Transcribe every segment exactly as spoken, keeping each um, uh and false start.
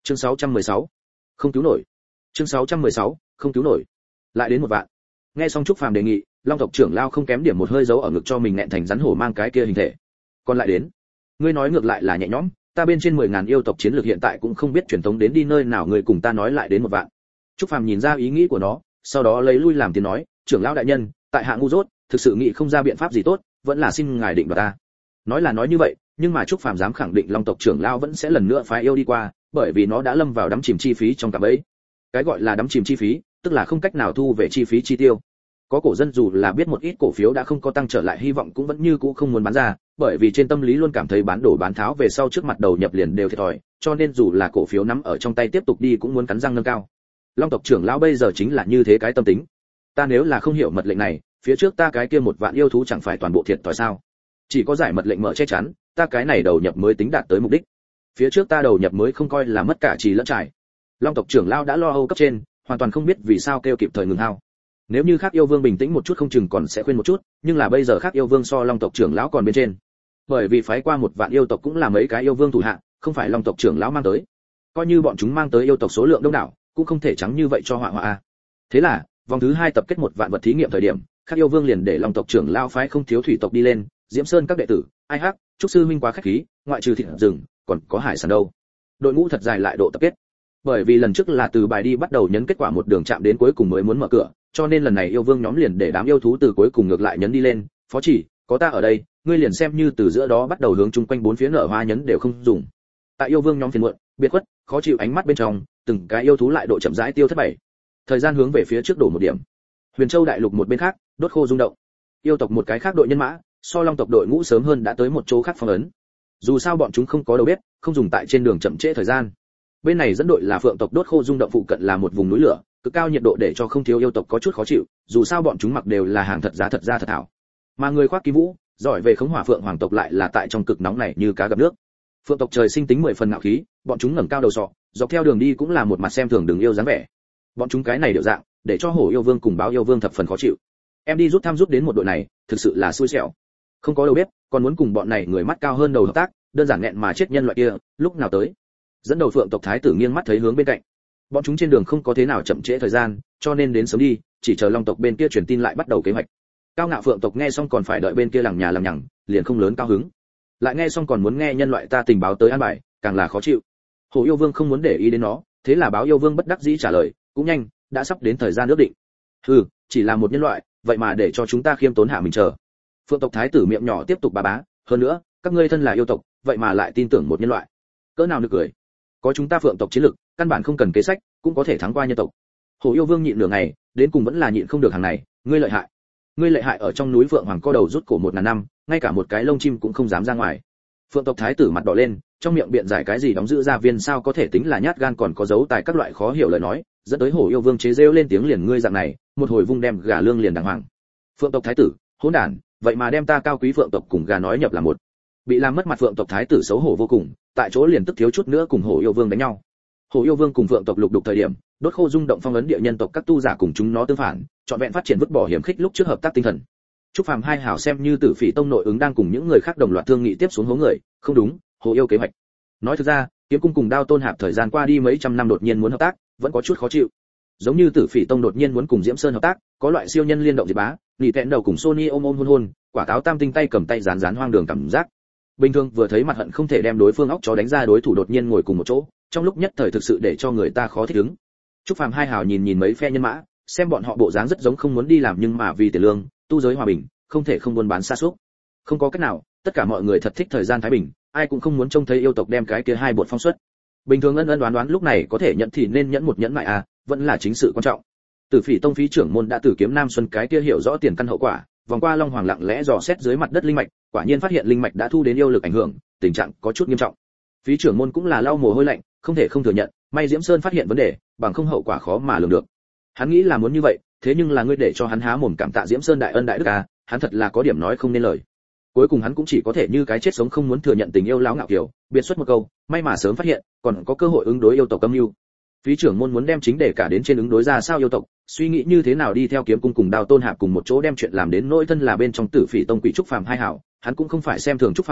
Chương sáu trăm mười sáu, không cứu nổi. Chương sáu trăm mười sáu, không cứu nổi. Lại đến một vạn. Nghe xong Trúc Phàm đề nghị, Long tộc trưởng lao không kém điểm một hơi giấu ở ngực cho mình nghẹn thành rắn hổ mang cái kia hình thể. Còn lại đến. Ngươi nói ngược lại là nhẹ nhõm, ta bên trên mười ngàn yêu tộc chiến lược hiện tại cũng không biết truyền thống đến đi nơi nào, người cùng ta nói lại đến một vạn. Trúc Phàm nhìn ra ý nghĩ của nó, sau đó lấy lui làm tiếng nói, trưởng lão đại nhân, tại hạ ngu dốt, thực sự nghĩ không ra biện pháp gì tốt, vẫn là xin ngài định đoạt ta. Nói là nói như vậy, nhưng mà Trúc Phàm dám khẳng định Long tộc trưởng lão vẫn sẽ lần nữa phái yêu đi qua, bởi vì nó đã lâm vào đắm chìm chi phí trong cả bẫy. Cái gọi là đắm chìm chi phí, tức là không cách nào thu về chi phí chi tiêu. Có cổ dân dù là biết một ít cổ phiếu đã không có tăng trở lại hy vọng cũng vẫn như cũ không muốn bán ra, bởi vì trên tâm lý luôn cảm thấy bán đổ bán tháo về sau trước mặt đầu nhập liền đều thiệt thòi, cho nên dù là cổ phiếu nắm ở trong tay tiếp tục đi cũng muốn cắn răng nâng cao. Long tộc trưởng lão bây giờ chính là như thế cái tâm tính. Ta nếu là không hiểu mật lệnh này, phía trước ta cái kia một vạn yêu thú chẳng phải toàn bộ thiệt thòi sao? Chỉ có giải mật lệnh mở che chắn, ta cái này đầu nhập mới tính đạt tới mục đích. Phía trước ta đầu nhập mới không coi là mất cả trì lẫn trải. Long tộc trưởng lão đã lo âu cấp trên, hoàn toàn không biết vì sao kêu kịp thời ngừng hao. Nếu như khác yêu vương bình tĩnh một chút không chừng còn sẽ khuyên một chút, nhưng là bây giờ khác yêu vương so Long tộc trưởng lão còn bên trên. Bởi vì phái qua một vạn yêu tộc cũng là mấy cái yêu vương thủ hạ, không phải Long tộc trưởng lão mang tới. Coi như bọn chúng mang tới yêu tộc số lượng đông đảo, cũng không thể trắng như vậy cho họa họa a. Thế là, vòng thứ hai tập kết một vạn vật thí nghiệm thời điểm, khác yêu vương liền để Long tộc trưởng lão phái không thiếu thủy tộc đi lên, Diễm Sơn các đệ tử, ai hắc, trúc sư huynh quá khách khí, ngoại trừ thịt rừng, còn có hải sản đâu. Đội ngũ thật dài lại độ tập kết. Bởi vì lần trước là từ bài đi bắt đầu nhấn kết quả một đường chạm đến cuối cùng mới muốn mở cửa, cho nên lần này yêu vương nhóm liền để đám yêu thú từ cuối cùng ngược lại nhấn đi lên, phó chỉ, có ta ở đây, ngươi liền xem như từ giữa đó bắt đầu hướng chung quanh bốn phía nở hoa nhấn đều không dùng. Tại yêu vương nhóm phiền muộn, biệt khuất, khó chịu ánh mắt bên trong, từng cái yêu thú lại độ chậm rãi tiêu thất bảy. Thời gian hướng về phía trước đổ một điểm. Huyền Châu đại lục một bên khác, đốt khô rung động. Yêu tộc một cái khác đội nhân mã, so Long tộc đội ngũ sớm hơn đã tới một chỗ khác phong ấn. Dù sao bọn chúng không có đầu bếp, không dùng tại trên đường chậm trễ thời gian. Bên này dẫn đội là Phượng tộc, đốt khô rung động phụ cận là một vùng núi lửa, cực cao nhiệt độ để cho không thiếu yêu tộc có chút khó chịu, dù sao bọn chúng mặc đều là hàng thật giá thật ra thật thảo. Mà người khoác ký vũ, giỏi về khống hỏa Phượng hoàng tộc lại là tại trong cực nóng này như cá gặp nước. Phượng tộc trời sinh tính mười phần ngạo khí, bọn chúng ngẩng cao đầu sọ, dọc theo đường đi cũng là một mặt xem thường đường yêu dáng vẻ. Bọn chúng cái này điệu dạng, để cho Hổ yêu vương cùng Báo yêu vương thập phần khó chịu. Em đi rút thăm rút đến một đội này, thực sự là xui xẻo. Không có đầu bếp, còn muốn cùng bọn này người mắt cao hơn đầu hợp tác, đơn giản nghẹn mà chết nhân loại kia, lúc nào tới. Dẫn đầu Phượng tộc thái tử nghiêng mắt thấy hướng bên cạnh. Bọn chúng trên đường không có thế nào chậm trễ thời gian, cho nên đến sớm đi, chỉ chờ Long tộc bên kia truyền tin lại bắt đầu kế hoạch. Cao ngạo Phượng tộc nghe xong còn phải đợi bên kia lằng nhà làm nhằng, liền không lớn cao hứng. Lại nghe xong còn muốn nghe nhân loại ta tình báo tới an bài, càng là khó chịu. Hổ yêu vương không muốn để ý đến nó, thế là Báo yêu vương bất đắc dĩ trả lời, cũng nhanh, đã sắp đến thời gian ước định. Hừ, chỉ là một nhân loại, vậy mà để cho chúng ta khiêm tốn hạ mình chờ. Phượng tộc thái tử miệng nhỏ tiếp tục bà bá, hơn nữa, các ngươi thân là yêu tộc, vậy mà lại tin tưởng một nhân loại. Cỡ nào nực cười. Có chúng ta Phượng tộc chiến lực, căn bản không cần kế sách, cũng có thể thắng qua nhân tộc. Hổ yêu vương nhịn nửa ngày, đến cùng vẫn là nhịn không được hàng này, ngươi lợi hại. Ngươi lợi hại ở trong núi Phượng Hoàng co đầu rút cổ một ngàn năm, ngay cả một cái lông chim cũng không dám ra ngoài. Phượng tộc thái tử mặt đỏ lên, trong miệng biện giải cái gì đóng giữ gia viên sao có thể tính là nhát gan còn có dấu tài các loại khó hiểu lời nói, dẫn tới Hổ yêu vương chế rêu lên tiếng liền ngươi dạng này, một hồi vung đem gà lương liền đàng hoàng. Phượng tộc thái tử, hỗn đản, vậy mà đem ta cao quý Phượng tộc cùng gà nói nhập là một. Bị làm mất mặt Phượng tộc thái tử xấu hổ vô cùng, tại chỗ liền tức thiếu chút nữa cùng Hổ yêu vương đánh nhau. Hổ yêu vương cùng Phượng tộc lục đục thời điểm, đốt khô rung động phong ấn địa nhân tộc các tu giả cùng chúng nó tương phản, chọn vẹn phát triển vứt bỏ hiểm khích lúc trước hợp tác tinh thần. Trúc Phàm hai hảo xem như Tử Phỉ tông nội ứng đang cùng những người khác đồng loạt thương nghị tiếp xuống hố người, không đúng, Hổ yêu kế hoạch. Nói thực ra, Kiếm cung cùng Đao Tôn Hạp thời gian qua đi mấy trăm năm đột nhiên muốn hợp tác, vẫn có chút khó chịu. Giống như Tử Phỉ tông đột nhiên muốn cùng Diễm Sơn hợp tác, có loại siêu nhân liên động diệt bá, nhị tẹn đầu cùng Sony ôm ôm hôn hôn, quả táo tam tinh tay cầm tay dán dán hoang đường cảm giác. Bình thường vừa thấy mặt hận không thể đem đối phương óc chó đánh ra đối thủ đột nhiên ngồi cùng một chỗ, trong lúc nhất thời thực sự để cho người ta khó thích ứng. Trúc Phàm hai hào nhìn nhìn mấy phe nhân mã, xem bọn họ bộ dáng rất giống không muốn đi làm nhưng mà vì tiền lương, tu giới hòa bình, không thể không buôn bán xa xúc. Không có cách nào, tất cả mọi người thật thích thời gian thái bình, ai cũng không muốn trông thấy yêu tộc đem cái kia hai bột phong suất. Bình thường ân ân đoán đoán lúc này có thể nhận thì nên nhẫn một nhẫn mại à, vẫn là chính sự quan trọng. Tử Phỉ tông phí trưởng môn đã từ Kiếm Nam Xuân cái kia hiểu rõ tiền căn hậu quả, vòng qua Long Hoàng lặng lẽ dò xét dưới mặt đất linh mạch, quả nhiên phát hiện linh mạch đã thu đến yêu lực ảnh hưởng, tình trạng có chút nghiêm trọng. Phí trưởng môn cũng là lau mồ hôi lạnh, không thể không thừa nhận, may Diễm Sơn phát hiện vấn đề, bằng không hậu quả khó mà lường được. Hắn nghĩ là muốn như vậy, thế nhưng là ngươi để cho hắn há mồm cảm tạ Diễm Sơn đại ân đại đức à, hắn thật là có điểm nói không nên lời. Cuối cùng hắn cũng chỉ có thể như cái chết sống không muốn thừa nhận tình yêu láo ngạo kiểu, biệt xuất một câu, may mà sớm phát hiện, còn có cơ hội ứng đối yêu tộc âm mưu. Phí trưởng môn muốn đem chính đề cả đến trên ứng đối ra sao yêu tộc, suy nghĩ như thế nào đi theo Kiếm cung cùng Đao Tôn Hạp cùng một chỗ đem chuyện làm đến nỗi thân là bên trong Tử Phỉ tông quỷ Trúc Phàm hai hảo, hắn cũng không phải xem thường Trúc Phàm,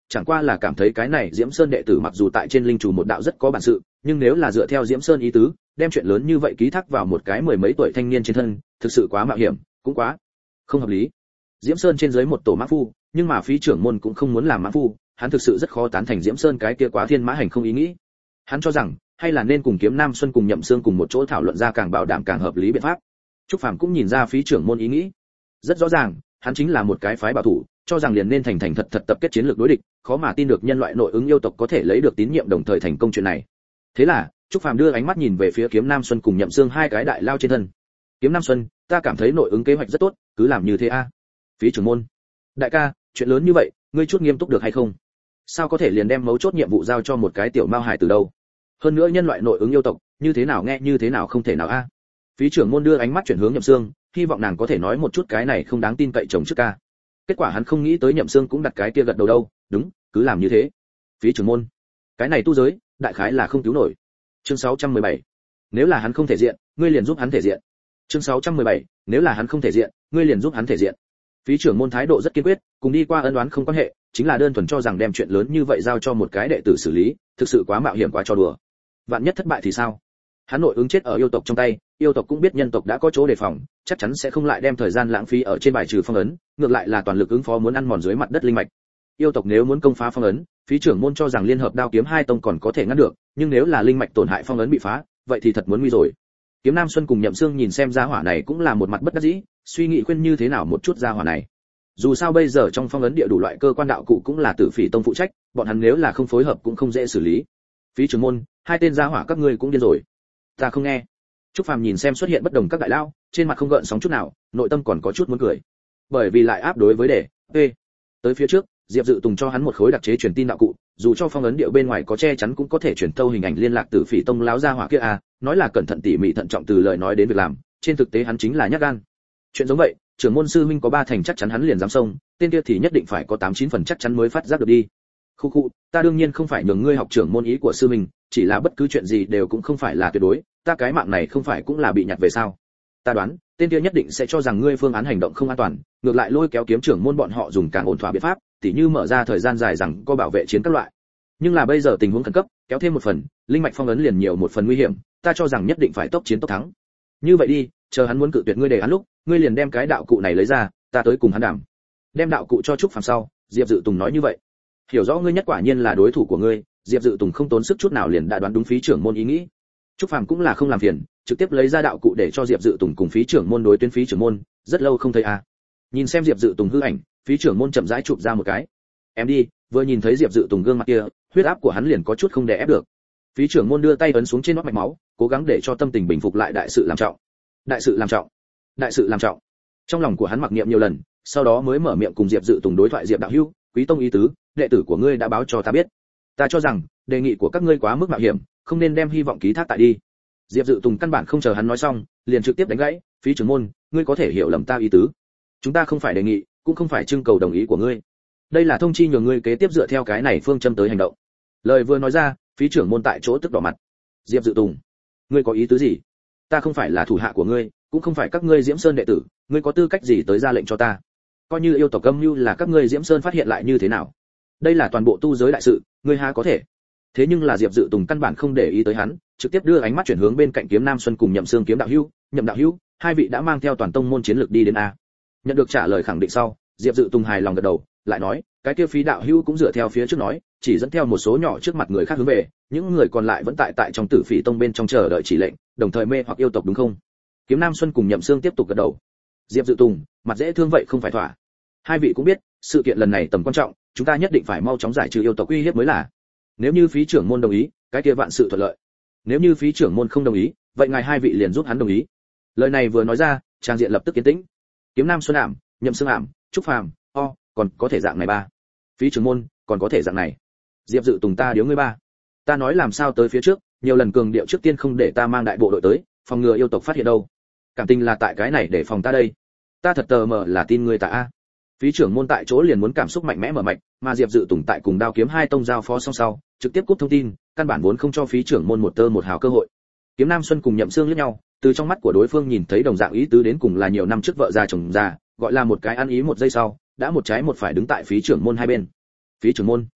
chẳng qua là cảm thấy cái này Diễm Sơn đệ tử mặc dù tại trên linh chủ một đạo rất có bản sự, nhưng nếu là dựa theo Diễm Sơn ý tứ, đem chuyện lớn như vậy ký thác vào một cái mười mấy tuổi thanh niên trên thân, thực sự quá mạo hiểm, cũng quá không hợp lý. Diễm Sơn trên dưới một tổ mã phu, nhưng mà phí trưởng môn cũng không muốn làm mã phu, hắn thực sự rất khó tán thành Diễm Sơn cái kia quá thiên mã hành không ý nghĩ. Hắn cho rằng, hay là nên cùng Kiếm Nam Xuân cùng Nhậm Xương cùng một chỗ thảo luận ra càng bảo đảm càng hợp lý biện pháp. Trúc Phàm cũng nhìn ra phí trưởng môn ý nghĩ. Rất rõ ràng, hắn chính là một cái phái bảo thủ, cho rằng liền nên thành thành thật thật tập kết chiến lược đối địch, khó mà tin được nhân loại nội ứng yêu tộc có thể lấy được tín nhiệm đồng thời thành công chuyện này. Thế là, Trúc Phàm đưa ánh mắt nhìn về phía Kiếm Nam Xuân cùng Nhậm Xương hai cái đại lao trên thân. Kiếm Nam Xuân, ta cảm thấy nội ứng kế hoạch rất tốt, cứ làm như thế a. Phí trưởng môn, đại ca, chuyện lớn như vậy, ngươi chút nghiêm túc được hay không? Sao có thể liền đem mấu chốt nhiệm vụ giao cho một cái tiểu mao hải từ đâu? Hơn nữa nhân loại nội ứng yêu tộc, như thế nào nghe như thế nào không thể nào a. Phí trưởng môn đưa ánh mắt chuyển hướng Nhậm Xương, hy vọng nàng có thể nói một chút cái này không đáng tin cậy chồng trước ca. Kết quả hắn không nghĩ tới Nhậm Xương cũng đặt cái kia gật đầu đâu, đúng, cứ làm như thế. Phí trưởng môn, cái này tu giới, đại khái là không cứu nổi. Chương sáu trăm mười bảy, nếu là hắn không thể diện, ngươi liền giúp hắn thể diện. Chương sáu trăm mười bảy, nếu là hắn không thể diện, ngươi liền giúp hắn thể diện. Phí trưởng môn thái độ rất kiên quyết, cùng đi qua ân oán không quan hệ, chính là đơn thuần cho rằng đem chuyện lớn như vậy giao cho một cái đệ tử xử lý, thực sự quá mạo hiểm quá cho đùa. Vạn nhất thất bại thì sao? Hắn nội ứng chết ở yêu tộc trong tay, yêu tộc cũng biết nhân tộc đã có chỗ đề phòng, chắc chắn sẽ không lại đem thời gian lãng phí ở trên bài trừ phong ấn, ngược lại là toàn lực ứng phó muốn ăn mòn dưới mặt đất linh mạch. Yêu tộc nếu muốn công phá phong ấn, phí trưởng môn cho rằng liên hợp đao kiếm hai tông còn có thể ngăn được, nhưng nếu là linh mạch tổn hại phong ấn bị phá, vậy thì thật muốn nguy rồi. Kiếm Nam Xuân cùng Nhậm Xương nhìn xem gia hỏa này cũng là một mặt bất đắc dĩ, suy nghĩ khuyên như thế nào một chút gia hỏa này. Dù sao bây giờ trong phong ấn địa đủ loại cơ quan đạo cụ cũng là Tử Phỉ tông phụ trách, bọn hắn nếu là không phối hợp cũng không dễ xử lý. Phí trưởng môn, hai tên gia hỏa các ngươi cũng điên rồi. Ta không nghe. Trúc Phàm nhìn xem xuất hiện bất đồng các đại lao, trên mặt không gợn sóng chút nào, nội tâm còn có chút muốn cười. Bởi vì lại áp đối với đề, Ê. Tới phía trước, Diệp Dự Tùng cho hắn một khối đặc chế truyền tin đạo cụ, dù cho phong ấn địa bên ngoài có che chắn cũng có thể truyền thâu hình ảnh liên lạc Tử Phỉ tông láo gia hỏa kia à, nói là cẩn thận tỉ mỉ thận trọng từ lời nói đến việc làm, trên thực tế hắn chính là nhát gan. Chuyện giống vậy, trưởng môn sư huynh có ba thành chắc chắn hắn liền dám xông, tên kia thì nhất định phải có tám chín phần chắc chắn mới phát giác được đi. Khu khu, ta đương nhiên không phải nhường ngươi học trưởng môn ý của sư huynh, chỉ là bất cứ chuyện gì đều cũng không phải là tuyệt đối, ta cái mạng này không phải cũng là bị nhặt về sao? Ta đoán, tên kia nhất định sẽ cho rằng ngươi phương án hành động không an toàn, ngược lại lôi kéo kiếm trưởng môn bọn họ dùng càng ổn thỏa biện pháp, tỉ như mở ra thời gian dài rằng có bảo vệ chiến các loại. Nhưng là bây giờ tình huống khẩn cấp, kéo thêm một phần, linh mạch phong ấn liền nhiều một phần nguy hiểm, ta cho rằng nhất định phải tốc chiến tốc thắng. Như vậy đi, chờ hắn muốn cự tuyệt ngươi đề án lúc, ngươi liền đem cái đạo cụ này lấy ra, ta tới cùng hắn đàm. Đem đạo cụ cho Trúc Phàm sau, Diệp Dự Tùng nói như vậy. Hiểu rõ ngươi nhất quả nhiên là đối thủ của ngươi, Diệp Dự Tùng không tốn sức chút nào liền đã đoán đúng phí trưởng môn ý nghĩ. Trúc Phàm cũng là không làm phiền, trực tiếp lấy ra đạo cụ để cho Diệp Dự Tùng cùng phí trưởng môn đối tuyến phí trưởng môn, rất lâu không thấy à. Nhìn xem Diệp Dự Tùng hư ảnh, phí trưởng môn chậm rãi chụp ra một cái. Em đi, vừa nhìn thấy Diệp Dự Tùng gương mặt kia, huyết áp của hắn liền có chút không đè ép được. Phí trưởng môn đưa tay ấn xuống trên nót mạch máu, cố gắng để cho tâm tình bình phục lại, đại sự làm trọng. Đại sự làm trọng. Đại sự làm trọng. Trong lòng của hắn mặc niệm nhiều lần, sau đó mới mở miệng cùng Diệp Dự Tùng đối thoại. Diệp đạo hữu, Quý tông ý tứ, đệ tử của ngươi đã báo cho ta biết. Ta cho rằng, đề nghị của các ngươi quá mức mạo hiểm, không nên đem hy vọng ký thác tại đi. Diệp Dự Tùng căn bản không chờ hắn nói xong, liền trực tiếp đánh gãy, phí trưởng môn, ngươi có thể hiểu lầm ta ý tứ. Chúng ta không phải đề nghị, cũng không phải trưng cầu đồng ý của ngươi. Đây là thông chi nhường ngươi kế tiếp dựa theo cái này phương châm tới hành động. Lời vừa nói ra, phí trưởng môn tại chỗ tức đỏ mặt. Diệp Dự Tùng, ngươi có ý tứ gì? Ta không phải là thủ hạ của ngươi, cũng không phải các ngươi Diễm Sơn đệ tử, ngươi có tư cách gì tới ra lệnh cho ta? Coi như yêu tộc âm mưu là các ngươi Diễm Sơn phát hiện lại như thế nào? Đây là toàn bộ tu giới đại sự, ngươi há có thể? Thế nhưng là Diệp Dự Tùng căn bản không để ý tới hắn, trực tiếp đưa ánh mắt chuyển hướng bên cạnh Kiếm Nam Xuân cùng Nhậm Xương. Kiếm đạo hữu, Nhậm đạo hữu, hai vị đã mang theo toàn tông môn chiến lược đi đến a. Nhận được trả lời khẳng định sau, Diệp Dự Tùng hài lòng gật đầu, lại nói, cái kia phí đạo hữu cũng dựa theo phía trước nói, chỉ dẫn theo một số nhỏ trước mặt người khác hướng về, những người còn lại vẫn tại tại trong Tử Phỉ tông bên trong chờ đợi chỉ lệnh, đồng thời mê hoặc yêu tộc đúng không? Kiếm Nam Xuân cùng Nhậm Xương tiếp tục gật đầu. Diệp Dự Tùng, mặt dễ thương vậy không phải thỏa. Hai vị cũng biết, sự kiện lần này tầm quan trọng, chúng ta nhất định phải mau chóng giải trừ yêu tộc uy hiếp mới là. Nếu như phí trưởng môn đồng ý, cái kia vạn sự thuận lợi. Nếu như phí trưởng môn không đồng ý, vậy ngài hai vị liền giúp hắn đồng ý. Lời này vừa nói ra, trang diện lập tức yên tĩnh. Kiếm Nam Xuân ảm, Nhậm Xương ảm, Trúc Phàm, o, còn có thể dạng này ba. Phí trưởng môn, còn có thể dạng này. Diệp Dự Tùng, ta điếu ngươi ba. Ta nói làm sao tới phía trước, nhiều lần cường điệu trước tiên không để ta mang đại bộ đội tới, phòng ngừa yêu tộc phát hiện đâu. Cảm tình là tại cái này để phòng ta đây. Ta thật tờ mờ là tin ngươi ta a. Phí trưởng môn tại chỗ liền muốn cảm xúc mạnh mẽ mở mạch, mà Diệp Dự Tùng tại cùng Đao Kiếm hai tông giao phó song sau, trực tiếp cúp thông tin, căn bản vốn không cho phí trưởng môn một tơ một hào cơ hội. Kiếm Nam Xuân cùng Nhậm Xương liếc nhau, từ trong mắt của đối phương nhìn thấy đồng dạng ý tứ, đến cùng là nhiều năm trước vợ già chồng già, gọi là một cái ăn ý một giây sau, đã một trái một phải đứng tại phí trưởng môn hai bên. Phí trưởng môn,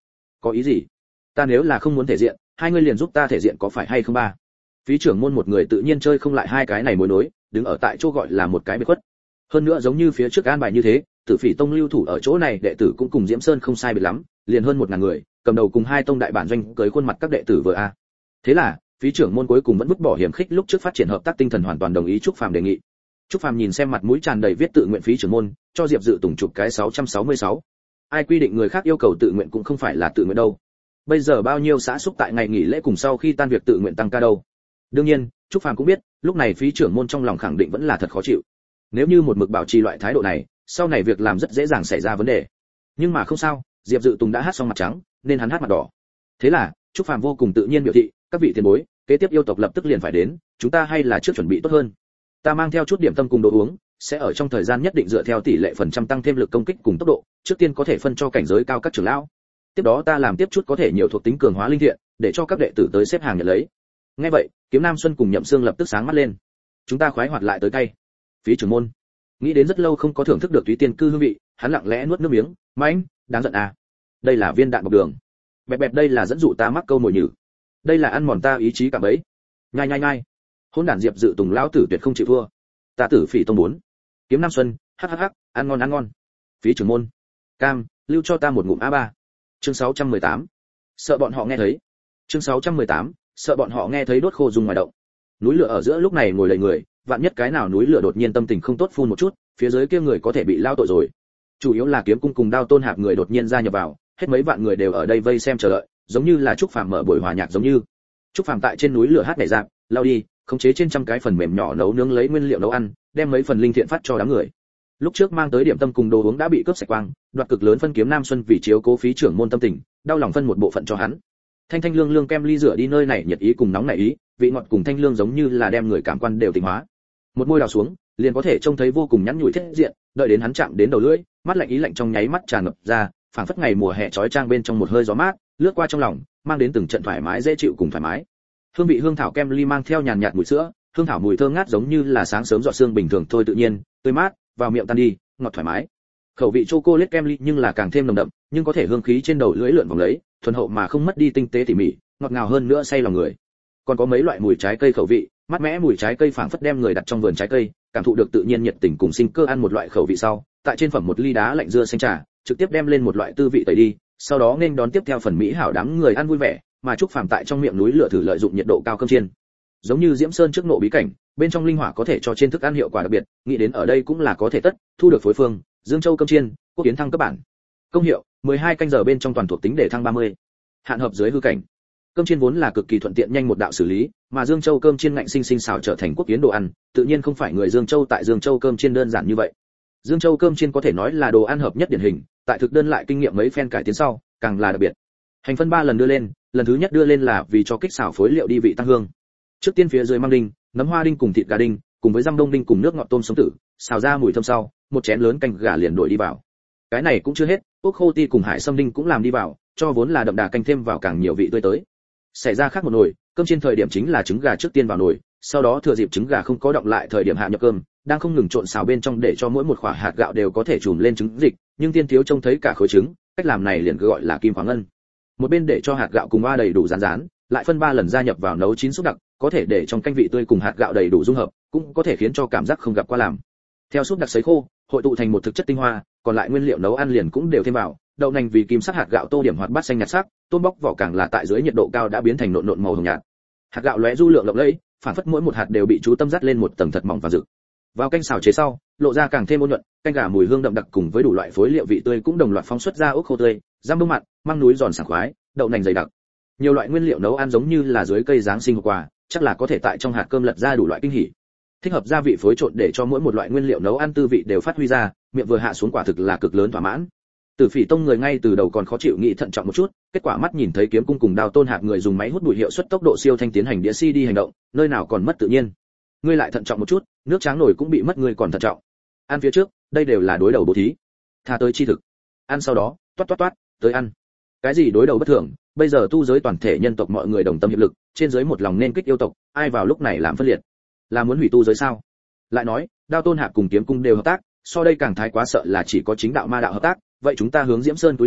Có ý gì? Ta nếu là không muốn thể diện, hai ngươi liền giúp ta thể diện có phải hay không ba? Phí trưởng môn một người tự nhiên chơi không lại hai cái này mối nối, đứng ở tại chỗ gọi là một cái biệt khuất. Hơn nữa giống như phía trước an bài như thế, Tử Phỉ tông lưu thủ ở chỗ này đệ tử cũng cùng Diễm Sơn không sai biệt lắm, liền hơn một ngàn người, cầm đầu cùng hai tông đại bản doanh cưới khuôn mặt các đệ tử vừa a. Thế là, phí trưởng môn cuối cùng vẫn vứt bỏ hiểm khích lúc trước phát triển hợp tác tinh thần hoàn toàn đồng ý Trúc Phàm đề nghị. Trúc Phàm nhìn xem mặt mũi tràn đầy viết tự nguyện phí trưởng môn, cho Diệp Dự Tùng chụp cái sáu trăm sáu mươi sáu. Ai quy định người khác yêu cầu tự nguyện cũng không phải là tự nguyện đâu. Bây giờ bao nhiêu xã xúc tại ngày nghỉ lễ cùng sau khi tan việc tự nguyện tăng ca đâu. Đương nhiên, Trúc Phàm cũng biết, lúc này phí trưởng môn trong lòng khẳng định vẫn là thật khó chịu. Nếu như một mực bảo trì loại thái độ này, sau này việc làm rất dễ dàng xảy ra vấn đề. Nhưng mà không sao, Diệp Dự Tùng đã hát xong mặt trắng, nên hắn hát mặt đỏ. Thế là, Trúc Phàm vô cùng tự nhiên biểu thị, các vị tiền bối, kế tiếp yêu tộc lập tức liền phải đến, chúng ta hay là trước chuẩn bị tốt hơn. Ta mang theo chút điểm tâm cùng đồ uống, sẽ ở trong thời gian nhất định dựa theo tỷ lệ phần trăm tăng thêm lực công kích cùng tốc độ, trước tiên có thể phân cho cảnh giới cao các trưởng lão. Tiếp đó ta làm tiếp chút có thể nhiều thuộc tính cường hóa linh thiện, để cho các đệ tử tới xếp hàng nhận lấy. Nghe vậy, Kiếm Nam Xuân cùng Nhậm Xương lập tức sáng mắt lên. Chúng ta khoái hoạt lại tới tay. Phí trưởng môn nghĩ đến rất lâu không có thưởng thức được túy tiên cư hương vị, hắn lặng lẽ nuốt nước miếng, mãnh, đáng giận à. Đây là viên đạn bọc đường. Bẹp bẹp đây là dẫn dụ ta mắc câu mồi nhử. Đây là ăn mòn ta ý chí cả bấy. Nhai nhai nhai. Hỗn đản Diệp Dự Tùng lão tử tuyệt không chịu thua. Ta Tử Phỉ tông bốn. Kiếm Nam Xuân, hắc hắc hắc, ăn ngon ăn ngon. Phí trưởng môn, cam, lưu cho ta một ngụm a ba. Chương sáu trăm mười tám. Sợ bọn họ nghe thấy. Chương sáu trăm mười tám. Sợ bọn họ nghe thấy đốt khô dùng ngoài động. Núi lửa ở giữa lúc này ngồi đầy người, vạn nhất cái nào núi lửa đột nhiên tâm tình không tốt phun một chút, phía dưới kia người có thể bị lao tội rồi. Chủ yếu là Kiếm cung cùng Đao Tôn Hạp người đột nhiên gia nhập vào, hết mấy vạn người đều ở đây vây xem chờ đợi, giống như là Trúc Phàm mở buổi hòa nhạc giống như. Trúc Phàm tại trên núi lửa hát nhảy dạp, lao đi, khống chế trên trăm cái phần mềm nhỏ nấu nướng lấy nguyên liệu nấu ăn, đem mấy phần linh thiện phát cho đám người. Lúc trước mang tới điểm tâm cùng đồ uống đã bị cướp sạch quang, đoạt cực lớn phân Kiếm Nam Xuân vì chiếu cố phí trưởng môn tâm tình, đau lòng phân một bộ phận cho hắn. Thanh thanh lương lương kem ly rửa đi nơi này nhiệt ý cùng nóng nảy ý, vị ngọt cùng thanh lương giống như là đem người cảm quan đều tịnh hóa. Một môi đào xuống, liền có thể trông thấy vô cùng nhẵn nhụi thiết diện, đợi đến hắn chạm đến đầu lưỡi, mắt lạnh ý lạnh trong nháy mắt tràn ngập ra, phảng phất ngày mùa hè chói chang bên trong một hơi gió mát, lướt qua trong lòng, mang đến từng trận thoải mái dễ chịu cùng thoải mái. Hương vị hương thảo kem ly mang theo nhàn nhạt mùi sữa, hương thảo mùi thơm ngát giống như là sáng sớm giọt sương bình thường thôi tự nhiên, tươi mát, vào miệng tan đi, ngọt thoải mái. Khẩu vị chocolate kem ly nhưng là càng thêm nồng đậm, nhưng có thể hương khí trên đầu lưỡi lượn vòng lấy, thuần hậu mà không mất đi tinh tế tỉ mỉ, ngọt ngào hơn nữa say lòng người. Còn có mấy loại mùi trái cây khẩu vị, mát mẽ mùi trái cây phảng phất đem người đặt trong vườn trái cây, cảm thụ được tự nhiên nhiệt tình cùng sinh cơ ăn một loại khẩu vị sau, tại trên phẩm một ly đá lạnh dưa xanh trà, trực tiếp đem lên một loại tư vị tẩy đi, sau đó nên đón tiếp theo phần mỹ hảo đám người ăn vui vẻ, mà Trúc Phàm tại trong miệng núi lửa thử lợi dụng nhiệt độ cao cơm chiên. Giống như Diễm Sơn trước nộ bí cảnh, bên trong linh hỏa có thể cho trên thức ăn hiệu quả đặc biệt, nghĩ đến ở đây cũng là có thể tất, thu được phối phương, Dương Châu cơm chiên, quốc kiến thăng cấp bản. Công hiệu, mười hai canh giờ bên trong toàn thuộc tính để thăng ba mươi. Hạn hợp dưới hư cảnh. Cơm chiên vốn là cực kỳ thuận tiện nhanh một đạo xử lý, mà Dương Châu cơm chiên ngạnh sinh sinh xào trở thành quốc kiến đồ ăn, tự nhiên không phải người Dương Châu tại Dương Châu cơm chiên đơn giản như vậy. Dương Châu cơm chiên có thể nói là đồ ăn hợp nhất điển hình, tại thực đơn lại kinh nghiệm mấy phen cải tiến sau, càng là đặc biệt. Hành phân ba lần đưa lên, lần thứ nhất đưa lên là vì cho kích xào phối liệu đi vị tăng hương. Trước tiên phía dưới măng đinh, nấm hoa đinh cùng thịt gà đinh, cùng với răm đông đinh cùng nước ngọt tôm sống tử, xào ra mùi thơm sau, một chén lớn canh gà liền đổ đi vào. Cái này cũng chưa hết, ốc khô ti cùng hải sâm đinh cũng làm đi vào, cho vốn là đậm đà canh thêm vào càng nhiều vị tươi tới. Xảy ra khác một nồi, cơm trên thời điểm chính là trứng gà trước tiên vào nồi, sau đó thừa dịp trứng gà không có động lại thời điểm hạ nhập cơm, đang không ngừng trộn xào bên trong để cho mỗi một quả hạt gạo đều có thể trùm lên trứng dịch, nhưng tiên thiếu trông thấy cả khối trứng, cách làm này liền cứ gọi là kim khoáng ngân. Một bên để cho hạt gạo cùng hoa đầy đủ rán rán, lại phân ba lần gia nhập vào nấu chín xúc đặc, có thể để trong canh vị tươi cùng hạt gạo đầy đủ dung hợp, cũng có thể khiến cho cảm giác không gặp qua làm. Theo xúc đặc sấy khô, hội tụ thành một thực chất tinh hoa, còn lại nguyên liệu nấu ăn liền cũng đều thêm vào, đậu nành vì kim sắc hạt gạo tô điểm hoạt bát xanh nhạt sắc, tôm bóc vỏ càng là tại dưới nhiệt độ cao đã biến thành nộn nộn màu hồng nhạt. Hạt gạo lóe du lượng lộng lẫy, phản phất mỗi một hạt đều bị chú tâm dắt lên một tầng thật mỏng và rực. Vào canh xào chế sau, lộ ra càng thêm ôn nhuận, canh gà mùi hương đậm đặc cùng với đủ loại phối liệu vị tươi cũng đồng loạt phóng xuất ra ốc khô tươi, răm bông mặn, măng núi giòn sảng khoái, đậu nành dày đặc. Nhiều loại nguyên liệu nấu ăn giống như là dưới cây giáng sinh hộp quà, chắc là có thể tại trong hạt cơm lật ra đủ loại kinh hỉ. Thích hợp gia vị phối trộn để cho mỗi một loại nguyên liệu nấu ăn tư vị đều phát huy ra, miệng vừa hạ xuống quả thực là cực lớn thỏa mãn. Tử Phỉ tông người ngay từ đầu còn khó chịu nghĩ thận trọng một chút, kết quả mắt nhìn thấy Kiếm cung cùng Đao Tôn Hạp người dùng máy hút bụi hiệu suất tốc độ siêu thanh tiến hành đĩa xê đê hành động, nơi nào còn mất tự nhiên. Ngươi lại thận trọng một chút, nước tráng nổi cũng bị mất ngươi còn thận trọng. Ăn phía trước, đây đều là đối đầu bố thí. Tha tới chi thực. Ăn sau đó, toát toát toát, tới ăn. Cái gì đối đầu bất thường, bây giờ tu giới toàn thể nhân tộc mọi người đồng tâm hiệp lực, trên dưới một lòng nên kích yêu tộc, ai vào lúc này làm phân liệt? Là muốn hủy tu giới sao? Lại nói, Đao Tôn Hạp cùng Kiếm cung đều hợp tác, so đây càng thái quá sợ là chỉ có chính đạo ma đạo hợp tác, vậy chúng ta hướng Diễm Sơn túi đầu,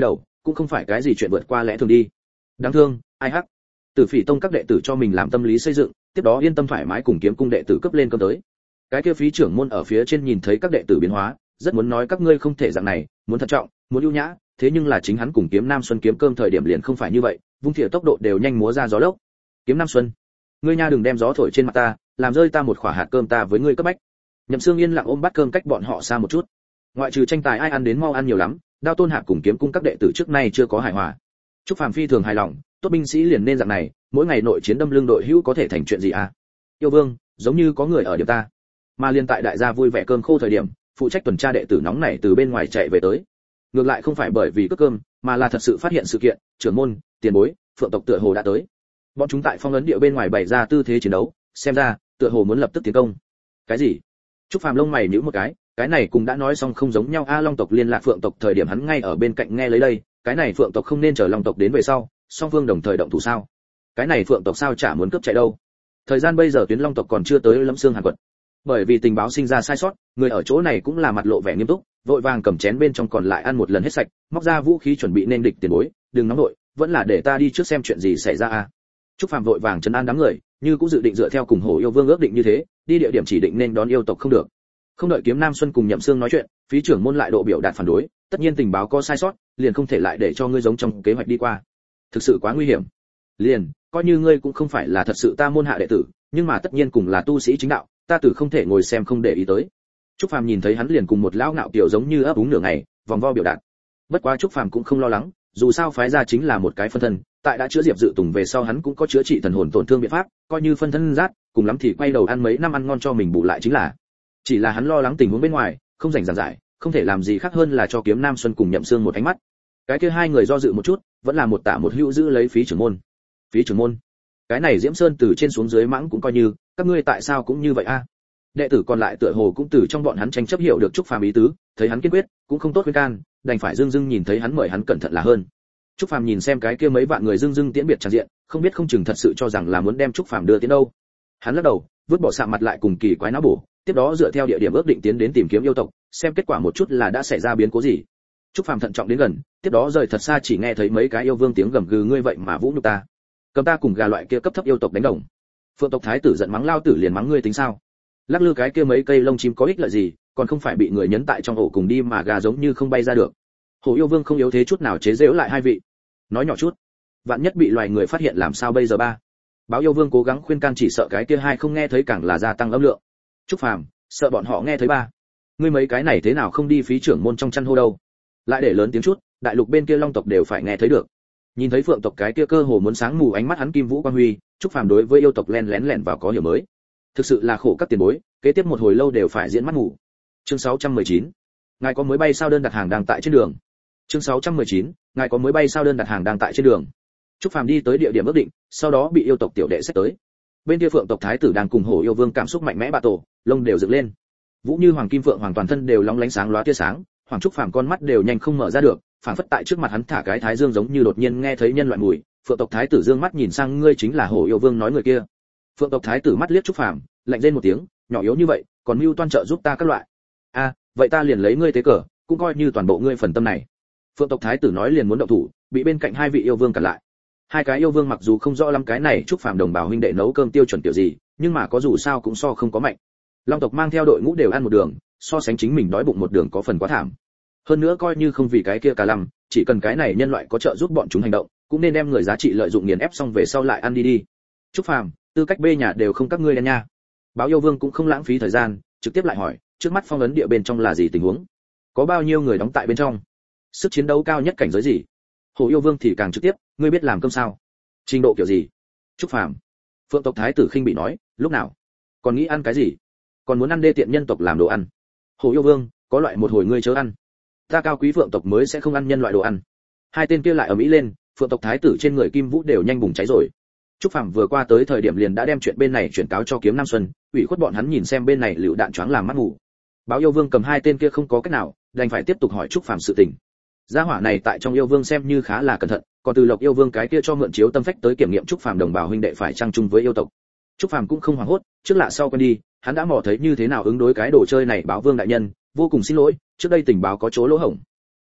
cũng không phải cái gì chuyện vượt qua lẽ thường đi. Đáng thương, ai hắc. Tử Phỉ Tông các đệ tử cho mình làm tâm lý xây dựng, tiếp đó yên tâm thoải mái cùng Kiếm Cung đệ tử cấp lên cơm tới. Cái kia phí trưởng môn ở phía trên nhìn thấy các đệ tử biến hóa, rất muốn nói các ngươi không thể dạng này, muốn thận trọng, muốn ưu nhã, thế nhưng là chính hắn cùng Kiếm Nam Xuân kiếm cơm thời điểm liền không phải như vậy, vung thìa tốc độ đều nhanh múa ra gió lốc. Kiếm Nam Xuân, ngươi nha đừng đem gió thổi trên mặt ta, làm rơi ta một khỏa hạt cơm ta với ngươi cấp bách. Nhậm Sương yên lặng ôm bát cơm cách bọn họ xa một chút. Ngoại trừ tranh tài ai ăn đến mau ăn nhiều lắm, Đao Tôn Hạc cùng Kiếm Cung các đệ tử trước nay chưa có hài hòa. Trúc Phàm phi thường hài lòng, tốt binh sĩ liền nên dạng này, mỗi ngày nội chiến đâm lưng đội hữu có thể thành chuyện gì à? Yêu Vương, giống như có người ở điểm ta. Mà liên tại đại gia vui vẻ cơm khô thời điểm, phụ trách tuần tra đệ tử nóng này từ bên ngoài chạy về tới. Ngược lại không phải bởi vì cướp cơm, mà là thật sự phát hiện sự kiện, trưởng môn, tiền bối, Phượng tộc tựa hồ đã tới. Bọn chúng tại phong ấn địa bên ngoài bày ra tư thế chiến đấu, xem ra tựa hồ muốn lập tức tiến công. Cái gì? Trúc Phàm lông mày nhíu một cái, cái này cũng đã nói xong không giống nhau a. Long tộc liên lạc Phượng tộc thời điểm hắn ngay ở bên cạnh nghe lấy đây, cái này Phượng tộc không nên chờ Long tộc đến về sau, song phương đồng thời động thủ sao? Cái này Phượng tộc sao chả muốn cướp chạy đâu? Thời gian bây giờ tuyến Long tộc còn chưa tới Lâm Xương Hàn quật. Bởi vì tình báo sinh ra sai sót, người ở chỗ này cũng là mặt lộ vẻ nghiêm túc, vội vàng cầm chén bên trong còn lại ăn một lần hết sạch, móc ra vũ khí chuẩn bị nên địch tiền bối, đừng nóng nội, vẫn là để ta đi trước xem chuyện gì xảy ra a. Trúc Phàm vội vàng trấn an đám người, như cũng dự định dựa theo cùng Hổ Yêu Vương ước định như thế, đi địa điểm chỉ định nên đón yêu tộc không được. Không đợi Kiếm Nam Xuân cùng Nhậm Sương nói chuyện, phí trưởng môn lại độ biểu đạt phản đối, tất nhiên tình báo có sai sót, liền không thể lại để cho ngươi giống trong kế hoạch đi qua. Thực sự quá nguy hiểm. Liền, coi như ngươi cũng không phải là thật sự ta môn hạ đệ tử, nhưng mà tất nhiên cùng là tu sĩ chính đạo, ta tử không thể ngồi xem không để ý tới. Trúc Phàm nhìn thấy hắn liền cùng một lão ngạo kiều giống như ấp úng nửa ngày, vòng vo biểu đạt. Bất quá Trúc Phàm cũng không lo lắng, dù sao phái ra chính là một cái phân thân, tại đã chữa Diệp Dự Tùng về sau hắn cũng có chữa trị thần hồn tổn thương biện pháp, coi như phân thân rát, cùng lắm thì quay đầu ăn mấy năm ăn ngon cho mình bù lại chính là. Chỉ là hắn lo lắng tình huống bên ngoài, không rảnh giảng giải, không thể làm gì khác hơn là cho Kiếm Nam Xuân cùng Nhậm Sương một ánh mắt. Cái kia hai người do dự một chút, vẫn là một tả một hữu giữ lấy phí trưởng môn. Phí trưởng môn, cái này Diễm Sơn từ trên xuống dưới mãng cũng coi như, các ngươi tại sao cũng như vậy a? Đệ tử còn lại tựa hồ cũng từ trong bọn hắn tranh chấp hiểu được Trúc Phàm ý tứ, thấy hắn kiên quyết, cũng không tốt khuyên can, đành phải dưng dưng nhìn thấy hắn mời hắn cẩn thận là hơn. Trúc Phàm nhìn xem cái kia mấy vạn người dưng dưng tiễn biệt tràn diện, không biết không chừng thật sự cho rằng là muốn đem Trúc Phàm đưa tiến đâu. Hắn lắc đầu, vứt bỏ sạm mặt lại cùng kỳ quái não bổ, tiếp đó dựa theo địa điểm ước định tiến đến tìm kiếm yêu tộc, xem kết quả một chút là đã xảy ra biến cố gì. Trúc Phàm thận trọng đến gần, tiếp đó rời thật xa chỉ nghe thấy mấy cái yêu vương tiếng gầm gừ ngươi vậy mà vũ nhục ta. Cầm ta cùng gà loại kia cấp thấp yêu tộc đánh đồng. Phượng tộc thái tử giận mắng lao tử liền mắng ngươi tính sao? Lắc lư cái kia mấy cây lông chim có ích lợi gì, còn không phải bị người nhấn tại trong ổ cùng đi mà gà giống như không bay ra được. Hổ yêu vương không yếu thế chút nào chế giễu lại hai vị. Nói nhỏ chút, vạn nhất bị loài người phát hiện làm sao bây giờ ba? Báo yêu vương cố gắng khuyên can chỉ sợ cái kia hai không nghe thấy càng là gia tăng âm lượng. Trúc Phàm, sợ bọn họ nghe thấy ba. Ngươi mấy cái này thế nào không đi phí trưởng môn trong chăn hô đâu? Lại để lớn tiếng chút, đại lục bên kia long tộc đều phải nghe thấy được. Nhìn thấy Phượng tộc cái kia cơ hồ muốn sáng mù ánh mắt hắn kim vũ quang huy, Trúc Phàm đối với yêu tộc len lén lẻn vào có hiểu mới. Thực sự là khổ các tiền bối, kế tiếp một hồi lâu đều phải diễn mắt ngủ. Chương sáu trăm mười chín, ngài có mới bay sao đơn đặt hàng đang tại trên đường. Chương sáu trăm mười chín, ngài có mới bay sao đơn đặt hàng đang tại trên đường. Trúc Phàm đi tới địa điểm ước định, sau đó bị yêu tộc tiểu đệ xách tới. Bên kia Phượng tộc thái tử đang cùng Hổ yêu vương cảm xúc mạnh mẽ bạ tổ, lông đều dựng lên. Vũ như hoàng kim phượng hoàn toàn thân đều lóng lánh sáng lóa tia sáng, Hoàng Trúc Phàm con mắt đều nhanh không mở ra được, phảng phất tại trước mặt hắn thả cái thái dương giống như đột nhiên nghe thấy nhân loại mùi. Phượng tộc thái tử dương mắt nhìn sang ngươi chính là Hổ yêu vương nói người kia. Phượng tộc thái tử mắt liếc Trúc Phàm, lạnh rên một tiếng, nhỏ yếu như vậy, còn mưu toan trợ giúp ta các loại. A, vậy ta liền lấy ngươi tế cờ, cũng coi như toàn bộ ngươi phần tâm này. Phượng tộc thái tử nói liền muốn động thủ, bị bên cạnh hai vị yêu vương cản lại. Hai cái yêu vương mặc dù không rõ lắm cái này Trúc Phàm đồng bào huynh đệ nấu cơm tiêu chuẩn kiểu gì, nhưng mà có dù sao cũng so không có mạnh. Long tộc mang theo đội ngũ đều ăn một đường, so sánh chính mình đói bụng một đường có phần quá thảm. Hơn nữa coi như không vì cái kia cả lăm, chỉ cần cái này nhân loại có trợ giúp bọn chúng hành động, cũng nên đem người giá trị lợi dụng nghiền ép xong về sau lại ăn đi đi. Trúc Phàm, tư cách bê nhà đều không các ngươi đen nha. Báo yêu vương cũng không lãng phí thời gian, trực tiếp lại hỏi, trước mắt phong ấn địa bên trong là gì tình huống? Có bao nhiêu người đóng tại bên trong? Sức chiến đấu cao nhất cảnh giới gì? Hổ yêu vương thì càng trực tiếp, ngươi biết làm cơm sao? Trình độ kiểu gì? Trúc Phàm. Phượng tộc thái tử khinh bị nói, lúc nào? Còn nghĩ ăn cái gì? Còn muốn ăn đê tiện nhân tộc làm đồ ăn. Hổ yêu vương, có loại một hồi ngươi chớ ăn. Ta cao quý Phượng tộc mới sẽ không ăn nhân loại đồ ăn. Hai tên kia lại ầm ĩ lên, Phượng tộc thái tử trên người kim vũ đều nhanh bùng cháy rồi. Trúc Phàm vừa qua tới thời điểm liền đã đem chuyện bên này chuyển cáo cho Kiếm Nam Xuân, ủy khuất bọn hắn nhìn xem bên này lựu đạn choáng làm mắt ngủ. Báo yêu vương cầm hai tên kia không có cách nào, đành phải tiếp tục hỏi Trúc Phàm sự tình. Gia hỏa này tại trong yêu vương xem như khá là cẩn thận, còn từ Lộc yêu vương cái kia cho mượn chiếu tâm phách tới kiểm nghiệm Trúc Phàm đồng bào huynh đệ phải trang chung với yêu tộc. Trúc Phàm cũng không hoảng hốt, trước lạ sau quen đi, hắn đã mò thấy như thế nào ứng đối cái đồ chơi này. Báo vương đại nhân, vô cùng xin lỗi, trước đây tình báo có chỗ lỗ hổng.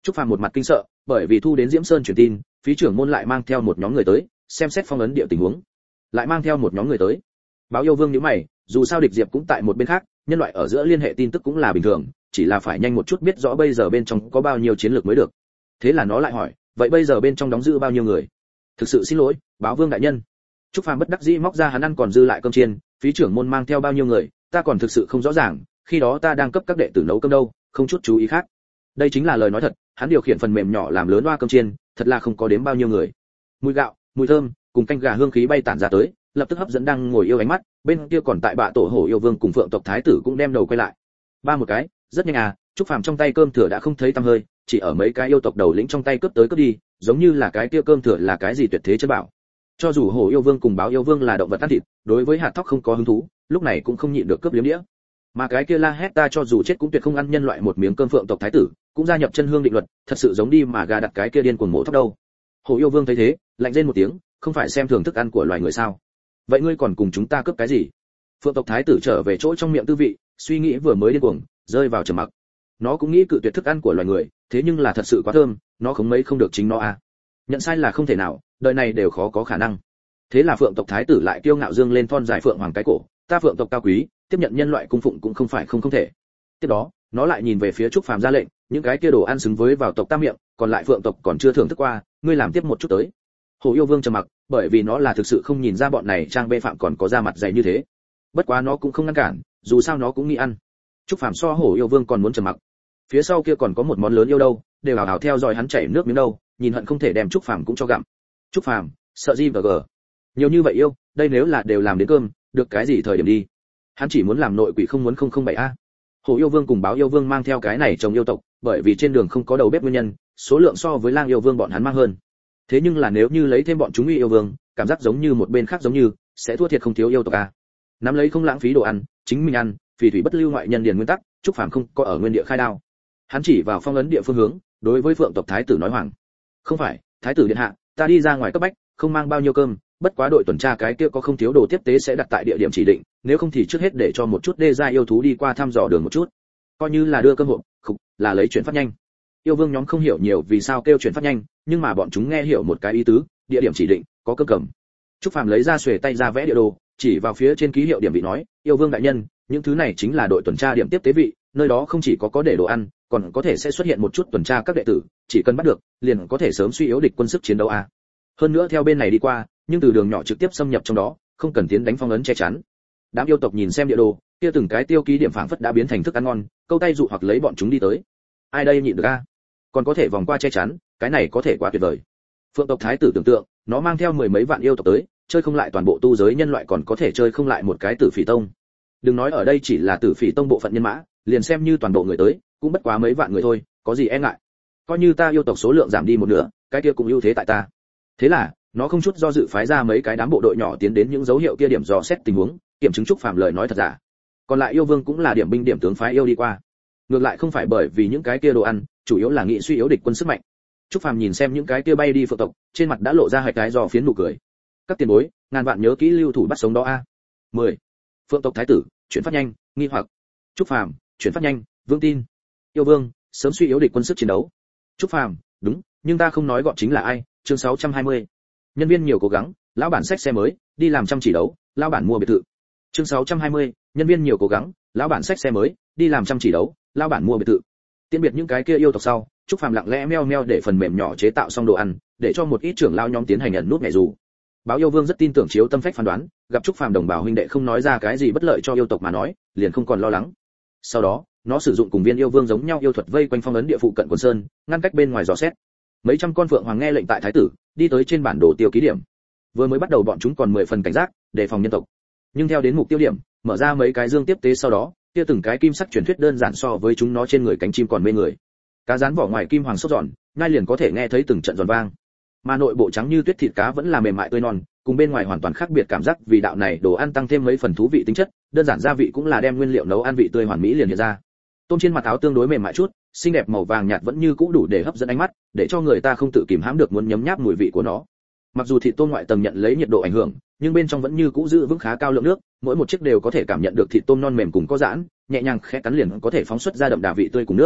Trúc Phàm một mặt kinh sợ, bởi vì thu đến Diễm Sơn truyền tin, phí trưởng môn lại mang theo một nhóm người tới, xem xét phong ấn địa tình huống. Lại mang theo một nhóm người tới. Báo Yêu Vương nhíu mày, dù sao địch diệp cũng tại một bên khác, nhân loại ở giữa liên hệ tin tức cũng là bình thường, chỉ là phải nhanh một chút biết rõ bây giờ bên trong có bao nhiêu chiến lược mới được. Thế là nó lại hỏi, vậy bây giờ bên trong đóng giữ bao nhiêu người? Thực sự xin lỗi, Báo Vương đại nhân. Trúc Phàm bất đắc dĩ móc ra hắn ăn còn dư lại cơm chiên, phí trưởng môn mang theo bao nhiêu người, ta còn thực sự không rõ ràng, khi đó ta đang cấp các đệ tử nấu cơm đâu, không chút chú ý khác. Đây chính là lời nói thật, hắn điều khiển phần mềm nhỏ làm lớn loa cơm chiên, thật là không có đếm bao nhiêu người. Mùi gạo, mùi thơm, cùng canh gà hương khí bay tản ra tới, lập tức hấp dẫn đang ngồi yêu ánh mắt, bên kia còn tại bạ tổ hổ yêu vương cùng phượng tộc thái tử cũng đem đầu quay lại. Ba một cái, rất nhanh à, Trúc Phàm trong tay cơm thừa đã không thấy tăm hơi, chỉ ở mấy cái yêu tộc đầu lĩnh trong tay cướp tới cướp đi, giống như là cái kia cơm thừa là cái gì tuyệt thế chân bảo. Cho dù hổ yêu vương cùng báo yêu vương là động vật ăn thịt, đối với hạt thóc không có hứng thú, lúc này cũng không nhịn được cướp liếm đĩa. Mà cái kia la hét ta cho dù chết cũng tuyệt không ăn nhân loại một miếng cơm phượng tộc thái tử, cũng gia nhập chân hương định luật, thật sự giống đi mà gà đặt cái kia điên cuồng mổ thóc đâu. Hổ yêu vương thấy thế, lạnh rên một tiếng, không phải xem thường thức ăn của loài người sao? Vậy ngươi còn cùng chúng ta cướp cái gì? Phượng tộc thái tử trở về chỗ trong miệng tư vị, suy nghĩ vừa mới điên cuồng, rơi vào trầm mặc. Nó cũng nghĩ cự tuyệt thức ăn của loài người, thế nhưng là thật sự quá thơm, nó không mấy không được chính nó à. Nhận sai là không thể nào, đời này đều khó có khả năng. Thế là Phượng tộc thái tử lại kiêu ngạo dương lên thon dài phượng hoàng cái cổ, ta Phượng tộc cao quý, tiếp nhận nhân loại cung phụng cũng không phải không không thể. Tiếp đó, nó lại nhìn về phía Trúc Phàm ra lệnh, những cái kia đồ ăn xứng với vào tộc ta miệng, còn lại Phượng tộc còn chưa thưởng thức qua, ngươi làm tiếp một chút tới. Hồ yêu vương trầm mặc, bởi vì nó là thực sự không nhìn ra bọn này trang bê phạm còn có da mặt dày như thế. Bất quá nó cũng không ngăn cản, dù sao nó cũng nghĩ ăn. Trúc Phàm so Hổ yêu vương còn muốn trầm mặc. Phía sau kia còn có một món lớn yêu đâu, đều hào hào theo dõi hắn chảy nước miếng đâu, nhìn hận không thể đem Trúc Phàm cũng cho gặm. Trúc Phàm, sợ gì và gờ. Nhiều như vậy yêu, đây nếu là đều làm đến cơm, được cái gì thời điểm đi. Hắn chỉ muốn làm nội quỷ không muốn không không bảy a. Hổ yêu vương cùng báo yêu vương mang theo cái này trồng yêu tộc, bởi vì trên đường không có đầu bếp nguyên nhân, số lượng so với lang yêu vương bọn hắn mang hơn. Thế nhưng là nếu như lấy thêm bọn chúng uy yêu vương, cảm giác giống như một bên khác giống như sẽ thua thiệt không thiếu yêu tộc a. Nắm lấy không lãng phí đồ ăn, chính mình ăn, phỉ thủy bất lưu ngoại nhân điền nguyên tắc, Trúc Phàm không có ở nguyên địa khai đao. Hắn chỉ vào phong ấn địa phương hướng, đối với Phượng tộc thái tử nói hoàng. Không phải, thái tử điện hạ, ta đi ra ngoài cấp bách, không mang bao nhiêu cơm, bất quá đội tuần tra cái kia có không thiếu đồ tiếp tế sẽ đặt tại địa điểm chỉ định, nếu không thì trước hết để cho một chút đê gia yêu thú đi qua thăm dò đường một chút, coi như là đưa cơm hộp, khục, là lấy chuyển phát nhanh. Yêu vương nhóm không hiểu nhiều vì sao kêu chuyển phát nhanh, nhưng mà bọn chúng nghe hiểu một cái ý tứ, địa điểm chỉ định, có cơm cầm. Trúc Phàm lấy ra xuề tay ra vẽ địa đồ, chỉ vào phía trên ký hiệu điểm vị nói, yêu vương đại nhân, những thứ này chính là đội tuần tra điểm tiếp tế vị, nơi đó không chỉ có có để đồ ăn, còn có thể sẽ xuất hiện một chút tuần tra các đệ tử, chỉ cần bắt được, liền có thể sớm suy yếu địch quân sức chiến đấu a. Hơn nữa theo bên này đi qua, nhưng từ đường nhỏ trực tiếp xâm nhập trong đó, không cần tiến đánh phong ấn che chắn. Đám yêu tộc nhìn xem địa đồ, kia từng cái tiêu ký điểm phảng phất đã biến thành thức ăn ngon, câu tay dụ hoặc lấy bọn chúng đi tới. Ai đây nhịn được a? Còn có thể vòng qua che chắn, cái này có thể quá tuyệt vời. Phượng tộc thái tử tưởng tượng, nó mang theo mười mấy vạn yêu tộc tới, chơi không lại toàn bộ tu giới nhân loại còn có thể chơi không lại một cái Tử Phỉ tông. Đừng nói ở đây chỉ là Tử Phỉ tông bộ phận nhân mã, liền xem như toàn bộ người tới, cũng bất quá mấy vạn người thôi, có gì e ngại. Coi như ta yêu tộc số lượng giảm đi một nửa, cái kia cũng ưu thế tại ta. Thế là, nó không chút do dự phái ra mấy cái đám bộ đội nhỏ tiến đến những dấu hiệu kia điểm dò xét tình huống, kiểm chứng Trúc Phàm lời nói thật giả. Còn lại yêu vương cũng là điểm binh điểm tướng phái yêu đi qua. Ngược lại không phải bởi vì những cái kia đồ ăn, chủ yếu là nghị suy yếu địch quân sức mạnh. Trúc Phàm nhìn xem những cái kia bay đi phượng tộc, trên mặt đã lộ ra hai cái giò phiến nụ cười. Các tiền bối, ngàn vạn nhớ kỹ lưu thủ bắt sống đó a. mười. Phượng tộc thái tử, chuyển phát nhanh, nghi hoặc. Trúc Phàm, chuyển phát nhanh, vương tin. Yêu vương, sớm suy yếu địch quân sức chiến đấu. Trúc Phàm, đúng, nhưng ta không nói gọn chính là ai. Chương sáu trăm hai mươi. Nhân viên nhiều cố gắng, lão bản xách xe mới, đi làm chăm chỉ đấu, lão bản mua biệt thự. Chương sáu trăm hai mươi. Nhân viên nhiều cố gắng, lão bản xách xe mới, đi làm chăm chỉ đấu, lão bản mua biệt thự. Tiễn biệt những cái kia yêu tộc sau, Trúc Phàm lặng lẽ meo meo để phần mềm nhỏ chế tạo xong đồ ăn, để cho một ít trưởng lao nhóm tiến hành nhận nút nhảy dù. Báo yêu vương rất tin tưởng chiếu tâm phách phán đoán, gặp Trúc Phàm đồng bào huynh đệ không nói ra cái gì bất lợi cho yêu tộc mà nói, liền không còn lo lắng. Sau đó, nó sử dụng cùng viên yêu vương giống nhau yêu thuật vây quanh phong ấn địa phụ cận quân sơn, ngăn cách bên ngoài dò xét. Mấy trăm con phượng hoàng nghe lệnh tại thái tử, đi tới trên bản đồ tiêu ký điểm. Vừa mới bắt đầu bọn chúng còn mười phần cảnh giác, đề phòng nhân tộc. Nhưng theo đến mục tiêu điểm, mở ra mấy cái dương tiếp tế sau đó, kia từng cái kim sắc truyền thuyết đơn giản so với chúng nó trên người cánh chim còn mê người. Cá rán vỏ ngoài kim hoàng sốt giòn, ngay liền có thể nghe thấy từng trận giòn vang. Mà nội bộ trắng như tuyết thịt cá vẫn là mềm mại tươi non, cùng bên ngoài hoàn toàn khác biệt cảm giác, vì đạo này đồ ăn tăng thêm mấy phần thú vị tính chất, đơn giản gia vị cũng là đem nguyên liệu nấu ăn vị tươi hoàn mỹ liền hiện ra. Tôm trên mặt áo tương đối mềm mại chút, xinh đẹp màu vàng nhạt vẫn như cũ đủ để hấp dẫn ánh mắt, để cho người ta không tự kìm hãm được muốn nhấm nháp mùi vị của nó. Mặc dù thịt tôm ngoại tầng nhận lấy nhiệt độ ảnh hưởng, nhưng bên trong vẫn như cũ giữ vững khá cao lượng nước, mỗi một chiếc đều có thể cảm nhận được thịt tôm non mềm cùng có giãn, nhẹ nhàng khẽ cắn liền có thể phóng xuất ra đậm đà vị tươi cùng nước.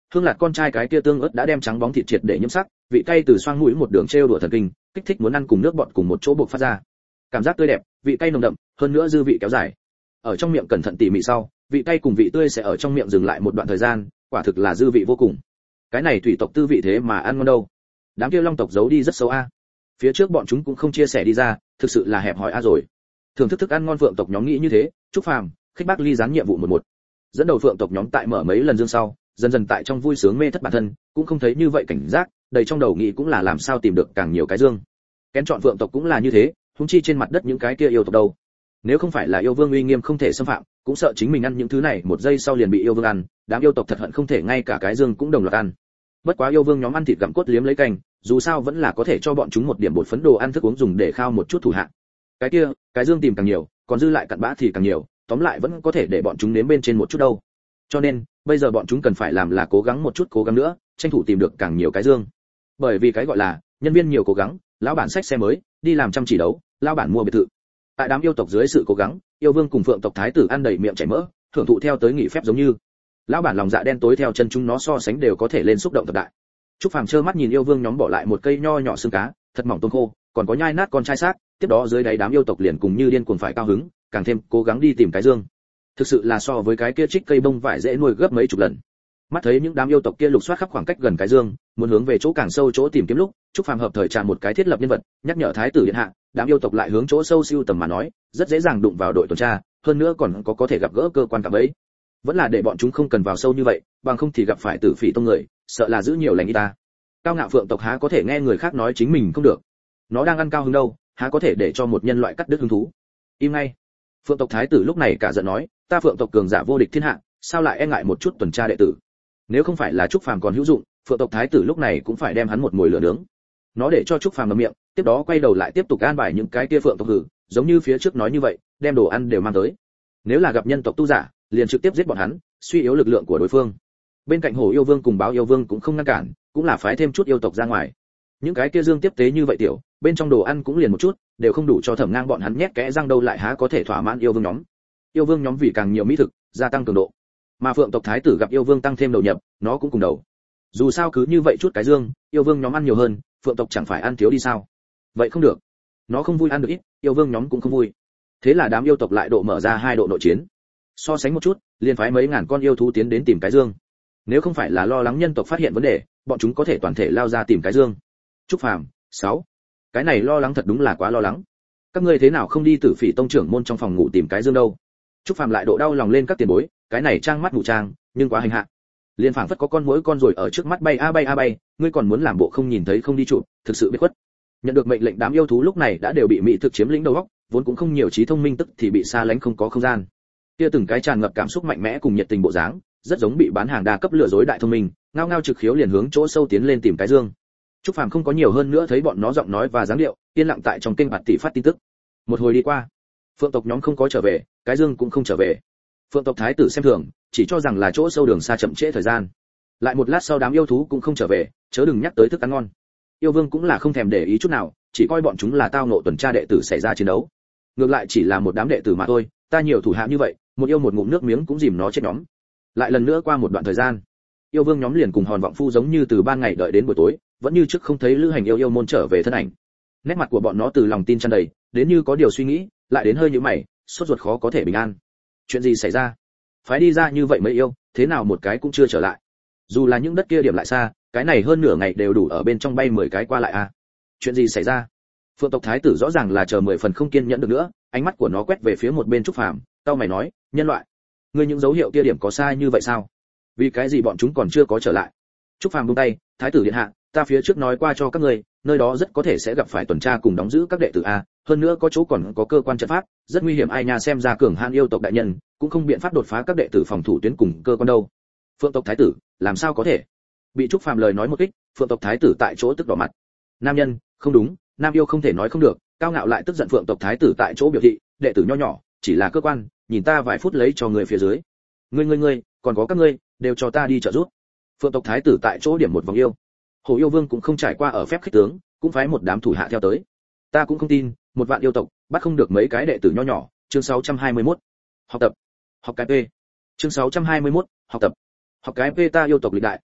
Hương Lạc con trai cái kia tương ớt đã đem trắng bóng thịt triệt để nhiễm sắc, vị cay từ xoang mũi một đường trêu đùa thần kinh, kích thích muốn ăn cùng nước bọt cùng một chỗ bộc phát ra. Cảm giác tươi đẹp, vị cay nồng đậm, hơn nữa dư vị kéo dài. Ở trong miệng cẩn thận tỉ mỉ sau, vị cay cùng vị tươi sẽ ở trong miệng dừng lại một đoạn thời gian, quả thực là dư vị vô cùng. Cái này thủy tộc tư vị thế mà ăn ngon đâu. Đám kia long tộc giấu đi rất xấu a. Phía trước bọn chúng cũng không chia sẻ đi ra, thực sự là hẹp hòi a rồi. Thưởng thức thức ăn ngon phượng tộc nhóm nghĩ như thế, Trúc Phàm, Khích Bác Ly gián nhiệm vụ một một. Dẫn đầu phượng tộc nhóm tại mở mấy lần dương sau, dần dần tại trong vui sướng mê thất bản thân, cũng không thấy như vậy cảnh giác, đầy trong đầu nghĩ cũng là làm sao tìm được càng nhiều cái dương. Kén chọn phượng tộc cũng là như thế, huống chi trên mặt đất những cái kia yêu tộc đâu. Nếu không phải là yêu vương uy nghiêm không thể xâm phạm, cũng sợ chính mình ăn những thứ này một giây sau liền bị yêu vương ăn, đám yêu tộc thật hận không thể ngay cả cái dương cũng đồng loạt ăn. Bất quá yêu vương nhóm ăn thịt gặm cốt liếm lấy canh, dù sao vẫn là có thể cho bọn chúng một điểm bột phấn đồ ăn thức uống dùng để khao một chút thủ hạ. Cái kia, cái dương tìm càng nhiều, còn dư lại cặn bã thì càng nhiều, tóm lại vẫn có thể để bọn chúng nếm bên trên một chút đâu. Cho nên, bây giờ bọn chúng cần phải làm là cố gắng một chút cố gắng nữa, tranh thủ tìm được càng nhiều cái dương. Bởi vì cái gọi là nhân viên nhiều cố gắng, lão bản xách xe mới, đi làm chăm chỉ đấu, lão bản mua biệt thự. Tại đám yêu tộc dưới sự cố gắng, yêu vương cùng phượng tộc thái tử ăn đầy miệng chảy mỡ, thưởng thụ theo tới nghỉ phép giống như. Lão bản lòng dạ đen tối theo chân chúng nó so sánh đều có thể lên xúc động thập đại. Trúc Phàm trơ mắt nhìn yêu vương nhóm bỏ lại một cây nho nhỏ xương cá, thật mỏng tôm khô, còn có nhai nát con trai xác, tiếp đó dưới đáy đám yêu tộc liền cùng như điên cuồng phải cao hứng, càng thêm cố gắng đi tìm cái dương. Thực sự là so với cái kia trích cây bông vải dễ nuôi gấp mấy chục lần. Mắt thấy những đám yêu tộc kia lục soát khắp khoảng cách gần cái dương, muốn hướng về chỗ càng sâu chỗ tìm kiếm lúc, Trúc Phàm hợp thời trà một cái thiết lập nhân vật, nhắc nhở thái tử điện hạ, đám yêu tộc lại hướng chỗ sâu siêu tầm mà nói, rất dễ dàng đụng vào đội tuần tra, hơn nữa còn có có thể gặp gỡ cơ quan cả bấy. Vẫn là để bọn chúng không cần vào sâu như vậy, bằng không thì gặp phải tử phỉ tông người, sợ là giữ nhiều lành y ta. Cao ngạo phượng tộc há có thể nghe người khác nói chính mình không được. Nó đang ăn cao hứng đâu, há có thể để cho một nhân loại cắt đứt hứng thú. Im ngay. Phượng tộc thái tử lúc này cả giận nói, ta phượng tộc cường giả vô địch thiên hạ, sao lại e ngại một chút tuần tra đệ tử? Nếu không phải là Trúc Phàm còn hữu dụng, phượng tộc thái tử lúc này cũng phải đem hắn một mồi lửa nướng. Nó để cho Trúc Phàm ngậm miệng, tiếp đó quay đầu lại tiếp tục an bài những cái kia phượng tộc hử, giống như phía trước nói như vậy, đem đồ ăn đều mang tới. Nếu là gặp nhân tộc tu giả, liền trực tiếp giết bọn hắn, suy yếu lực lượng của đối phương. Bên cạnh Hổ yêu vương cùng Báo yêu vương cũng không ngăn cản, cũng là phái thêm chút yêu tộc ra ngoài. Những cái kia dương tiếp tế như vậy tiểu, bên trong đồ ăn cũng liền một chút, đều không đủ cho Thẩm Ngang bọn hắn nhét kẽ răng đâu, lại há có thể thỏa mãn yêu vương nhóm. Yêu vương nhóm vì càng nhiều mỹ thực, gia tăng cường độ. Mà phượng tộc thái tử gặp yêu vương tăng thêm đầu nhập, nó cũng cùng đầu. Dù sao cứ như vậy chút cái dương, yêu vương nhóm ăn nhiều hơn, phượng tộc chẳng phải ăn thiếu đi sao? Vậy không được. Nó không vui ăn được ít, yêu vương nhóm cũng không vui. Thế là đám yêu tộc lại độ mở ra hai độ nội chiến. So sánh một chút, liền phái mấy ngàn con yêu thú tiến đến tìm cái dương. Nếu không phải là lo lắng nhân tộc phát hiện vấn đề, bọn chúng có thể toàn thể lao ra tìm cái dương. Trúc Phàm, sáu. Cái này lo lắng thật đúng là quá lo lắng. Các ngươi thế nào không đi Tử Phỉ tông trưởng môn trong phòng ngủ tìm cái dương đâu? Trúc Phàm lại độ đau lòng lên các tiền bối, cái này trang mắt ngủ trang, nhưng quá hành hạ. Liên phảng phất có con muỗi con rồi ở trước mắt bay a bay a bay, ngươi còn muốn làm bộ không nhìn thấy không đi chụp, thực sự biết khuất. Nhận được mệnh lệnh đám yêu thú lúc này đã đều bị mỹ thực chiếm lĩnh đầu óc, vốn cũng không nhiều trí thông minh tức thì bị xa lánh không có không gian. Kia từng cái tràn ngập cảm xúc mạnh mẽ cùng nhiệt tình bộ dáng, rất giống bị bán hàng đa cấp lừa dối đại thông minh, ngao ngao trực khiếu liền hướng chỗ sâu tiến lên tìm cái dương. Trúc Phàm không có nhiều hơn nữa thấy bọn nó giọng nói và dáng điệu, yên lặng tại trong kênh bạt tỷ phát tin tức. Một hồi đi qua, phượng tộc nhóm không có trở về, cái dương cũng không trở về. Phượng tộc thái tử xem thường, chỉ cho rằng là chỗ sâu đường xa chậm trễ thời gian. Lại một lát sau đám yêu thú cũng không trở về, chớ đừng nhắc tới thức ăn ngon. Yêu vương cũng là không thèm để ý chút nào, chỉ coi bọn chúng là tao ngộ tuần tra đệ tử xảy ra chiến đấu. Ngược lại chỉ là một đám đệ tử mà thôi, ta nhiều thủ hạ như vậy, một yêu một ngụm nước miếng cũng dìm nó chết nhóm. Lại lần nữa qua một đoạn thời gian, yêu vương nhóm liền cùng hòn vọng phu giống như từ ban ngày đợi đến buổi tối, vẫn như trước không thấy lữ hành yêu yêu môn trở về thân ảnh. Nét mặt của bọn nó từ lòng tin tràn đầy, đến như có điều suy nghĩ, lại đến hơi nhíu mày, sốt ruột khó có thể bình an. Chuyện gì xảy ra? Phái đi ra như vậy mấy yêu, thế nào một cái cũng chưa trở lại? Dù là những đất kia điểm lại xa, cái này hơn nửa ngày đều đủ ở bên trong bay mười cái qua lại à? Chuyện gì xảy ra? Phượng tộc thái tử rõ ràng là chờ mười phần không kiên nhẫn được nữa, ánh mắt của nó quét về phía một bên Trúc Phàm, tao mày nói, nhân loại, ngươi những dấu hiệu kia điểm có sai như vậy sao? Vì cái gì bọn chúng còn chưa có trở lại? Trúc Phàm buông tay, thái tử điện hạ, ta phía trước nói qua cho các ngươi, nơi đó rất có thể sẽ gặp phải tuần tra cùng đóng giữ các đệ tử a, hơn nữa có chỗ còn có cơ quan trận pháp, rất nguy hiểm, ai nhà xem ra cường hãn yêu tộc đại nhân, cũng không biện pháp đột phá các đệ tử phòng thủ tuyến cùng cơ quan đâu. Phượng tộc thái tử, làm sao có thể? Bị Trúc Phàm lời nói một kích, Phượng tộc thái tử tại chỗ tức đỏ mặt. Nam nhân, không đúng, nam yêu không thể nói không được, cao ngạo lại tức giận. Phượng tộc thái tử tại chỗ biểu thị, đệ tử nho nhỏ, chỉ là cơ quan, nhìn ta vài phút lấy cho người phía dưới. Ngươi ngươi ngươi, còn có các ngươi, đều cho ta đi trợ giúp. Phượng tộc thái tử tại chỗ điểm một vòng yêu. Hồ yêu vương cũng không trải qua ở phép khích tướng, cũng phái một đám thủ hạ theo tới. Ta cũng không tin, một vạn yêu tộc bắt không được mấy cái đệ tử nho nhỏ. Chương sáu trăm hai mươi mốt. Học tập. Học cái P. Chương sáu trăm hai mươi mốt. Học tập. Học cái P. Ta yêu tộc lịch đại,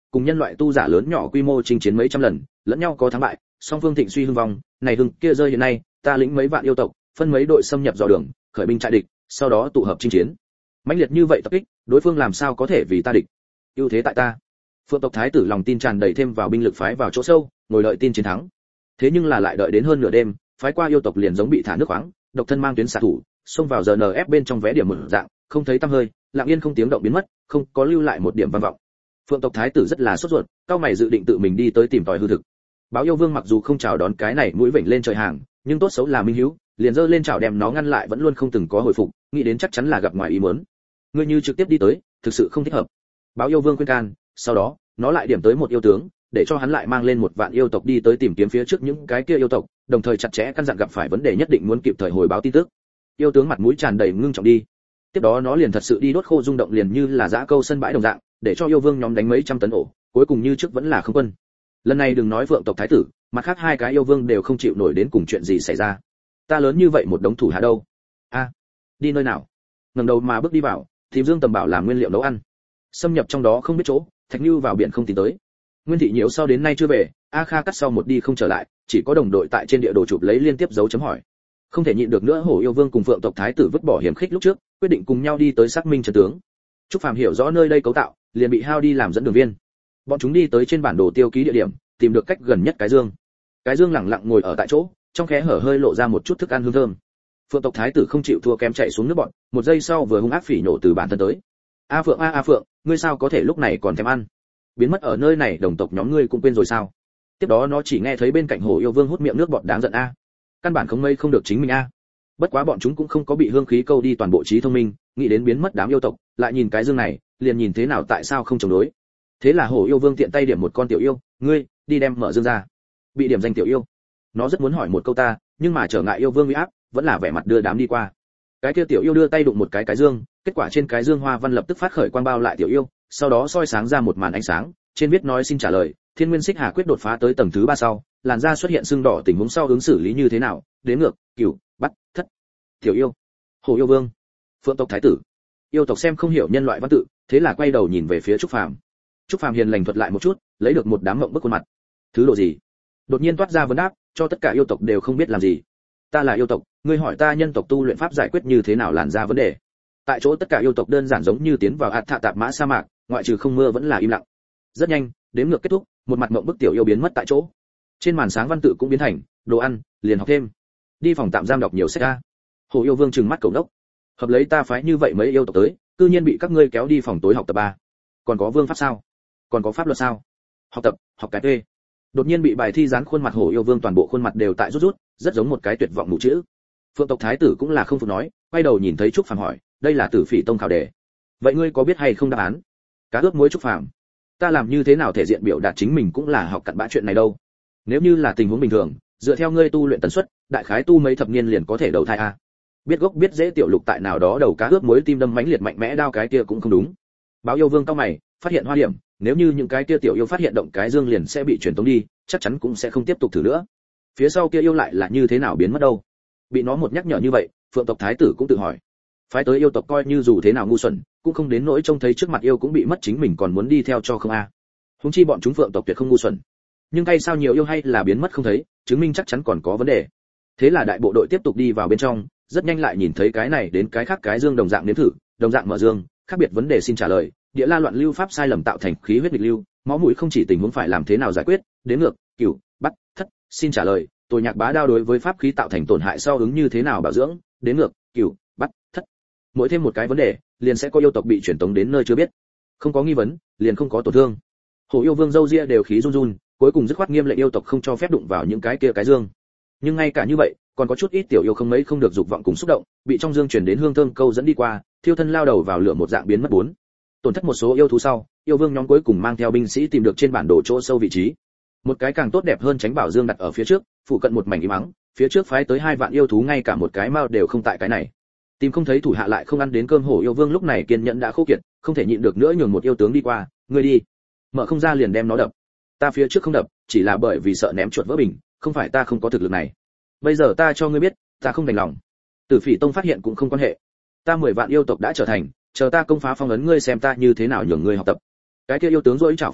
cùng nhân loại tu giả lớn nhỏ quy mô chinh chiến mấy trăm lần, lẫn nhau có thắng bại, song phương thịnh suy hưng vong, này hưng kia rơi hiện nay, ta lĩnh mấy vạn yêu tộc, phân mấy đội xâm nhập dò đường, khởi binh trại địch, sau đó tụ hợp chinh chiến. Mãnh liệt như vậy tập kích, đối phương làm sao có thể vì ta địch? Ưu thế tại ta. Phượng tộc thái tử lòng tin tràn đầy thêm vào binh lực phái vào chỗ sâu, ngồi đợi tin chiến thắng. Thế nhưng là lại đợi đến hơn nửa đêm, phái qua yêu tộc liền giống bị thả nước khoáng, độc thân mang tuyến xạ thủ, xông vào giờ en ép bên trong vé điểm một dạng, không thấy tăm hơi, lặng yên không tiếng động biến mất, không có lưu lại một điểm văn vọng. Phượng tộc thái tử rất là sốt ruột, cao mày dự định tự mình đi tới tìm tòi hư thực. Báo yêu vương mặc dù không chào đón cái này mũi vểnh lên trời hàng, nhưng tốt xấu là minh hữu, liền giơ lên chảo đem nó ngăn lại vẫn luôn không từng có hồi phục, nghĩ đến chắc chắn là gặp ngoài ý muốn. Ngươi như trực tiếp đi tới, thực sự không thích hợp. Báo yêu vương khuyên can, sau đó, nó lại điểm tới một yêu tướng, để cho hắn lại mang lên một vạn yêu tộc đi tới tìm kiếm phía trước những cái kia yêu tộc, đồng thời chặt chẽ căn dặn gặp phải vấn đề nhất định muốn kịp thời hồi báo tin tức. Yêu tướng mặt mũi tràn đầy ngưng trọng đi. Tiếp đó nó liền thật sự đi đốt khô rung động liền như là dã câu sân bãi đồng dạng, để cho yêu vương nhóm đánh mấy trăm tấn ổ, cuối cùng như trước vẫn là không quân. Lần này đừng nói Phượng tộc thái tử, mặt khác hai cái yêu vương đều không chịu nổi đến cùng chuyện gì xảy ra. Ta lớn như vậy một đống thủ hạ đâu? A, đi nơi nào? Ngẩng đầu mà bước đi vào, tìm Dương Tầm Bảo làm nguyên liệu nấu ăn. Xâm nhập trong đó không biết chỗ, Thạch Nưu vào biển không tìm tới. Nguyên Thị Nhiễu sau đến nay chưa về, A Kha cắt sau một đi không trở lại, chỉ có đồng đội tại trên địa đồ chụp lấy liên tiếp dấu chấm hỏi. Không thể nhịn được nữa, Hổ yêu vương cùng Phượng tộc thái tử vứt bỏ hiểm khích lúc trước, quyết định cùng nhau đi tới xác minh chân tướng. Trúc Phàm hiểu rõ nơi đây cấu tạo, liền bị hao đi làm dẫn đường viên. Bọn chúng đi tới trên bản đồ tiêu ký địa điểm, tìm được cách gần nhất cái dương. Cái dương lẳng lặng ngồi ở tại chỗ, trong khe hở hơi lộ ra một chút thức ăn hương thơm. Phượng tộc thái tử không chịu thua kém chạy xuống nước bọn, một giây sau vừa hung ác phỉ nhổ từ bản thân tới. A Phượng a A Phượng, ngươi sao có thể lúc này còn thèm ăn? Biến mất ở nơi này đồng tộc nhóm ngươi cũng quên rồi sao? Tiếp đó nó chỉ nghe thấy bên cạnh Hổ yêu vương hút miệng nước bọt đáng giận a. Căn bản không mây không được chính mình a. Bất quá bọn chúng cũng không có bị hương khí câu đi toàn bộ trí thông minh, nghĩ đến biến mất đám yêu tộc, lại nhìn cái dương này, liền nhìn thế nào tại sao không chống đối. Thế là Hổ yêu vương tiện tay điểm một con tiểu yêu, ngươi đi đem mở dương ra. Bị điểm danh tiểu yêu, nó rất muốn hỏi một câu ta, nhưng mà trở ngại yêu vương uy áp, vẫn là vẻ mặt đưa đám đi qua. Cái kia tiểu yêu đưa tay đụng một cái cái dương, kết quả trên cái dương hoa văn lập tức phát khởi quang bao lại tiểu yêu, sau đó soi sáng ra một màn ánh sáng, trên viết nói xin trả lời, Thiên Nguyên Xích Hà quyết đột phá tới tầng thứ ba sau, làn da xuất hiện sưng đỏ, tình huống sau ứng xử lý như thế nào, đến ngược, cửu, bắt, thất. Tiểu yêu, Hổ yêu vương, Phượng tộc thái tử. Yêu tộc xem không hiểu nhân loại văn tự, thế là quay đầu nhìn về phía Trúc Phàm. Trúc Phàm hiền lành thuật lại một chút, lấy được một đám ngậm bức khuôn mặt. Thứ độ gì? Đột nhiên toát ra vấn đáp, cho tất cả yêu tộc đều không biết làm gì. Ta là yêu tộc, ngươi hỏi ta nhân tộc tu luyện pháp giải quyết như thế nào làn ra vấn đề. Tại chỗ tất cả yêu tộc đơn giản giống như tiến vào hạt thạ tạp mã sa mạc, ngoại trừ không mưa vẫn là im lặng. Rất nhanh, đếm ngược kết thúc, một mặt mộng bức tiểu yêu biến mất tại chỗ. Trên màn sáng văn tự cũng biến thành đồ ăn, liền học thêm. Đi phòng tạm giam đọc nhiều sách a. Hổ yêu vương trừng mắt cổng đốc. Hợp lấy ta phái như vậy mấy yêu tộc tới, cư nhiên bị các ngươi kéo đi phòng tối học tập a. Còn có vương pháp sao? Còn có pháp luật sao? Học tập, học cái tê. Đột nhiên bị bài thi dán khuôn mặt Hổ yêu vương toàn bộ khuôn mặt đều tại rút rút, rất giống một cái tuyệt vọng mù chữ. Phượng tộc thái tử cũng là không phục nói, quay đầu nhìn thấy Trúc Phàm hỏi, đây là Tử Phỉ tông khảo đề. Vậy ngươi có biết hay không đáp án? Cá ướp muối Trúc Phàm. Ta làm như thế nào thể diện biểu đạt chính mình cũng là học cặn bã chuyện này đâu. Nếu như là tình huống bình thường, dựa theo ngươi tu luyện tần suất, đại khái tu mấy thập niên liền có thể đầu thai a. Biết gốc biết dễ tiểu lục tại nào đó đầu cá ướp muối tim đâm mãnh liệt mạnh mẽ đao cái kia cũng không đúng. Báo yêu vương cao mày, phát hiện hoa điểm, nếu như những cái kia tiểu yêu phát hiện động cái dương liền sẽ bị truyền tống đi, chắc chắn cũng sẽ không tiếp tục thử nữa. Phía sau kia yêu lại là như thế nào biến mất đâu? Bị nó một nhắc nhở như vậy, Phượng tộc thái tử cũng tự hỏi. Phái tới yêu tộc coi như dù thế nào ngu xuẩn, cũng không đến nỗi trông thấy trước mặt yêu cũng bị mất chính mình còn muốn đi theo cho không a. Huống chi bọn chúng Phượng tộc tuyệt không ngu xuẩn. Nhưng tay sao nhiều yêu hay là biến mất không thấy, chứng minh chắc chắn còn có vấn đề. Thế là đại bộ đội tiếp tục đi vào bên trong, rất nhanh lại nhìn thấy cái này đến cái khác cái dương đồng dạng nếm thử, đồng dạng mở dương, khác biệt vấn đề xin trả lời, địa la loạn lưu pháp sai lầm tạo thành khí huyết nghịch lưu, máu mũi không chỉ tình huống phải làm thế nào giải quyết, đến ngược, cửu, bắt, thất, xin trả lời, tôi nhạc bá đao đối với pháp khí tạo thành tổn hại sau ứng như thế nào bảo dưỡng, đến ngược, cửu, bắt, thất. Mỗi thêm một cái vấn đề, liền sẽ có yêu tộc bị chuyển tống đến nơi chưa biết. Không có nghi vấn, liền không có tổn thương. Hổ yêu vương dâu ria đều khí run run, cuối cùng dứt khoát nghiêm lệnh yêu tộc không cho phép đụng vào những cái kia cái dương. Nhưng ngay cả như vậy, còn có chút ít tiểu yêu không mấy không được dục vọng cùng xúc động, bị trong dương truyền đến hương thơm câu dẫn đi qua, thiêu thân lao đầu vào lửa một dạng biến mất bốn. Tổn thất một số yêu thú sau, yêu vương nhóm cuối cùng mang theo binh sĩ tìm được trên bản đồ chỗ sâu vị trí. Một cái càng tốt đẹp hơn tránh bảo dương đặt ở phía trước, phụ cận một mảnh im ắng, phía trước phái tới hai vạn yêu thú ngay cả một cái mao đều không tại cái này. Tìm không thấy thủ hạ lại không ăn đến cơm, Hổ yêu vương lúc này kiên nhẫn đã khô kiệt, không thể nhịn được nữa nhường một yêu tướng đi qua, ngươi đi. Mở không ra liền đem nó đập. Ta phía trước không đập, chỉ là bởi vì sợ ném chuột vỡ bình, không phải ta không có thực lực này. Bây giờ ta cho ngươi biết, ta không đành lòng. Tử Phỉ tông phát hiện cũng không quan hệ. Ta mười vạn yêu tộc đã trở thành, chờ ta công phá phong ấn ngươi xem ta như thế nào nhường ngươi học tập. Cái kia yêu tướng rỗi chảo phát lực,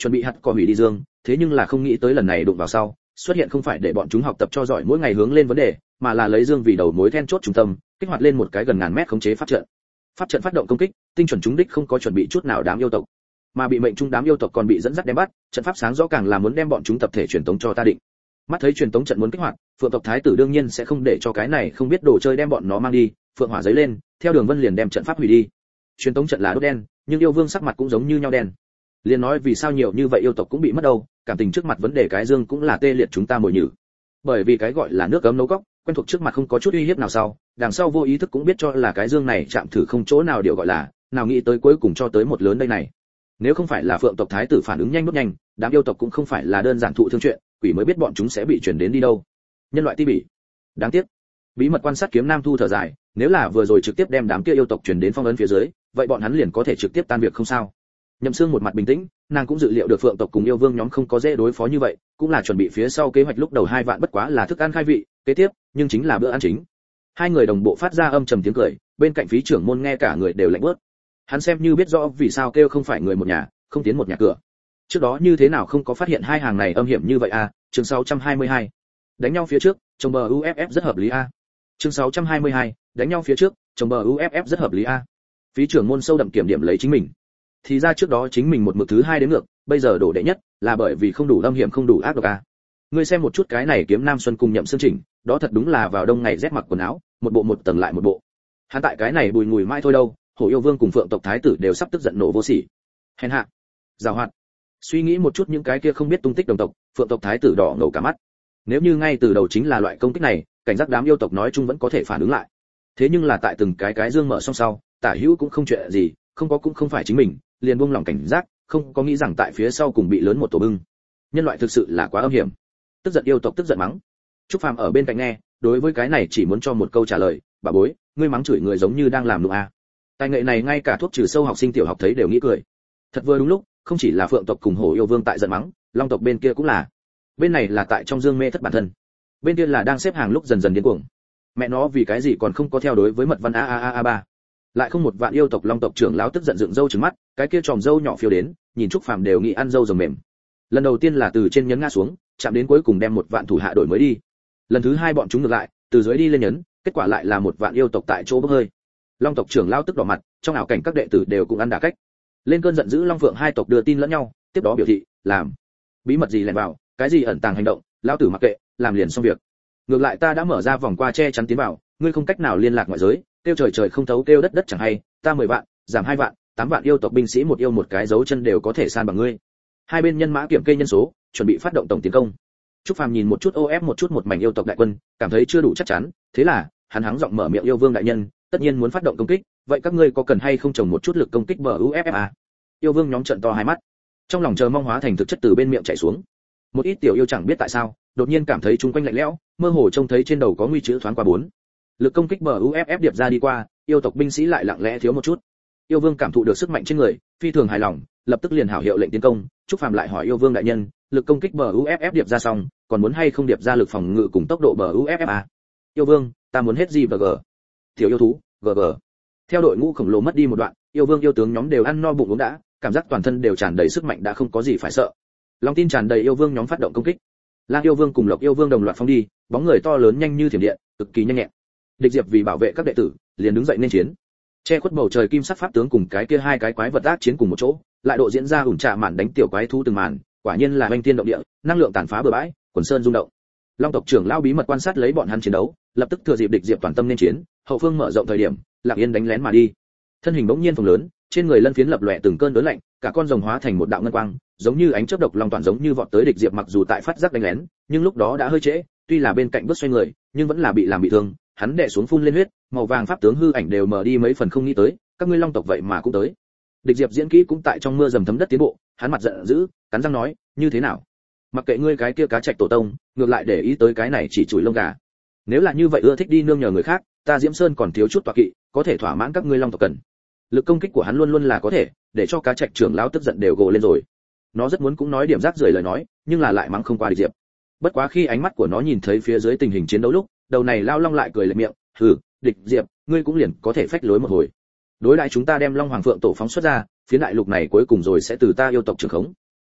chuẩn bị hạt cỏ hủy đi dương, thế nhưng là không nghĩ tới lần này đụng vào sau, xuất hiện không phải để bọn chúng học tập cho giỏi mỗi ngày hướng lên vấn đề, mà là lấy dương vì đầu mối then chốt trung tâm, kích hoạt lên một cái gần ngàn mét khống chế pháp trận. Pháp trận phát động công kích, tinh chuẩn trúng đích không có chuẩn bị chút nào đám yêu tộc, mà bị mệnh trung đám yêu tộc còn bị dẫn dắt đem bắt, trận pháp sáng rõ càng là muốn đem bọn chúng tập thể truyền tống cho ta định. Mắt thấy truyền tống trận muốn kích hoạt, Phượng tộc thái tử đương nhiên sẽ không để cho cái này không biết đồ chơi đem bọn nó mang đi, phượng hỏa giấy lên, theo đường vân liền đem trận pháp hủy đi. Truyền tống trận là đốt đen, nhưng yêu vương sắc mặt cũng giống như nhau đen. Liền nói vì sao nhiều như vậy yêu tộc cũng bị mất đâu, cảm tình trước mặt vấn đề cái dương cũng là tê liệt chúng ta mồi nhử. Bởi vì cái gọi là nước cấm nấu cốc, quen thuộc trước mặt không có chút uy hiếp nào sau, đằng sau vô ý thức cũng biết cho là cái dương này chạm thử không chỗ nào điều gọi là, nào nghĩ tới cuối cùng cho tới một lớn đây này. Nếu không phải là Phượng tộc thái tử phản ứng nhanh nốt nhanh, đám yêu tộc cũng không phải là đơn giản thụ thương chuyện, quỷ mới biết bọn chúng sẽ bị chuyển đến đi đâu. Nhân loại ti bỉ. Đáng tiếc. Bí mật quan sát kiếm nam thu thở dài, nếu là vừa rồi trực tiếp đem đám kia yêu tộc chuyển đến phong ấn phía dưới, vậy bọn hắn liền có thể trực tiếp tan việc không sao. Nhậm Sương một mặt bình tĩnh, nàng cũng dự liệu được Phượng tộc cùng yêu vương nhóm không có dễ đối phó như vậy, cũng là chuẩn bị phía sau kế hoạch lúc đầu hai vạn bất quá là thức ăn khai vị, kế tiếp, nhưng chính là bữa ăn chính. Hai người đồng bộ phát ra âm trầm tiếng cười, bên cạnh phí trưởng môn nghe cả người đều lạnh buốt. Hắn xem như biết rõ vì sao kêu không phải người một nhà, không tiến một nhà cửa. Trước đó như thế nào không có phát hiện hai hàng này âm hiểm như vậy a? Chương sáu trăm hai mươi hai. Đánh nhau phía trước, trồng bờ u ép ép rất hợp lý a. Chương sáu trăm hai mươi hai, đánh nhau phía trước, trồng bờ u ép ép rất hợp lý a. Phí trưởng môn sâu đậm kiểm điểm lấy chính mình. Thì ra trước đó chính mình một mực thứ hai đến ngược, bây giờ đổ đệ nhất, là bởi vì không đủ âm hiểm không đủ ác độc a. Ngươi xem một chút cái này kiếm Nam Xuân cùng Nhậm Sương chỉnh, đó thật đúng là vào đông ngày rét mặc quần áo, một bộ một tầng lại một bộ. Hắn tại cái này bùi ngùi mãi thôi đâu, Hổ yêu vương cùng Phượng tộc thái tử đều sắp tức giận nổ vô sỉ. Hèn hạ, giàu hoạt. Suy nghĩ một chút những cái kia không biết tung tích đồng tộc, Phượng tộc thái tử đỏ ngầu cả mắt. Nếu như ngay từ đầu chính là loại công kích này, cảnh giác đám yêu tộc nói chung vẫn có thể phản ứng lại. Thế nhưng là tại từng cái cái dương mở xong sau, tả hữu cũng không chuyện gì, không có cũng không phải chính mình, liền buông lòng cảnh giác, không có nghĩ rằng tại phía sau cùng bị lớn một tổ bưng. Nhân loại thực sự là quá âm hiểm. Tức giận yêu tộc tức giận mắng. Trúc Phàm ở bên cạnh nghe, đối với cái này chỉ muốn cho một câu trả lời, bà bối, ngươi mắng chửi người giống như đang làm nụ a. Tài nghệ này ngay cả thuốc trừ sâu học sinh tiểu học thấy đều nghĩ cười. Thật vừa đúng lúc, không chỉ là Phượng tộc cùng Hổ yêu vương tại giận mắng, Long tộc bên kia cũng là. Bên này là tại trong dương mê thất bản thân, bên kia là đang xếp hàng lúc dần dần điên cuồng. Mẹ nó vì cái gì còn không có theo đối với mật văn a a a a ba. Lại không một vạn yêu tộc Long tộc trưởng lão tức giận dựng râu trừng mắt, cái kia tròm râu nhỏ phiêu đến, nhìn Trúc Phàm đều nghĩ ăn râu rồng mềm. Lần đầu tiên là từ trên nhấn ngã xuống, chạm đến cuối cùng đem một vạn thủ hạ đổi mới đi. Lần thứ hai bọn chúng ngược lại, từ dưới đi lên nhấn, kết quả lại là một vạn yêu tộc tại chỗ bốc hơi. Long tộc trưởng lão tức đỏ mặt, trong ảo cảnh các đệ tử đều cũng ăn đả cách. Lên cơn giận dữ Long Phượng hai tộc đưa tin lẫn nhau, tiếp đó biểu thị, làm. Bí mật gì lẻn vào, cái gì ẩn tàng hành động, lão tử mặc kệ, làm liền xong việc. Ngược lại ta đã mở ra vòng qua che chắn tiến vào, ngươi không cách nào liên lạc ngoại giới, kêu trời trời không thấu kêu đất đất chẳng hay, ta mười vạn, giảm hai vạn, tám vạn yêu tộc binh sĩ một yêu một cái dấu chân đều có thể san bằng ngươi. Hai bên nhân mã kiểm kê nhân số, chuẩn bị phát động tổng tiến công. Trúc Phàm nhìn một chút ô ép một chút một mảnh yêu tộc đại quân, cảm thấy chưa đủ chắc chắn, thế là, hắn hắng giọng mở miệng yêu vương đại nhân, tất nhiên muốn phát động công kích, vậy các ngươi có cần hay không trồng một chút lực công kích bờ u ép ép à? Yêu vương nhóm trợn to hai mắt, trong lòng chờ mong hóa thành thực chất từ bên miệng chảy xuống. Một ít tiểu yêu chẳng biết tại sao, đột nhiên cảm thấy chung quanh lạnh lẽo, mơ hồ trông thấy trên đầu có nguy chữ thoáng qua bốn. Lực công kích bờ u ép ép điệp ra đi qua, yêu tộc binh sĩ lại lặng lẽ thiếu một chút. Yêu vương cảm thụ được sức mạnh trên người, phi thường hài lòng, lập tức liền hảo hiệu lệnh tiến công. Trúc Phàm lại hỏi yêu vương đại nhân, lực công kích bờ u ép ép điệp ra xong, còn muốn hay không điệp ra lực phòng ngự cùng tốc độ bờ u ép ép à? Yêu vương, ta muốn hết gì và g. Tiểu yêu thú, gg. Theo đội ngũ khổng lồ mất đi một đoạn, yêu vương yêu tướng nhóm đều ăn no bụng uống đã, cảm giác toàn thân đều tràn đầy sức mạnh đã không có gì phải sợ. Lòng tin tràn đầy yêu vương nhóm phát động công kích. Lang yêu vương cùng Lộc yêu vương đồng loạt phóng đi, bóng người to lớn nhanh như thiểm điện, cực kỳ nhanh nhẹn. Địch Diệp vì bảo vệ các đệ tử, liền đứng dậy nên chiến. Che khuất bầu trời kim sắc pháp tướng cùng cái kia hai cái quái vật ác chiến cùng một chỗ, lại độ diễn ra ủn trà màn đánh tiểu quái thú từng màn, quả nhiên là oanh thiên động địa, năng lượng tàn phá bừa bãi, quần sơn rung động. Long tộc trưởng lão bí mật quan sát lấy bọn hắn chiến đấu, lập tức thừa dịp Địch Diệp toàn tâm nên chiến, hậu phương mở rộng thời điểm, lặng yên đánh lén mà đi. Thân hình bỗng nhiên phồng lớn, trên người lân phiến lập lòe từng cơn đớn lạnh, cả con rồng hóa thành một đạo ngân quang, giống như ánh chớp độc long toàn giống như vọt tới Địch Diệp, mặc dù tại phát giác đánh lén, nhưng lúc đó đã hơi trễ, tuy là bên cạnh bước xoay người, nhưng vẫn là bị làm bị thương, hắn đè xuống phun lên huyết, màu vàng pháp tướng hư ảnh đều mờ đi mấy phần, không nghĩ tới, các ngươi Long tộc vậy mà cũng tới. Địch Diệp diễn kỹ cũng tại trong mưa dầm thấm đất tiến bộ, hắn mặt giận dữ, cắn răng nói, như thế nào? Mặc kệ ngươi cái kia cá trạch tổ tông, ngược lại để ý tới cái này chỉ chùi lông gà. Nếu là như vậy ưa thích đi nương nhờ người khác, ta Diễm Sơn còn thiếu chút tọa kỵ, có thể thỏa mãn các ngươi Long tộc cần. Lực công kích của hắn luôn luôn là có thể, để cho cá trạch trưởng lão tức giận đều gồ lên rồi. Nó rất muốn cũng nói điểm rác rưởi lời nói, nhưng là lại mắng không qua Địch Diệp. Bất quá khi ánh mắt của nó nhìn thấy phía dưới tình hình chiến đấu lúc, đầu này lao long lại cười lệ miệng, hừ, Địch Diệp, ngươi cũng liền có thể phách lối một hồi. Đối lại chúng ta đem Long Hoàng Phượng tổ phóng xuất ra, phía đại lục này cuối cùng rồi sẽ từ ta yêu tộc trưởng khống.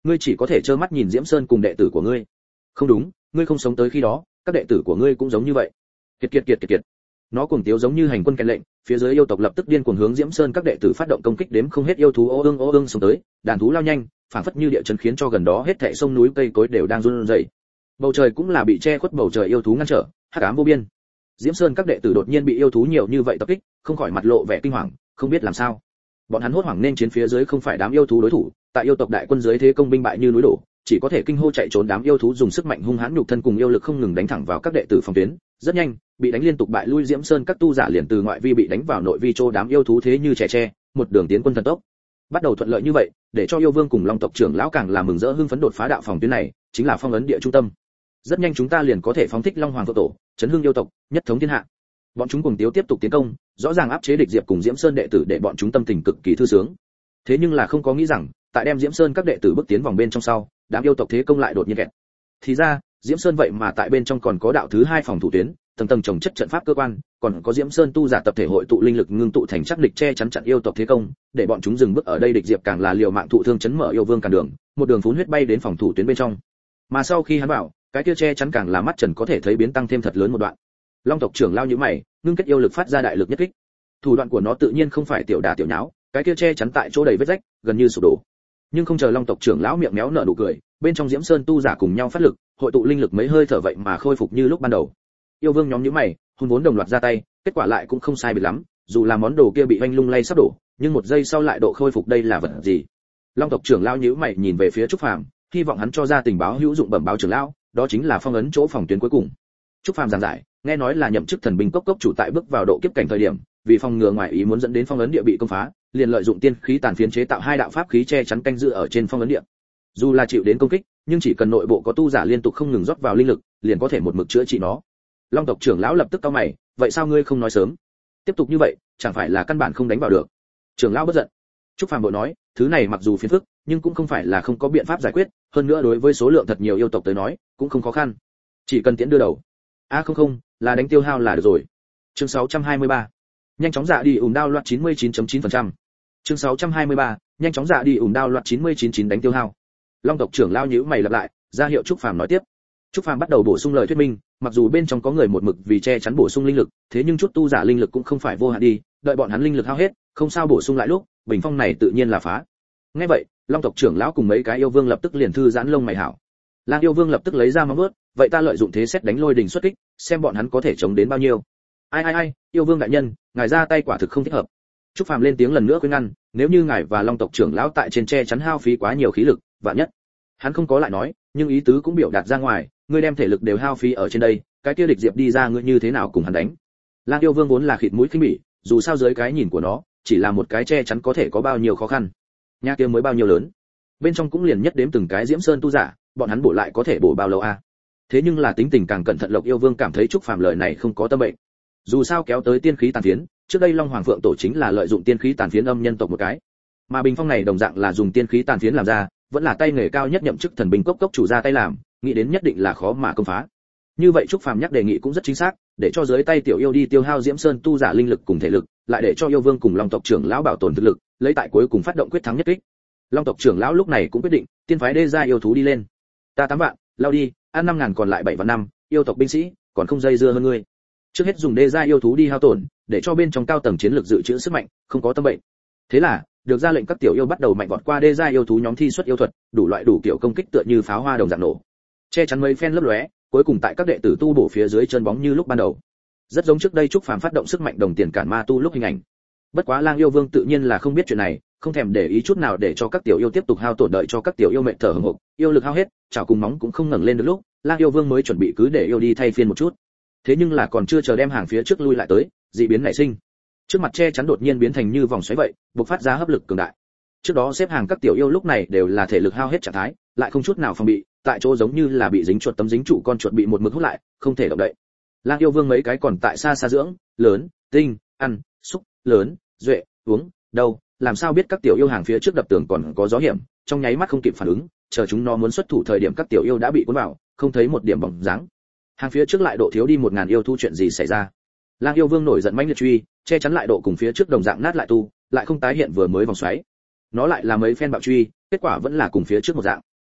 ngươi chỉ có thể trơ mắt nhìn Diễm Sơn cùng đệ tử của ngươi. Không đúng, ngươi không sống tới khi đó, các đệ tử của ngươi cũng giống như vậy. Kiệt kiệt kiệt kiệt kiệt. Nó cuồng tiếu giống như hành quân kèn lệnh, phía dưới yêu tộc lập tức điên cuồng hướng Diễm Sơn các đệ tử phát động công kích, đếm không hết yêu thú ô ương ô ương xông tới, đàn thú lao nhanh, phảng phất như địa chấn khiến cho gần đó hết thảy sông núi cây cối đều đang run rẩy. Bầu trời cũng là bị che khuất bầu trời yêu thú ngăn trở, hắc ám vô biên. Diễm Sơn các đệ tử đột nhiên bị yêu thú nhiều như vậy tập kích, không khỏi mặt lộ vẻ kinh hoàng, không biết làm sao. Bọn hắn hốt hoảng nên chiến phía dưới không phải đám yêu thú đối thủ, tại yêu tộc đại quân dưới thế công binh bại như núi đổ, chỉ có thể kinh hô chạy trốn. Đám yêu thú dùng sức mạnh hung hãn nhục thân cùng yêu lực không ngừng đánh thẳng vào các đệ tử phòng tuyến, rất nhanh, bị đánh liên tục bại lui Diễm Sơn các tu giả liền từ ngoại vi bị đánh vào nội vi chỗ, đám yêu thú thế như trẻ tre, một đường tiến quân thần tốc. Bắt đầu thuận lợi như vậy, để cho yêu vương cùng long tộc trưởng lão càng là mừng rỡ hưng phấn, đột phá đạo phòng tuyến này, chính là phong ấn địa trung tâm. Rất nhanh chúng ta liền có thể phóng thích Long Hoàng Phượng Tổ, chấn hưng yêu tộc, nhất thống thiên hạ. Bọn chúng cùng tiếu tiếp tục tiến công, rõ ràng áp chế địch Diệp cùng Diễm Sơn đệ tử, để bọn chúng tâm tình cực kỳ thư sướng. Thế nhưng là không có nghĩ rằng, tại đem Diễm Sơn các đệ tử bước tiến vòng bên trong sau, đám yêu tộc thế công lại đột nhiên kẹt. Thì ra, Diễm Sơn vậy mà tại bên trong còn có đạo thứ hai phòng thủ tuyến, tầng tầng chồng chất trận pháp cơ quan, còn có Diễm Sơn tu giả tập thể hội tụ linh lực ngưng tụ thành chắc địch che chắn chặn yêu tộc thế công, để bọn chúng dừng bước ở đây. Địch Diệp càng là liều mạng thụ thương chấn mở yêu vương cản đường, một đường phún huyết bay đến phòng thủ tuyến bên trong. Mà sau khi hắn bảo, cái kia che chắn càng là mắt trần có thể thấy biến tăng thêm thật lớn một đoạn. Long tộc trưởng lao nhíu mày, ngưng kết yêu lực phát ra đại lực nhất kích. Thủ đoạn của nó tự nhiên không phải tiểu đả tiểu nháo, cái kia che chắn tại chỗ đầy vết rách, gần như sụp đổ. Nhưng không chờ Long tộc trưởng lão miệng méo nở nụ cười, bên trong Diễm Sơn tu giả cùng nhau phát lực, hội tụ linh lực mấy hơi thở vậy mà khôi phục như lúc ban đầu. Yêu vương nhóm nhíu mày, hùng vốn đồng loạt ra tay, kết quả lại cũng không sai biệt lắm, dù là món đồ kia bị oanh lung lay sắp đổ, nhưng một giây sau lại độ khôi phục, đây là vật gì? Long tộc trưởng lão nhíu mày nhìn về phía Trúc Phàm, hy vọng hắn cho ra tình báo hữu dụng bẩm báo trưởng lão, đó chính là phong ấn chỗ phòng tuyến cuối cùng. Trúc Phàm giảng giải, nghe nói là nhậm chức thần binh cốc cốc chủ tại bước vào độ kiếp cảnh thời điểm, vì phòng ngừa ngoài ý muốn dẫn đến phong ấn địa bị công phá, liền lợi dụng tiên khí tàn phiến chế tạo hai đạo pháp khí che chắn canh giữ ở trên phong ấn địa. Dù là chịu đến công kích, nhưng chỉ cần nội bộ có tu giả liên tục không ngừng rót vào linh lực, liền có thể một mực chữa trị nó. Long tộc trưởng lão lập tức cau mày, vậy sao ngươi không nói sớm? Tiếp tục như vậy, chẳng phải là căn bản không đánh vào được? Trưởng lão bất giận. Trúc Phàm bội nói, thứ này mặc dù phiền phức, nhưng cũng không phải là không có biện pháp giải quyết, hơn nữa đối với số lượng thật nhiều yêu tộc tới nói, cũng không khó khăn. Chỉ cần tiễn đưa đầu. A à không không, là đánh tiêu hao là được rồi. Chương sáu trăm hai mươi ba. Nhanh chóng dạ đi ủn đao loạt chín mươi chín chấm chín phần trăm. Chương sáu trăm hai mươi ba, nhanh chóng dạ đi ủn đao loạt chín mươi chín chín đánh tiêu hao. Long tộc trưởng lao nhíu mày lặp lại, ra hiệu Trúc Phàm nói tiếp. Trúc Phàm bắt đầu bổ sung lời thuyết minh, mặc dù bên trong có người một mực vì che chắn bổ sung linh lực, thế nhưng chút tu giả linh lực cũng không phải vô hạn đi, đợi bọn hắn linh lực hao hết, không sao bổ sung lại lúc, bình phong này tự nhiên là phá. Nghe vậy, Long tộc trưởng lão cùng mấy cái yêu vương lập tức liền thư giãn lông mày hảo. Lang yêu vương lập tức lấy ra móng vuốt, vậy ta lợi dụng thế xét đánh lôi đình xuất kích, xem bọn hắn có thể chống đến bao nhiêu. Ai ai ai, yêu vương đại nhân, ngài ra tay quả thực không thích hợp. Trúc Phàm lên tiếng lần nữa khuyên ngăn, nếu như ngài và Long tộc trưởng lão tại trên che chắn hao phí quá nhiều khí lực, vạn nhất. Hắn không có lại nói, nhưng ý tứ cũng biểu đạt ra ngoài, ngươi đem thể lực đều hao phí ở trên đây, cái kia địch Diệp đi ra ngươi như thế nào cùng hắn đánh. Lang yêu vương vốn là khịt mũi khinh bỉ, dù sao dưới cái nhìn của nó, chỉ là một cái che chắn có thể có bao nhiêu khó khăn. Nhà kia mới bao nhiêu lớn, bên trong cũng liền nhất đếm từng cái Diễm Sơn tu giả, bọn hắn bổ lại có thể bổ bao lâu a? À? Thế nhưng là tính tình càng cẩn thận Lộc yêu vương cảm thấy Trúc Phàm lời này không có tâm bệnh. Dù sao kéo tới tiên khí tàn phiến, trước đây Long Hoàng Phượng Tổ chính là lợi dụng tiên khí tàn phiến âm nhân tộc một cái, mà bình phong này đồng dạng là dùng tiên khí tàn phiến làm ra, vẫn là tay nghề cao nhất nhậm chức thần binh cốc cốc chủ ra tay làm, nghĩ đến nhất định là khó mà công phá. Như vậy Trúc Phàm nhắc đề nghị cũng rất chính xác, để cho dưới tay tiểu yêu đi tiêu hao Diễm Sơn tu giả linh lực cùng thể lực, lại để cho yêu vương cùng Long tộc trưởng lão bảo tồn thực lực, lấy tại cuối cùng phát động quyết thắng nhất kích. Long tộc trưởng lão lúc này cũng quyết định, tiên phái đê gia yêu thú đi lên. Ta tám vạn, lao đi, ăn năm ngàn còn lại bảy vạn năm, yêu tộc binh sĩ, còn không dây dưa hơn ngươi. Trước hết dùng đê gia yêu thú đi hao tổn, để cho bên trong cao tầng chiến lược dự trữ sức mạnh, không có tâm bệnh. Thế là, được ra lệnh các tiểu yêu bắt đầu mạnh vọt qua đê gia yêu thú nhóm thi xuất yêu thuật, đủ loại đủ kiểu công kích tựa như pháo hoa đồng dạng nổ. Che chắn mấy phen lấp lóe, cuối cùng tại các đệ tử tu bổ phía dưới chân bóng như lúc ban đầu. Rất giống trước đây Trúc Phàm phát động sức mạnh đồng tiền cản ma tu lúc hình ảnh. Bất quá Lang yêu vương tự nhiên là không biết chuyện này, không thèm để ý chút nào để cho các tiểu yêu tiếp tục hao tổn, đợi cho các tiểu yêu mệt thở hổn hộc, yêu lực hao hết, chảo cùng móng cũng không ngẩng lên được lúc, Lang yêu vương mới chuẩn bị cứ để yêu đi thay phiên một chút. Thế nhưng là còn chưa chờ đem hàng phía trước lui lại tới, dị biến nảy sinh. Trước mặt che chắn đột nhiên biến thành như vòng xoáy vậy, bộc phát ra hấp lực cường đại. Trước đó xếp hàng các tiểu yêu lúc này đều là thể lực hao hết trạng thái, lại không chút nào phòng bị, tại chỗ giống như là bị dính chuột tấm dính trụ con chuột bị một mực hút lại, không thể động đậy. Lang yêu vương mấy cái còn tại xa xa dưỡng, lớn, tinh, ăn, xúc, lớn, duệ, uống, đâu, làm sao biết các tiểu yêu hàng phía trước đập tường còn có gió hiểm, trong nháy mắt không kịp phản ứng, chờ chúng nó muốn xuất thủ thời điểm các tiểu yêu đã bị cuốn vào, không thấy một điểm bóng dáng. Hàng phía trước lại độ thiếu đi một ngàn yêu thu, chuyện gì xảy ra? Lang yêu vương nổi giận mãnh liệt truy, che chắn lại độ cùng phía trước đồng dạng nát lại tu, lại không tái hiện vừa mới vòng xoáy. Nó lại là mấy phen bạo truy, kết quả vẫn là cùng phía trước một dạng.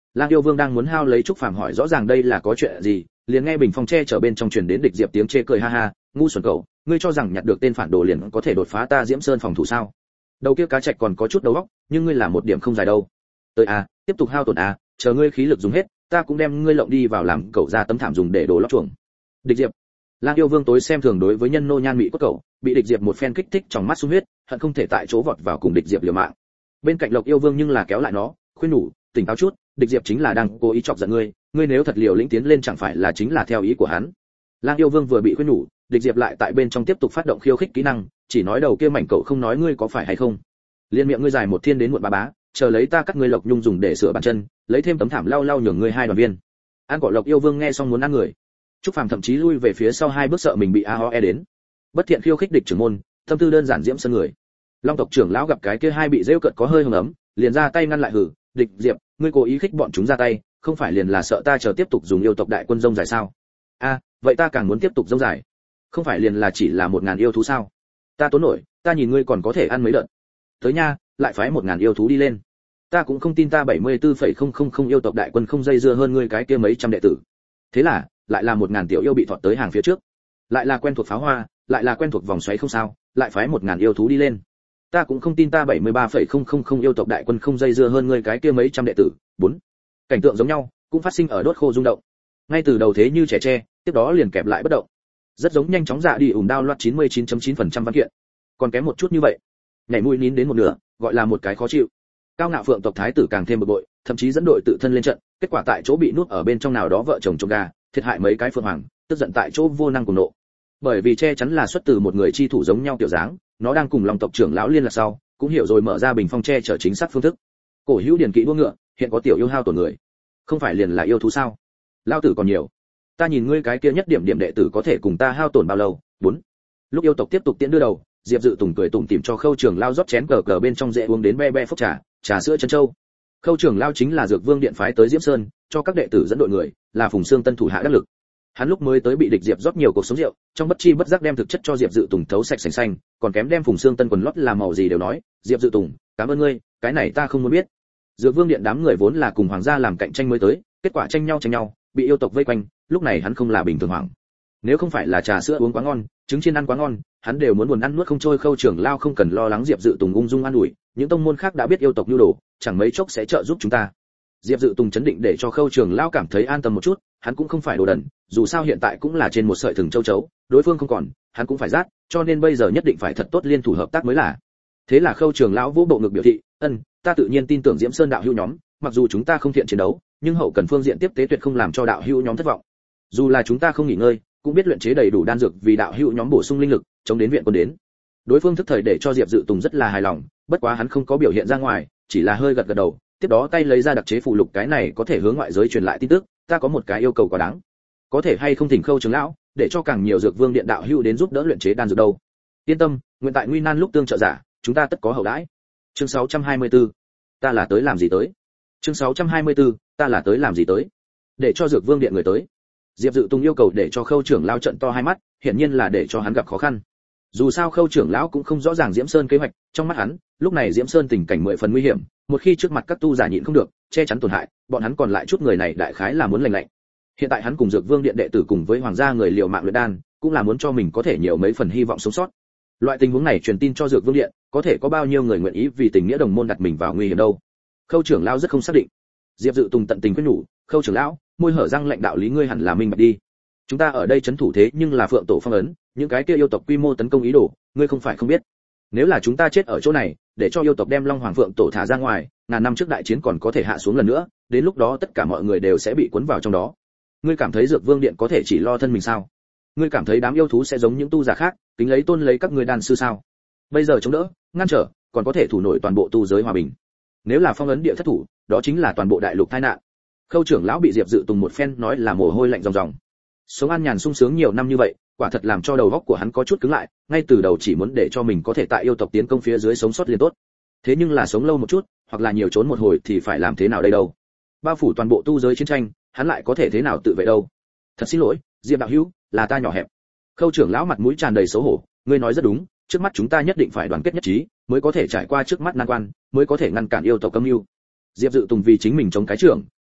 Lang Yêu Vương đang muốn hao lấy Trúc Phàm hỏi rõ ràng đây là có chuyện gì, liền nghe bình phong che chở bên trong truyền đến Địch Diệp tiếng chê cười ha ha, ngu xuẩn cậu, ngươi cho rằng nhặt được tên phản đồ liền có thể đột phá ta Diễm Sơn phòng thủ sao? Đầu kia cá trạch còn có chút đầu óc, nhưng ngươi là một điểm không dài đâu. Tới a, tiếp tục hao tổn a, chờ ngươi khí lực dùng hết, ta cũng đem ngươi lộng đi vào làm cậu ra tấm thảm dùng để đổ lót chuồng. Địch Diệp. Lang Yêu Vương tối xem thường đối với nhân nô nhan mỹ cốt cậu, bị Địch Diệp một phen kích thích trong mắt sung huyết, hận không thể tại chỗ vọt vào cùng Địch Diệp liều mạng. Bên cạnh Lộc Yêu Vương nhưng là kéo lại nó, khuyên nhủ, tỉnh táo chút, Địch Diệp chính là đang cố ý chọc giận ngươi, ngươi nếu thật liều lĩnh tiến lên chẳng phải là chính là theo ý của hắn. Lang Yêu Vương vừa bị khuyên nhủ, Địch Diệp lại tại bên trong tiếp tục phát động khiêu khích kỹ năng, chỉ nói đầu kia mảnh cậu không nói ngươi có phải hay không. Liên miệng ngươi dài một thiên đến muộn bá bá, chờ lấy ta cắt ngươi Lộc Nhung dùng để sửa bàn chân, lấy thêm tấm thảm lau lau nhường ngươi hai đoàn viên. An cỏ Lộc Yêu Vương nghe xong muốn ăn người. Trúc Phàm thậm chí lui về phía sau hai bước sợ mình bị a ho e đến. Bất thiện khiêu khích địch trưởng môn, tâm tư đơn giản Diễm Sơn người. Long tộc trưởng lão gặp cái kia hai bị rêu cợt có hơi hưng ấm, liền ra tay ngăn lại hử, Địch Diệp, ngươi cố ý khích bọn chúng ra tay, không phải liền là sợ ta chờ tiếp tục dùng yêu tộc đại quân rông dài sao? A, vậy ta càng muốn tiếp tục rông dài. Không phải liền là chỉ là một ngàn yêu thú sao? Ta tốn nổi, ta nhìn ngươi còn có thể ăn mấy đợt. Tới nha, lại phái một ngàn yêu thú đi lên. Ta cũng không tin ta bảy mươi tư phẩy không không không yêu tộc đại quân không dây dưa hơn ngươi cái kia mấy trăm đệ tử. Thế là, lại là một ngàn tiểu yêu bị thọt tới hàng phía trước. Lại là quen thuộc pháo hoa, lại là quen thuộc vòng xoáy không sao, lại phái một ngàn yêu thú đi lên. Ta cũng không tin ta bảy mươi ba phẩy không không không yêu tộc đại quân không dây dưa hơn ngươi cái kia mấy trăm đệ tử. Bốn. Cảnh tượng giống nhau, cũng phát sinh ở đốt khô rung động. Ngay từ đầu thế như trẻ tre, tiếp đó liền kẹp lại bất động. Rất giống nhanh chóng dạ đi ủn đao loạt chín mươi chín phẩy chín phần trăm văn kiện. Còn kém một chút như vậy, nhảy mũi nín đến một nửa, gọi là một cái khó chịu. Cao ngạo phượng tộc thái tử càng thêm bực bội, thậm chí dẫn đội tự thân lên trận, kết quả tại chỗ bị nuốt ở bên trong nào đó vợ chồng trộm gà, thiệt hại mấy cái phượng hoàng, tức giận tại chỗ vô năng cùng nộ. Bởi vì che chắn là xuất từ một người chi thủ giống nhau tiểu dáng, nó đang cùng Long tộc trưởng lão liên lạc sau, cũng hiểu rồi mở ra bình phong che chở chính xác phương thức. Cổ hữu điển kỵ đua ngựa, hiện có tiểu yêu hao tổn người, không phải liền là yêu thú sao? Lão tử còn nhiều. Ta nhìn ngươi cái kia nhất điểm điểm đệ tử có thể cùng ta hao tổn bao lâu? Bốn. Lúc yêu tộc tiếp tục tiễn đưa đầu, Diệp Dự Tùng cười tủm tỉm cho Khâu Trường Lao rót chén cờ cờ bên trong dễ uống đến be be phúc trà, trà sữa chân châu. Khâu Trường Lao chính là Dược Vương điện phái tới Diễm Sơn, cho các đệ tử dẫn đội người, là Phùng Xương Tân thủ hạ đắc lực. Hắn lúc mới tới bị địch Diệp rót nhiều cuộc sống rượu, trong bất chi bất giác đem thực chất cho Diệp Dự Tùng thấu sạch sành xanh, còn kém đem Phùng Xương Tân quần lót làm màu gì đều nói, "Diệp Dự Tùng, cảm ơn ngươi, cái này ta không muốn biết." Dược Vương điện đám người vốn là cùng hoàng gia làm cạnh tranh mới tới, kết quả tranh nhau tranh nhau, bị yêu tộc vây quanh, lúc này hắn không là bình thường hoảng. Nếu không phải là trà sữa uống quá ngon, trứng chiên ăn quá ngon, hắn đều muốn buồn ăn nuốt không trôi. Khâu Trưởng Lao không cần lo lắng Diệp Dự Tùng ung dung an ủi, những tông môn khác đã biết yêu tộc nhu đồ, chẳng mấy chốc sẽ trợ giúp chúng ta. Diệp Dự Tùng chấn định để cho Khâu Trưởng Lao cảm thấy an tâm một chút, hắn cũng không phải đồ đần, dù sao hiện tại cũng là trên một sợi thừng châu chấu, đối phương không còn, hắn cũng phải rát, cho nên bây giờ nhất định phải thật tốt liên thủ hợp tác mới là. Thế là Khâu Trưởng Lão vỗ bộ ngực biểu thị, "Ân, ta tự nhiên tin tưởng Diễm Sơn đạo hữu nhóm, mặc dù chúng ta không thiện chiến đấu, nhưng hậu cần phương diện tiếp tế tuyệt không làm cho đạo hữu nhóm thất vọng. Dù là chúng ta không nghỉ ngơi, cũng biết luyện chế đầy đủ đan dược vì đạo hữu nhóm bổ sung linh lực, chống đến viện quân đến." Đối phương thức thời để cho Diệp Dự Tùng rất là hài lòng, bất quá hắn không có biểu hiện ra ngoài, chỉ là hơi gật gật đầu, tiếp đó tay lấy ra đặc chế phụ lục, cái này có thể hướng ngoại giới truyền lại tin tức, ta có một cái yêu cầu quá đáng. Có thể hay không thỉnh Khâu trưởng lão, để cho càng nhiều Dược Vương điện đạo hữu đến giúp đỡ luyện chế đan dược đâu. Yên tâm, nguyện tại nguy nan lúc tương trợ giả, chúng ta tất có hậu đãi. Chương sáu trăm hai mươi tư. Ta là tới làm gì tới? Chương sáu trăm hai mươi tư. Ta là tới làm gì tới? Để cho Dược Vương điện người tới. Diệp Dự Tùng yêu cầu để cho Khâu trưởng lão trận to hai mắt, hiển nhiên là để cho hắn gặp khó khăn. Dù sao Khâu trưởng lão cũng không rõ ràng Diễm Sơn kế hoạch, trong mắt hắn, lúc này Diễm Sơn tình cảnh mười phần nguy hiểm, một khi trước mặt các tu giả nhịn không được, che chắn tổn hại, bọn hắn còn lại chút người này đại khái là muốn lành lạnh. Hiện tại hắn cùng Dược Vương điện đệ tử cùng với hoàng gia người liều mạng luyện đan, cũng là muốn cho mình có thể nhiều mấy phần hy vọng sống sót. Loại tình huống này truyền tin cho Dược Vương điện, có thể có bao nhiêu người nguyện ý vì tình nghĩa đồng môn đặt mình vào nguy hiểm đâu. Khâu trưởng lão rất không xác định. Diệp Dự Tùng tận tình khuyên nhủ, "Khâu trưởng lão, môi hở răng lệnh đạo lý ngươi hẳn là minh bạch đi. Chúng ta ở đây trấn thủ thế nhưng là Phượng tổ phong ấn, những cái kia yêu tộc quy mô tấn công ý đồ, ngươi không phải không biết. Nếu là chúng ta chết ở chỗ này, để cho yêu tộc đem Long Hoàng Phượng tổ thả ra ngoài, ngàn năm trước đại chiến còn có thể hạ xuống lần nữa, đến lúc đó tất cả mọi người đều sẽ bị cuốn vào trong đó. Ngươi cảm thấy Dược Vương điện có thể chỉ lo thân mình sao? Ngươi cảm thấy đám yêu thú sẽ giống những tu giả khác, kính lấy tôn lấy các ngươi đan sư sao? Bây giờ chống đỡ, ngăn trở, còn có thể thủ nổi toàn bộ tu giới hòa bình. Nếu là phong ấn địa thất thủ, đó chính là toàn bộ đại lục tai nạn." Khâu trưởng lão bị Diệp Dự Tùng một phen nói là mồ hôi lạnh ròng ròng. Sống an nhàn sung sướng nhiều năm như vậy, quả thật làm cho đầu óc của hắn có chút cứng lại, ngay từ đầu chỉ muốn để cho mình có thể tại yêu tộc tiến công phía dưới sống sót liền tốt. Thế nhưng là sống lâu một chút, hoặc là nhiều trốn một hồi thì phải làm thế nào đây đâu? Bao phủ toàn bộ tu giới chiến tranh, hắn lại có thể thế nào tự vệ đâu? Thật xin lỗi, Diệp đạo hữu, là ta nhỏ hẹp. Khâu trưởng lão mặt mũi tràn đầy xấu hổ, ngươi nói rất đúng, trước mắt chúng ta nhất định phải đoàn kết nhất trí, mới có thể trải qua trước mắt nan quan, mới có thể ngăn cản yêu tộc âm mưu. Diệp Dự Tùng vì chính mình chống cái trưởng,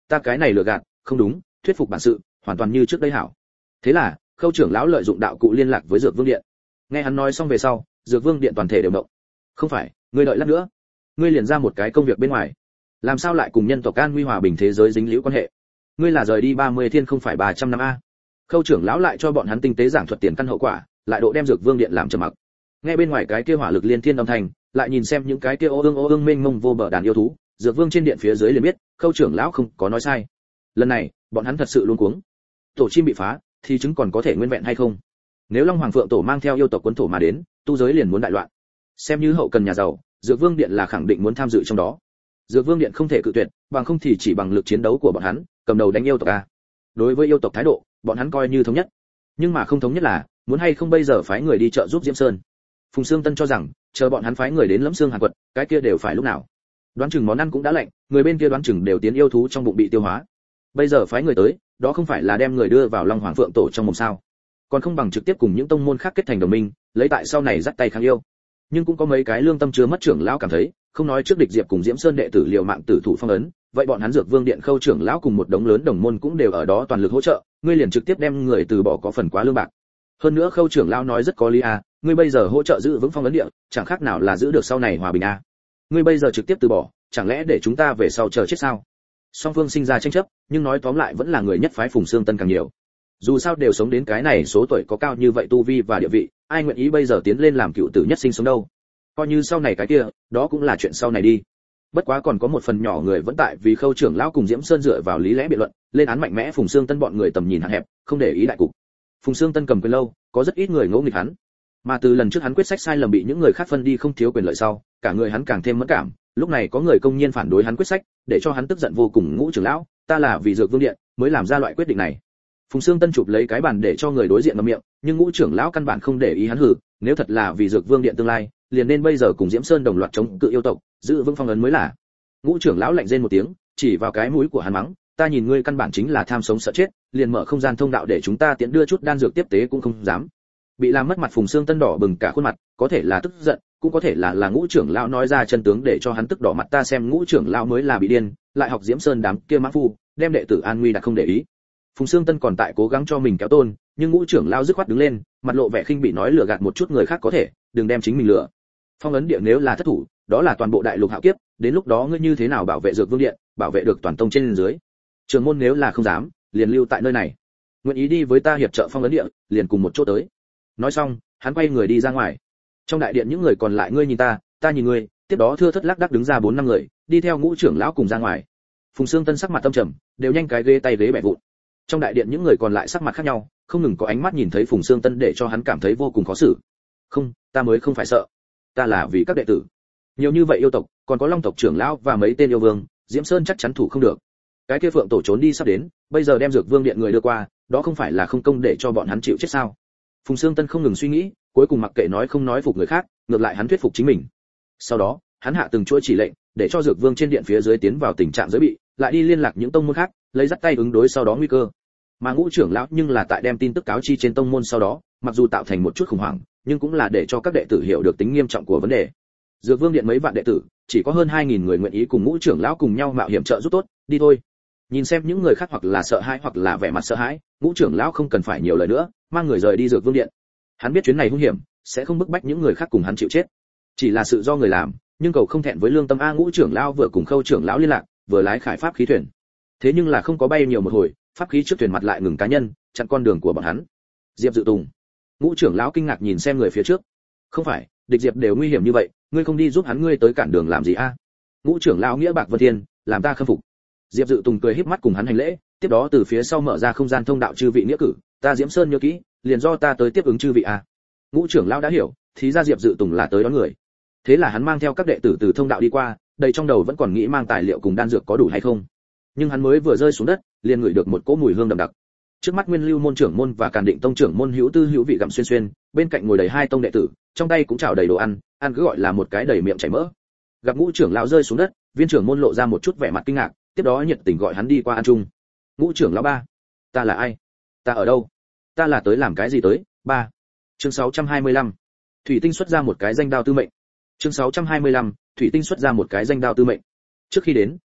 ta cái này lừa gạt, không đúng, thuyết phục bản sự, hoàn toàn như trước đây hảo. Thế là, Khâu trưởng lão lợi dụng đạo cụ liên lạc với Dược Vương điện. Nghe hắn nói xong về sau, Dược Vương điện toàn thể đều động. Không phải, ngươi đợi lát nữa, ngươi liền ra một cái công việc bên ngoài, làm sao lại cùng nhân tộc an nguy hòa bình thế giới dính liễu quan hệ? Ngươi là rời đi ba mươi thiên không phải ba trăm năm a? Khâu trưởng lão lại cho bọn hắn tinh tế giảng thuật tiền căn hậu quả, lại độ đem Dược Vương điện làm trầm mặc. Nghe bên ngoài cái kia hỏa lực liên thiên âm thanh, lại nhìn xem những cái kia ô ương ô ương mênh mông vô bờ đàn yêu thú, Dược Vương trên điện phía dưới liền biết, Khâu trưởng lão không có nói sai. Lần này, bọn hắn thật sự luống cuống. Tổ chim bị phá, thì chứng còn có thể nguyên vẹn hay không? Nếu Long Hoàng Phượng Tổ mang theo yêu tộc quân thổ mà đến, tu giới liền muốn đại loạn. Xem như hậu cần nhà giàu, Dược Vương điện là khẳng định muốn tham dự trong đó. Dược Vương điện không thể cự tuyệt, bằng không thì chỉ bằng lực chiến đấu của bọn hắn, cầm đầu đánh yêu tộc a. Đối với yêu tộc thái độ, bọn hắn coi như thống nhất. Nhưng mà không thống nhất là, muốn hay không bây giờ phái người đi trợ giúp Diễm Sơn. Phùng Xương Tân cho rằng, chờ bọn hắn phái người đến Lẫm Xương Hàn Quật, cái kia đều phải lúc nào. Đoán chừng món ăn cũng đã lạnh, người bên kia đoán chừng đều tiến yêu thú trong bụng bị tiêu hóa. Bây giờ phái người tới, đó không phải là đem người đưa vào Long Hoàng Phượng Tổ trong mồm sao? Còn không bằng trực tiếp cùng những tông môn khác kết thành đồng minh, lấy tại sau này dắt tay kháng yêu. Nhưng cũng có mấy cái lương tâm chứa mất trưởng lão cảm thấy, không nói trước địch Diệp cùng Diễm Sơn đệ tử liều mạng tử thủ phong ấn, vậy bọn hắn Dược Vương điện Khâu trưởng lão cùng một đống lớn đồng môn cũng đều ở đó toàn lực hỗ trợ, ngươi liền trực tiếp đem người từ bỏ có phần quá lương bạc. Hơn nữa Khâu trưởng lão nói rất có lý a, ngươi bây giờ hỗ trợ giữ vững phong ấn địa, chẳng khác nào là giữ được sau này hòa bình a. Ngươi bây giờ trực tiếp từ bỏ, chẳng lẽ để chúng ta về sau chờ chết sao? Song phương sinh ra tranh chấp, nhưng nói tóm lại vẫn là người nhất phái Phùng Xương Tân càng nhiều. Dù sao đều sống đến cái này số tuổi có cao như vậy tu vi và địa vị, ai nguyện ý bây giờ tiến lên làm cựu tử nhất sinh sống đâu? Coi như sau này cái kia, đó cũng là chuyện sau này đi. Bất quá còn có một phần nhỏ người vẫn tại vì Khâu trưởng lão cùng Diễm Sơn dựa vào lý lẽ biện luận, lên án mạnh mẽ Phùng Xương Tân bọn người tầm nhìn hạn hẹp, không để ý đại cục. Phùng Xương Tân cầm quyền lâu, có rất ít người ngỗ nghịch hắn. Mà từ lần trước hắn quyết sách sai lầm bị những người khác phân đi không thiếu quyền lợi sau, cả người hắn càng thêm mẫn cảm, lúc này có người công nhiên phản đối hắn quyết sách, để cho hắn tức giận vô cùng. Ngũ trưởng lão, ta là vì Dược Vương điện mới làm ra loại quyết định này. Phùng Xương Tân chụp lấy cái bàn để cho người đối diện ngậm miệng, nhưng Ngũ trưởng lão căn bản không để ý hắn hử, nếu thật là vì Dược Vương điện tương lai, liền nên bây giờ cùng Diễm Sơn đồng loạt chống cự yêu tộc, giữ vững phong ấn mới là. Ngũ trưởng lão lạnh rên một tiếng, chỉ vào cái mũi của hắn mắng, ta nhìn ngươi căn bản chính là tham sống sợ chết, liền mở không gian thông đạo để chúng ta tiện đưa chút đan dược tiếp tế cũng không dám. Bị làm mất mặt Phùng Xương Tân đỏ bừng cả khuôn mặt, có thể là tức giận, cũng có thể là là Ngũ trưởng lão nói ra chân tướng để cho hắn tức đỏ mặt. Ta xem Ngũ trưởng lão mới là bị điên, lại học Diễm Sơn đám kia mã phu, đem đệ tử an nguy đã không để ý. Phùng Xương Tân còn tại cố gắng cho mình kéo tôn, nhưng Ngũ trưởng lão dứt khoát đứng lên, mặt lộ vẻ khinh bị nói lừa gạt một chút người khác có thể, đừng đem chính mình lừa. Phong ấn địa nếu là thất thủ, đó là toàn bộ đại lục hạo kiếp, đến lúc đó ngươi như thế nào bảo vệ Dược Vương điện, bảo vệ được toàn tông trên dưới. Trường môn nếu là không dám, liền lưu tại nơi này. Nguyện ý đi với ta hiệp trợ phong ấn địa, liền cùng một chỗ tới. Nói xong, hắn quay người đi ra ngoài. Trong đại điện những người còn lại ngươi nhìn ta, ta nhìn ngươi, tiếp đó thưa thất lác đác đứng ra bốn năm người, đi theo Ngũ trưởng lão cùng ra ngoài. Phùng Xương Tân sắc mặt tâm trầm, đều nhanh cái ghế tay ghế bẻ vụn. Trong đại điện những người còn lại sắc mặt khác nhau, không ngừng có ánh mắt nhìn thấy Phùng Xương Tân để cho hắn cảm thấy vô cùng khó xử. Không, ta mới không phải sợ, ta là vì các đệ tử. Nhiều như vậy yêu tộc, còn có Long tộc trưởng lão và mấy tên yêu vương, Diễm Sơn chắc chắn thủ không được. Cái kia Phượng Tổ trốn đi sắp đến, bây giờ đem Dược Vương điện người đưa qua, đó không phải là không công để cho bọn hắn chịu chết sao? Phùng Xương Tân không ngừng suy nghĩ, cuối cùng mặc kệ nói không nói phục người khác, ngược lại hắn thuyết phục chính mình. Sau đó, hắn hạ từng chuỗi chỉ lệnh, để cho Dược Vương trên điện phía dưới tiến vào tình trạng giới bị, lại đi liên lạc những tông môn khác, lấy dắt tay ứng đối sau đó nguy cơ. Mà Ngũ trưởng lão nhưng là tại đem tin tức cáo chi trên tông môn sau đó, mặc dù tạo thành một chút khủng hoảng, nhưng cũng là để cho các đệ tử hiểu được tính nghiêm trọng của vấn đề. Dược Vương điện mấy vạn đệ tử, chỉ có hơn hai nghìn người nguyện ý cùng Ngũ trưởng lão cùng nhau mạo hiểm trợ giúp tốt, đi thôi. Nhìn xem những người khác hoặc là sợ hãi hoặc là vẻ mặt sợ hãi, Ngũ trưởng lão không cần phải nhiều lời nữa, mang người rời đi Dược Vương điện. Hắn biết chuyến này hung hiểm, sẽ không bức bách những người khác cùng hắn chịu chết, chỉ là sự do người làm, nhưng cầu không thẹn với lương tâm. A Ngũ trưởng lão vừa cùng Khâu trưởng lão liên lạc, vừa lái khải pháp khí thuyền. Thế nhưng là không có bay nhiều một hồi, pháp khí trước thuyền mặt lại ngừng cá nhân, chặn con đường của bọn hắn. Diệp Dự Tùng. Ngũ trưởng lão kinh ngạc nhìn xem người phía trước. Không phải, địch Diệp đều nguy hiểm như vậy, ngươi không đi giúp hắn ngươi tới cản đường làm gì a? Ngũ trưởng lão nghĩa bạc vân thiên, làm ta khâm phục. Diệp Dự Tùng cười híp mắt cùng hắn hành lễ, tiếp đó từ phía sau mở ra không gian thông đạo chư vị nghĩa cử, ta Diễm Sơn nhớ kỹ, liền do ta tới tiếp ứng chư vị a. Ngũ trưởng lão đã hiểu, thì ra Diệp Dự Tùng là tới đón người. Thế là hắn mang theo các đệ tử từ thông đạo đi qua, đầy trong đầu vẫn còn nghĩ mang tài liệu cùng đan dược có đủ hay không. Nhưng hắn mới vừa rơi xuống đất, liền ngửi được một cỗ mùi hương đậm đặc. Trước mắt Nguyên Lưu môn trưởng môn và Càn Định tông trưởng môn Hữu Tư Hữu Vị gặm xuyên xuyên, bên cạnh ngồi đầy hai tông đệ tử, trong tay cũng chảo đầy đồ ăn, ăn cứ gọi là một cái đầy miệng chảy mỡ. Gặp Ngũ trưởng lão rơi xuống đất, viên trưởng môn lộ ra một chút vẻ mặt kinh ngạc, tiếp đó nhiệt tình gọi hắn đi qua ăn chung. Ngũ trưởng lão ba, ta là ai? Ta ở đâu? Ta là tới làm cái gì tới? Ba. Chương sáu trăm hai mươi lăm. Thủy Tinh xuất ra một cái danh đao tư mệnh. Chương sáu trăm hai mươi lăm. Thủy Tinh xuất ra một cái danh đao tư mệnh. Trước khi đến,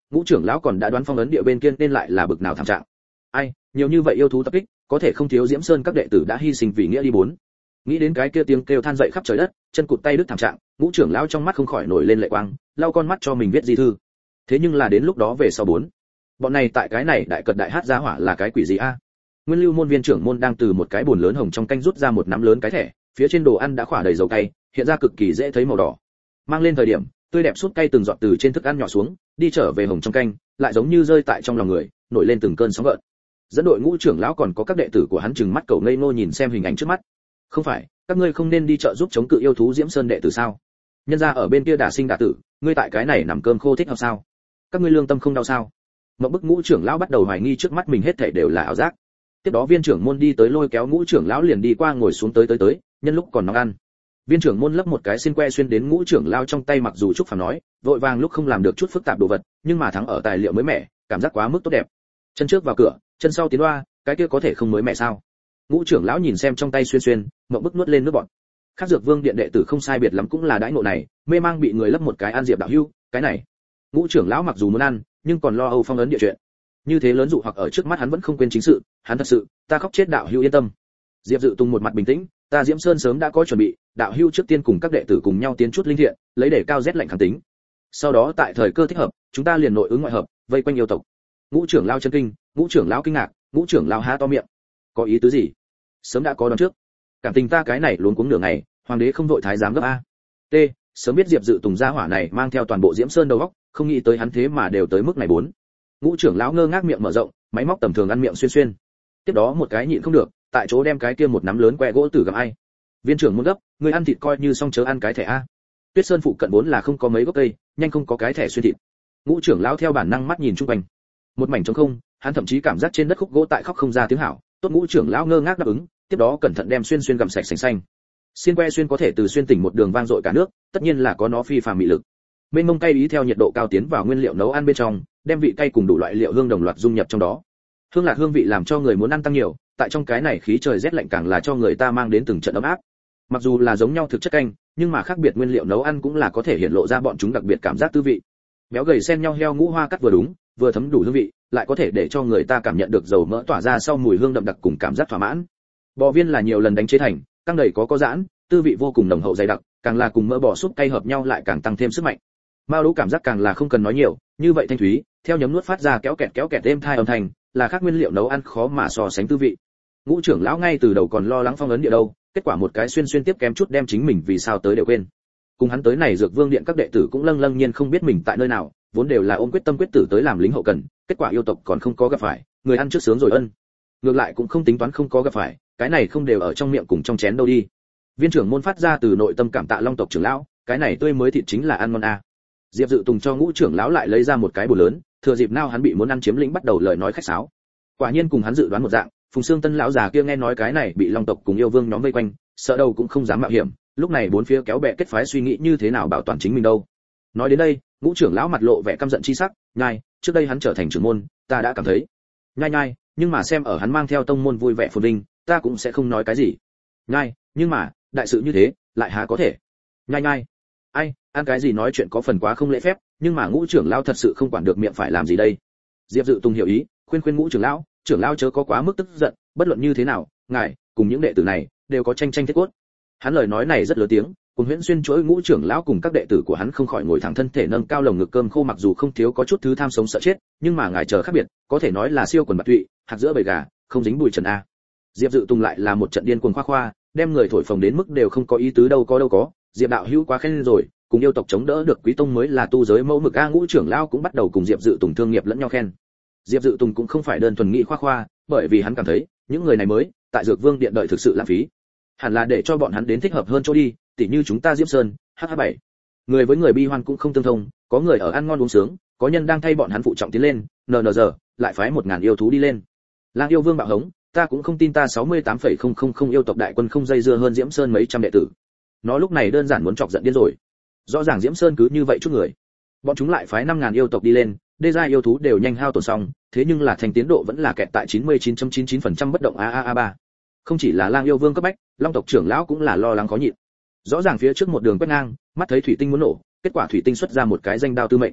ngũ trưởng lão còn đã đoán phong ấn địa bên kia nên lại là bực nào thảm trạng. Ai, nhiều như vậy yêu thú tập kích, có thể không thiếu Diễm Sơn các đệ tử đã hy sinh vì nghĩa đi bốn. Nghĩ đến cái kia tiếng kêu than dậy khắp trời đất, chân cụt tay đứt thảm trạng, ngũ trưởng lão trong mắt không khỏi nổi lên lệ quang, lau con mắt cho mình viết di thư. Thế nhưng là đến lúc đó về sau bốn, bọn này tại cái này đại cật đại hát giá hỏa là cái quỷ gì a? Nguyên Lưu môn viên trưởng môn đang từ một cái bồn lớn hồng trong canh rút ra một nắm lớn cái thẻ, phía trên đồ ăn đã khỏa đầy dầu cay, hiện ra cực kỳ dễ thấy màu đỏ. Mang lên thời điểm, tươi đẹp sút cay từng giọt từ trên thức ăn nhỏ xuống, đi trở về hồng trong canh, lại giống như rơi tại trong lòng người, nổi lên từng cơn sóng gợn. Dẫn đội ngũ trưởng lão còn có các đệ tử của hắn trừng mắt cầu ngây ngô nhìn xem hình ảnh trước mắt. Không phải, các ngươi không nên đi chợ giúp chống cự yêu thú Diễm Sơn đệ tử sao? Nhân gia ở bên kia đả sinh đả tử, ngươi tại cái này nằm cơm khô thích hợp sao? Các ngươi lương tâm không đau sao? Mộng bức ngũ trưởng lão bắt đầu hoài nghi trước mắt mình hết thảy đều là ảo giác. Tiếp đó viên trưởng môn đi tới lôi kéo ngũ trưởng lão liền đi qua ngồi xuống tới tới tới, nhân lúc còn nóng ăn. Viên trưởng môn lấp một cái xin que xuyên đến ngũ trưởng lão trong tay, mặc dù Trúc Phàm nói, vội vàng lúc không làm được chút phức tạp đồ vật, nhưng mà thắng ở tài liệu mới mẻ, cảm giác quá mức tốt đẹp. Chân trước vào cửa, chân sau tiến loa, cái kia có thể không mới mẻ sao? Ngũ trưởng lão nhìn xem trong tay xuyên xuyên, mộng bức nuốt lên nước bọt. Khác Dược Vương điện đệ tử không sai biệt lắm cũng là đãi ngộ này, mê mang bị người lấp một cái ăn diệp đạo hưu, cái này. Ngũ trưởng lão mặc dù muốn ăn, nhưng còn lo âu phong ấn địa chuyện. Như thế lớn dụ hoặc ở trước mắt hắn vẫn không quên chính sự, hắn thật sự, ta khóc chết đạo hưu yên tâm. Diệp Dự Tùng một mặt bình tĩnh, ta Diễm Sơn sớm đã có chuẩn bị, đạo hưu trước tiên cùng các đệ tử cùng nhau tiến chút linh thiện, lấy để cao rét lạnh kháng tính. Sau đó tại thời cơ thích hợp, chúng ta liền nội ứng ngoại hợp, vây quanh yêu tộc. Ngũ trưởng lão chấn kinh, ngũ trưởng lão kinh ngạc, ngũ trưởng lão há to miệng. Có ý tứ gì? Sớm đã có đoán trước. Cảm tình ta cái này luống cuống nửa ngày, hoàng đế không đội thái giám gấp a. T, sớm biết Diệp Dự Tùng gia hỏa này mang theo toàn bộ Diễm Sơn đầu óc, không nghĩ tới hắn thế mà đều tới mức này bốn. Ngũ trưởng lão ngơ ngác miệng mở rộng, máy móc tầm thường ăn miệng xuyên xuyên. Tiếp đó một cái nhịn không được, tại chỗ đem cái kia một nắm lớn que gỗ tử gặm ai. Viên trưởng muốn gấp, người ăn thịt coi như xong chớ ăn cái thẻ a. Tuyết Sơn phụ cận vốn là không có mấy gốc cây, nhanh không có cái thẻ xuyên thịt. Ngũ trưởng lão theo bản năng mắt nhìn chung quanh. Một mảnh trống không, hắn thậm chí cảm giác trên đất khúc gỗ tại khóc không ra tiếng hảo, tốt ngũ trưởng lão ngơ ngác đáp ứng, tiếp đó cẩn thận đem xuyên xuyên gặm sạch sành xanh. Xiên que xuyên có thể từ xuyên tỉnh một đường vang dội cả nước, tất nhiên là có nó phi phàm mị lực. Bên mông cay ý theo nhiệt độ cao tiến vào nguyên liệu nấu ăn bên trong, đem vị cay cùng đủ loại liệu hương đồng loạt dung nhập trong đó. Hương lạc hương vị làm cho người muốn ăn tăng nhiều, tại trong cái này khí trời rét lạnh càng là cho người ta mang đến từng trận ấm áp. Mặc dù là giống nhau thực chất canh, nhưng mà khác biệt nguyên liệu nấu ăn cũng là có thể hiện lộ ra bọn chúng đặc biệt cảm giác tư vị. Béo gầy xen nhau heo ngũ hoa cắt vừa đúng, vừa thấm đủ hương vị, lại có thể để cho người ta cảm nhận được dầu mỡ tỏa ra sau mùi hương đậm đặc cùng cảm giác thỏa mãn. Bò viên là nhiều lần đánh chế thành, căng đầy có có giãn, tư vị vô cùng nồng hậu dày đặc, càng là cùng mỡ bò súp cay hợp nhau lại càng tăng thêm sức mạnh. Mao đỗ cảm giác càng là không cần nói nhiều, như vậy thanh thúy, theo nhấm nuốt phát ra kéo kẹt kéo kẹt êm thai âm thanh, là khác nguyên liệu nấu ăn khó mà so sánh tư vị. Ngũ trưởng lão ngay từ đầu còn lo lắng phong ấn địa đâu, kết quả một cái xuyên xuyên tiếp kém chút đem chính mình vì sao tới đều quên. Cùng hắn tới này Dược Vương điện các đệ tử cũng lâng lâng nhiên không biết mình tại nơi nào, vốn đều là ôm quyết tâm quyết tử tới làm lính hậu cần, kết quả yêu tộc còn không có gặp phải, người ăn trước sướng rồi ân. Ngược lại cũng không tính toán không có gặp phải, cái này không đều ở trong miệng cùng trong chén đâu đi. Viên trưởng môn phát ra từ nội tâm cảm tạ Long tộc trưởng lão, cái này tươi mới thịt chính là ăn ngon a. Diệp Dự Tùng cho ngũ trưởng lão lại lấy ra một cái bồ lớn, thừa dịp nào hắn bị muốn ăn chiếm lĩnh bắt đầu lời nói khách sáo. Quả nhiên cùng hắn dự đoán một dạng, Phùng Xương Tân lão già kia nghe nói cái này bị Long tộc cùng yêu vương nhóm vây quanh, sợ đâu cũng không dám mạo hiểm, lúc này bốn phía kéo bè kết phái suy nghĩ như thế nào bảo toàn chính mình đâu. Nói đến đây, ngũ trưởng lão mặt lộ vẻ căm giận chi sắc, nhai, trước đây hắn trở thành trưởng môn, ta đã cảm thấy. Nhai nhai, nhưng mà xem ở hắn mang theo tông môn vui vẻ phồn vinh, ta cũng sẽ không nói cái gì. Nhai, nhưng mà, đại sự như thế, lại há có thể. Nhai nhai. Ai, ăn cái gì nói chuyện có phần quá không lễ phép, nhưng mà ngũ trưởng lão thật sự không quản được miệng phải làm gì đây. Diệp Dự Tùng hiểu ý, khuyên khuyên ngũ trưởng lão, trưởng lão chớ có quá mức tức giận, bất luận như thế nào, ngài cùng những đệ tử này đều có tranh tranh thiết cốt. Hắn lời nói này rất lớn tiếng, cùng Huyễn Xuyên chuỗi ngũ trưởng lão cùng các đệ tử của hắn không khỏi ngồi thẳng thân thể nâng cao lồng ngực cơm khô, mặc dù không thiếu có chút thứ tham sống sợ chết, nhưng mà ngài chờ khác biệt, có thể nói là siêu quần bạc tụy, hạt giữa bầy gà, không dính bụi trần a. Diệp Dự Tùng lại là một trận điên cuồng khoa khoa, đem người thổi phồng đến mức đều không có ý tứ đâu có đâu có, Diệp đạo hữu quá khen rồi, cùng yêu tộc chống đỡ được quý tông mới là tu giới mẫu mực a. Ngũ trưởng lão cũng bắt đầu cùng Diệp Dự Tùng thương nghiệp lẫn nhau khen. Diệp Dự Tùng cũng không phải đơn thuần nghĩ khoa khoa, bởi vì hắn cảm thấy, những người này mới, tại Dược Vương điện đợi thực sự lãng phí. Hẳn là để cho bọn hắn đến thích hợp hơn chỗ đi, tỉ như chúng ta Diễm Sơn, H H bảy. Người với người bi hoan cũng không tương thông, có người ở ăn ngon uống sướng, có nhân đang thay bọn hắn phụ trọng tiến lên, nờ nờ giờ, lại phái một ngàn yêu thú đi lên. Lang yêu vương bạo hống, ta cũng không tin ta sáu mươi tám phẩy không không không yêu tộc đại quân không dây dưa hơn Diễm Sơn mấy trăm đệ tử. Nó lúc này đơn giản muốn chọc giận điên rồi. Rõ ràng Diễm Sơn cứ như vậy chút người, bọn chúng lại phái năm ngàn yêu tộc đi lên, đê gia yêu thú đều nhanh hao tổn xong, thế nhưng là thành tiến độ vẫn là kẹt tại chín mươi chín phẩy chín chín phần trăm bất động a a a ba. Không chỉ là Lang yêu vương cấp bách, Long tộc trưởng lão cũng là lo lắng khó nhịn. Rõ ràng phía trước một đường quét ngang, mắt thấy thủy tinh muốn nổ, kết quả thủy tinh xuất ra một cái danh đao tư mệnh.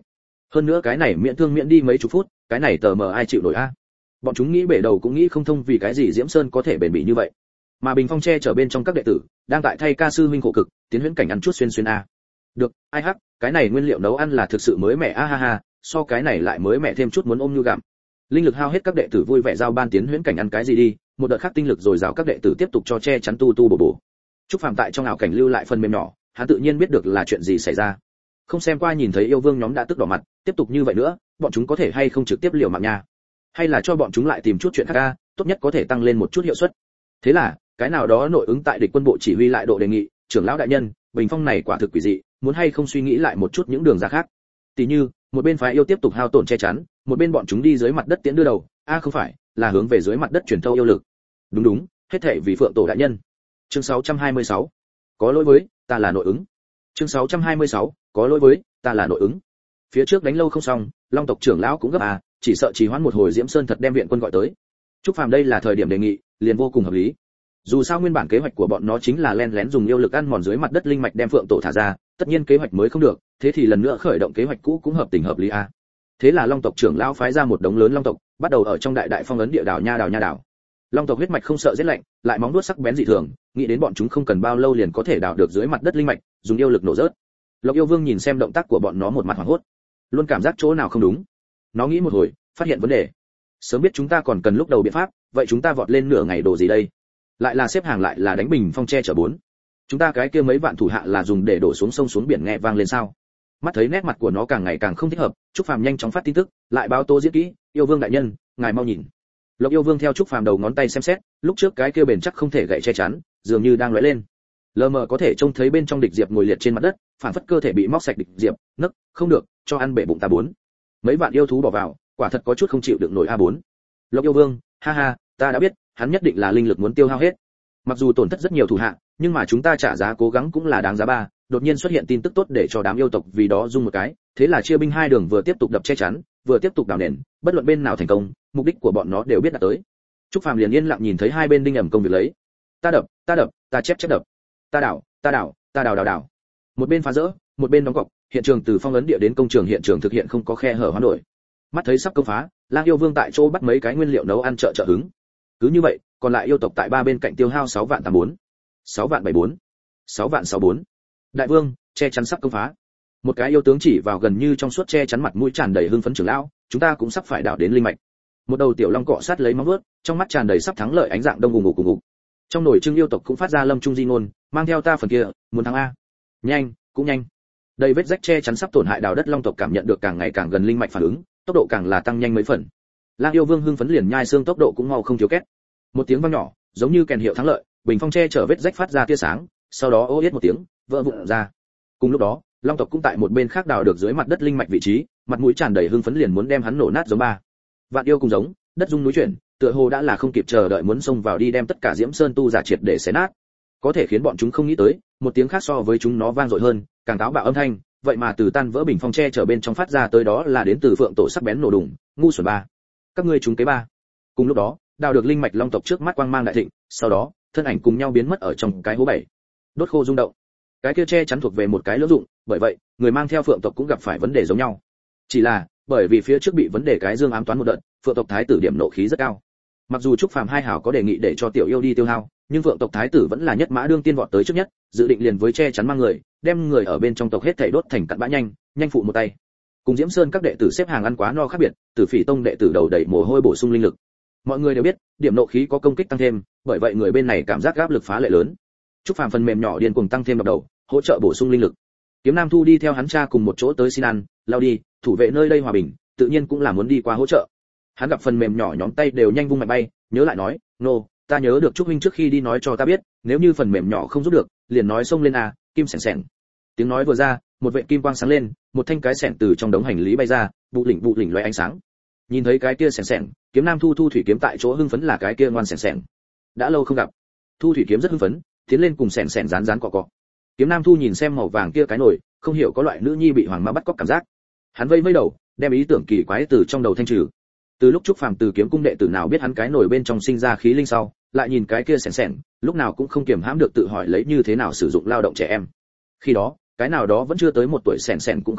Hơn nữa cái này miễn thương miễn đi mấy chục phút, cái này tờ mờ ai chịu nổi a. Bọn chúng nghĩ bể đầu cũng nghĩ không thông vì cái gì Diễm Sơn có thể bền bỉ như vậy. Mà Bình Phong che chở bên trong các đệ tử, đang tại thay ca sư huynh khổ cực, tiến huyễn cảnh ăn chút xuyên xuyên a. Được, ai hắc, cái này nguyên liệu nấu ăn là thực sự mới mẻ a ha ha, so cái này lại mới mẻ thêm chút muốn ôm như gặm. Linh lực hao hết các đệ tử vui vẻ giao ban tiến huyễn cảnh ăn cái gì đi, một đợt khác tinh lực rồi rào các đệ tử tiếp tục cho che chắn tu tu bổ bổ. Trúc Phàm tại trong ảo cảnh lưu lại phần mềm nhỏ, hắn tự nhiên biết được là chuyện gì xảy ra. Không xem qua nhìn thấy yêu vương nhóm đã tức đỏ mặt, tiếp tục như vậy nữa, bọn chúng có thể hay không trực tiếp liều mạng nha? Hay là cho bọn chúng lại tìm chút chuyện khác a, tốt nhất có thể tăng lên một chút hiệu suất. Thế là, cái nào đó nội ứng tại địch quân bộ chỉ huy lại độ đề nghị, trưởng lão đại nhân, Bình Phong này quả thực quỷ dị, muốn hay không suy nghĩ lại một chút những đường ra khác. Tỷ như, một bên phái yêu tiếp tục hao tổn che chắn, một bên bọn chúng đi dưới mặt đất tiến đưa đầu, a không phải, là hướng về dưới mặt đất truyền thâu yêu lực. Đúng đúng, hết thảy vì Phượng Tổ đại nhân. Chương sáu trăm hai mươi sáu. Có lỗi với, ta là nội ứng. Chương sáu trăm hai mươi sáu. Có lỗi với, ta là nội ứng. Phía trước đánh lâu không xong, Long tộc trưởng lão cũng gấp à, chỉ sợ trì hoãn một hồi Diễm Sơn thật đem viện quân gọi tới. Trúc Phàm đây là thời điểm đề nghị, liền vô cùng hợp lý. Dù sao nguyên bản kế hoạch của bọn nó chính là len lén dùng yêu lực ăn mòn dưới mặt đất linh mạch đem Phượng Tổ thả ra, tất nhiên kế hoạch mới không được, thế thì lần nữa khởi động kế hoạch cũ cũng hợp tình hợp lý a. À. Thế là Long tộc trưởng lão phái ra một đống lớn long tộc, bắt đầu ở trong đại đại phong ấn địa đảo nha đảo nha đảo. Long tộc huyết mạch không sợ rét lạnh, lại móng vuốt sắc bén dị thường, nghĩ đến bọn chúng không cần bao lâu liền có thể đào được dưới mặt đất linh mạch, dùng yêu lực nổ rớt. Lộc Yêu Vương nhìn xem động tác của bọn nó một mặt hoảng hốt, luôn cảm giác chỗ nào không đúng. Nó nghĩ một hồi, phát hiện vấn đề. Sớm biết chúng ta còn cần lúc đầu biện pháp, vậy chúng ta vọt lên nửa ngày đồ gì đây? Lại là xếp hàng lại là đánh Bình Phong che chở bốn. Chúng ta cái kia mấy vạn thủ hạ là dùng để đổ xuống sông xuống biển nghe vang lên sao? Mắt thấy nét mặt của nó càng ngày càng không thích hợp, Trúc Phàm nhanh chóng phát tin tức, lại báo tố diễn kỹ, Yêu Vương đại nhân, ngài mau nhìn. Lộc Yêu Vương theo Trúc Phàm đầu ngón tay xem xét, lúc trước cái kia bền chắc không thể gậy che chắn, dường như đang lóe lên. Lờ mờ có thể trông thấy bên trong địch diệp ngồi liệt trên mặt đất, phản phất cơ thể bị móc sạch địch diệp, nấc, không được, cho ăn bể bụng ta bốn. Mấy vạn yêu thú bỏ vào, quả thật có chút không chịu được nổi a bốn. Lộc Yêu Vương, ha ha, ta đã biết, hắn nhất định là linh lực muốn tiêu hao hết. Mặc dù tổn thất rất nhiều thủ hạ, nhưng mà chúng ta trả giá cố gắng cũng là đáng giá ba. Đột nhiên xuất hiện tin tức tốt để cho đám yêu tộc vì đó rung một cái, thế là chia binh hai đường vừa tiếp tục đập che chắn, vừa tiếp tục đào nền, bất luận bên nào thành công, mục đích của bọn nó đều biết đạt tới. Trúc Phàm liền yên lặng nhìn thấy hai bên đinh ẩm công việc lấy. Ta đập, ta đập, ta chép chép đập. Ta đảo, ta đảo, ta đào đào đào. Một bên phá rỡ, một bên đóng cọc, hiện trường từ phong ấn địa đến công trường hiện trường thực hiện không có khe hở hoán đổi. Mắt thấy sắp công phá, Lang Yêu Vương tại chỗ bắt mấy cái nguyên liệu nấu ăn trợ trợ hứng. Cứ như vậy, còn lại yêu tộc tại ba bên cạnh tiêu hao sáu vạn tám bốn, sáu vạn bảy bốn, sáu vạn sáu bốn. Đại vương, che chắn sắp công phá. Một cái yêu tướng chỉ vào gần như trong suốt che chắn mặt mũi tràn đầy hưng phấn trưởng lão, chúng ta cũng sắp phải đảo đến linh mạch. Một đầu tiểu long cọ sát lấy móng vuốt, trong mắt tràn đầy sắp thắng lợi ánh dạng đông ùng ục ùng ục. Trong nồi trưng yêu tộc cũng phát ra lâm trung di ngôn, mang theo ta phần kia, muốn thắng a. Nhanh, cũng nhanh. Đây vết rách che chắn sắp tổn hại đào đất long tộc cảm nhận được càng ngày càng gần linh mạch phản ứng, tốc độ càng là tăng nhanh mấy phần. Lang Yêu Vương hưng phấn liền nhai xương tốc độ cũng mau không thiếu két. Một tiếng vang nhỏ, giống như kèn hiệu thắng lợi, bình phong che chở vết rách phát ra tia sáng, sau đó ô yết một tiếng, vỡ vụn ra. Cùng lúc đó, long tộc cũng tại một bên khác đào được dưới mặt đất linh mạch vị trí, mặt mũi tràn đầy hưng phấn liền muốn đem hắn nổ nát giống ba. Vạn yêu cùng giống, đất rung núi chuyển, tựa hồ đã là không kịp chờ đợi muốn xông vào đi đem tất cả Diễm Sơn tu giả triệt để xé nát. Có thể khiến bọn chúng không nghĩ tới, một tiếng khác so với chúng nó vang dội hơn, càng táo bạo âm thanh, vậy mà từ tan vỡ bình phong che chở bên trong phát ra tới đó là đến từ Phượng Tổ sắc bén nổ đùng, ngu xuẩn ba. Các ngươi chúng kế ba. Cùng lúc đó, đào được linh mạch long tộc trước mắt quang mang đại thịnh, sau đó, thân ảnh cùng nhau biến mất ở trong cái hố bảy. Đốt khô rung động. Cái kia che chắn thuộc về một cái lưỡng dụng, bởi vậy, người mang theo Phượng tộc cũng gặp phải vấn đề giống nhau. Chỉ là, bởi vì phía trước bị vấn đề cái dương ám toán một đợt, Phượng tộc thái tử điểm nộ khí rất cao. Mặc dù Trúc Phàm hai hảo có đề nghị để cho tiểu yêu đi tiêu hao, nhưng Phượng tộc thái tử vẫn là nhất mã đương tiên vọt tới trước nhất, dự định liền với che chắn mang người, đem người ở bên trong tộc hết thảy đốt thành cặn bã nhanh, nhanh phụ một tay. Cùng Diễm Sơn các đệ tử xếp hàng ăn quá no khác biệt, Tử Phỉ Tông đệ tử đầu đầy mồ hôi bổ sung linh lực. Mọi người đều biết, điểm nộ khí có công kích tăng thêm, bởi vậy người bên này cảm giác áp lực phá lệ lớn. Trúc Phàm phần mềm nhỏ điên cuồng tăng thêm độc đầu, hỗ trợ bổ sung linh lực. Kiếm Nam Thu đi theo hắn cha cùng một chỗ tới xin ăn, lao đi, thủ vệ nơi đây hòa bình, tự nhiên cũng là muốn đi qua hỗ trợ. Hắn gặp phần mềm nhỏ nhóm tay đều nhanh vung mạnh bay, nhớ lại nói, nô, no, ta nhớ được Trúc huynh trước khi đi nói cho ta biết, nếu như phần mềm nhỏ không giúp được, liền nói xông lên a, kim sẻn sẻn. Tiếng nói vừa ra, một vệ kim quang sáng lên, một thanh cái sẻn từ trong đống hành lý bay ra, bụ lỉnh bụ lỉnh lóe ánh sáng. Nhìn thấy cái kia sẻn sẻn, Kiếm Nam Thu thu thủy kiếm tại chỗ hưng phấn là cái kia ngoan sẻn sẻn. Đã lâu không gặp. Thu thủy kiếm rất hưng phấn, tiến lên cùng sẻn sẻn dán dán cọ cọ. Kiếm Nam Thu nhìn xem màu vàng kia cái nồi, không hiểu có loại nữ nhi bị hoàng ma bắt cóc cảm giác. Hắn vây vây đầu, đem ý tưởng kỳ quái từ trong đầu thanh trừ. Từ lúc Trúc Phàm từ kiếm cung đệ tử nào biết hắn cái nồi bên trong sinh ra khí linh sau, lại nhìn cái kia sẻn sẻn, lúc nào cũng không kiềm hãm được tự hỏi lấy như thế nào sử dụng lao động trẻ em. Khi đó, cái nào đó vẫn chưa tới một tuổi sẻn sẻn cũng không biết,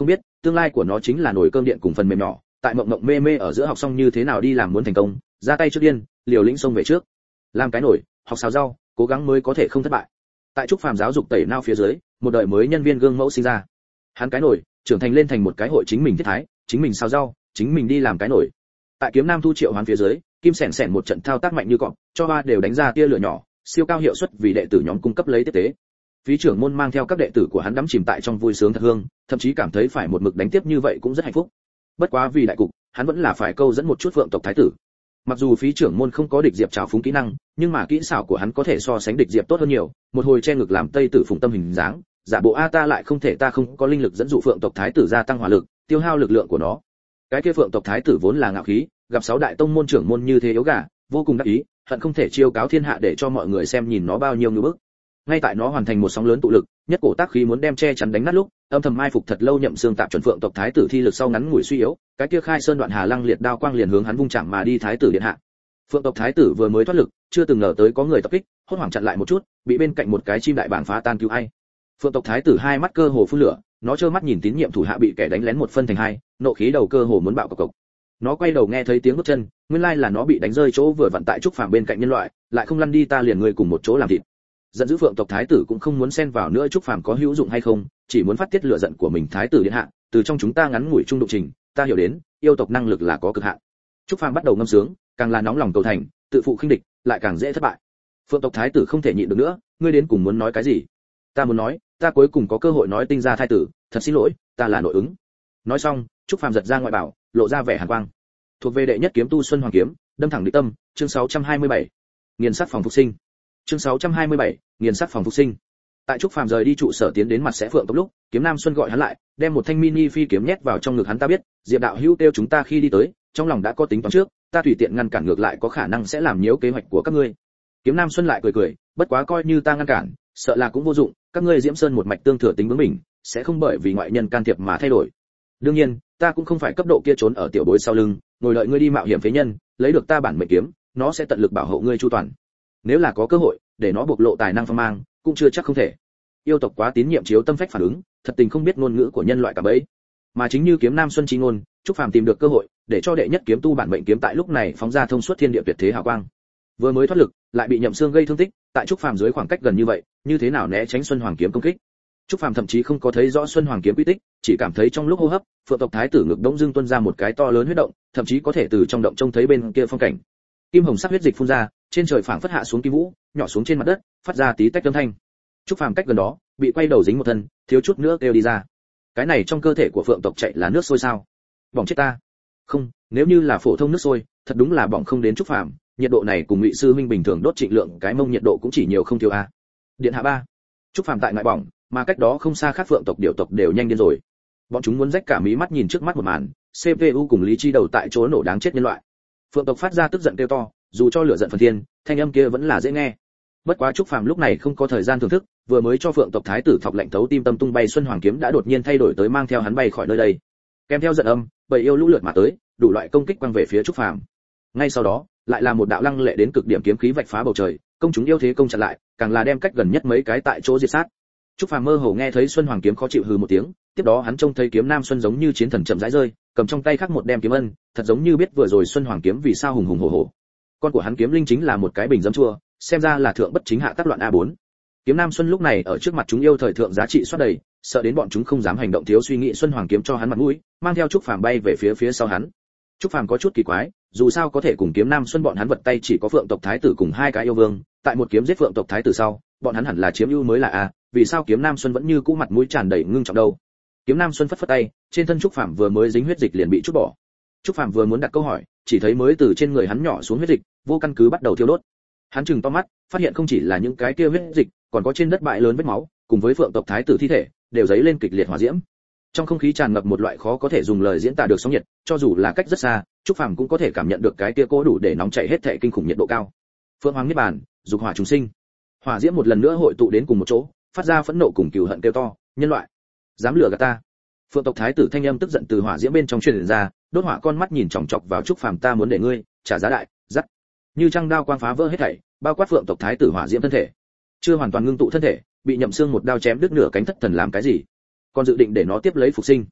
tương lai của nó chính là nồi cơm điện cùng phần mềm nhỏ, tại mộng mộng mê mê ở giữa học xong như thế nào đi làm muốn thành công, ra tay trước điên, liều lĩnh xông về trước. Làm cái nồi, học xào rau, cố gắng mới có thể không thất bại. Tại Trúc Phàm giáo dục tẩy nao phía dưới, một đời mới nhân viên gương mẫu sinh ra. Hắn cái nồi, trưởng thành lên thành một cái hội chính mình thiết thái, chính mình xào rau, chính mình đi làm cái nồi. Tại Kiếm Nam Thu triệu hoán phía dưới, Kim Sẻn Sẻn một trận thao tác mạnh như cọp, cho ba đều đánh ra tia lửa nhỏ, siêu cao hiệu suất vì đệ tử nhóm cung cấp lấy tiếp tế. Phí trưởng môn mang theo các đệ tử của hắn đắm chìm tại trong vui sướng thật hương, thậm chí cảm thấy phải một mực đánh tiếp như vậy cũng rất hạnh phúc. Bất quá vì đại cục, hắn vẫn là phải câu dẫn một chút Phượng tộc thái tử. Mặc dù Phí trưởng môn không có địch diệp trào phúng kỹ năng, nhưng mà kỹ xảo của hắn có thể so sánh địch diệp tốt hơn nhiều, một hồi che ngực làm tây tử phụng tâm hình dáng, giả bộ a ta lại không thể ta không có linh lực dẫn dụ Phượng tộc thái tử gia tăng hỏa lực, tiêu hao lực lượng của nó. Cái kia Phượng tộc thái tử vốn là ngạo khí, gặp sáu đại tông môn trưởng môn như thế yếu gà, vô cùng đắc ý, hận không thể chiêu cáo thiên hạ để cho mọi người xem nhìn nó bao nhiêu như bức. Ngay tại nó hoàn thành một sóng lớn tụ lực, nhất cổ tác khí muốn đem che chắn đánh nát lúc, âm thầm mai phục thật lâu nhậm xương tạm chuẩn Phượng tộc thái tử thi lực sau ngắn ngủi suy yếu, cái kia khai sơn đoạn hà lăng liệt đao quang liền hướng hắn vung chạm mà đi thái tử điện hạ. Phượng tộc thái tử vừa mới thoát lực, chưa từng ngờ tới có người tập kích, hốt hoảng chặn lại một chút, bị bên cạnh một cái chim đại bàng phá tan cứu ai. Phượng tộc thái tử hai mắt cơ hồ phun lửa, nó trơ mắt nhìn tín nhiệm thủ hạ bị kẻ đánh lén một phân thành hai, nộ khí đầu cơ hồ muốn bạo cộc cộc. Nó quay đầu nghe thấy tiếng bước chân, nguyên lai là nó bị đánh rơi chỗ vừa vặn tại Trúc Phàm bên cạnh nhân loại, lại không lăn đi ta liền người cùng một chỗ làm thịt. Giận dữ Phượng tộc thái tử cũng không muốn xen vào nữa Trúc Phàm có hữu dụng hay không, chỉ muốn phát tiết lửa giận của mình thái tử điện hạ, từ trong chúng ta ngắn ngủi trung độ trình, ta hiểu đến, yêu tộc năng lực là có cực hạn. Trúc Phàm bắt đầu ngâm sướng, càng là nóng lòng cầu thành, tự phụ khinh địch, lại càng dễ thất bại. Phượng tộc thái tử không thể nhịn được nữa, ngươi đến cùng muốn nói cái gì? Ta muốn nói, ta cuối cùng có cơ hội nói tinh ra thái tử, thật xin lỗi, ta là nội ứng. Nói xong, Trúc Phàm giật ra ngoại bảo, lộ ra vẻ hàn quang. Thuộc về đệ nhất kiếm tu Xuân Hoàng kiếm, đâm thẳng địch tâm, chương sáu trăm hai mươi bảy. Nghiền sát phòng phục sinh. Chương sáu trăm hai mươi bảy, nghiền sát phòng phục sinh. Tại Trúc Phàm rời đi trụ sở tiến đến mặt sẽ Phượng tộc lúc, Kiếm Nam Xuân gọi hắn lại, đem một thanh mini phi kiếm nhét vào trong ngực hắn ta biết, Diệp đạo hữu tiêu chúng ta khi đi tới, trong lòng đã có tính toán trước, ta tùy tiện ngăn cản ngược lại có khả năng sẽ làm nhiễu kế hoạch của các ngươi. Kiếm Nam Xuân lại cười cười, bất quá coi như ta ngăn cản, sợ là cũng vô dụng, các ngươi Diễm Sơn một mạch tương thừa tính bướng mình, sẽ không bởi vì ngoại nhân can thiệp mà thay đổi. Đương nhiên, ta cũng không phải cấp độ kia trốn ở tiểu bối sau lưng, ngồi đợi ngươi đi mạo hiểm phế nhân, lấy được ta bản mệnh kiếm, nó sẽ tận lực bảo hộ ngươi chu toàn. Nếu là có cơ hội, để nó bộc lộ tài năng phong mang, cũng chưa chắc không thể. Yêu tộc quá tín nhiệm chiếu tâm phách phản ứng, thật tình không biết ngôn ngữ của nhân loại cả bấy. Mà chính như Kiếm Nam Xuân chi ngôn, Trúc Phàm tìm được cơ hội, để cho đệ nhất kiếm tu bản mệnh kiếm tại lúc này phóng ra thông suốt thiên địa tuyệt thế hào quang. Vừa mới thoát lực, lại bị Nhậm Xương gây thương tích, tại Trúc Phàm dưới khoảng cách gần như vậy, như thế nào né tránh Xuân Hoàng kiếm công kích? Trúc Phàm thậm chí không có thấy rõ Xuân Hoàng kiếm quy tích, chỉ cảm thấy trong lúc hô hấp, Phượng tộc thái tử ngực đống dưng tuôn ra một cái to lớn huyết động, thậm chí có thể từ trong động trông thấy bên kia phong cảnh. Kim hồng sắc huyết dịch phun ra, trên trời phảng phất hạ xuống kim vũ, nhỏ xuống trên mặt đất, phát ra tí tách âm thanh. Trúc Phàm cách gần đó, bị quay đầu dính một thân, thiếu chút nữa kêu đi ra. Cái này trong cơ thể của Phượng tộc chạy là nước sôi sao? Bỏng chết ta. Không, nếu như là phổ thông nước sôi, thật đúng là bỏng không đến Trúc Phàm, nhiệt độ này cùng Ngụy sư huynh bình thường đốt trịnh lượng cái mông nhiệt độ cũng chỉ nhiều không thiếu a. Điện hạ ba. Trúc Phàm tại ngại bỏng, mà cách đó không xa khác Phượng tộc điểu tộc đều nhanh điên rồi. Bọn chúng muốn rách cả mí mắt nhìn trước mắt một màn, xê pê u cùng lý trí đầu tại chỗ nổ đáng chết nhân loại. Phượng tộc phát ra tức giận kêu to, dù cho lửa giận phần thiên, thanh âm kia vẫn là dễ nghe. Bất quá Trúc Phàm lúc này không có thời gian thưởng thức, vừa mới cho Phượng tộc thái tử thọc lệnh thấu tim tâm tung bay Xuân Hoàng kiếm đã đột nhiên thay đổi tới mang theo hắn bay khỏi nơi đây. Kèm theo giận âm, bầy yêu lũ lượt mà tới, đủ loại công kích quăng về phía Trúc Phàm. Ngay sau đó, lại là một đạo lăng lệ đến cực điểm kiếm khí vạch phá bầu trời, công chúng yêu thế công chặn lại, càng là đem cách gần nhất mấy cái tại chỗ diệt sát. Trúc Phàm mơ hồ nghe thấy Xuân Hoàng kiếm khó chịu hừ một tiếng, tiếp đó hắn trông thấy Kiếm Nam Xuân giống như chiến thần chậm rãi rơi, cầm trong tay khác một đem kiếm ân, thật giống như biết vừa rồi Xuân Hoàng kiếm vì sao hùng hùng hổ hổ. Con của hắn kiếm linh chính là một cái bình dấm chua, xem ra là thượng bất chính hạ tác loạn a bốn. Kiếm Nam Xuân lúc này ở trước mặt chúng yêu thời thượng giá trị soát đầy, sợ đến bọn chúng không dám hành động thiếu suy nghĩ Xuân Hoàng kiếm cho hắn mặt mũi, mang theo Trúc Phàm bay về phía phía sau hắn. Trúc Phàm có chút kỳ quái, dù sao có thể cùng Kiếm Nam Xuân bọn hắn vật tay chỉ có Phượng tộc thái tử cùng hai cái yêu vương, tại một kiếm giết Phượng tộc thái tử sau, bọn hắn hẳn là chiếm ưu mới là a, vì sao Kiếm Nam Xuân vẫn như cũ mặt mũi tràn đầy ngưng trọng đâu? Kiếm Nam Xuân phất phất tay, trên thân Trúc Phàm vừa mới dính huyết dịch liền bị trút bỏ. Trúc Phàm vừa muốn đặt câu hỏi, chỉ thấy mới từ trên người hắn nhỏ xuống huyết dịch, vô căn cứ bắt đầu thiêu đốt. Hắn trừng to mắt, phát hiện không chỉ là những cái kia huyết dịch, còn có trên đất bãi lớn vết máu, cùng với Phượng tộc thái tử thi thể, đều dấy lên kịch liệt hỏa diễm. Trong không khí tràn ngập một loại khó có thể dùng lời diễn tả được sóng nhiệt, cho dù là cách rất xa, Trúc Phàm cũng có thể cảm nhận được cái kia cố đủ để nóng chảy hết thảy kinh khủng nhiệt độ cao. Phượng Hoàng Niết Bàn, dục hỏa trùng sinh. Hỏa diễm một lần nữa hội tụ đến cùng một chỗ, phát ra phẫn nộ cùng cừu hận kêu to, nhân loại, dám lừa gạt ta. Phượng tộc thái tử thanh âm tức giận từ hỏa diễm bên trong truyền ra, đốt hỏa con mắt nhìn chòng chọc vào Trúc Phàm, ta muốn để ngươi trả giá đại, dắt. Như trăng đao quang phá vỡ hết thảy, bao quát Phượng tộc thái tử hỏa diễm thân thể. Chưa hoàn toàn ngưng tụ thân thể, bị Nhậm Xương một đao chém đứt nửa cánh thất thần làm cái gì? Còn dự định để nó tiếp lấy phục sinh.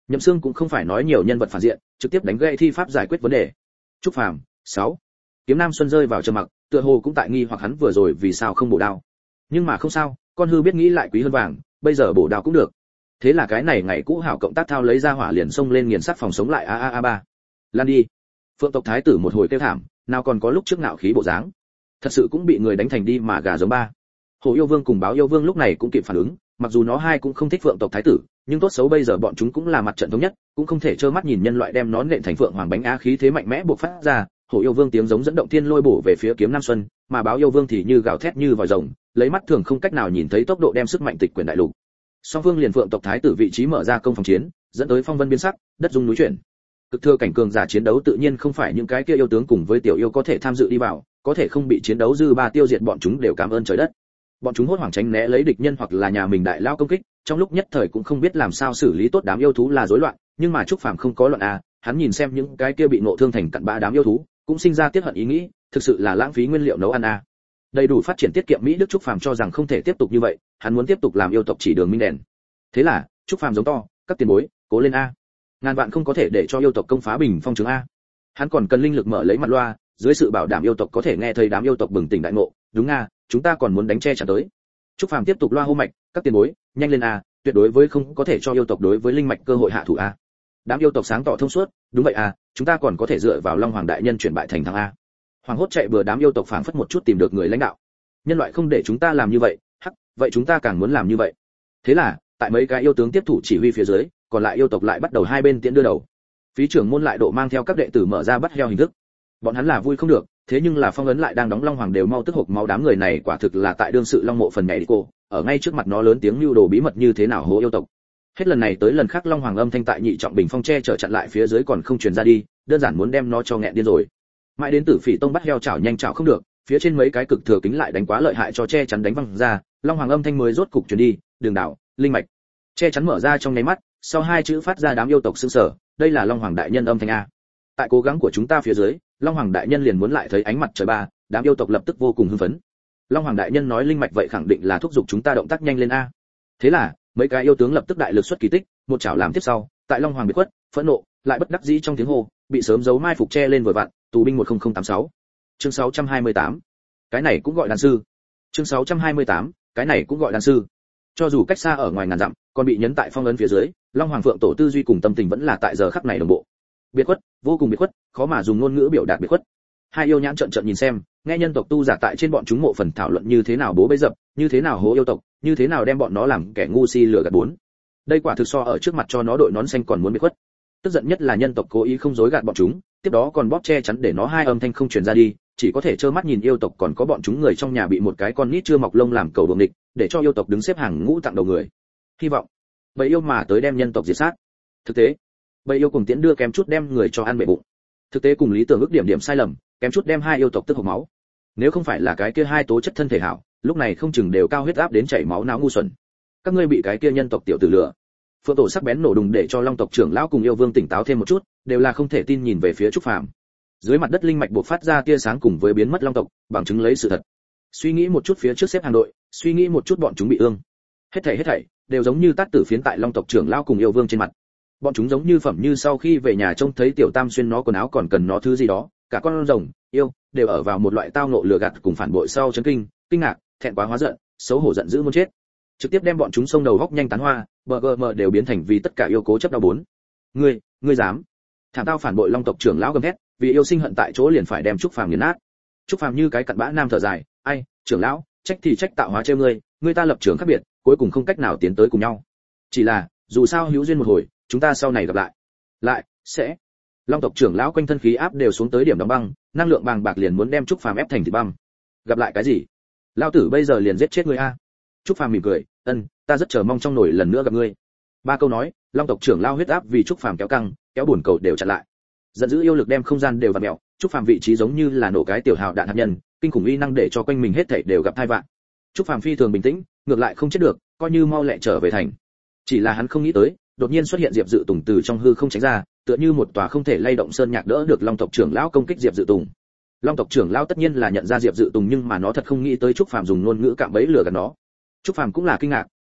Nhậm Xương cũng không phải nói nhiều nhân vật phản diện, trực tiếp đánh gãy thi pháp giải quyết vấn đề. Trúc Phàm, sáu. Kiếm Nam Xuân rơi vào trầm mặc, tựa hồ cũng tại nghi hoặc hắn vừa rồi vì sao không bổ đao. Nhưng mà không sao, con hư biết nghĩ lại quý hơn vàng, bây giờ bổ đao cũng được. Thế là cái này ngày cũ hảo cộng tác thao lấy ra hỏa liền xông lên nghiền sát phòng sống lại a a a ba. Lan đi. Phượng tộc thái tử một hồi kêu thảm, nào còn có lúc trước ngạo khí bộ dáng. Thật sự cũng bị người đánh thành đi mà gà giống ba. Hồ Yêu Vương cùng Báo Yêu Vương lúc này cũng kịp phản ứng, mặc dù nó hai cũng không thích Phượng tộc thái tử, nhưng tốt xấu bây giờ bọn chúng cũng là mặt trận thống nhất, cũng không thể trơ mắt nhìn nhân loại đem nó nện thành Phượng Hoàng bánh á khí thế mạnh mẽ bộc phát ra. Hổ Yêu Vương tiếng giống dẫn động thiên lôi bổ về phía Kiếm Nam Xuân, mà Báo Yêu Vương thì như gào thét như vòi rồng, lấy mắt thường không cách nào nhìn thấy tốc độ đem sức mạnh tịch quyển đại lục. Song phương liền Phượng tộc thái tử vị trí mở ra công phòng chiến, dẫn tới phong vân biến sắc, đất rung núi chuyển. Cực thừa cảnh cường giả chiến đấu tự nhiên không phải những cái kia yêu tướng cùng với tiểu yêu có thể tham dự đi vào, có thể không bị chiến đấu dư ba tiêu diệt bọn chúng đều cảm ơn trời đất. Bọn chúng hốt hoảng tránh né lấy địch nhân hoặc là nhà mình đại lao công kích, trong lúc nhất thời cũng không biết làm sao xử lý tốt đám yêu thú là rối loạn, nhưng mà Trúc Phàm không có loạn à, hắn nhìn xem những cái kia bị nộ thương thành cặn bã đám yêu thú, cũng sinh ra tiếc hận ý nghĩ, thực sự là lãng phí nguyên liệu nấu ăn à. Đầy đủ phát triển tiết kiệm Mỹ Đức Trúc Phàm cho rằng không thể tiếp tục như vậy, hắn muốn tiếp tục làm yêu tộc chỉ đường minh đèn. Thế là, Trúc Phàm giống to, các tiền bối, cố lên a. Ngàn vạn không có thể để cho yêu tộc công phá bình phong trướng a. Hắn còn cần linh lực mở lấy mặt loa, dưới sự bảo đảm yêu tộc có thể nghe thấy đám yêu tộc bừng tỉnh đại ngộ, đúng a, chúng ta còn muốn đánh che chắn tới. Trúc Phàm tiếp tục loa hô mạch, các tiền bối, nhanh lên a, tuyệt đối với không có thể cho yêu tộc đối với linh mạch cơ hội hạ thủ a. Đám yêu tộc sáng tỏ thông suốt, đúng vậy a, chúng ta còn có thể dựa vào Long Hoàng đại nhân chuyển bại thành thắng a. Hoàng hốt chạy vừa đám yêu tộc phảng phất một chút tìm được người lãnh đạo. Nhân loại không để chúng ta làm như vậy, hắc, vậy chúng ta càng muốn làm như vậy. Thế là, tại mấy cái yêu tướng tiếp thủ chỉ huy phía dưới, còn lại yêu tộc lại bắt đầu hai bên tiễn đưa đầu. Phí trưởng môn lại độ mang theo các đệ tử mở ra bắt heo hình thức. Bọn hắn là vui không được, thế nhưng là phong ấn lại đang đóng Long Hoàng đều mau tức hộc máu, đám người này quả thực là tại đương sự Long mộ phần nhảy đi cô, ở ngay trước mặt nó lớn tiếng lưu đồ bí mật như thế nào hố yêu tộc. Hết lần này tới lần khác Long Hoàng âm thanh tại nhị trọng bình phong che chở chặn lại phía dưới còn không truyền ra đi, đơn giản muốn đem nó cho nghẹn điên rồi. Mãi đến Tử Phỉ Tông bắt heo chảo nhanh chảo không được, phía trên mấy cái cực thừa kính lại đánh quá lợi hại cho che chắn đánh văng ra, Long Hoàng âm thanh mới rốt cục truyền đi, đường đảo, linh mạch. Che chắn mở ra trong nháy mắt, sau hai chữ phát ra đám yêu tộc sững sờ, đây là Long Hoàng đại nhân âm thanh a. Tại cố gắng của chúng ta phía dưới, Long Hoàng đại nhân liền muốn lại thấy ánh mặt trời ba, đám yêu tộc lập tức vô cùng hưng phấn. Long Hoàng đại nhân nói linh mạch vậy khẳng định là thúc giục chúng ta động tác nhanh lên a. Thế là, mấy cái yêu tướng lập tức đại lực xuất kỳ tích, một chảo làm tiếp sau, tại Long Hoàng biệt quất, phẫn nộ, lại bất đắc dĩ trong tiếng hô, bị sớm giấu mai phục che lên vội vặn, tù binh một không không tám sáu. Chương sáu trăm hai mươi tám. Cái này cũng gọi đàn sư. Chương sáu trăm hai mươi tám, cái này cũng gọi đàn sư. Cho dù cách xa ở ngoài ngàn dặm, còn bị nhấn tại phong ấn phía dưới, Long Hoàng Phượng tổ tư duy cùng tâm tình vẫn là tại giờ khắc này đồng bộ. Biệt khuất, vô cùng biệt khuất, khó mà dùng ngôn ngữ biểu đạt biệt khuất. Hai yêu nhãn trợn trợn nhìn xem, nghe nhân tộc tu giả tại trên bọn chúng mộ phần thảo luận như thế nào bố bấy dập, như thế nào hố yêu tộc, như thế nào đem bọn nó làm kẻ ngu si lừa gạt bốn. Đây quả thực so ở trước mặt cho nó đội nón xanh còn muốn biệt khuất. Tức giận nhất là nhân tộc cố ý không dối gạt bọn chúng, tiếp đó còn bóp che chắn để nó hai âm thanh không truyền ra đi, chỉ có thể trơ mắt nhìn yêu tộc còn có bọn chúng người trong nhà bị một cái con nít chưa mọc lông làm cầu đuồng địch, để cho yêu tộc đứng xếp hàng ngũ tặng đầu người. Hy vọng bầy yêu mà tới đem nhân tộc diệt sát. Thực tế, bầy yêu cùng tiễn đưa kém chút đem người cho ăn bể bụng. Thực tế cùng lý tưởng ước điểm điểm sai lầm, kém chút đem hai yêu tộc tức hộc máu. Nếu không phải là cái kia hai tố chất thân thể hảo, lúc này không chừng đều cao huyết áp đến chảy máu não ngu xuẩn. Các ngươi bị cái kia nhân tộc tiểu tử lừa. Phượng tổ sắc bén nổ đùng để cho Long tộc trưởng lão cùng yêu vương tỉnh táo thêm một chút, đều là không thể tin nhìn về phía Trúc Phàm. Dưới mặt đất linh mạch bộc phát ra tia sáng cùng với biến mất Long tộc, bằng chứng lấy sự thật. Suy nghĩ một chút phía trước xếp hàng đội, suy nghĩ một chút bọn chúng bị ương. Hết thảy hết thảy đều giống như tát tử phiến tại Long tộc trưởng lão cùng yêu vương trên mặt. Bọn chúng giống như phẩm như sau khi về nhà trông thấy tiểu tam xuyên nó quần áo còn cần nó thứ gì đó, cả con rồng, yêu đều ở vào một loại tao ngộ lừa gạt cùng phản bội sau chấn kinh, kinh ngạc, thẹn quá hóa giận, xấu hổ giận dữ muốn chết. Trực tiếp đem bọn chúng xông đầu góc nhanh tán hoa, bờ gờ mờ đều biến thành vì tất cả yêu cố chấp đau bốn. Ngươi, ngươi dám? Thảm tao phản bội Long tộc trưởng lão gầm thét, vì yêu sinh hận tại chỗ liền phải đem Trúc Phàm nghiền nát. Trúc Phàm như cái cặn bã nam thở dài, ai, trưởng lão, trách thì trách tạo hóa trêu ngươi, ngươi ta lập trường khác biệt, cuối cùng không cách nào tiến tới cùng nhau. Chỉ là, dù sao hữu duyên một hồi, chúng ta sau này gặp lại. Lại, sẽ. Long tộc trưởng lão quanh thân khí áp đều xuống tới điểm đóng băng, năng lượng bàng bạc liền muốn đem Trúc Phàm ép thành thịt băm. Gặp lại cái gì? Lão tử bây giờ liền giết chết ngươi a. Trúc Phàm mỉm cười, ân, ta rất chờ mong trong nổi lần nữa gặp ngươi. Ba câu nói, Long tộc trưởng lao huyết áp vì Trúc Phàm kéo căng, kéo buồn cầu đều chặn lại. Giận dữ yêu lực đem không gian đều vặn mèo, Trúc Phàm vị trí giống như là nổ cái tiểu hào đạn hạt nhân, kinh khủng uy năng để cho quanh mình hết thảy đều gặp tai vạn. Trúc Phàm phi thường bình tĩnh, ngược lại không chết được, coi như mau lẹ trở về thành. Chỉ là hắn không nghĩ tới, đột nhiên xuất hiện Diệp Dự Tùng từ trong hư không tránh ra, tựa như một tòa không thể lay động sơn nhạc đỡ được Long tộc trưởng lão công kích Diệp Dự Tùng. Long tộc trưởng lão tất nhiên là nhận ra Diệp Dự Tùng, nhưng mà nó thật không nghĩ tới Trúc Phàm dùng ngôn ngữ cạm bẫy lừa gạt nó. Trúc Phàm cũng là kinh ngạc,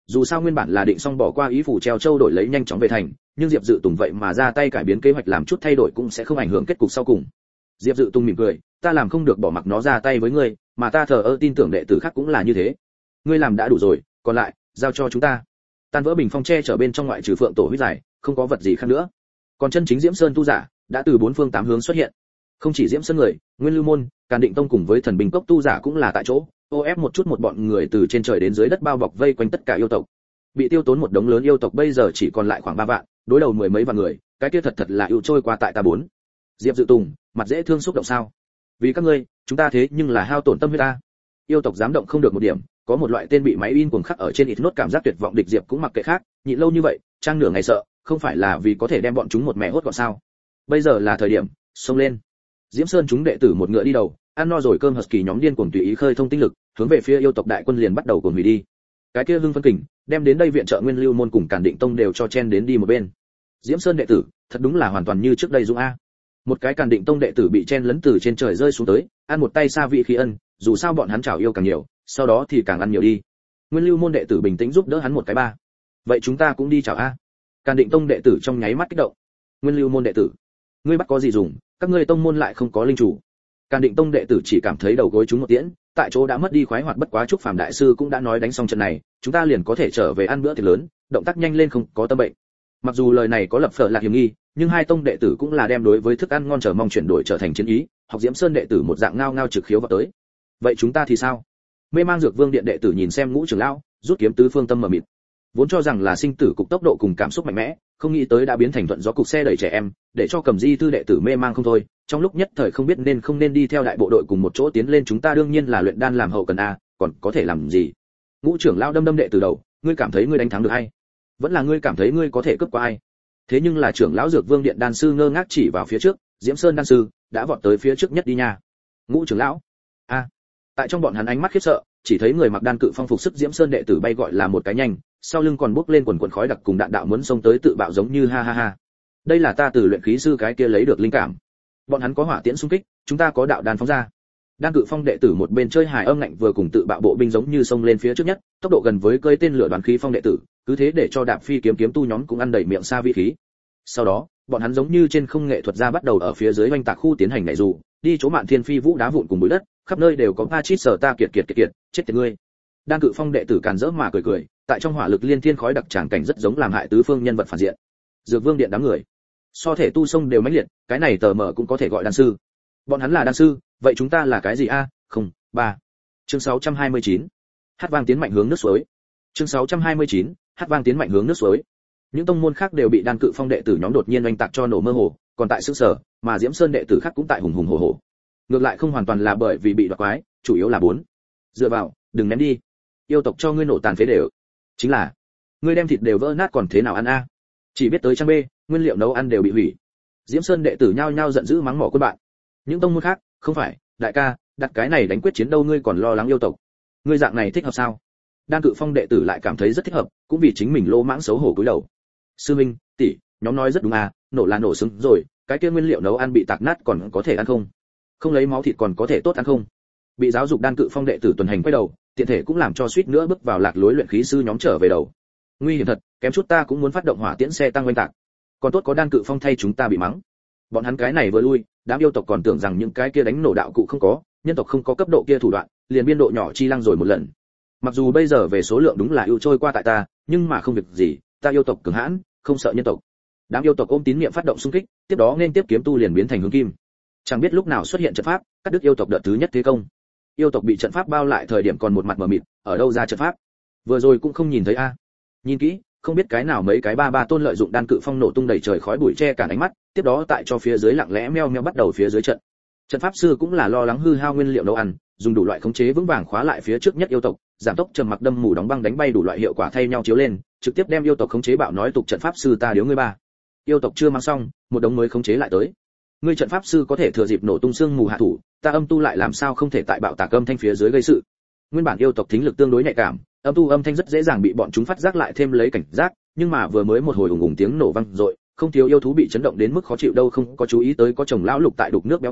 dù sao nguyên bản là định xong bỏ qua ý phủ treo châu đổi lấy nhanh chóng về thành, nhưng Diệp Dự Tùng vậy mà ra tay cải biến kế hoạch làm chút thay đổi cũng sẽ không ảnh hưởng kết cục sau cùng. Diệp Dự Tùng mỉm cười, ta làm không được bỏ mặc nó ra tay với ngươi, mà ta thờ ơ tin tưởng đệ tử khác cũng là như thế. Ngươi làm đã đủ rồi, còn lại giao cho chúng ta. Tan vỡ bình phong tre trở bên trong ngoại trừ phượng tổ huyết giải, không có vật gì khác nữa. Còn chân chính Diễm Sơn tu giả đã từ bốn phương tám hướng xuất hiện. Không chỉ Diễm Sơn người, Nguyên Lưu môn, Càn Định tông cùng với Thần Bình cốc tu giả cũng là tại chỗ, ô ép một chút một bọn người từ trên trời đến dưới đất bao bọc vây quanh tất cả yêu tộc. Bị tiêu tốn một đống lớn yêu tộc bây giờ chỉ còn lại khoảng ba vạn, đối đầu mười mấy vạn người, cái kia thật thật là yêu trôi qua tại ta bốn. Diệp Dự Tùng, mặt dễ thương xúc động sao? Vì các ngươi, chúng ta thế nhưng là hao tổn tâm huyết ta. Yêu tộc dám động không được một điểm, có một loại tên bị máy in cuồng khắc ở trên ít nốt cảm giác tuyệt vọng địch Diệp cũng mặc kệ khác, nhịn lâu như vậy, trang nửa ngày sợ, không phải là vì có thể đem bọn chúng một mẹ hốt gọn sao? Bây giờ là thời điểm, xông lên. Diễm Sơn chúng đệ tử một ngựa đi đầu, ăn no rồi cơm husky nhóm điên cuồng tùy ý khơi thông tinh lực, hướng về phía yêu tộc đại quân liền bắt đầu cuồng hủy đi. Cái kia hưng phân kình, đem đến đây viện trợ Nguyên Lưu môn cùng Càn Định tông đều cho chen đến đi một bên. Diễm Sơn đệ tử, thật đúng là hoàn toàn như trước đây Dũng a. Một cái Càn Định tông đệ tử bị chen lấn từ trên trời rơi xuống tới, ăn một tay xa vị khí ân, dù sao bọn hắn chảo yêu càng nhiều, sau đó thì càng ăn nhiều đi. Nguyên Lưu môn đệ tử bình tĩnh giúp đỡ hắn một cái ba. Vậy chúng ta cũng đi chảo a. Càn Định tông đệ tử trong nháy mắt kích động. Nguyên Lưu môn đệ tử, ngươi bắt có gì dùng, các ngươi tông môn lại không có linh chủ. Càn Định tông đệ tử chỉ cảm thấy đầu gối chúng một tiễn, tại chỗ đã mất đi khoái hoạt bất quá Trúc Phàm đại sư cũng đã nói đánh xong trận này, chúng ta liền có thể trở về ăn bữa tiệc lớn, động tác nhanh lên không có tâm bệnh. Mặc dù lời này có lập phở lạc hiểm nghi, nhưng hai tông đệ tử cũng là đem đối với thức ăn ngon chờ mong chuyển đổi trở thành chiến ý, học Diễm Sơn đệ tử một dạng ngao ngao trực khiếu vào tới. Vậy chúng ta thì sao? Mê Mang Dược Vương điện đệ tử nhìn xem Ngũ trưởng lão, rút kiếm tứ phương tâm mờ mịt. Vốn cho rằng là sinh tử cục tốc độ cùng cảm xúc mạnh mẽ, không nghĩ tới đã biến thành thuận gió cục xe đẩy trẻ em, để cho Cầm Di thư đệ tử mê mang không thôi, trong lúc nhất thời không biết nên không nên đi theo đại bộ đội cùng một chỗ tiến lên, chúng ta đương nhiên là luyện đan làm hậu cần a, còn có thể làm gì? Ngũ trưởng lão đâm đâm đệ tử đầu, ngươi cảm thấy ngươi đánh thắng được hay? Vẫn là ngươi cảm thấy ngươi có thể cướp qua ai? Thế nhưng là trưởng lão Dược Vương điện đan sư ngơ ngác chỉ vào phía trước, Diễm Sơn đan sư đã vọt tới phía trước nhất đi nha. Ngũ trưởng lão, a. Tại trong bọn hắn ánh mắt khiếp sợ, chỉ thấy người mặc đan cự phong phục sức Diễm Sơn đệ tử bay gọi là một cái nhanh, sau lưng còn bốc lên quần quần khói đặc cùng đạn đạo muốn xông tới tự bạo giống như ha ha ha. Đây là ta từ luyện khí sư cái kia lấy được linh cảm. Bọn hắn có hỏa tiễn xung kích, chúng ta có đạo đan phóng ra. Đan cự phong đệ tử một bên chơi hài âm ngạnh vừa cùng tự bạo bộ binh giống như xông lên phía trước nhất, tốc độ gần với cơi tên lửa đoàn khí phong đệ tử, cứ thế để cho đạp phi kiếm kiếm tu nhóm cũng ăn đầy miệng xa vi khí. Sau đó, bọn hắn giống như trên không nghệ thuật ra bắt đầu ở phía dưới oanh tạc khu tiến hành nhảy dù, đi chỗ mạn thiên phi vũ đá vụn cùng bụi đất, khắp nơi đều có Pachit sở ta kiệt kiệt kiệt kiệt, chết tiệt ngươi. Đan cự phong đệ tử càn rỡ mà cười cười, tại trong hỏa lực liên thiên khói đặc tràng cảnh rất giống làm hại tứ phương nhân vật phản diện. Dược Vương điện đám người, so thể tu sông đều mãnh liệt, cái này tờ mở cũng có thể gọi đan sư. Bọn hắn là đan sư, vậy chúng ta là cái gì a? Không, ba. Chương sáu trăm hai mươi chín. Hát vang tiến mạnh hướng nước suối. Chương sáu trăm hai mươi chín. Hát vang tiến mạnh hướng nước suối. Những tông môn khác đều bị đan cự phong đệ tử nhóm đột nhiên oanh tạc cho nổ mơ hồ, còn tại sức sở, mà Diễm Sơn đệ tử khác cũng tại hùng hùng hổ hổ. Ngược lại không hoàn toàn là bởi vì bị đoạt quái, chủ yếu là bốn. Dựa vào, đừng ném đi. Yêu tộc cho ngươi nổ tàn phế đều. Chính là, ngươi đem thịt đều vỡ nát còn thế nào ăn a? Chỉ biết tới trang bê, nguyên liệu nấu ăn đều bị hủy. Diễm Sơn đệ tử nhao nhao giận dữ mắng mỏ quân bạn. Những tông môn khác, không phải, đại ca, đặt cái này đánh quyết chiến đâu ngươi còn lo lắng yêu tộc. Ngươi dạng này thích hợp sao? Đan cự phong đệ tử lại cảm thấy rất thích hợp, cũng vì chính mình lô mãng xấu hổ cúi đầu. Sư minh, tỷ, nhóm nói rất đúng à, nổ là nổ sướng rồi, cái kia nguyên liệu nấu ăn bị tạc nát còn có thể ăn không? Không lấy máu thịt còn có thể tốt ăn không? Bị giáo dục đan cự phong đệ tử tuần hành quay đầu, tiện thể cũng làm cho suýt nữa bước vào lạc lối luyện khí sư nhóm trở về đầu. Nguy hiểm thật, kém chút ta cũng muốn phát động hỏa tiễn xe tăng oanh tạc. Còn tốt có đan cự phong thay chúng ta bị mắng. Bọn hắn cái này vừa lui, đám yêu tộc còn tưởng rằng những cái kia đánh nổ đạo cụ không có, nhân tộc không có cấp độ kia thủ đoạn, liền biên độ nhỏ chi lăng rồi một lần. Mặc dù bây giờ về số lượng đúng là ưu trôi qua tại ta, nhưng mà không việc gì, ta yêu tộc cường hãn, không sợ nhân tộc. Đám yêu tộc ôm tín niệm phát động xung kích, tiếp đó nên tiếp kiếm tu liền biến thành hướng kim. Chẳng biết lúc nào xuất hiện trận pháp, cắt đứt yêu tộc đợt thứ nhất thế công. Yêu tộc bị trận pháp bao lại thời điểm còn một mặt mờ mịt, ở đâu ra trận pháp? Vừa rồi cũng không nhìn thấy a. Nhìn kỹ, không biết cái nào mấy cái ba ba tôn lợi dụng đan cự phong nổ tung đầy trời khói bụi che cản ánh mắt, tiếp đó tại cho phía dưới lặng lẽ meo meo bắt đầu phía dưới trận. Trận pháp sư cũng là lo lắng hư hao nguyên liệu nấu ăn, dùng đủ loại khống chế vững vàng khóa lại phía trước nhất yêu tộc, giảm tốc trầm mặc đâm mù đóng băng đánh bay đủ loại hiệu quả thay nhau chiếu lên, trực tiếp đem yêu tộc khống chế bạo nói tục trận pháp sư ta điếu ngươi ba. Yêu tộc chưa mang xong, một đống mới khống chế lại tới. Ngươi trận pháp sư có thể thừa dịp nổ tung xương mù hạ thủ, ta âm tu lại làm sao không thể tại bạo tạc âm thanh phía dưới gây sự. Nguyên bản yêu tộc thính lực tương đối nhạy cảm, âm tu âm thanh rất dễ dàng bị bọn chúng phát giác lại thêm lấy cảnh giác, nhưng mà vừa mới một hồi ùng ùng tiếng nổ vang dội, không thiếu yêu thú bị chấn động đến mức khó chịu đâu không có chú ý tới có chồng lão lục tại đục nước béo cỏ,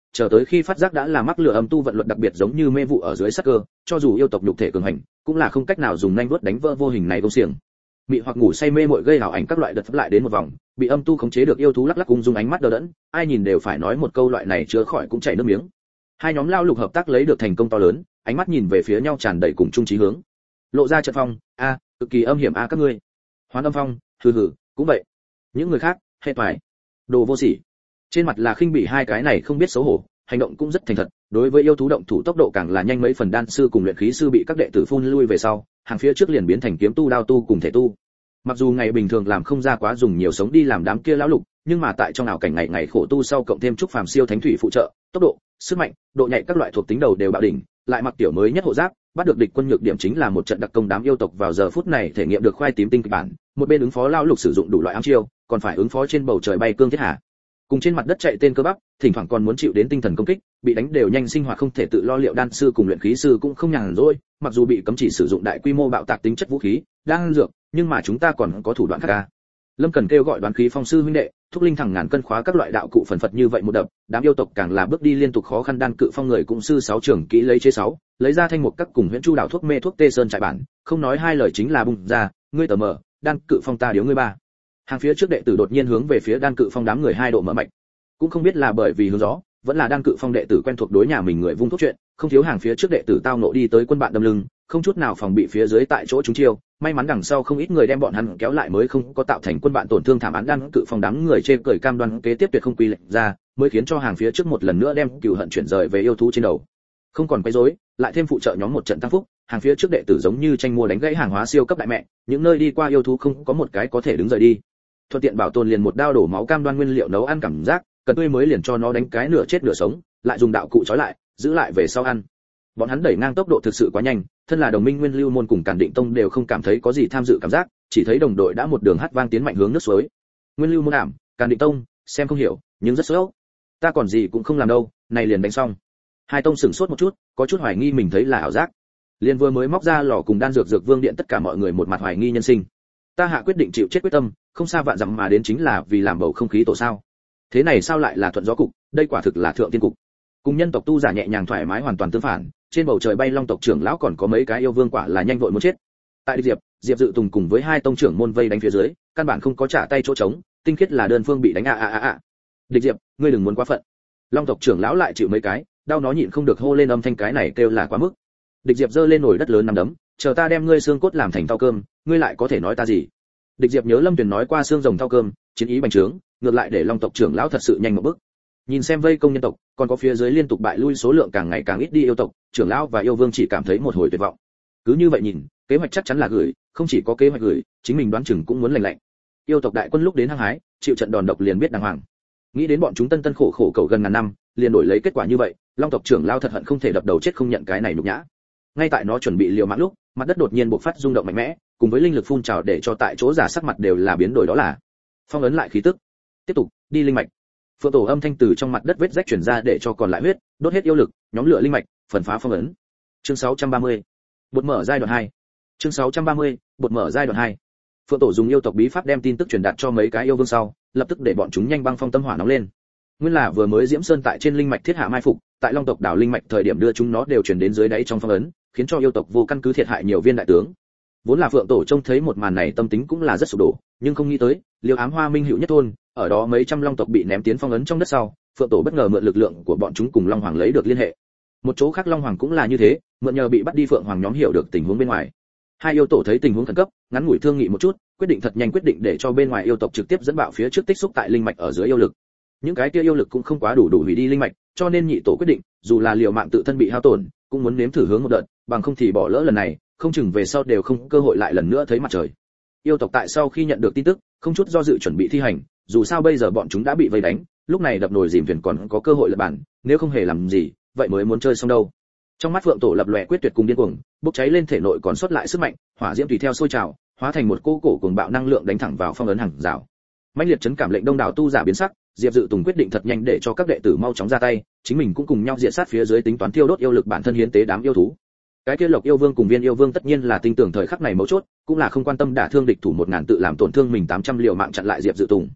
chờ tới khi phát giác đã là mắc lửa âm tu vận luật đặc biệt giống như mê vụ ở dưới sắc cơ, cho dù yêu tộc nhục thể cường hành, cũng là không cách nào dùng nhanh vuốt đánh vỡ vô hình này công xiềng. Mị hoặc ngủ say mê muội gây ảo ảnh các loại đợt phấp lại đến một vòng, bị âm tu khống chế được yêu thú lắc lắc cùng dùng ánh mắt đờ đẫn, ai nhìn đều phải nói một câu loại này chữa khỏi cũng chảy nước miếng. Hai nhóm lao lục hợp tác lấy được thành công to lớn, ánh mắt nhìn về phía nhau tràn đầy cùng chung chí hướng. Lộ ra trận phong, a, cực kỳ âm hiểm a các ngươi. Hoán Âm Phong, hừ hừ, cũng vậy. Những người khác, hệ toại, đồ vô sỉ. Trên mặt là khinh bỉ hai cái này không biết xấu hổ, hành động cũng rất thành thật, đối với yêu thú động thủ tốc độ càng là nhanh mấy phần, đan sư cùng luyện khí sư bị các đệ tử phun lui về sau, hàng phía trước liền biến thành kiếm tu đao tu cùng thể tu. Mặc dù ngày bình thường làm không ra quá dùng nhiều sống đi làm đám kia lão lục, nhưng mà tại trong ảo cảnh ngày ngày khổ tu sau cộng thêm trúc phàm siêu thánh thủy phụ trợ, tốc độ, sức mạnh, độ nhạy các loại thuộc tính đầu đều bạo đỉnh, lại mặc tiểu mới nhất hộ giáp, bắt được địch quân nhược điểm chính là một trận đặc công đám yêu tộc vào giờ phút này thể nghiệm được khoai tím tinh kịch bản, một bên ứng phó lão lục sử dụng đủ loại ám chiêu, còn phải ứng phó trên bầu trời bay cương thiết hạ. Cùng trên mặt đất chạy tên cơ bắp, thỉnh thoảng còn muốn chịu đến tinh thần công kích, bị đánh đều nhanh sinh hoạt không thể tự lo liệu, đan sư cùng luyện khí sư cũng không nhàn rỗi, mặc dù bị cấm chỉ sử dụng đại quy mô bạo tạc tính chất vũ khí, đan dược, nhưng mà chúng ta còn có thủ đoạn khác. Lâm Cần kêu gọi Đoán Khí Phong sư huynh đệ, thúc linh thẳng ngàn cân khóa các loại đạo cụ phần phật như vậy một đập, đám yêu tộc càng là bước đi liên tục khó khăn, đan cự phong người cũng sư sáu trưởng kỹ lấy chế sáu, lấy ra thanh mục các cùng huyễn chu đạo thuốc mê thuốc tê sơn trại bản, không nói hai lời chính là bung ra, ngươi tờ mở, đan cự phong ta điếu ngươi ba. Hàng phía trước đệ tử đột nhiên hướng về phía đan cự phong đám người hai độ mở mạch, cũng không biết là bởi vì hướng gió, vẫn là đan cự phong đệ tử quen thuộc đối nhà mình người vung thuốc chuyện, không thiếu hàng phía trước đệ tử tao nộ đi tới quân bạn đâm lưng, không chút nào phòng bị phía dưới tại chỗ chúng chiêu, may mắn đằng sau không ít người đem bọn hắn kéo lại mới không có tạo thành quân bạn tổn thương thảm án, đan cự phong đám người chê cười cam đoan kế tiếp tuyệt không quy lệnh ra, mới khiến cho hàng phía trước một lần nữa đem cừu hận chuyển rời về yêu thú trên đầu. Không còn quấy rối, lại thêm phụ trợ nhóm một trận tăng phúc, hàng phía trước đệ tử giống như tranh mua đánh gãy hàng hóa siêu cấp đại mẹ, những nơi đi qua yêu thú không có một cái có thể đứng rời đi. Thuận tiện bảo tồn liền một đao đổ máu cam đoan nguyên liệu nấu ăn cảm giác, cần tươi mới liền cho nó đánh cái nửa chết nửa sống, lại dùng đạo cụ trói lại, giữ lại về sau ăn. Bọn hắn đẩy ngang tốc độ thực sự quá nhanh, thân là đồng minh Nguyên Lưu môn cùng Càn Định Tông đều không cảm thấy có gì tham dự cảm giác, chỉ thấy đồng đội đã một đường hát vang tiến mạnh hướng nước suối. Nguyên Lưu môn ảm, Càn Định Tông, xem không hiểu, nhưng rất xấu. Ta còn gì cũng không làm đâu, này liền đánh xong. Hai tông sửng sốt một chút, có chút hoài nghi mình thấy là ảo giác. Liên vừa mới móc ra lò cùng đan dược dược vương điện, tất cả mọi người một mặt hoài nghi nhân sinh. Ta hạ quyết định chịu chết quyết tâm, không xa vạn dặm mà đến chính là vì làm bầu không khí tổ sao? Thế này sao lại là thuận gió cục, đây quả thực là thượng tiên cục. Cùng nhân tộc tu giả nhẹ nhàng thoải mái hoàn toàn tương phản, trên bầu trời bay long tộc trưởng lão còn có mấy cái yêu vương quả là nhanh vội muốn chết. Tại Địch Diệp, Diệp Dự Tùng cùng với hai tông trưởng môn vây đánh phía dưới, căn bản không có trả tay chỗ trống, tinh khiết là đơn phương bị đánh a a a a. Địch Diệp, ngươi đừng muốn quá phận. Long tộc trưởng lão lại chịu mấy cái, đau nó nhịn không được hô lên âm thanh, cái này kêu là quá mức. Địch Diệp giơ lên nồi đất lớn nằm đấm, chờ ta đem ngươi xương cốt làm thành thau cơm, ngươi lại có thể nói ta gì? Địch Diệp nhớ Lâm Tuyền nói qua xương rồng thau cơm, chiến ý bành trướng, ngược lại để Long tộc trưởng lão thật sự nhanh một bước. Nhìn xem vây công nhân tộc, còn có phía dưới liên tục bại lui số lượng càng ngày càng ít đi yêu tộc, trưởng lão và yêu vương chỉ cảm thấy một hồi tuyệt vọng. Cứ như vậy nhìn, kế hoạch chắc chắn là gửi, không chỉ có kế hoạch gửi, chính mình đoán chừng cũng muốn lành lạnh. Yêu tộc đại quân lúc đến hăng hái, chịu trận đòn độc liền biết đàng hoàng. Nghĩ đến bọn chúng tân tân khổ khổ cầu gần ngàn năm, liền đổi lấy kết quả như vậy, Long tộc trưởng lão thật hận không thể đập đầu chết không nhận cái này nhục nhã. Ngay tại nó chuẩn bị liều mạng lúc, mặt đất đột nhiên bộc phát rung động mạnh mẽ, cùng với linh lực phun trào để cho tại chỗ giả sắc mặt đều là biến đổi, đó là phong ấn lại khí tức. Tiếp tục đi linh mạch. Phượng tổ âm thanh từ trong mặt đất vết rách truyền ra để cho còn lại huyết, đốt hết yêu lực, nhóm lửa linh mạch, phần phá phong ấn. Chương sáu trăm ba mươi. Bột mở giai đoạn hai. Chương sáu trăm ba mươi. Bột mở giai đoạn hai. Phượng tổ dùng yêu tộc bí pháp đem tin tức truyền đạt cho mấy cái yêu vương sau, lập tức để bọn chúng nhanh băng phong tâm hỏa nóng lên. Nguyên là vừa mới Diễm Sơn tại trên linh mạch thiết hạ mai phục, tại Long tộc đảo linh mạch thời điểm đưa chúng nó đều truyền đến dưới đáy trong phong ấn, khiến cho yêu tộc vô căn cứ thiệt hại nhiều viên đại tướng. Vốn là Phượng tổ trông thấy một màn này tâm tính cũng là rất sụp đổ, nhưng không nghĩ tới, Liêu Ám Hoa Minh hữu nhất thôn, ở đó mấy trăm long tộc bị ném tiến phong ấn trong đất sau, Phượng tổ bất ngờ mượn lực lượng của bọn chúng cùng Long Hoàng lấy được liên hệ. Một chỗ khác Long Hoàng cũng là như thế, mượn nhờ bị bắt đi Phượng Hoàng nhóm hiểu được tình huống bên ngoài. Hai yêu tổ thấy tình huống khẩn cấp, ngắn ngủi thương nghị một chút, quyết định thật nhanh quyết định để cho bên ngoài yêu tộc trực tiếp dẫn bạo phía trước tích xúc tại linh mạch ở dưới yêu lực. Những cái kia yêu lực cũng không quá đủ đủ hủy đi linh mạch, cho nên nhị tổ quyết định, dù là liều mạng tự thân bị hao tổn, cũng muốn nếm thử hướng một đợt, bằng không thì bỏ lỡ lần này, không chừng về sau đều không cơ hội lại lần nữa thấy mặt trời. Yêu tộc tại sau khi nhận được tin tức, không chút do dự chuẩn bị thi hành, dù sao bây giờ bọn chúng đã bị vây đánh, lúc này đập nồi dìm thuyền còn có cơ hội lật bản, nếu không hề làm gì, vậy mới muốn chơi xong đâu. Trong mắt Phượng tổ lập lòe quyết tuyệt cùng điên cuồng, bốc cháy lên thể nội còn sót lại sức mạnh, hỏa diễm tùy theo sôi trào, hóa thành một cỗ cổ cuồng bạo năng lượng đánh thẳng vào phong ấn hàng rào. Mãnh liệt chấn cảm lệnh đông đảo tu giả biến sắc, Diệp Dự Tùng quyết định thật nhanh để cho các đệ tử mau chóng ra tay, chính mình cũng cùng nhau diệt sát phía dưới tính toán tiêu đốt yêu lực bản thân hiến tế đám yêu thú. Cái kia Lộc yêu vương cùng Viên yêu vương tất nhiên là tin tưởng thời khắc này mấu chốt, cũng là không quan tâm đả thương địch thủ một ngàn tự làm tổn thương mình tám trăm liều mạng chặn lại Diệp Dự Tùng.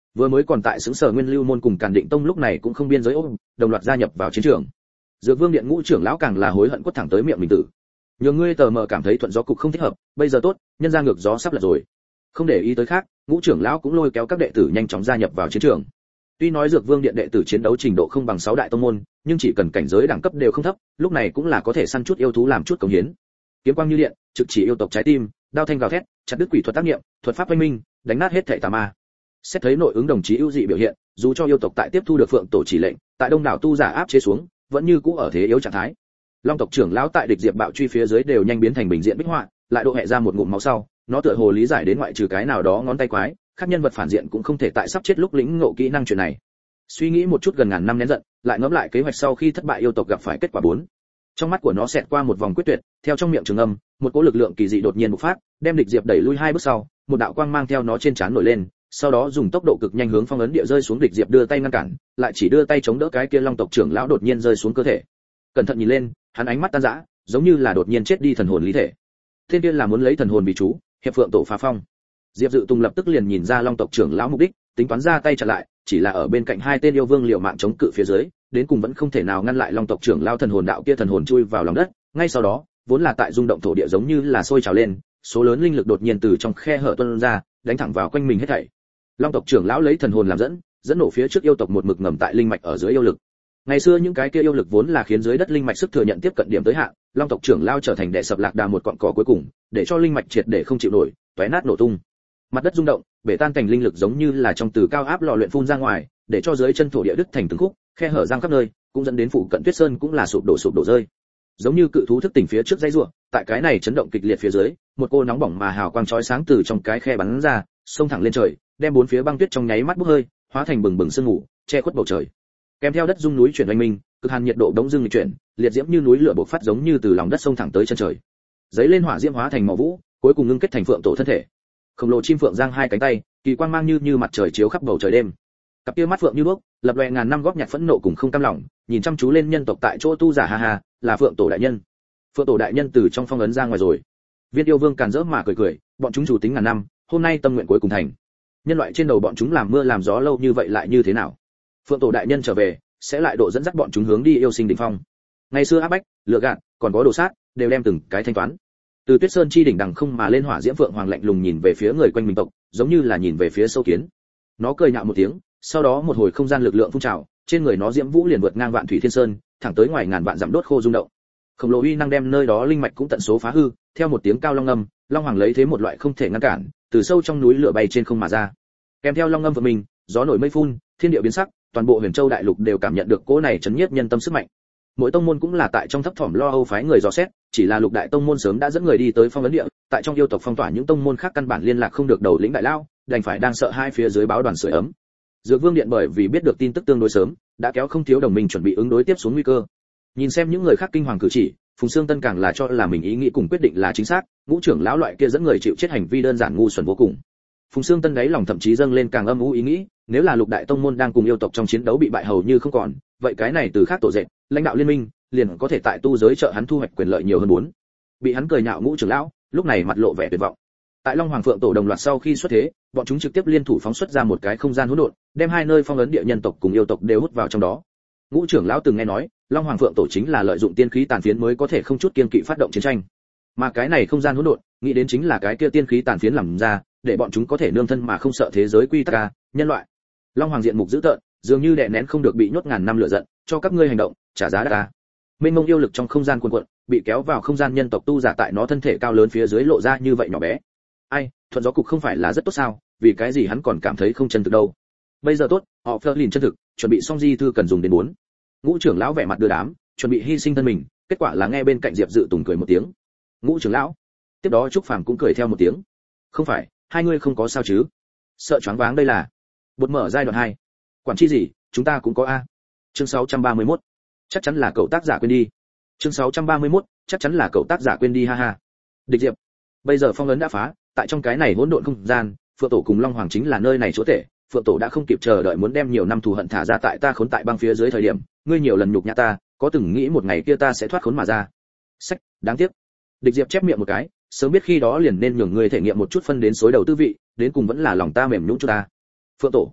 Vừa mới còn tại xứng sở Nguyên Lưu môn cùng Càn Định Tông lúc này cũng không biên giới ôm, đồng loạt gia nhập vào chiến trường. Dược Vương điện ngũ trưởng lão càng là hối hận quất thẳng tới miệng mình tử. Nhường ngươi tờ mờ cảm thấy thuận gió cục không thích hợp, bây giờ tốt, nhân ra ngược gió sắp lật rồi. Không để ý tới khác, ngũ trưởng lão cũng lôi kéo các đệ tử nhanh chóng gia nhập vào chiến trường. Tuy nói Dược Vương điện đệ tử chiến đấu trình độ không bằng sáu đại tông môn, nhưng chỉ cần cảnh giới đẳng cấp đều không thấp, lúc này cũng là có thể săn chút yêu thú làm chút cống hiến. Kiếm quang như điện, trực chỉ yêu tộc trái tim, đao thanh gào thét, chặt đứt quỷ thuật tác niệm, thuật pháp oanh minh, đánh nát hết thảy tà ma. Xét thấy nội ứng đồng chí ưu dị biểu hiện, dù cho yêu tộc tại tiếp thu được phượng tổ chỉ lệnh, tại đông đảo tu giả áp chế xuống, vẫn như cũ ở thế yếu trạng thái. Long tộc trưởng lão tại địch diệp bạo truy phía dưới đều nhanh biến thành bình diện bích họa, lại độ hệ ra một ngụm máu sau, nó tựa hồ lý giải đến ngoại trừ cái nào đó ngón tay quái, khác nhân vật phản diện cũng không thể tại sắp chết lúc lĩnh ngộ kỹ năng chuyện này. Suy nghĩ một chút gần ngàn năm nén giận, lại ngẫm lại kế hoạch sau khi thất bại yêu tộc gặp phải kết quả bốn. Trong mắt của nó xẹt qua một vòng quyết tuyệt, theo trong miệng trường âm, một cỗ lực lượng kỳ dị đột nhiên bộc phát, đem địch diệp đẩy lui hai bước sau, một đạo quang mang theo nó trên trán nổi lên, sau đó dùng tốc độ cực nhanh hướng phong ấn địa rơi xuống. Địch diệp đưa tay ngăn cản, lại chỉ đưa tay chống đỡ cái kia long tộc trưởng lão đột nhiên rơi xuống cơ thể. Cẩn thận nhìn lên, hắn ánh mắt tan rã, giống như là đột nhiên chết đi thần hồn lý thể. Thiên tiên là muốn lấy thần hồn vì chú, hiệp phượng tổ phá phong. Diệp Dự Tùng lập tức liền nhìn ra long tộc trưởng lão mục đích, tính toán ra tay chặn lại, chỉ là ở bên cạnh hai tên yêu vương liều mạng chống cự phía dưới, đến cùng vẫn không thể nào ngăn lại long tộc trưởng lão thần hồn đạo kia thần hồn chui vào lòng đất. Ngay sau đó, vốn là tại rung động thổ địa giống như là sôi trào lên, số lớn linh lực đột nhiên từ trong khe hở tuôn ra, đánh thẳng vào quanh mình hết thảy. Long tộc trưởng lão lấy thần hồn làm dẫn, dẫn nổ phía trước yêu tộc một mực ngầm tại linh mạch ở dưới yêu lực. Ngày xưa những cái kia yêu lực vốn là khiến dưới đất linh mạch sức thừa nhận tiếp cận điểm tới hạn, long tộc trưởng lão trở thành đệ sập lạc đà một cọn cỏ cuối cùng, để cho linh mạch triệt để không chịu nổi, tóe nát nổ tung. Mặt đất rung động, bể tan thành linh lực giống như là trong từ cao áp lò luyện phun ra ngoài, để cho dưới chân thổ địa đứt thành từng khúc, khe hở giang khắp nơi, cũng dẫn đến phụ cận Tuyết Sơn cũng là sụp đổ sụp đổ rơi. Giống như cự thú thức tỉnh phía trước dây rùa, tại cái này chấn động kịch liệt phía dưới, một cô nóng bỏng mà hào quang chói sáng từ trong cái khe bắn ra, xông thẳng lên trời, đem bốn phía băng tuyết trong nháy mắt bốc hơi, hóa thành bừng bừng sương mù, che khuất bầu trời. Kèm theo đất rung núi chuyển oanh minh, cực hàn nhiệt độ đống dưng chuyển, liệt diễm như núi lửa bộc phát giống như từ lòng đất xông thẳng tới chân trời. Giấy lên hỏa diễm hóa thành màu vũ, cuối cùng ngưng kết thành phượng tổ thân thể. Khổng lồ chim phượng giang hai cánh tay, kỳ quang mang như như mặt trời chiếu khắp bầu trời đêm. Cặp kia mắt phượng như đuốc, lập lòe ngàn năm góp nhặt phẫn nộ cùng không cam lòng, nhìn chăm chú lên nhân tộc tại chỗ tu giả ha ha, là phượng tổ đại nhân. Phượng tổ đại nhân từ trong phong ấn ra ngoài rồi. Viên yêu vương càn rỡ mà cười cười, bọn chúng chủ tính ngàn năm, hôm nay tâm nguyện cuối cùng thành. Nhân loại trên đầu bọn chúng làm mưa làm gió lâu như vậy lại như thế nào? Phượng tổ đại nhân trở về, sẽ lại độ dẫn dắt bọn chúng hướng đi yêu sinh đỉnh phong. Ngày xưa áp bách, lừa gạt, còn có đồ sát, đều đem từng cái thanh toán. Từ Tuyết Sơn chi đỉnh đằng không mà lên hỏa diễm phượng hoàng lạnh lùng nhìn về phía người quanh mình tộc, giống như là nhìn về phía sâu kiến. Nó cười nhạo một tiếng, sau đó một hồi không gian lực lượng phun trào, trên người nó diễm vũ liền vượt ngang vạn thủy thiên sơn, thẳng tới ngoài ngàn vạn dặm đốt khô rung động. Khổng lồ uy năng đem nơi đó linh mạch cũng tận số phá hư, theo một tiếng cao long âm, long hoàng lấy thế một loại không thể ngăn cản, từ sâu trong núi lửa bay trên không mà ra. Kèm theo long âm của mình, gió nổi mây phun, thiên địa biến sắc, toàn bộ Huyền Châu đại lục đều cảm nhận được cỗ này chấn nhiếp nhân tâm sức mạnh. Mỗi tông môn cũng là tại trong thấp thỏm lo âu phái người dò xét, chỉ là lục đại tông môn sớm đã dẫn người đi tới phong ấn địa, tại trong yêu tộc phong tỏa những tông môn khác căn bản liên lạc không được đầu lĩnh đại lao, đành phải đang sợ hai phía dưới báo đoàn sưởi ấm. Dược Vương điện bởi vì biết được tin tức tương đối sớm, đã kéo không thiếu đồng minh chuẩn bị ứng đối tiếp xuống nguy cơ. Nhìn xem những người khác kinh hoàng cử chỉ, Phùng Xương Tân càng là cho là mình ý nghĩ cùng quyết định là chính xác, ngũ trưởng lão loại kia dẫn người chịu chết hành vi đơn giản ngu xuẩn vô cùng. Phùng Xương Tân đáy lòng thậm chí dâng lên càng âm u ý nghĩ, nếu là lục đại tông môn đang cùng yêu tộc trong chiến đấu bị bại hầu như không còn, vậy cái này từ khác tổ dệt, lãnh đạo liên minh, liền có thể tại tu giới trợ hắn thu hoạch quyền lợi nhiều hơn bốn. Bị hắn cười nhạo ngũ trưởng lão, lúc này mặt lộ vẻ tuyệt vọng. Tại Long Hoàng Phượng tổ đồng loạt sau khi xuất thế, bọn chúng trực tiếp liên thủ phóng xuất ra một cái không gian hỗn độn, đem hai nơi phong ấn địa nhân tộc cùng yêu tộc đều hút vào trong đó. Ngũ trưởng lão từng nghe nói, Long Hoàng Phượng tổ chính là lợi dụng tiên khí tàn phiến mới có thể không chút kiên kỵ phát động chiến tranh. Mà cái này không gian hỗn độn, nghĩ đến chính là cái kia tiên khí tàn phiến làm ra, để bọn chúng có thể nương thân mà không sợ thế giới quy tắc a, nhân loại. Long Hoàng diện mục dữ tợn, dường như đè nén không được bị nhốt ngàn năm lửa giận, cho các ngươi hành động, trả giá đắt a. Mênh mông yêu lực trong không gian cuồn cuộn, bị kéo vào không gian nhân tộc tu giả tại nó thân thể cao lớn phía dưới lộ ra như vậy nhỏ bé. Ai, thuận gió cục không phải là rất tốt sao, vì cái gì hắn còn cảm thấy không chân thực đâu. Bây giờ tốt, họ phơ lìn chân thực, chuẩn bị xong di thư cần dùng đến bốn. Ngũ trưởng lão vẻ mặt đưa đám, chuẩn bị hy sinh thân mình, kết quả là nghe bên cạnh Diệp Dự Tùng cười một tiếng. Ngũ trưởng lão. Tiếp đó Trúc Phàm cũng cười theo một tiếng. Không phải, hai ngươi không có sao chứ? Sợ choáng váng đây là. Bột mở giai đoạn hai. Quản chi gì, chúng ta cũng có a. Chương sáu trăm ba mươi mốt. Chắc chắn là cậu tác giả quên đi. Chương sáu trăm ba mươi mốt, chắc chắn là cậu tác giả quên đi ha ha. Địch Diệp. Bây giờ phong ấn đã phá, tại trong cái này hỗn độn không gian, Phượng tổ cùng Long Hoàng chính là nơi này chỗ tể. Phượng tổ đã không kịp chờ đợi muốn đem nhiều năm thù hận thả ra tại ta khốn tại băng phía dưới thời điểm, ngươi nhiều lần nhục nhã ta, có từng nghĩ một ngày kia ta sẽ thoát khốn mà ra. Sách, đáng tiếc. Địch Diệp chép miệng một cái, sớm biết khi đó liền nên nhường ngươi thể nghiệm một chút phân đến xối đầu tư vị, đến cùng vẫn là lòng ta mềm nhũn cho ta. Phượng tổ.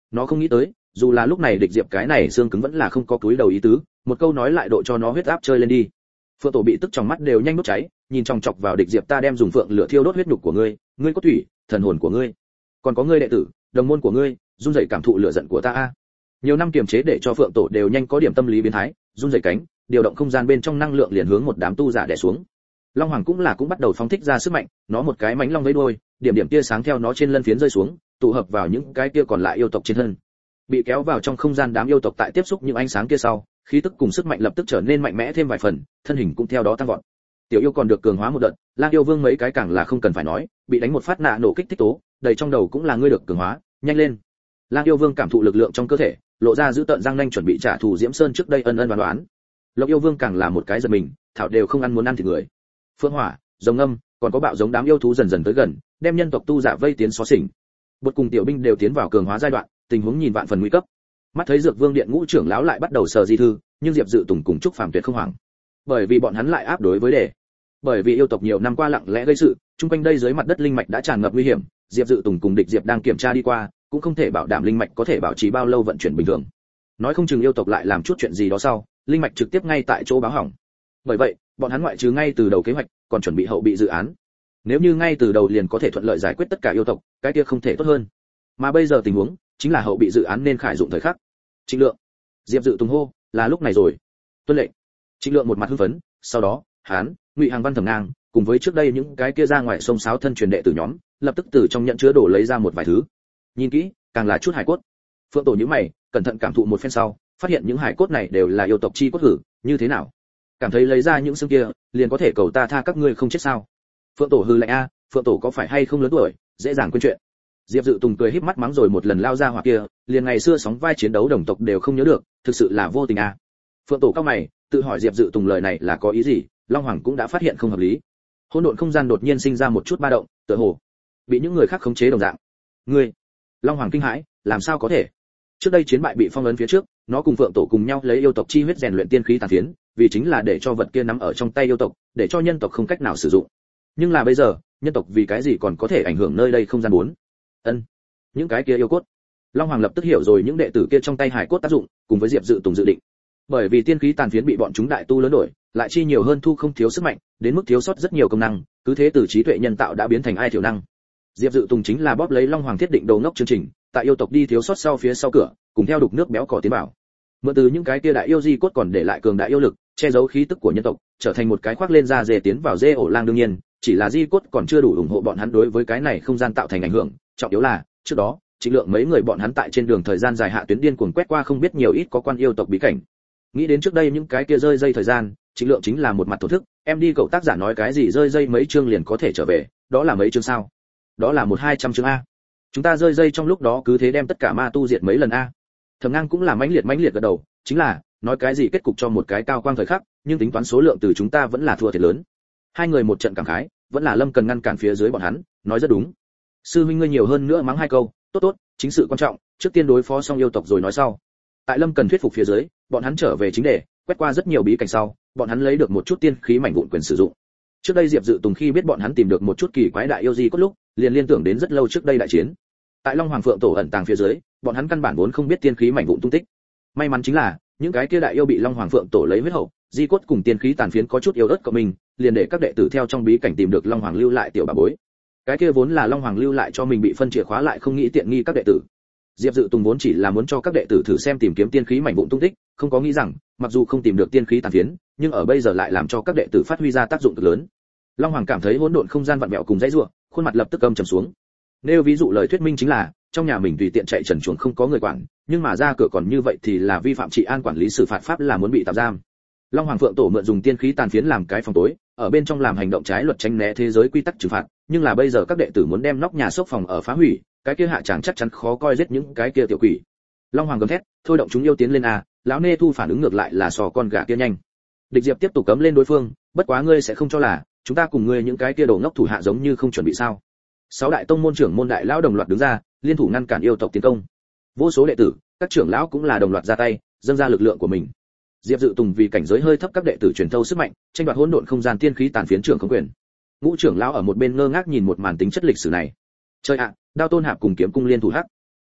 Nó không nghĩ tới, dù là lúc này địch diệp cái này xương cứng vẫn là không có túi đầu ý tứ, một câu nói lại độ cho nó huyết áp chơi lên đi. Phượng Tổ bị tức trong mắt đều nhanh đốt cháy, nhìn chòng chọc vào địch diệp, ta đem dùng phượng lửa thiêu đốt huyết nhục của ngươi, ngươi có thủy, thần hồn của ngươi, còn có ngươi đệ tử, đồng môn của ngươi, run rẩy cảm thụ lửa giận của ta a. Nhiều năm kiềm chế để cho Phượng Tổ đều nhanh có điểm tâm lý biến thái, run rẩy cánh, điều động không gian bên trong năng lượng liền hướng một đám tu giả đè xuống. Long Hoàng cũng là cũng bắt đầu phóng thích ra sức mạnh, nó một cái mánh long với đuôi, điểm điểm tia sáng theo nó trên lân phiến rơi xuống, tụ hợp vào những cái kia còn lại yêu tộc trên thân. Bị kéo vào trong không gian đám yêu tộc tại tiếp xúc những ánh sáng kia sau, khí tức cùng sức mạnh lập tức trở nên mạnh mẽ thêm vài phần, thân hình cũng theo đó tăng vọt. Tiểu yêu còn được cường hóa một đợt, Lang yêu vương mấy cái càng là không cần phải nói, bị đánh một phát nạ nổ kích thích tố, đầy trong đầu cũng là ngươi được cường hóa, nhanh lên. Lang yêu vương cảm thụ lực lượng trong cơ thể, lộ ra giữ tợn răng nanh chuẩn bị trả thù Diễm Sơn trước đây ân ân đoán đoán. Lộc yêu vương càng là một cái giật mình, thảo đều không ăn muốn ăn thịt người. Phương hỏa, rồng ngâm, còn có bạo giống đám yêu thú dần dần tới gần, đem nhân tộc tu giả vây tiến xóa xỉnh. Bột cùng tiểu binh đều tiến vào cường hóa giai đoạn, tình huống nhìn vạn phần nguy cấp. Mắt thấy Dược Vương điện ngũ trưởng lão lại bắt đầu sờ di thư, nhưng Diệp Dự Tùng cùng Trúc Phàm tuyệt không hoảng, bởi vì bọn hắn lại áp đối với đề. Bởi vì yêu tộc nhiều năm qua lặng lẽ gây sự, chung quanh đây dưới mặt đất linh mạch đã tràn ngập nguy hiểm, Diệp Dự Tùng cùng địch Diệp đang kiểm tra đi qua, cũng không thể bảo đảm linh mạch có thể bảo trì bao lâu vận chuyển bình thường. Nói không chừng yêu tộc lại làm chút chuyện gì đó sau, linh mạch trực tiếp ngay tại chỗ báo hỏng. Bởi vậy, bọn hắn ngoại trừ ngay từ đầu kế hoạch, còn chuẩn bị hậu bị dự án. Nếu như ngay từ đầu liền có thể thuận lợi giải quyết tất cả yêu tộc, cái kia không thể tốt hơn. Mà bây giờ tình huống, chính là hậu bị dự án nên khải dụng thời khắc. Trịnh Lượng, Diệp Dự Tùng hô, là lúc này rồi. Tuân lệnh. Trịnh Lượng một mặt hưng phấn, sau đó, hắn, Ngụy Hàng Văn Thẩm Ngang, cùng với trước đây những cái kia ra ngoài sông sáo thân truyền đệ tử nhóm, lập tức từ trong nhận chứa đồ lấy ra một vài thứ. Nhìn kỹ, càng là chút hải cốt. Phượng Tổ nhíu mày, cẩn thận cảm thụ một phen sau, phát hiện những hải cốt này đều là yêu tộc chi cốt hử, như thế nào? Cảm thấy lấy ra những xương kia, liền có thể cầu ta tha các ngươi không chết sao? Phượng Tổ hừ lạnh a, Phượng Tổ có phải hay không lớn tuổi, dễ dàng quên chuyện. Diệp Dự Tùng cười híp mắt mắng rồi một lần lao ra hỏa kia, liền ngày xưa sóng vai chiến đấu đồng tộc đều không nhớ được, thực sự là vô tình a. Phượng Tổ cao mày, tự hỏi Diệp Dự Tùng lời này là có ý gì, Long Hoàng cũng đã phát hiện không hợp lý. Hỗn độn không gian đột nhiên sinh ra một chút ba động, tựa hồ bị những người khác khống chế đồng dạng. Ngươi, Long Hoàng kinh hãi, làm sao có thể? Trước đây chiến bại bị phong ấn phía trước, nó cùng Phượng Tổ cùng nhau lấy yêu tộc chi huyết rèn luyện tiên khí tàn phiến, vì chính là để cho vật kia nắm ở trong tay yêu tộc, để cho nhân tộc không cách nào sử dụng. Nhưng là bây giờ, nhân tộc vì cái gì còn có thể ảnh hưởng nơi đây không gian bốn? Ân, những cái kia yêu cốt. Long Hoàng lập tức hiểu rồi những đệ tử kia trong tay hải cốt tác dụng, cùng với Diệp Dự Tùng dự định. Bởi vì tiên khí tàn phiến bị bọn chúng đại tu lớn đổi, lại chi nhiều hơn thu không thiếu sức mạnh, đến mức thiếu sót rất nhiều công năng, cứ thế từ trí tuệ nhân tạo đã biến thành ai thiểu năng. Diệp Dự Tùng chính là bóp lấy Long Hoàng thiết định đầu ngốc chương trình, tại yêu tộc đi thiếu sót sau phía sau cửa, cùng theo đục nước béo cỏ tiến bảo. Mượn từ những cái kia đại yêu di cốt còn để lại cường đại yêu lực, che giấu khí tức của nhân tộc, trở thành một cái khoác lên da dê tiến vào dê ổ lang đương nhiên, chỉ là di cốt còn chưa đủ ủng hộ bọn hắn đối với cái này không gian tạo thành ảnh hưởng, trọng yếu là, trước đó, Trịnh Lượng mấy người bọn hắn tại trên đường thời gian dài hạ tuyến điên cuồng quét qua không biết nhiều ít có quan yêu tộc bí cảnh. Nghĩ đến trước đây những cái kia rơi dây thời gian, Trịnh Lượng chính là một mặt thổ thức, em đi cậu tác giả nói cái gì rơi dây mấy chương liền có thể trở về, đó là mấy chương sao? Đó là một hai trăm chương a. Chúng ta rơi dây trong lúc đó cứ thế đem tất cả ma tu diệt mấy lần a. Thẩm Ngang cũng là mãnh liệt mãnh liệt gật đầu, chính là, nói cái gì kết cục cho một cái cao quang thời khắc, nhưng tính toán số lượng từ chúng ta vẫn là thua thiệt lớn. Hai người một trận cảm khái, vẫn là Lâm Cần ngăn cản phía dưới bọn hắn, nói rất đúng. Sư huynh ngươi nhiều hơn nữa mắng hai câu, tốt tốt, chính sự quan trọng, trước tiên đối phó xong yêu tộc rồi nói sau. Tại Lâm Cần thuyết phục phía dưới, bọn hắn trở về chính đề, quét qua rất nhiều bí cảnh sau, bọn hắn lấy được một chút tiên khí mảnh vụn quyền sử dụng. Trước đây Diệp Dự Tùng khi biết bọn hắn tìm được một chút kỳ quái đại yêu di cốt lúc, liền liên tưởng đến rất lâu trước đây đại chiến. Tại Long Hoàng Phượng Tổ ẩn tàng phía dưới, bọn hắn căn bản vốn không biết tiên khí mảnh vụn tung tích. May mắn chính là, những cái kia đại yêu bị Long Hoàng Phượng Tổ lấy huyết hậu, di cốt cùng tiên khí tàn phiến có chút yếu ớt của mình, liền để các đệ tử theo trong bí cảnh tìm được Long Hoàng lưu lại tiểu bà bối. Cái kia vốn là Long Hoàng lưu lại cho mình bị phân chìa khóa lại không nghĩ tiện nghi các đệ tử. Diệp Dự Tùng vốn chỉ là muốn cho các đệ tử thử xem tìm kiếm tiên khí mảnh vụn tung tích, không có nghĩ rằng, mặc dù không tìm được tiên khí tàn phiến, nhưng ở bây giờ lại làm cho các đệ tử phát huy ra tác dụng cực lớn. Long Hoàng cảm thấy hỗn độn không gian vặn vẹo cùng dãy rủa, khuôn mặt lập tức âm trầm xuống. Nếu ví dụ lời thuyết minh chính là, trong nhà mình tùy tiện chạy trần truồng không có người quản, nhưng mà ra cửa còn như vậy thì là vi phạm trị an quản lý xử phạt pháp là muốn bị tạm giam. Long Hoàng Phượng Tổ mượn dùng tiên khí tàn phiến làm cái phòng tối, ở bên trong làm hành động trái luật tránh né thế giới quy tắc trừng phạt, nhưng là bây giờ các đệ tử muốn đem nóc nhà sốc phòng ở phá hủy, cái kia hạ chẳng chắc chắn khó coi giết những cái kia tiểu quỷ. Long Hoàng gầm thét, thôi động chúng yêu tiến lên a, lão nê thu phản ứng ngược lại là sò con gà kia nhanh. Địch Diệp tiếp tục cấm lên đối phương, bất quá ngươi sẽ không cho là chúng ta cùng ngươi những cái kia đồ ngốc thủ hạ giống như không chuẩn bị sao? Sáu đại tông môn trưởng môn đại lão đồng loạt đứng ra, liên thủ ngăn cản yêu tộc tiến công. Vô số đệ tử, các trưởng lão cũng là đồng loạt ra tay, dâng ra lực lượng của mình. Diệp Dự Tùng vì cảnh giới hơi thấp các đệ tử truyền thâu sức mạnh, tranh đoạt hỗn độn không gian tiên khí tàn phiến trưởng không quyền. Ngũ trưởng lão ở một bên ngơ ngác nhìn một màn tính chất lịch sử này. Chơi ạ, đao tôn hạp cùng kiếm cung liên thủ hắc.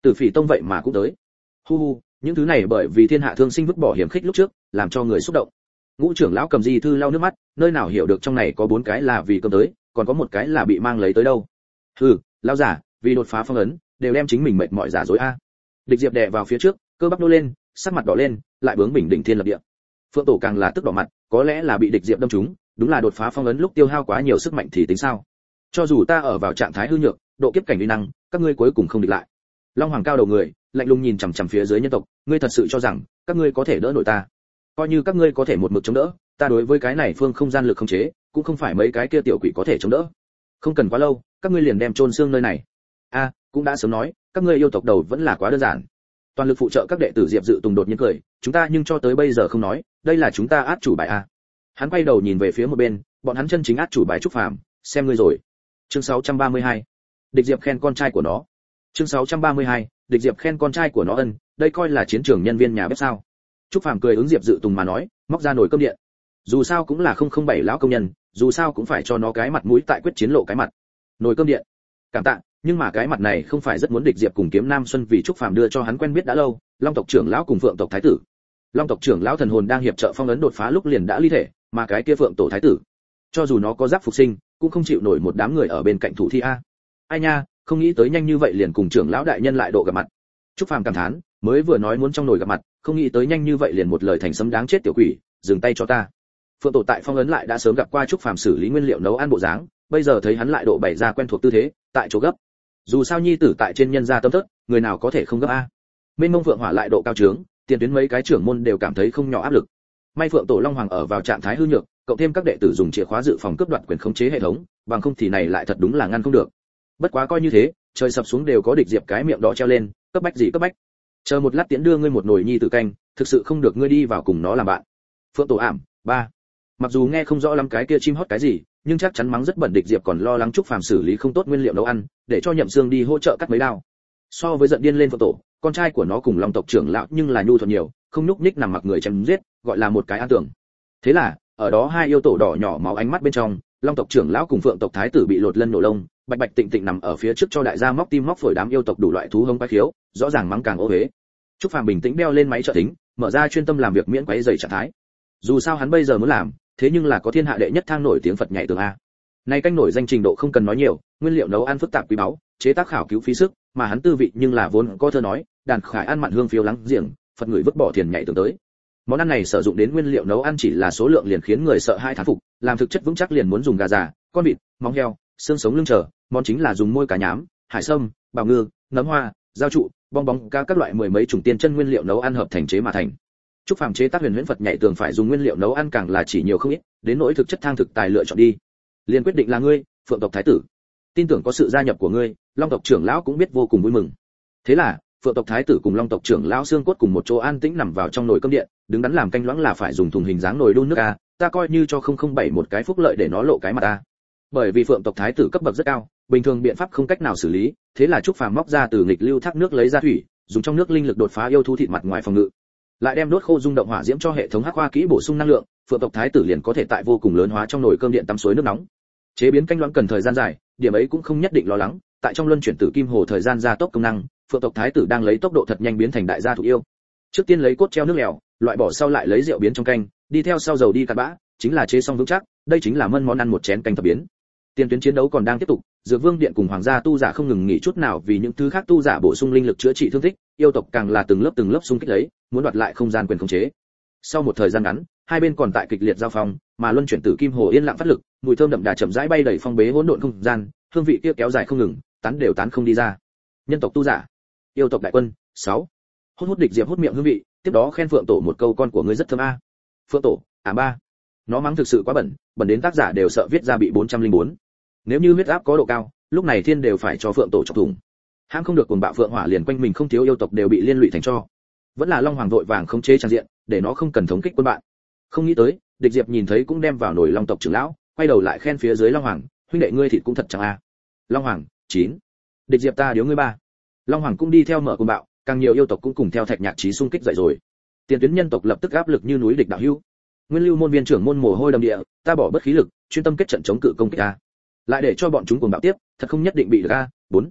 Tử Phỉ Tông vậy mà cũng tới. Hu hu, những thứ này bởi vì thiên hạ thương sinh vứt bỏ hiểm khích lúc trước, làm cho người xúc động. Ngũ trưởng lão cầm di thư lau nước mắt, nơi nào hiểu được trong này có bốn cái là vì cơm tới, còn có một cái là bị mang lấy tới đâu. Hừ, lão giả, vì đột phá phong ấn, đều đem chính mình mệt mỏi giả dối a. Địch Diệp đè vào phía trước, cơ bắp nô lên, sắc mặt đỏ lên, lại bướng bỉnh đỉnh thiên lập địa. Phượng Tổ càng là tức đỏ mặt, có lẽ là bị Địch Diệp đâm trúng, đúng là đột phá phong ấn lúc tiêu hao quá nhiều sức mạnh thì tính sao? Cho dù ta ở vào trạng thái hư nhược, độ kiếp cảnh uy năng, các ngươi cuối cùng không địch lại. Long Hoàng cao đầu người, lạnh lùng nhìn chằm chằm phía dưới nhân tộc, ngươi thật sự cho rằng các ngươi có thể đỡ nổi ta? Coi như các ngươi có thể một mực chống đỡ, ta đối với cái này phương không gian lực không chế, cũng không phải mấy cái kia tiểu quỷ có thể chống đỡ. Không cần quá lâu, các ngươi liền đem chôn xương nơi này. A, cũng đã sớm nói, các ngươi yêu tộc đầu vẫn là quá đơn giản. Toàn lực phụ trợ các đệ tử Diệp Dự Tùng đột nhiên cười, chúng ta nhưng cho tới bây giờ không nói, đây là chúng ta át chủ bài a. Hắn quay đầu nhìn về phía một bên, bọn hắn chân chính át chủ bài Trúc Phàm, xem ngươi rồi. Chương sáu trăm ba mươi hai. Địch Diệp khen con trai của nó. Chương sáu trăm ba mươi hai. Địch Diệp khen con trai của nó ân, đây coi là chiến trường nhân viên nhà bếp sao? Trúc Phàm cười ứng Diệp Dự Tùng mà nói, móc ra nồi cơm điện. Dù sao cũng là không không bảy lão công nhân, dù sao cũng phải cho nó cái mặt mũi tại quyết chiến lộ cái mặt. Nồi cơm điện. Cảm tạ, nhưng mà cái mặt này không phải rất muốn Địch Diệp cùng Kiếm Nam Xuân vì Trúc Phàm đưa cho hắn quen biết đã lâu, Long tộc trưởng lão cùng Phượng tộc thái tử. Long tộc trưởng lão thần hồn đang hiệp trợ phong ấn đột phá lúc liền đã ly thể, mà cái kia Phượng tổ thái tử, cho dù nó có giáp phục sinh, cũng không chịu nổi một đám người ở bên cạnh thủ thi a. Ai nha, không nghĩ tới nhanh như vậy liền cùng trưởng lão đại nhân lại độ gặp mặt. Trúc Phàm cảm thán, mới vừa nói muốn trong nồi gặp mặt, không nghĩ tới nhanh như vậy liền một lời thành sấm đáng chết tiểu quỷ, dừng tay cho ta. Phượng tổ tại phong ấn lại đã sớm gặp qua Trúc Phàm xử lý nguyên liệu nấu ăn bộ dáng, bây giờ thấy hắn lại độ bày ra quen thuộc tư thế, tại chỗ gấp. Dù sao nhi tử tại trên nhân gia tâm thất, người nào có thể không gấp a. Mênh mông Phượng hỏa lại độ cao trướng, tiền tuyến mấy cái trưởng môn đều cảm thấy không nhỏ áp lực. May Phượng tổ Long Hoàng ở vào trạng thái hư nhược, cộng thêm các đệ tử dùng chìa khóa dự phòng cướp đoạt quyền khống chế hệ thống, bằng không thì này lại thật đúng là ngăn không được. Bất quá coi như thế, trời sập xuống đều có Địch Diệp cái miệng đó treo lên, cấp bách gì cấp bách. Chờ một lát tiễn đưa ngươi một nồi nhi tử canh, thực sự không được ngươi đi vào cùng nó làm bạn. Phượng tổ ảm, ba. Mặc dù nghe không rõ lắm cái kia chim hót cái gì, nhưng chắc chắn mắng rất bẩn. Địch Diệp còn lo lắng Trúc Phàm xử lý không tốt nguyên liệu nấu ăn, để cho Nhậm Xương đi hỗ trợ cắt mấy đao. So với giận điên lên Phượng tổ, con trai của nó cùng Long tộc trưởng lão nhưng là nhu thuận nhiều, không nhúc nhích nằm mặc người chém giết, gọi là một cái an tưởng. Thế là, ở đó hai yêu tổ đỏ nhỏ máu ánh mắt bên trong, Long tộc trưởng lão cùng Phượng tộc thái tử bị lột lân nổ lông, bạch bạch tịnh tịnh nằm ở phía trước cho đại gia móc tim móc phổi đám yêu tộc đủ loại thú hống quái khiếu, rõ ràng mắng càng ô uế. Trúc Phàm bình tĩnh đeo lên máy trợ thính, mở ra chuyên tâm làm việc miễn quấy rầy trạng thái. Dù sao hắn bây giờ muốn làm, thế nhưng là có thiên hạ đệ nhất thang nổi tiếng Phật nhảy tường a. Nay canh nổi danh trình độ không cần nói nhiều, nguyên liệu nấu ăn phức tạp quý báu, chế tác khảo cứu phí sức, mà hắn tư vị nhưng là vốn có thơ nói, đàn khải ăn mặn hương phiêu lắng giềng, Phật người vứt bỏ tiền nhảy tường tới. Món ăn này sử dụng đến nguyên liệu nấu ăn chỉ là số lượng liền khiến người sợ hai thán phục, làm thực chất vững chắc liền muốn dùng gà già, con vịt, móng heo, xương sống lưng chờ, món chính là dùng môi cá nhám, hải sâm, bào ngư, nấm hoa, giao trụ, bong bóng cá các loại mười mấy chủng tiên chân nguyên liệu nấu ăn hợp thành chế mà thành. Trúc Phàm chế tác huyền huyễn Phật nhảy tường phải dùng nguyên liệu nấu ăn càng là chỉ nhiều không ít, đến nỗi thực chất thang thực tài lựa chọn đi. Liền quyết định là ngươi, Phượng tộc thái tử. Tin tưởng có sự gia nhập của ngươi, Long tộc trưởng lão cũng biết vô cùng vui mừng. Thế là, Phượng tộc thái tử cùng Long tộc trưởng lão xương cốt cùng một chỗ an tĩnh nằm vào trong nồi cơm điện, đứng đắn làm canh loãng là phải dùng thùng hình dáng nồi đun nước a, ta coi như cho không không bảy một cái phúc lợi để nó lộ cái mặt ta. Bởi vì Phượng tộc thái tử cấp bậc rất cao, bình thường biện pháp không cách nào xử lý, thế là Trúc Phàm móc ra từ nghịch lưu thác nước lấy ra thủy, dùng trong nước linh lực đột phá yêu thú thịt mặt ngoài phòng ngự. Lại đem đốt khô rung động hỏa diễm cho hệ thống hắc hoa kỹ bổ sung năng lượng, Phượng tộc thái tử liền có thể tại vô cùng lớn hóa trong nồi cơm điện tắm suối nước nóng. Chế biến canh loãng cần thời gian dài, điểm ấy cũng không nhất định lo lắng, tại trong luân chuyển tử kim hồ thời gian gia tốc công năng, Phượng tộc thái tử đang lấy tốc độ thật nhanh biến thành đại gia thủ yêu. Trước tiên lấy cốt treo nước lèo, loại bỏ sau lại lấy rượu biến trong canh, đi theo sau dầu đi cắt bã, chính là chế xong vững chắc, đây chính là mân món ăn một chén canh thập biến. Tiền tuyến chiến đấu còn đang tiếp tục, Dược Vương điện cùng hoàng gia tu giả không ngừng nghỉ chút nào vì những thứ khác tu giả bổ sung linh lực chữa trị thương tích, yêu tộc càng là từng lớp từng lớp xung kích lấy, muốn đoạt lại không gian quyền khống chế. Sau một thời gian ngắn, hai bên còn tại kịch liệt giao phong, mà luân chuyển tử kim hồ yên lặng phát lực, mùi thơm đậm đà chậm rãi bay đầy phong bế hỗn độn không gian, hương vị kia kéo dài không ngừng, tán đều tán không đi ra. Nhân tộc tu giả, yêu tộc đại quân, sáu. Hút hút Địch Diệp hút miệng hương vị, tiếp đó khen Phượng tổ một câu con của ngươi rất thơm a. Phượng tổ, à ba. Nó mắng thực sự quá bẩn, bẩn đến tác giả đều sợ viết ra bị bốn trăm lẻ bốn. Nếu như huyết áp có độ cao, lúc này thiên đều phải cho Phượng tổ chọc thủng. Hãng không được cuồng bạo Phượng hỏa liền quanh mình không thiếu yêu tộc đều bị liên lụy thành cho. Vẫn là Long Hoàng vội vàng khống chế tràn diện, để nó không cần thống kích quân bạn. Không nghĩ tới, Địch Diệp nhìn thấy cũng đem vào nồi Long tộc trưởng lão, quay đầu lại khen phía dưới Long Hoàng, huynh đệ ngươi thịt cũng thật chẳng a. Long Hoàng, chín. Địch Diệp ta điếu ngươi ba. Long Hoàng cũng đi theo mở cuồng bạo, càng nhiều yêu tộc cũng cùng theo Thạch Nhạc Chí xung kích dậy rồi. Tiền tuyến nhân tộc lập tức áp lực như núi địch đạo hữu. Nguyên Lưu môn viên trưởng môn mồ hôi đầm địa, ta bỏ bất khí lực, chuyên tâm kết trận chống cự công kích a. Lại để cho bọn chúng cuồng bạo tiếp, thật không nhất định bị được a. bốn.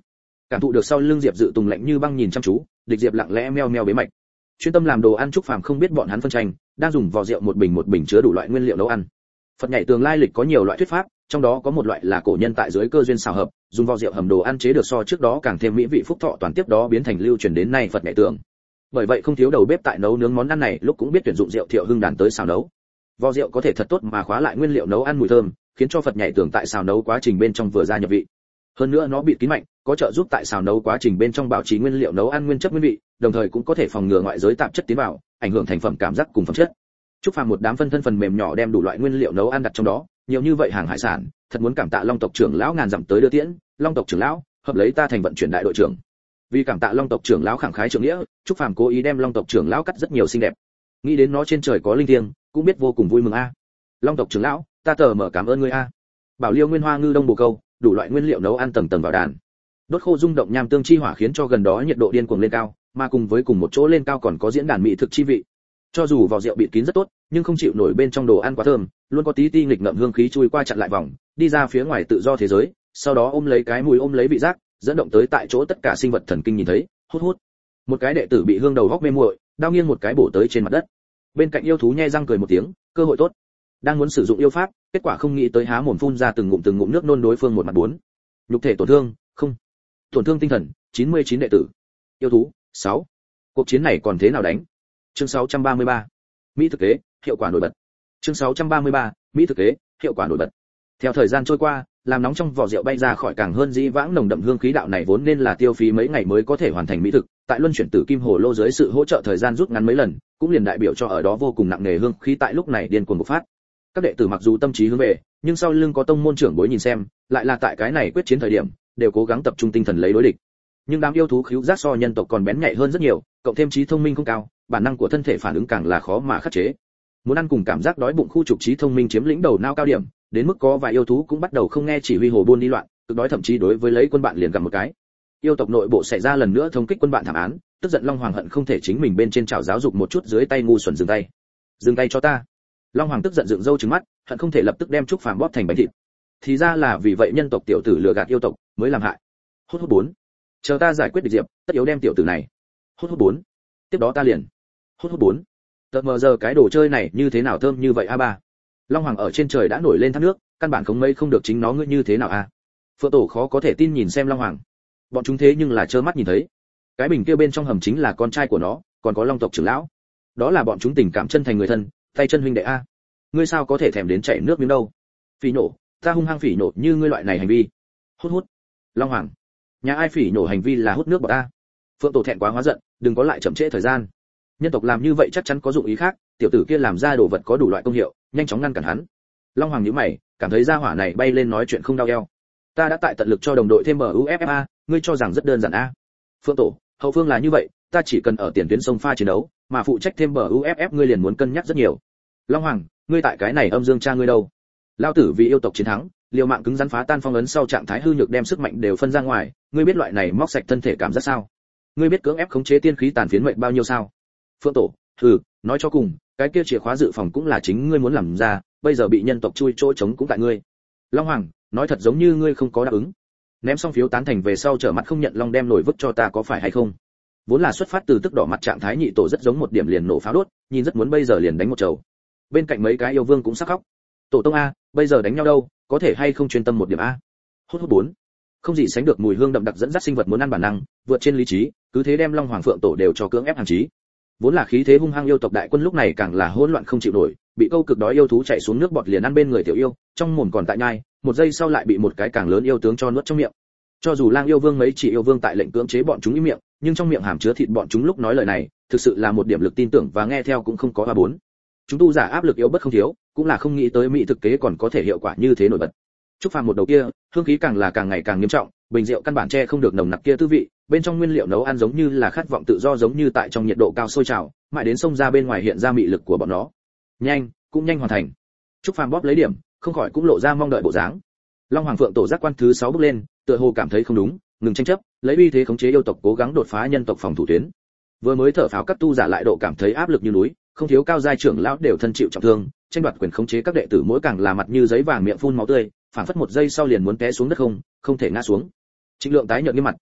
Cảm thụ được sau lưng Diệp Dự Tùng lạnh như băng nhìn chăm chú, Địch Diệp lặng lẽ meo meo bế mạch. Chuyên tâm làm đồ ăn. Trúc Phàm không biết bọn hắn phân tranh, đang dùng vò rượu một bình một bình chứa đủ loại nguyên liệu nấu ăn. Phật nhảy tường lai lịch có nhiều loại thuyết pháp, trong đó có một loại là cổ nhân tại dưới cơ duyên xào hợp, dùng vò rượu hầm đồ ăn chế được so trước đó càng thêm mỹ vị phúc thọ toàn tiếp đó biến thành lưu truyền đến nay Phật nhảy tường. Bởi vậy không thiếu đầu bếp tại nấu nướng món ăn này lúc cũng biết tuyển dụng rượu Thiệu Hưng đàn tới xào nấu. Vò rượu có thể thật tốt mà khóa lại nguyên liệu nấu ăn mùi thơm, khiến cho Phật nhảy tường tại xào nấu quá trình bên trong vừa ra nhập vị. Hơn nữa nó bịt kín mạnh, có trợ giúp tại xào nấu quá trình bên trong bảo trì nguyên liệu nấu ăn nguyên chất nguyên vị, đồng thời cũng có thể phòng ngừa ngoại giới tạp chất tiến vào, ảnh hưởng thành phẩm cảm giác cùng phẩm chất. Trúc Phàm một đám phân thân phần mềm nhỏ đem đủ loại nguyên liệu nấu ăn đặt trong đó, nhiều như vậy hàng hải sản, thật muốn cảm tạ Long tộc trưởng lão ngàn dặm tới đưa tiễn, Long tộc trưởng lão, hợp lấy ta thành vận chuyển đại đội trưởng. Vì cảm tạ Long tộc trưởng lão khẳng khái trưởng nghĩa, Trúc Phàm cố ý đem Long tộc trưởng lão cắt rất nhiều xinh đẹp. Nghĩ đến nó trên trời có linh thiêng, cũng biết vô cùng vui mừng a. Long tộc trưởng lão, ta tờ mở cảm ơn ngươi a. Bảo Liêu Nguyên Hoa ngư đông bồ câu, đủ loại nguyên liệu nấu ăn tầng tầng vào đàn. Đốt khô rung động nham tương chi hỏa khiến cho gần đó nhiệt độ điên cuồng lên cao, mà cùng với cùng một chỗ lên cao còn có diễn đàn mỹ thực chi vị. Cho dù vỏ rượu bịt kín rất tốt, nhưng không chịu nổi bên trong đồ ăn quá thơm, luôn có tí ti nghịch ngợm hương khí chui qua chặn lại vòng, đi ra phía ngoài tự do thế giới, sau đó ôm lấy cái mùi ôm lấy vị giác, dẫn động tới tại chỗ tất cả sinh vật thần kinh nhìn thấy, hút hút. Một cái đệ tử bị hương đầu góc mê muội, đao nghiêng một cái bổ tới trên mặt đất. Bên cạnh yêu thú nhe răng cười một tiếng, cơ hội tốt. Đang muốn sử dụng yêu pháp, kết quả không nghĩ tới há mồm phun ra từng ngụm từng ngụm nước nôn đối phương một mặt bốn. Nhục thể tổn thương, không. Tổn thương tinh thần, chín mươi chín đệ tử. Yêu thú, sáu. Cuộc chiến này còn thế nào đánh? Chương sáu trăm ba mươi ba. Mỹ thực kế, hiệu quả nổi bật. Chương sáu trăm ba mươi ba. Mỹ thực kế, hiệu quả nổi bật. Theo thời gian trôi qua, làm nóng trong vỏ rượu bay ra khỏi càng hơn dĩ vãng nồng đậm hương khí đạo này vốn nên là tiêu phí mấy ngày mới có thể hoàn thành mỹ thực, tại luân chuyển tử kim hồ lô dưới sự hỗ trợ thời gian rút ngắn mấy lần, cũng liền đại biểu cho ở đó vô cùng nặng nề hương khí tại lúc này điên cuồng bộc phát. Các đệ tử mặc dù tâm trí hướng về, nhưng sau lưng có tông môn trưởng bối nhìn xem, lại là tại cái này quyết chiến thời điểm, đều cố gắng tập trung tinh thần lấy đối địch. Nhưng đám yêu thú khứu giác so nhân tộc còn bén nhạy hơn rất nhiều, cộng thêm trí thông minh không cao, bản năng của thân thể phản ứng càng là khó mà khắc chế. Muốn ăn cùng cảm giác đói bụng khu trục trí thông minh chiếm lĩnh đầu não cao điểm, đến mức có vài yêu thú cũng bắt đầu không nghe chỉ huy hồ buôn đi loạn, cực đói thậm chí đối với lấy quân bạn liền gặp một cái. Yêu tộc nội bộ xảy ra lần nữa thống kích quân bạn thảm án, tức giận Long Hoàng hận không thể chính mình bên trên trào giáo dục một chút dưới tay ngu xuẩn dừng tay. Dừng tay cho ta. Long Hoàng tức giận dựng râu trừng mắt, hận không thể lập tức đem Trúc Phàm bóp thành bánh thịt. Thì ra là vì vậy nhân tộc tiểu tử lừa gạt yêu tộc, mới làm hại. Hút hút bốn. Chờ ta giải quyết Địch Diệp, tất yếu đem tiểu tử này. Hút hút bốn. Tiếp đó ta liền. Hút hút bốn. Tợt mờ giờ cái đồ chơi này như thế nào thơm như vậy a ba. Long Hoàng ở trên trời đã nổi lên thác nước, căn bản không mấy không được chính nó ngươi như thế nào a. Phượng Tổ khó có thể tin nhìn xem Long Hoàng. Bọn chúng thế nhưng là trơ mắt nhìn thấy. Cái bình kia bên trong hầm chính là con trai của nó, còn có Long tộc trưởng lão. Đó là bọn chúng tình cảm chân thành người thân, tay chân huynh đệ a. Ngươi sao có thể thèm đến chảy nước miếng đâu? Phỉ nổ, ta hung hăng phỉ nổ như ngươi loại này hành vi. Hút hút. Long Hoàng, nhà ai phỉ nổ hành vi là hút nước bọt ta. Phượng Tổ thẹn quá hóa giận, đừng có lại chậm trễ thời gian. Nhân tộc làm như vậy chắc chắn có dụng ý khác, tiểu tử kia làm ra đồ vật có đủ loại công hiệu, nhanh chóng ngăn cản hắn. Long Hoàng nhíu mày, cảm thấy gia hỏa này bay lên nói chuyện không đau eo. Ta đã tại tận lực cho đồng đội thêm bờ u ép ép a, ngươi cho rằng rất đơn giản a. Phượng Tổ, hậu phương là như vậy, ta chỉ cần ở tiền tuyến sông pha chiến đấu, mà phụ trách thêm bờ u ép ép ngươi liền muốn cân nhắc rất nhiều. Long Hoàng, ngươi tại cái này âm dương cha ngươi đâu? Lao tử vì yêu tộc chiến thắng, liều mạng cứng rắn phá tan phong ấn sau trạng thái hư nhược đem sức mạnh đều phân ra ngoài, ngươi biết loại này móc sạch thân thể cảm giác sao? Ngươi biết cưỡng ép khống chế tiên khí tàn phiến mệnh bao nhiêu sao? Phượng Tổ, hừ, nói cho cùng, cái kia chìa khóa dự phòng cũng là chính ngươi muốn làm ra, bây giờ bị nhân tộc chui chỗ trống cũng tại ngươi. Long Hoàng, nói thật giống như ngươi không có đáp ứng. Ném xong phiếu tán thành về sau trở mặt không nhận long đem nổi vứt cho ta có phải hay không? Vốn là xuất phát từ tức đỏ mặt trạng thái nhị tổ rất giống một điểm liền nổ pháo đốt, nhìn rất muốn bây giờ liền đánh một chầu. Bên cạnh mấy cái yêu vương cũng sắc khóc. Tổ tông a, bây giờ đánh nhau đâu, có thể hay không chuyên tâm một điểm a? Hút hút bốn. Không gì sánh được mùi hương đậm đặc dẫn dắt sinh vật muốn ăn bản năng, vượt trên lý trí, cứ thế đem Long Hoàng Phượng Tổ đều cho cưỡng ép hàng chí. Vốn là khí thế hung hăng yêu tộc đại quân lúc này càng là hỗn loạn không chịu nổi, bị câu cực đói yêu thú chạy xuống nước bọt liền ăn bên người tiểu yêu, trong mồm còn tại nhai, một giây sau lại bị một cái càng lớn yêu tướng cho nuốt trong miệng. Cho dù Lang yêu vương mấy chỉ yêu vương tại lệnh cưỡng chế bọn chúng im miệng, nhưng trong miệng hàm chứa thịt bọn chúng lúc nói lời này, thực sự là một điểm lực tin tưởng và nghe theo cũng không có ba bốn. Chúng tu giả áp lực yếu bất không thiếu, cũng là không nghĩ tới mỹ thực kế còn có thể hiệu quả như thế nổi bật. Trúc Phàm một đầu kia, hương khí càng là càng ngày càng nghiêm trọng, bình rượu căn bản che không được nồng nặc kia tư vị, bên trong nguyên liệu nấu ăn giống như là khát vọng tự do giống như tại trong nhiệt độ cao sôi trào, mãi đến sông ra bên ngoài hiện ra mị lực của bọn nó. Nhanh, cũng nhanh hoàn thành. Trúc Phàm bóp lấy điểm, không khỏi cũng lộ ra mong đợi bộ dáng. Long Hoàng Phượng Tổ giác quan thứ sáu bước lên, tựa hồ cảm thấy không đúng, ngừng tranh chấp, lấy uy thế khống chế yêu tộc cố gắng đột phá nhân tộc phòng thủ tuyến. Vừa mới thở phào các tu giả lại độ cảm thấy áp lực như núi, không thiếu cao giai trưởng lão đều thân chịu trọng thương, tranh đoạt quyền khống chế các đệ tử mỗi càng là mặt như giấy vàng miệng phun máu tươi, phản phất một giây sau liền muốn té xuống đất không, không thể ngã xuống. Trịnh Lượng tái nhợt nghiêm mặt,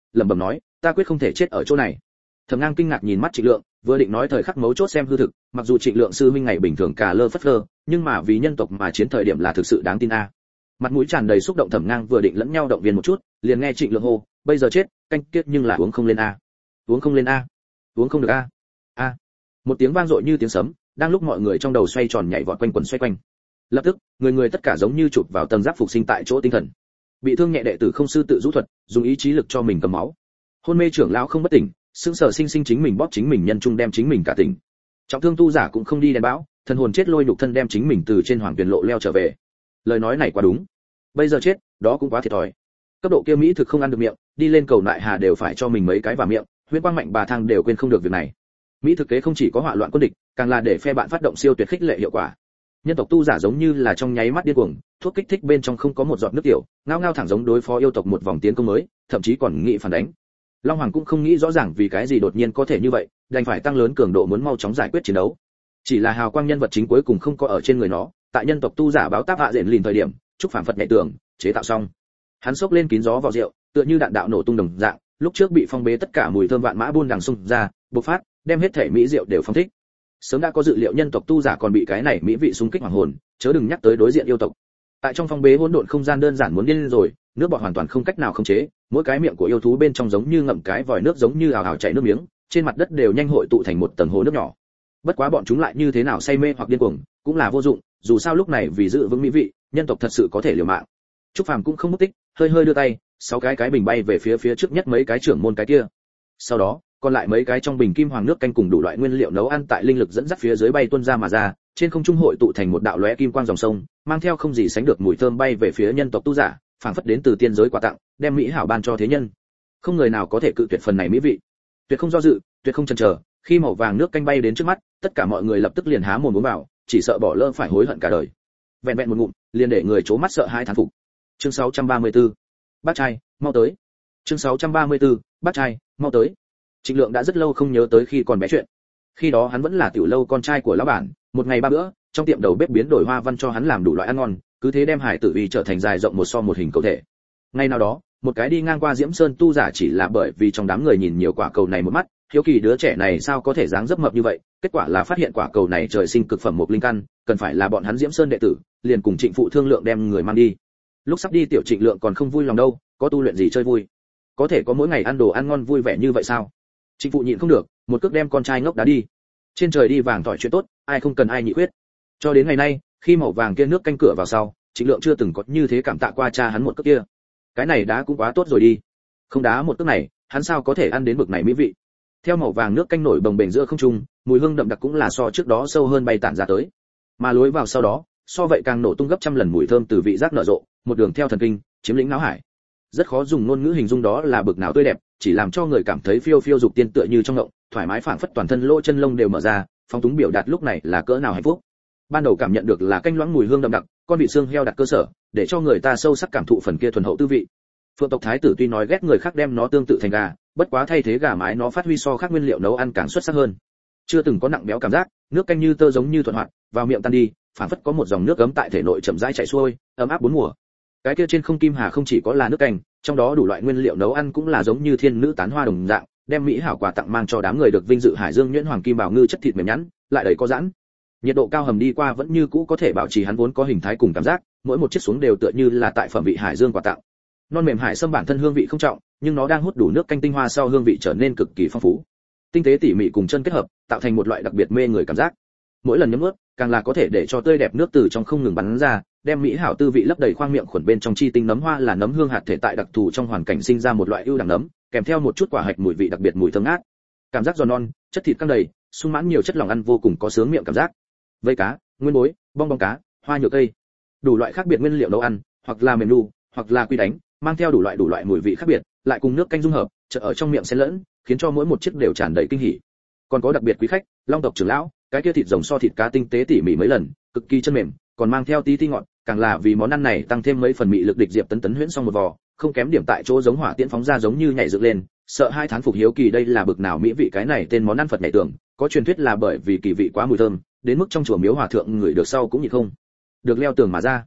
lẩm bẩm nói, ta quyết không thể chết ở chỗ này. Thẩm Ngang kinh ngạc nhìn mắt Trịnh Lượng, vừa định nói thời khắc mấu chốt xem hư thực, mặc dù Trịnh Lượng sư huynh ngày bình thường cả lơ phất lơ, nhưng mà vì nhân tộc mà chiến thời điểm là thực sự đáng tin a. Mặt mũi tràn đầy xúc động Thẩm Ngang vừa định lẫn nhau động viên một chút, liền nghe Trịnh Lượng hô, bây giờ chết, canh kiết nhưng là uống không lên a. Uống không lên a. Uống không được a. A. Một tiếng vang dội như tiếng sấm, đang lúc mọi người trong đầu xoay tròn nhảy vọt quanh quần xoay quanh. Lập tức, người người tất cả giống như chụp vào tầng giáp phục sinh tại chỗ tinh thần. Bị thương nhẹ đệ tử không sư tự rũ thuật, dùng ý chí lực cho mình cầm máu. Hôn mê trưởng lão không bất tỉnh, sững sờ sinh sinh chính mình bóp chính mình nhân trung đem chính mình cả tỉnh. Trọng thương tu giả cũng không đi đèn bão, thần hồn chết lôi nhục thân đem chính mình từ trên hoàng tuyển lộ leo trở về. Lời nói này quá đúng. Bây giờ chết, đó cũng quá thiệt thòi. Cấp độ kia mỹ thực không ăn được miệng, đi lên cầu nại hà đều phải cho mình mấy cái vào miệng, huyết quang mạnh bà thang đều quên không được việc này. Mỹ thực kế không chỉ có hỏa loạn quân địch, càng là để phe bạn phát động siêu tuyệt khích lệ hiệu quả. Nhân tộc tu giả giống như là trong nháy mắt điên cuồng, thuốc kích thích bên trong không có một giọt nước tiểu, ngao ngao thẳng giống đối phó yêu tộc một vòng tiến công mới, thậm chí còn nghĩ phản đánh. Long Hoàng cũng không nghĩ rõ ràng vì cái gì đột nhiên có thể như vậy, đành phải tăng lớn cường độ muốn mau chóng giải quyết chiến đấu. Chỉ là hào quang nhân vật chính cuối cùng không có ở trên người nó, tại nhân tộc tu giả báo táp hạ diện lìn thời điểm, chúc phản Phật nhẹ tường, chế tạo xong. Hắn xốc lên kín gió vào rượu, tựa như đạn đạo nổ tung đồng dạng, lúc trước bị phong bế tất cả mùi thơm vạn mã buôn đằng xung ra, bộc phát, đem hết thể mỹ rượu đều phong thích. Sớm đã có dự liệu nhân tộc tu giả còn bị cái này mỹ vị xung kích hoàng hồn, chớ đừng nhắc tới đối diện yêu tộc. Tại trong phong bế hỗn độn không gian đơn giản muốn điên rồi, nước bọt hoàn toàn không cách nào khống chế, mỗi cái miệng của yêu thú bên trong giống như ngậm cái vòi nước giống như ào ào chảy nước miếng, trên mặt đất đều nhanh hội tụ thành một tầng hồ nước nhỏ. Bất quá bọn chúng lại như thế nào say mê hoặc điên cuồng, cũng là vô dụng, dù sao lúc này vì giữ vững mỹ vị, nhân tộc thật sự có thể liều mạng. Trúc Phàm cũng không mất tích, hơi hơi đưa tay, sáu cái cái bình bay về phía phía trước nhất mấy cái trưởng môn cái kia. Sau đó, còn lại mấy cái trong bình kim hoàng nước canh cùng đủ loại nguyên liệu nấu ăn tại linh lực dẫn dắt phía dưới bay tuôn ra mà ra, trên không trung hội tụ thành một đạo lóe kim quang dòng sông, mang theo không gì sánh được mùi thơm bay về phía nhân tộc tu giả, phảng phất đến từ tiên giới quà tặng, đem mỹ hảo ban cho thế nhân. Không người nào có thể cự tuyệt phần này mỹ vị. Tuyệt không do dự, tuyệt không chần chờ, khi màu vàng nước canh bay đến trước mắt, tất cả mọi người lập tức liền há mồm uống vào, chỉ sợ bỏ lỡ phải hối hận cả đời. Vẹn vẹn một ngụm, liền để người chố mắt sợ hai thán phục. Chương sáu trăm ba mươi tư. Bác trai, mau tới. Chương sáu trăm ba mươi tư. Bác trai, mau tới. Trịnh Lượng đã rất lâu không nhớ tới khi còn bé chuyện. Khi đó hắn vẫn là tiểu lâu con trai của lão bản, một ngày ba bữa, trong tiệm đầu bếp biến đổi hoa văn cho hắn làm đủ loại ăn ngon, cứ thế đem hải tử vì trở thành dài rộng một so một hình cầu thể. Ngày nào đó, một cái đi ngang qua Diễm Sơn tu giả chỉ là bởi vì trong đám người nhìn nhiều quả cầu này một mắt, hiếu kỳ đứa trẻ này sao có thể dáng dấp mập như vậy, kết quả là phát hiện quả cầu này trời sinh cực phẩm một linh căn, cần phải là bọn hắn Diễm Sơn đệ tử, liền cùng Trịnh phụ thương lượng đem người mang đi. Lúc sắp đi tiểu Trịnh Lượng còn không vui lòng đâu, có tu luyện gì chơi vui, có thể có mỗi ngày ăn đồ ăn ngon vui vẻ như vậy sao? Trịnh phụ nhịn không được, một cước đem con trai ngốc đá đi. Trên trời đi vàng tỏi chuyện tốt, ai không cần ai nhị quyết. Cho đến ngày nay, khi màu vàng kia nước canh cửa vào sau, Trịnh Lượng chưa từng có như thế cảm tạ qua cha hắn một cước kia. Cái này đá cũng quá tốt rồi đi. Không đá một cước này, hắn sao có thể ăn đến bực này mỹ vị. Theo màu vàng nước canh nổi bồng bềnh giữa không trung, mùi hương đậm đặc cũng là so trước đó sâu hơn bay tản ra tới. Mà lối vào sau đó, so vậy càng nổ tung gấp trăm lần mùi thơm từ vị giác nở rộ, một đường theo thần kinh, chiếm lĩnh não hải. Rất khó dùng ngôn ngữ hình dung đó là bực nào tươi đẹp, chỉ làm cho người cảm thấy phiêu phiêu dục tiên tựa như trong ngộng, thoải mái phảng phất toàn thân lỗ chân lông đều mở ra, phong túng biểu đạt lúc này là cỡ nào hạnh phúc. Ban đầu cảm nhận được là canh loãng mùi hương đậm đặc, con vị xương heo đặt cơ sở, để cho người ta sâu sắc cảm thụ phần kia thuần hậu tư vị. Phượng tộc thái tử tuy nói ghét người khác đem nó tương tự thành gà, bất quá thay thế gà mái nó phát huy so khác nguyên liệu nấu ăn càng xuất sắc hơn. Chưa từng có nặng béo cảm giác, nước canh như tơ giống như thuận hoạt, vào miệng tan đi, phảng phất có một dòng nước ấm tại thể nội chậm rãi chảy xuôi, ấm áp bốn mùa. Cái kia trên không kim hà không chỉ có là nước canh, trong đó đủ loại nguyên liệu nấu ăn cũng là giống như thiên nữ tán hoa đồng dạng, đem mỹ hảo quà tặng mang cho đám người được vinh dự hải dương nhuyễn hoàng kim bảo ngư chất thịt mềm nhẵn, lại đầy có giãn. Nhiệt độ cao hầm đi qua vẫn như cũ có thể bảo trì hắn vốn có hình thái cùng cảm giác, mỗi một chiếc xuống đều tựa như là tại phẩm vị hải dương quà tặng. Non mềm hải sâm bản thân hương vị không trọng, nhưng nó đang hút đủ nước canh tinh hoa sau hương vị trở nên cực kỳ phong phú. Tinh tế tỉ mỉ cùng chân kết hợp, tạo thành một loại đặc biệt mê người cảm giác. Mỗi lần nhấm nuốt, càng là có thể để cho tươi đẹp nước từ trong không ngừng bắn ra, đem mỹ hảo tư vị lấp đầy khoang miệng khuẩn bên trong chi tinh nấm hoa là nấm hương hạt thể tại đặc thù trong hoàn cảnh sinh ra một loại ưu đẳng nấm, kèm theo một chút quả hạch mùi vị đặc biệt mùi thơm ngát. Cảm giác giòn non, chất thịt căng đầy, sung mãn nhiều chất lỏng ăn vô cùng có sướng miệng cảm giác. Vây cá, nguyên bối, bong bóng cá, hoa nhựa cây, đủ loại khác biệt nguyên liệu nấu ăn, hoặc là mềm nu, hoặc là quy đánh, mang theo đủ loại đủ loại mùi vị khác biệt, lại cùng nước canh dung hợp, chợt ở trong miệng xen lẫn, khiến cho mỗi một chiếc đều tràn đầy kinh hỉ. Còn có đặc biệt quý khách, Long tộc trưởng lão, cái kia thịt rồng so thịt cá tinh tế tỉ mỉ mấy lần, cực kỳ chân mềm, còn mang theo tí tí ngọt, càng là vì món ăn này tăng thêm mấy phần mị lực địch diệp tấn tấn huyễn xong một vò, không kém điểm tại chỗ giống hỏa tiễn phóng ra giống như nhảy dựng lên, sợ hai thán phục hiếu kỳ đây là bực nào mỹ vị cái này tên món ăn Phật nhảy tưởng, có truyền thuyết là bởi vì kỳ vị quá mùi thơm, đến mức trong chùa miếu hòa thượng người được sau cũng nhịn không được leo tường mà ra.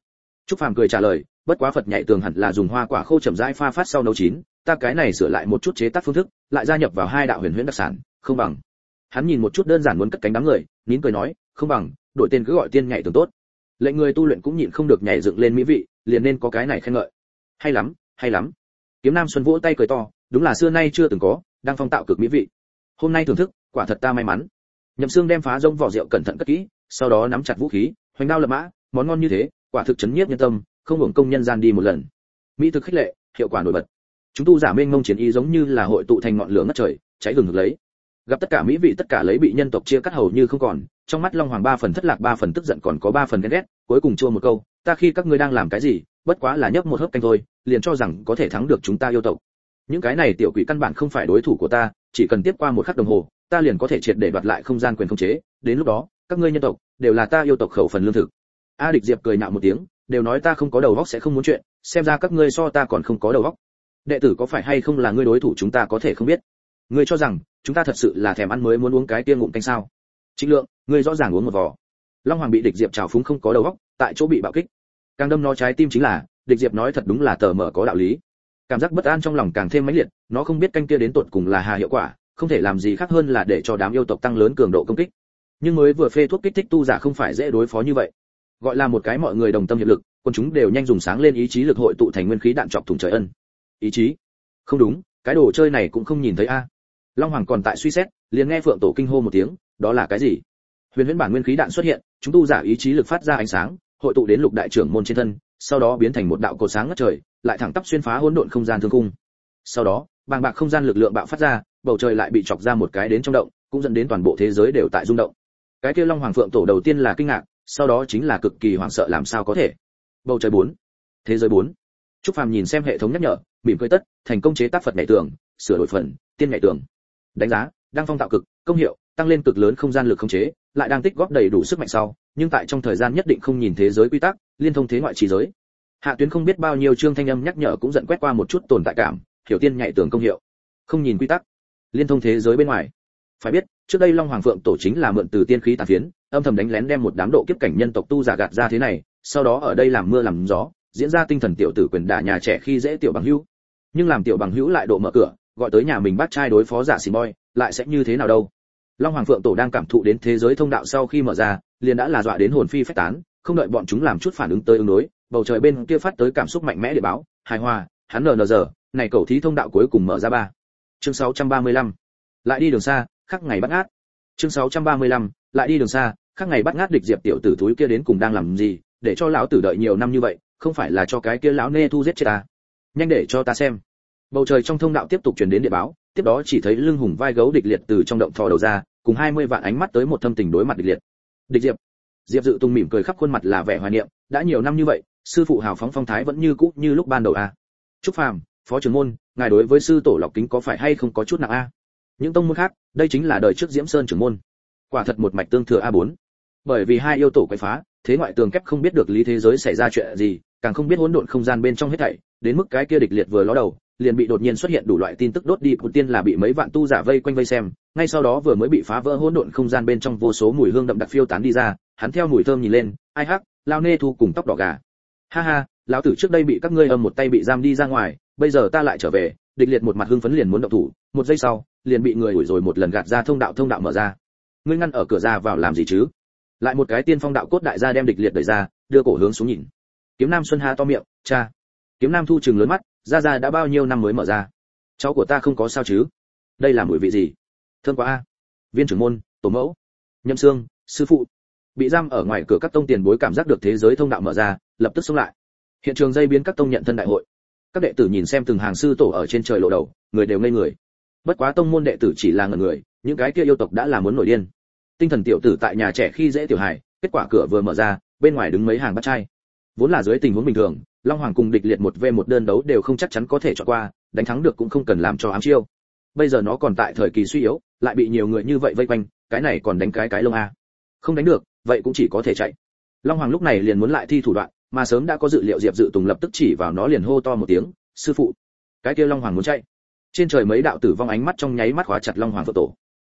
Trúc Phàm cười trả lời, bất quá Phật nhảy tường hẳn là dùng hoa quả khô chậm rãi pha phát sau nấu chín, ta cái này sửa lại một chút chế tác phương thức, lại gia nhập vào hai đạo huyền huyễn đặc sản, không bằng. Hắn nhìn một chút đơn giản muốn cất cánh đám người, nín cười nói, không bằng, đổi tên cứ gọi tiên nhảy tường tốt. Lệnh người tu luyện cũng nhịn không được nhảy dựng lên mỹ vị, liền nên có cái này khen ngợi. Hay lắm, hay lắm. Kiếm Nam Xuân vỗ tay cười to, đúng là xưa nay chưa từng có, đang phong tạo cực mỹ vị. Hôm nay thưởng thức, quả thật ta may mắn. Nhậm Xương đem phá rông vỏ rượu cẩn thận cất kỹ, sau đó nắm chặt vũ khí, hoành đao lập mã, món ngon như thế, quả thực chấn nhiếp nhân tâm, không hưởng công nhân gian đi một lần. Mỹ thực khích lệ, hiệu quả nổi bật. Chúng tu giả mênh mông chiến ý giống như là hội tụ thành ngọn lửa ngất trời, cháy hừng hực lấy. Gặp tất cả mỹ vị tất cả lấy bị nhân tộc chia cắt hầu như không còn, trong mắt Long Hoàng ba phần thất lạc ba phần tức giận còn có ba phần ghen ghét, cuối cùng chua một câu, ta khi các ngươi đang làm cái gì, bất quá là nhấp một hớp canh thôi, liền cho rằng có thể thắng được chúng ta yêu tộc. Những cái này tiểu quỷ căn bản không phải đối thủ của ta, chỉ cần tiếp qua một khắc đồng hồ, ta liền có thể triệt để đoạt lại không gian quyền khống chế, đến lúc đó, các ngươi nhân tộc đều là ta yêu tộc khẩu phần lương thực. A Địch Diệp cười nhạo một tiếng, đều nói ta không có đầu óc sẽ không muốn chuyện, xem ra các ngươi so ta còn không có đầu óc. Đệ tử có phải hay không là ngươi đối thủ chúng ta có thể không biết. Ngươi cho rằng chúng ta thật sự là thèm ăn mới muốn uống cái tiên ngụm canh sao? Trịnh Lượng, ngươi rõ ràng uống một vò. Long Hoàng bị Địch Diệp trào phúng không có đầu óc, tại chỗ bị bạo kích. Càng đâm nó trái tim chính là, Địch Diệp nói thật đúng là tờ mở có đạo lý. Cảm giác bất an trong lòng càng thêm mãnh liệt, nó không biết canh kia đến tột cùng là hà hiệu quả, không thể làm gì khác hơn là để cho đám yêu tộc tăng lớn cường độ công kích. Nhưng mới vừa phê thuốc kích thích tu giả không phải dễ đối phó như vậy. Gọi là một cái mọi người đồng tâm hiệp lực, quân chúng đều nhanh dùng sáng lên ý chí lực hội tụ thành nguyên khí đạn chọc thủng trời ân. Ý chí? Không đúng, cái đồ chơi này cũng không nhìn thấy a. Long Hoàng còn tại suy xét, liền nghe Phượng Tổ kinh hô một tiếng, đó là cái gì? Huyền huyễn bản nguyên khí đạn xuất hiện, chúng tu giả ý chí lực phát ra ánh sáng, hội tụ đến Lục đại trưởng môn trên thân, sau đó biến thành một đạo cột sáng ngất trời, lại thẳng tắp xuyên phá hỗn độn không gian thương cung. Sau đó, bàng bạc không gian lực lượng bạo phát ra, bầu trời lại bị chọc ra một cái đến trong động, cũng dẫn đến toàn bộ thế giới đều tại rung động. Cái kia Long Hoàng Phượng Tổ đầu tiên là kinh ngạc, sau đó chính là cực kỳ hoảng sợ làm sao có thể. Bầu trời bốn, thế giới bốn. Trúc Phàm nhìn xem hệ thống nhắc nhở, mỉm cười tất, thành công chế tác Phật nhảy tường, sửa đổi phần, tiên nhảy tường. Đánh giá, đang phong tạo cực, công hiệu, tăng lên cực lớn không gian lực khống chế, lại đang tích góp đầy đủ sức mạnh sau, nhưng tại trong thời gian nhất định không nhìn thế giới quy tắc, liên thông thế ngoại trí giới. Hạ Tuyến không biết bao nhiêu chương thanh âm nhắc nhở cũng giận quét qua một chút tồn tại cảm, hiểu tiên nhảy tường công hiệu. Không nhìn quy tắc, liên thông thế giới bên ngoài. Phải biết, trước đây Long Hoàng Phượng Tổ chính là mượn từ tiên khí tàn phiến, âm thầm đánh lén đem một đám độ kiếp cảnh nhân tộc tu giả gạt ra thế này, sau đó ở đây làm mưa làm gió, diễn ra tinh thần tiểu tử quyền đả nhà trẻ khi dễ tiểu bằng hữu. Nhưng làm tiểu bằng hữu lại độ mở cửa, gọi tới nhà mình bắt trai đối phó giả xỉn boy, lại sẽ như thế nào đâu? Long Hoàng Phượng Tổ đang cảm thụ đến thế giới thông đạo sau khi mở ra, liền đã là dọa đến hồn phi phách tán, không đợi bọn chúng làm chút phản ứng tới ứng đối, bầu trời bên kia phát tới cảm xúc mạnh mẽ để báo, hài hòa, hắn nờ nờ giờ, này cầu thí thông đạo cuối cùng mở ra ba. Chương sáu trăm ba mươi lăm. Lại đi đường xa, khắc ngày bắt ngát. Chương sáu trăm ba mươi lăm. Lại đi đường xa, khắc ngày bắt ngát. Địch Diệp tiểu tử túi kia đến cùng đang làm gì, để cho lão tử đợi nhiều năm như vậy, không phải là cho cái kia lão nê thu giết chết ta. Nhanh để cho ta xem. Bầu trời trong thông đạo tiếp tục truyền đến địa báo, tiếp đó chỉ thấy lưng hùng vai gấu Địch Liệt từ trong động thò đầu ra, cùng hai mươi vạn ánh mắt tới một thâm tình đối mặt Địch Liệt. Địch Diệp. Diệp Dự Tung mỉm cười khắp khuôn mặt là vẻ hoài niệm, đã nhiều năm như vậy, sư phụ hào phóng phong thái vẫn như cũ như lúc ban đầu à. Trúc Phàm, phó trưởng môn, ngài đối với sư tổ Lộc Kính có phải hay không có chút nặng a? Những tông môn khác, đây chính là đời trước Diễm Sơn trưởng môn. Quả thật một mạch tương thừa a bốn. Bởi vì hai yêu tổ quấy phá, thế ngoại tường kép không biết được lý thế giới xảy ra chuyện gì, càng không biết hỗn độn không gian bên trong hết thảy, đến mức cái kia Địch Liệt vừa ló đầu, liền bị đột nhiên xuất hiện đủ loại tin tức đốt đi, đầu tiên là bị mấy vạn tu giả vây quanh vây xem, ngay sau đó vừa mới bị phá vỡ hỗn độn không gian bên trong vô số mùi hương đậm đặc phiêu tán đi ra, hắn theo mùi thơm nhìn lên, ai hắc, lao nê thu cùng tóc đỏ gà. Ha ha, lão tử trước đây bị các ngươi âm một tay bị giam đi ra ngoài, bây giờ ta lại trở về. Địch Liệt một mặt hưng phấn liền muốn động thủ, một giây sau, liền bị người đuổi rồi một lần gạt ra thông đạo thông đạo mở ra. Ngươi ngăn ở cửa ra vào làm gì chứ? Lại một cái tiên phong đạo cốt đại gia đem Địch Liệt đẩy ra, đưa cổ hướng xuống nhìn. Kiếm Nam Xuân há to miệng, cha. Kiếm Nam Thu trừng lớn mắt, ra ra đã bao nhiêu năm mới mở ra. Cháu của ta không có sao chứ? Đây là mùi vị gì? Thơm quá a. Viên trưởng môn, tổ mẫu, Nhậm Xương, sư phụ. Bị giam ở ngoài cửa các tông tiền bối cảm giác được thế giới thông đạo mở ra, lập tức xông lại. Hiện trường dây biến các tông nhận thân đại hội. Các đệ tử nhìn xem từng hàng sư tổ ở trên trời lộ đầu, người đều ngây người. Bất quá tông môn đệ tử chỉ là ngẩn người, những cái kia yêu tộc đã là muốn nổi điên. Tinh thần tiểu tử tại nhà trẻ khi dễ tiểu hài, kết quả cửa vừa mở ra, bên ngoài đứng mấy hàng bắt trai. Vốn là dưới tình huống bình thường, Long Hoàng cùng Địch Liệt một v một đơn đấu đều không chắc chắn có thể chọn qua, đánh thắng được cũng không cần làm cho ám chiêu. Bây giờ nó còn tại thời kỳ suy yếu, lại bị nhiều người như vậy vây quanh, cái này còn đánh cái cái lông a. Không đánh được, vậy cũng chỉ có thể chạy. Long Hoàng lúc này liền muốn lại thi thủ đoạn, mà sớm đã có dự liệu Diệp Dự Tùng lập tức chỉ vào nó liền hô to một tiếng, sư phụ. Cái kia Long Hoàng muốn chạy. Trên trời mấy đạo tử vong ánh mắt trong nháy mắt khóa chặt Long Hoàng Phượng Tổ.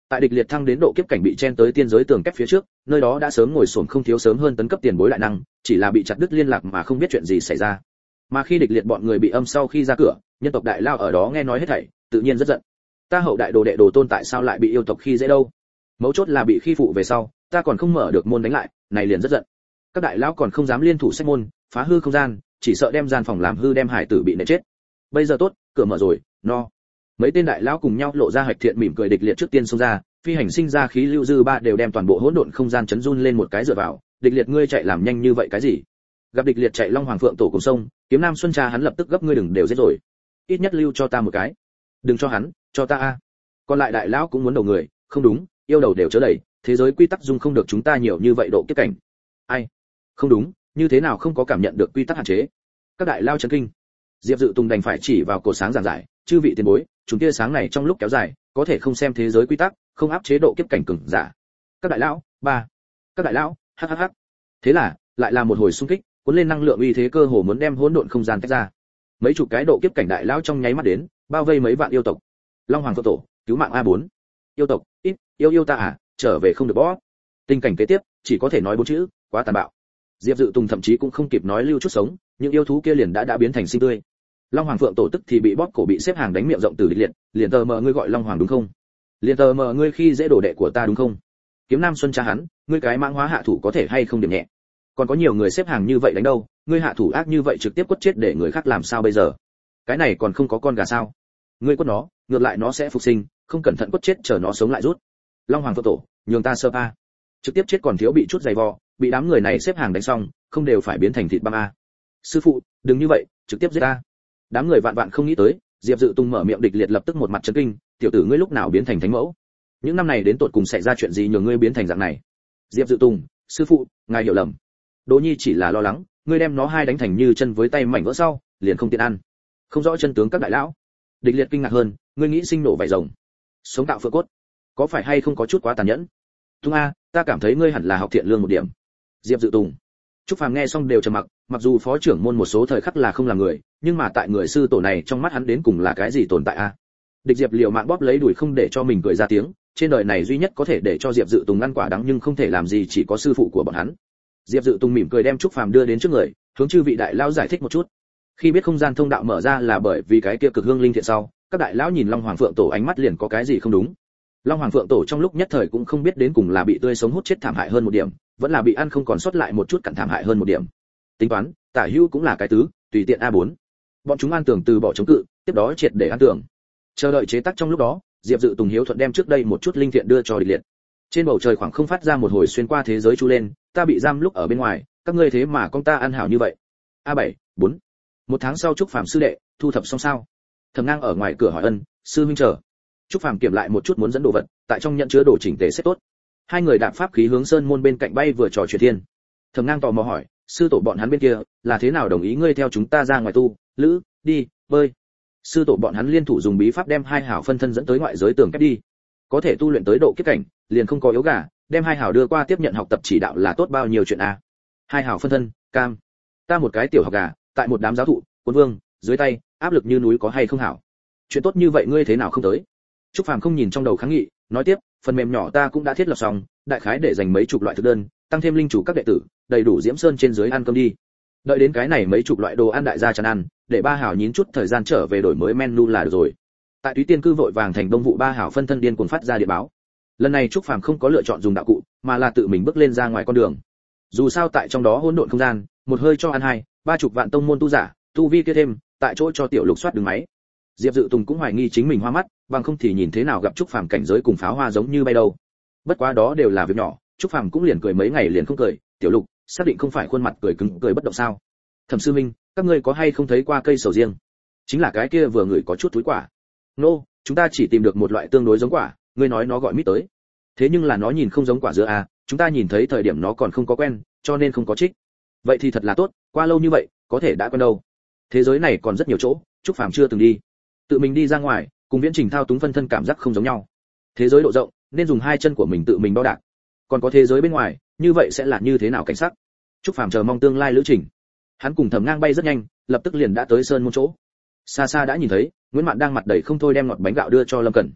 Tại địch liệt thăng đến độ kiếp cảnh bị chen tới tiên giới tường kép phía trước, nơi đó đã sớm ngồi xổm không thiếu sớm hơn tấn cấp tiền bối đại năng, chỉ là bị chặt đứt liên lạc mà không biết chuyện gì xảy ra. Mà khi địch liệt bọn người bị âm sau khi ra cửa, nhân tộc đại lao ở đó nghe nói hết thảy, tự nhiên rất giận. Ta hậu đại đồ đệ đồ tôn tại sao lại bị yêu tộc khi dễ đâu? Mấu chốt là bị khi phụ về sau, ta còn không mở được môn đánh lại, này liền rất giận. Các đại lão còn không dám liên thủ sách môn, phá hư không gian, chỉ sợ đem gian phòng làm hư đem hải tử bị nện chết. Bây giờ tốt, cửa mở rồi, no. Mấy tên đại lão cùng nhau lộ ra hạch thiện mỉm cười địch liệt trước tiên xông ra, phi hành sinh ra khí lưu dư ba đều đem toàn bộ hỗn độn không gian chấn run lên một cái dựa vào, địch liệt ngươi chạy làm nhanh như vậy cái gì? Gặp địch liệt chạy long hoàng phượng tổ cùng sông, kiếm nam xuân cha hắn lập tức gấp ngươi đừng đều giết rồi. Ít nhất lưu cho ta một cái. Đừng cho hắn, cho ta a. Còn lại đại lão cũng muốn đầu người, không đúng, yêu đầu đều chớ đẩy, thế giới quy tắc dung không được chúng ta nhiều như vậy độ kiếp cảnh. Ai? Không đúng, như thế nào không có cảm nhận được quy tắc hạn chế? Các đại lao chấn kinh. Diệp Dự Tùng đành phải chỉ vào cổ sáng giảng giải, chư vị tiền bối, chúng tia sáng này trong lúc kéo dài, có thể không xem thế giới quy tắc, không áp chế độ kiếp cảnh cường giả. Các đại lão, ba. Các đại lão, hắc hắc hắc. Thế là, lại là một hồi xung kích, cuốn lên năng lượng uy thế cơ hồ muốn đem hỗn độn không gian tách ra. Mấy chục cái độ kiếp cảnh đại lão trong nháy mắt đến, bao vây mấy vạn yêu tộc. Long Hoàng Phượng Tổ, cứu mạng a bốn. Yêu tộc, ít, yêu yêu ta à, trở về không được bó. Tình cảnh kế tiếp, chỉ có thể nói bốn chữ, quá tàn bạo. Diệp Dự Tùng thậm chí cũng không kịp nói lưu chút sống, những yêu thú kia liền đã đã biến thành sinh tươi. Long Hoàng Phượng Tổ tức thì bị bóp cổ bị xếp hàng đánh miệng rộng từ địch liệt, liền tờ mờ ngươi gọi Long Hoàng đúng không? Liền tờ mờ ngươi khi dễ đổ đệ của ta đúng không? Kiếm Nam Xuân cha hắn, ngươi cái mãng hóa hạ thủ có thể hay không điểm nhẹ? Còn có nhiều người xếp hàng như vậy đánh đâu, ngươi hạ thủ ác như vậy trực tiếp quất chết để người khác làm sao bây giờ? Cái này còn không có con gà sao? Ngươi quất nó, ngược lại nó sẽ phục sinh, không cẩn thận quất chết chờ nó sống lại rút. Long Hoàng Phượng Tổ, nhường ta sơ pa. Trực tiếp chết còn thiếu bị chút giày vò, bị đám người này xếp hàng đánh xong, không đều phải biến thành thịt băm a. Sư phụ, đừng như vậy, trực tiếp giết ta. Đám người vạn vạn không nghĩ tới, Diệp Dự Tùng mở miệng địch liệt lập tức một mặt chấn kinh, tiểu tử ngươi lúc nào biến thành thánh mẫu? Những năm này đến tột cùng xảy ra chuyện gì nhường ngươi biến thành dạng này? Diệp Dự Tùng, sư phụ, ngài hiểu lầm. Đỗ Nhi chỉ là lo lắng, ngươi đem nó hai đánh thành như chân với tay mảnh vỡ sau, liền không tiện ăn. Không rõ chân tướng các đại lão. Địch liệt kinh ngạc hơn, ngươi nghĩ sinh nổ vảy rồng, sống tạo phượng cốt, có phải hay không có chút quá tàn nhẫn? Tung a, ta cảm thấy ngươi hẳn là học thiện lương một điểm. Diệp Dự Tùng. Trúc Phàm nghe xong đều trầm mặc, mặc dù phó trưởng môn một số thời khắc là không là người, nhưng mà tại người sư tổ này trong mắt hắn đến cùng là cái gì tồn tại a? Địch Diệp liều mạng bóp lấy đùi không để cho mình cười ra tiếng, trên đời này duy nhất có thể để cho Diệp Dự Tùng ăn quả đắng nhưng không thể làm gì chỉ có sư phụ của bọn hắn. Diệp Dự Tùng mỉm cười đem Trúc Phàm đưa đến trước người, hướng chư vị đại lão giải thích một chút. Khi biết không gian thông đạo mở ra là bởi vì cái kia cực hương linh thiện sau, các đại lão nhìn Long Hoàng Phượng Tổ ánh mắt liền có cái gì không đúng. Long Hoàng Phượng Tổ trong lúc nhất thời cũng không biết đến cùng là bị tươi sống hút chết thảm hại hơn một điểm, vẫn là bị ăn không còn sót lại một chút cặn thảm hại hơn một điểm. Tính toán, tả hữu cũng là cái tứ, tùy tiện a bốn. Bọn chúng an tưởng từ bỏ chống cự, tiếp đó triệt để an tưởng. Chờ đợi chế tác trong lúc đó, Diệp Dự Tùng hiếu thuận đem trước đây một chút linh thiện đưa cho địch liệt. Trên bầu trời khoảng không phát ra một hồi xuyên qua thế giới chu lên, ta bị giam lúc ở bên ngoài, các ngươi thế mà con ta ăn hảo như vậy. a bảy, bốn. Một tháng sau Trúc Phàm sư đệ, thu thập xong sao? Thẩm Ngang ở ngoài cửa hỏi ân, sư huynh chờ. Trúc Phàm kiểm lại một chút muốn dẫn đồ vật, tại trong nhận chứa đồ chỉnh tề xếp tốt. Hai người đạp pháp khí hướng sơn môn bên cạnh bay vừa trò chuyện thiên. Thẩm Ngang tò mò hỏi, sư tổ bọn hắn bên kia là thế nào đồng ý ngươi theo chúng ta ra ngoài tu, lữ, đi, bơi? Sư tổ bọn hắn liên thủ dùng bí pháp đem hai hảo phân thân dẫn tới ngoại giới tường kép đi. Có thể tu luyện tới độ kiếp cảnh, liền không có yếu gà, đem hai hảo đưa qua tiếp nhận học tập chỉ đạo là tốt bao nhiêu chuyện a. Hai hảo phân thân, cam. Ta một cái tiểu học gà, tại một đám giáo thụ, quân vương, dưới tay, áp lực như núi có hay không hảo? Chuyện tốt như vậy ngươi thế nào không tới? Trúc Phàm không nhìn trong đầu kháng nghị, nói tiếp, phần mềm nhỏ ta cũng đã thiết lập xong, đại khái để dành mấy chục loại thực đơn, tăng thêm linh chủ các đệ tử, đầy đủ Diễm Sơn trên dưới ăn cơm đi. Đợi đến cái này mấy chục loại đồ ăn đại gia chán ăn, để ba hảo nhín chút thời gian trở về đổi mới menu là được rồi. Tại Túy Tiên cư vội vàng thành đông vụ ba hảo phân thân điên cuồng phát ra điện báo. Lần này Trúc Phàm không có lựa chọn dùng đạo cụ, mà là tự mình bước lên ra ngoài con đường. Dù sao tại trong đó hỗn độn không gian, một hơi cho ăn hai, ba chục vạn tông môn tu giả, tu vi kia thêm, tại chỗ cho tiểu lục soát đường máy. Diệp Dự Tùng cũng hoài nghi chính mình hoa mắt, bằng không thì nhìn thế nào gặp Trúc Phàm cảnh giới cùng pháo hoa giống như bay đâu. Bất quá đó đều là việc nhỏ, Trúc Phàm cũng liền cười mấy ngày liền không cười, tiểu lục, xác định không phải khuôn mặt cười cứng cười bất động sao? Thẩm sư minh, các ngươi có hay không thấy qua cây sầu riêng? Chính là cái kia vừa ngửi có chút túi quả. Nô, no, chúng ta chỉ tìm được một loại tương đối giống quả, ngươi nói nó gọi mít tới. Thế nhưng là nó nhìn không giống quả dưa à, chúng ta nhìn thấy thời điểm nó còn không có quen, cho nên không có trích. Vậy thì thật là tốt, qua lâu như vậy, có thể đã quen đâu. Thế giới này còn rất nhiều chỗ, Trúc Phàm chưa từng đi. Tự mình đi ra ngoài, cùng Viễn Trình thao túng phân thân cảm giác không giống nhau. Thế giới độ rộng, nên dùng hai chân của mình tự mình đo đạc. Còn có thế giới bên ngoài, như vậy sẽ là như thế nào cảnh sắc? Trúc Phàm chờ mong tương lai lữ trình. Hắn cùng Thẩm Ngang bay rất nhanh, lập tức liền đã tới sơn môn chỗ. Xa xa đã nhìn thấy, Nguyễn Mạn đang mặt đầy không thôi đem ngọt bánh gạo đưa cho Lâm Cẩn.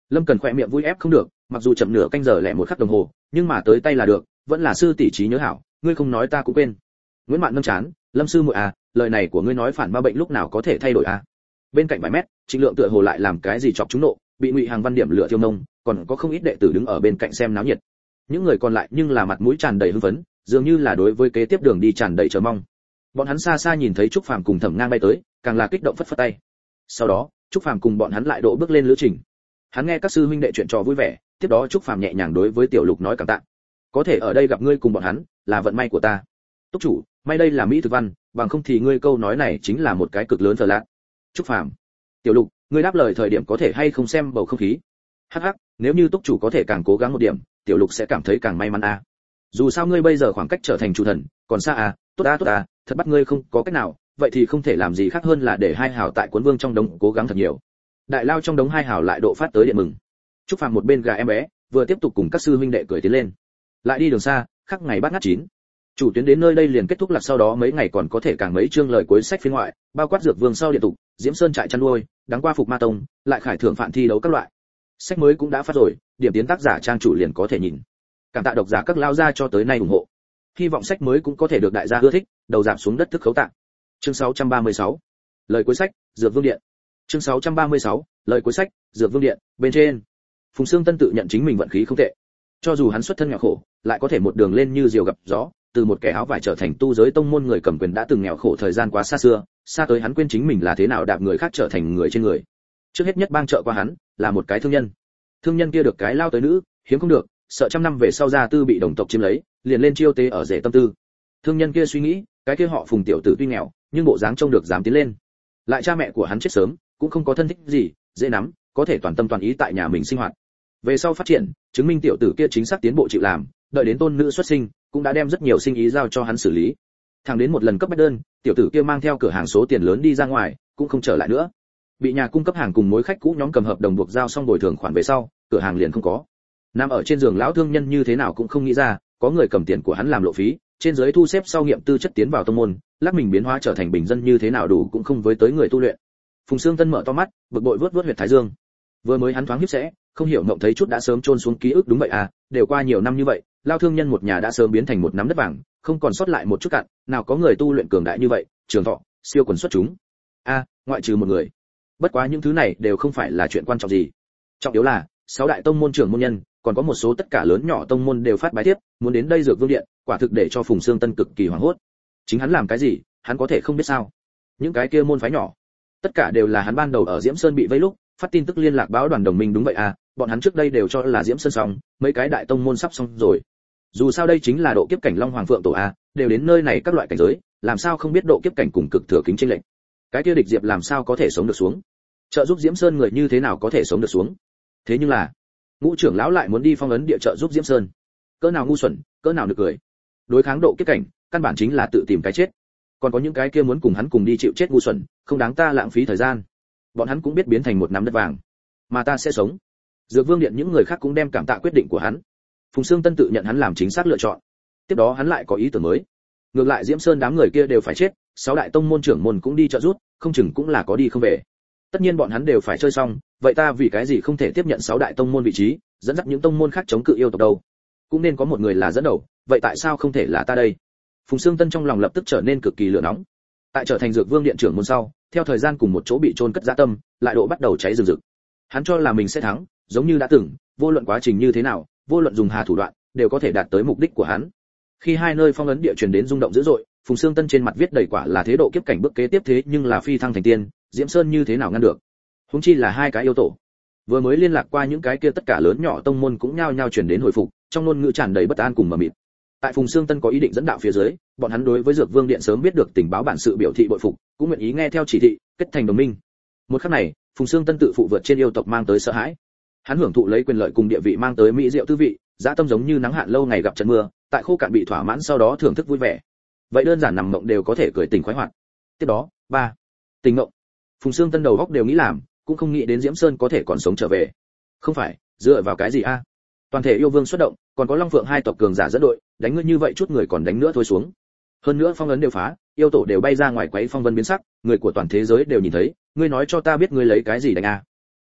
Lâm Cần khỏe miệng vui ép không được, mặc dù chậm nửa canh giờ lẻ một khắc đồng hồ, nhưng mà tới tay là được, vẫn là sư tỷ trí nhớ hảo, ngươi không nói ta cũng quên. Nguyễn Mạn nâng chán, Lâm sư muội à, lời này của ngươi nói phản ma bệnh lúc nào có thể thay đổi à? Bên cạnh vài mét, Trịnh Lượng tựa hồ lại làm cái gì chọc chúng nộ, bị Ngụy Hàng Văn điểm lửa thiêu nông, còn có không ít đệ tử đứng ở bên cạnh xem náo nhiệt. Những người còn lại nhưng là mặt mũi tràn đầy hưng phấn, dường như là đối với kế tiếp đường đi tràn đầy chờ mong. Bọn hắn xa xa nhìn thấy Trúc Phàm cùng Thẩm Ngang bay tới, càng là kích động phất phất tay. Sau đó, Trúc Phàm cùng bọn hắn lại độ bước lên lữ trình. Hắn nghe các sư huynh đệ chuyện trò vui vẻ, tiếp đó Trúc Phàm nhẹ nhàng đối với Tiểu Lục nói cảm tạ. Có thể ở đây gặp ngươi cùng bọn hắn, là vận may của ta. Túc chủ, may đây là mỹ thực văn, bằng không thì ngươi câu nói này chính là một cái cực lớn phở lạc. Trúc Phàm, Tiểu Lục, ngươi đáp lời thời điểm có thể hay không xem bầu không khí. Hắc hắc, nếu như Túc chủ có thể càng cố gắng một điểm, Tiểu Lục sẽ cảm thấy càng may mắn a. À. Dù sao ngươi bây giờ khoảng cách trở thành chủ thần, còn xa à, tốt à tốt à, thật bắt ngươi không có cách nào, vậy thì không thể làm gì khác hơn là để hai hảo tại cuốn vương trong đống cố gắng thật nhiều. Đại lao trong đống hai hảo lại độ phát tới điện mừng. Trúc Phàm một bên gà em bé, vừa tiếp tục cùng các sư huynh đệ cười tiến lên. Lại đi đường xa, khắc ngày bát ngát chín. Chủ tuyến đến nơi đây liền kết thúc, lạc sau đó mấy ngày còn có thể càng mấy chương lời cuối sách phiên ngoại, bao quát dược vương sau điện tục, Diễm Sơn trại chăn nuôi, đáng qua phục ma tông, lại khải thưởng phản thi đấu các loại. Sách mới cũng đã phát rồi, điểm tiến tác giả trang chủ liền có thể nhìn. Cảm tạ độc giả các lao ra cho tới nay ủng hộ. Hy vọng sách mới cũng có thể được đại gia ưa thích, đầu giảm xuống đất thức khấu tạng. Chương sáu trăm ba mươi sáu. Lời cuối sách, Dược Vương Điện. Chương sáu trăm ba mươi sáu. Lời cuối sách, Dược Vương Điện, bên trên. Phùng Xương Tân tự nhận chính mình vận khí không tệ. Cho dù hắn xuất thân nghèo khổ, lại có thể một đường lên như diều gặp gió, từ một kẻ áo vải trở thành tu giới tông môn người cầm quyền đã từng nghèo khổ thời gian quá xa xưa, xa tới hắn quên chính mình là thế nào đạp người khác trở thành người trên người. Trước hết nhất bang trợ qua hắn, là một cái thương nhân. Thương nhân kia được cái lao tới nữ, hiếm không được, sợ trăm năm về sau gia tư bị đồng tộc chiếm lấy, liền lên chiêu tế ở rể tâm tư. Thương nhân kia suy nghĩ, cái kia họ Phùng tiểu tử tuy nghèo, nhưng bộ dáng trông được dám tiến lên. Lại cha mẹ của hắn chết sớm, cũng không có thân thích gì, dễ nắm, có thể toàn tâm toàn ý tại nhà mình sinh hoạt. Về sau phát triển, chứng minh tiểu tử kia chính xác tiến bộ chịu làm, đợi đến tôn nữ xuất sinh, cũng đã đem rất nhiều sinh ý giao cho hắn xử lý. Thẳng đến một lần cấp bách đơn, tiểu tử kia mang theo cửa hàng số tiền lớn đi ra ngoài, cũng không trở lại nữa. Bị nhà cung cấp hàng cùng mối khách cũ nhóm cầm hợp đồng buộc giao xong bồi thường khoản về sau, cửa hàng liền không có. Nằm ở trên giường lão thương nhân như thế nào cũng không nghĩ ra, có người cầm tiền của hắn làm lộ phí, trên dưới thu xếp sau nghiệm tư chất tiến vào tông môn, lắc mình biến hóa trở thành bình dân như thế nào đủ cũng không với tới người tu luyện. Phùng Xương Tân mở to mắt, bực bội vớt vớt huyệt thái dương. Vừa mới hắn thoáng híp sẽ, không hiểu ngậm thấy chút đã sớm chôn xuống ký ức, đúng vậy à, đều qua nhiều năm như vậy, lao thương nhân một nhà đã sớm biến thành một nắm đất vàng, không còn sót lại một chút cặn, nào có người tu luyện cường đại như vậy, trường thọ, siêu quần xuất chúng. A, à, ngoại trừ một người. Bất quá những thứ này đều không phải là chuyện quan trọng gì. Trọng yếu là, sáu đại tông môn trưởng môn nhân, còn có một số tất cả lớn nhỏ tông môn đều phát bái tiếp, muốn đến đây Dược Vương Điện, quả thực để cho Phùng Xương Tân cực kỳ hoảng hốt. Chính hắn làm cái gì, hắn có thể không biết sao? Những cái kia môn phái nhỏ, tất cả đều là hắn ban đầu ở Diễm Sơn bị vây lúc, phát tin tức liên lạc báo đoàn đồng minh, đúng vậy à, bọn hắn trước đây đều cho là Diễm Sơn xong, mấy cái đại tông môn sắp xong rồi. Dù sao đây chính là độ kiếp cảnh Long Hoàng Phượng Tổ a, đều đến nơi này các loại cảnh giới, làm sao không biết độ kiếp cảnh cùng cực thừa kính chênh lệch. Cái kia địch Diệp làm sao có thể sống được xuống? Trợ giúp Diễm Sơn người như thế nào có thể sống được xuống? Thế nhưng là, Ngũ trưởng lão lại muốn đi phong ấn địa trợ giúp Diễm Sơn. Cỡ nào ngu xuẩn, cỡ nào nực cười. Đối kháng độ kiếp cảnh, căn bản chính là tự tìm cái chết. Còn có những cái kia muốn cùng hắn cùng đi chịu chết ngu xuẩn, không đáng ta lãng phí thời gian. Bọn hắn cũng biết biến thành một nắm đất vàng, mà ta sẽ sống. Dược Vương Điện những người khác cũng đem cảm tạ quyết định của hắn. Phùng Xương Tân tự nhận hắn làm chính xác lựa chọn. Tiếp đó hắn lại có ý tưởng mới. Ngược lại Diễm Sơn đám người kia đều phải chết, sáu đại tông môn trưởng môn cũng đi trợ giúp, không chừng cũng là có đi không về. Tất nhiên bọn hắn đều phải chơi xong, vậy ta vì cái gì không thể tiếp nhận sáu đại tông môn vị trí, dẫn dắt những tông môn khác chống cự yêu tộc đâu? Cũng nên có một người là dẫn đầu, vậy tại sao không thể là ta đây? Phùng Xương Tân trong lòng lập tức trở nên cực kỳ lửa nóng. Tại trở thành Dược Vương Điện trưởng môn sau, theo thời gian cùng một chỗ bị chôn cất dã tâm, lại độ bắt đầu cháy rừng rực. Hắn cho là mình sẽ thắng, giống như đã từng, vô luận quá trình như thế nào, vô luận dùng hà thủ đoạn, đều có thể đạt tới mục đích của hắn. Khi hai nơi phong ấn địa truyền đến rung động dữ dội, Phùng Xương Tân trên mặt viết đầy quả là thế độ kiếp cảnh bước kế tiếp, thế nhưng là phi thăng thành tiên, Diễm Sơn như thế nào ngăn được? Huống chi là hai cái yêu tổ. Vừa mới liên lạc qua những cái kia tất cả lớn nhỏ tông môn cũng nhao nhao truyền đến hồi phục, trong ngôn ngữ tràn đầy bất an cùng mờ mịt. Tại Phùng Xương Tân có ý định dẫn đạo phía dưới, bọn hắn đối với Dược Vương Điện sớm biết được tình báo bản sự biểu thị bội phục, cũng nguyện ý nghe theo chỉ thị, kết thành đồng minh. Một khắc này, Phùng Xương Tân tự phụ vượt trên yêu tộc mang tới sợ hãi. Hắn hưởng thụ lấy quyền lợi cùng địa vị mang tới mỹ diệu tư vị, dã tâm giống như nắng hạn lâu ngày gặp trận mưa, tại khô cạn bị thỏa mãn sau đó thưởng thức vui vẻ. Vậy đơn giản nằm mộng đều có thể cười tình khoái hoạt. Tiếp đó, ba, tình mộng. Phùng Xương Tân đầu góc đều nghĩ làm, cũng không nghĩ đến Diễm Sơn có thể còn sống trở về. Không phải, dựa vào cái gì a? Toàn thể yêu vương xuất động, còn có Long Phượng hai tộc cường giả dẫn đội, đánh ngươi như vậy chút người còn đánh nữa thôi xuống. Hơn nữa phong ấn đều phá, yêu tổ đều bay ra ngoài quấy phong vân biến sắc, người của toàn thế giới đều nhìn thấy, ngươi nói cho ta biết ngươi lấy cái gì đánh a?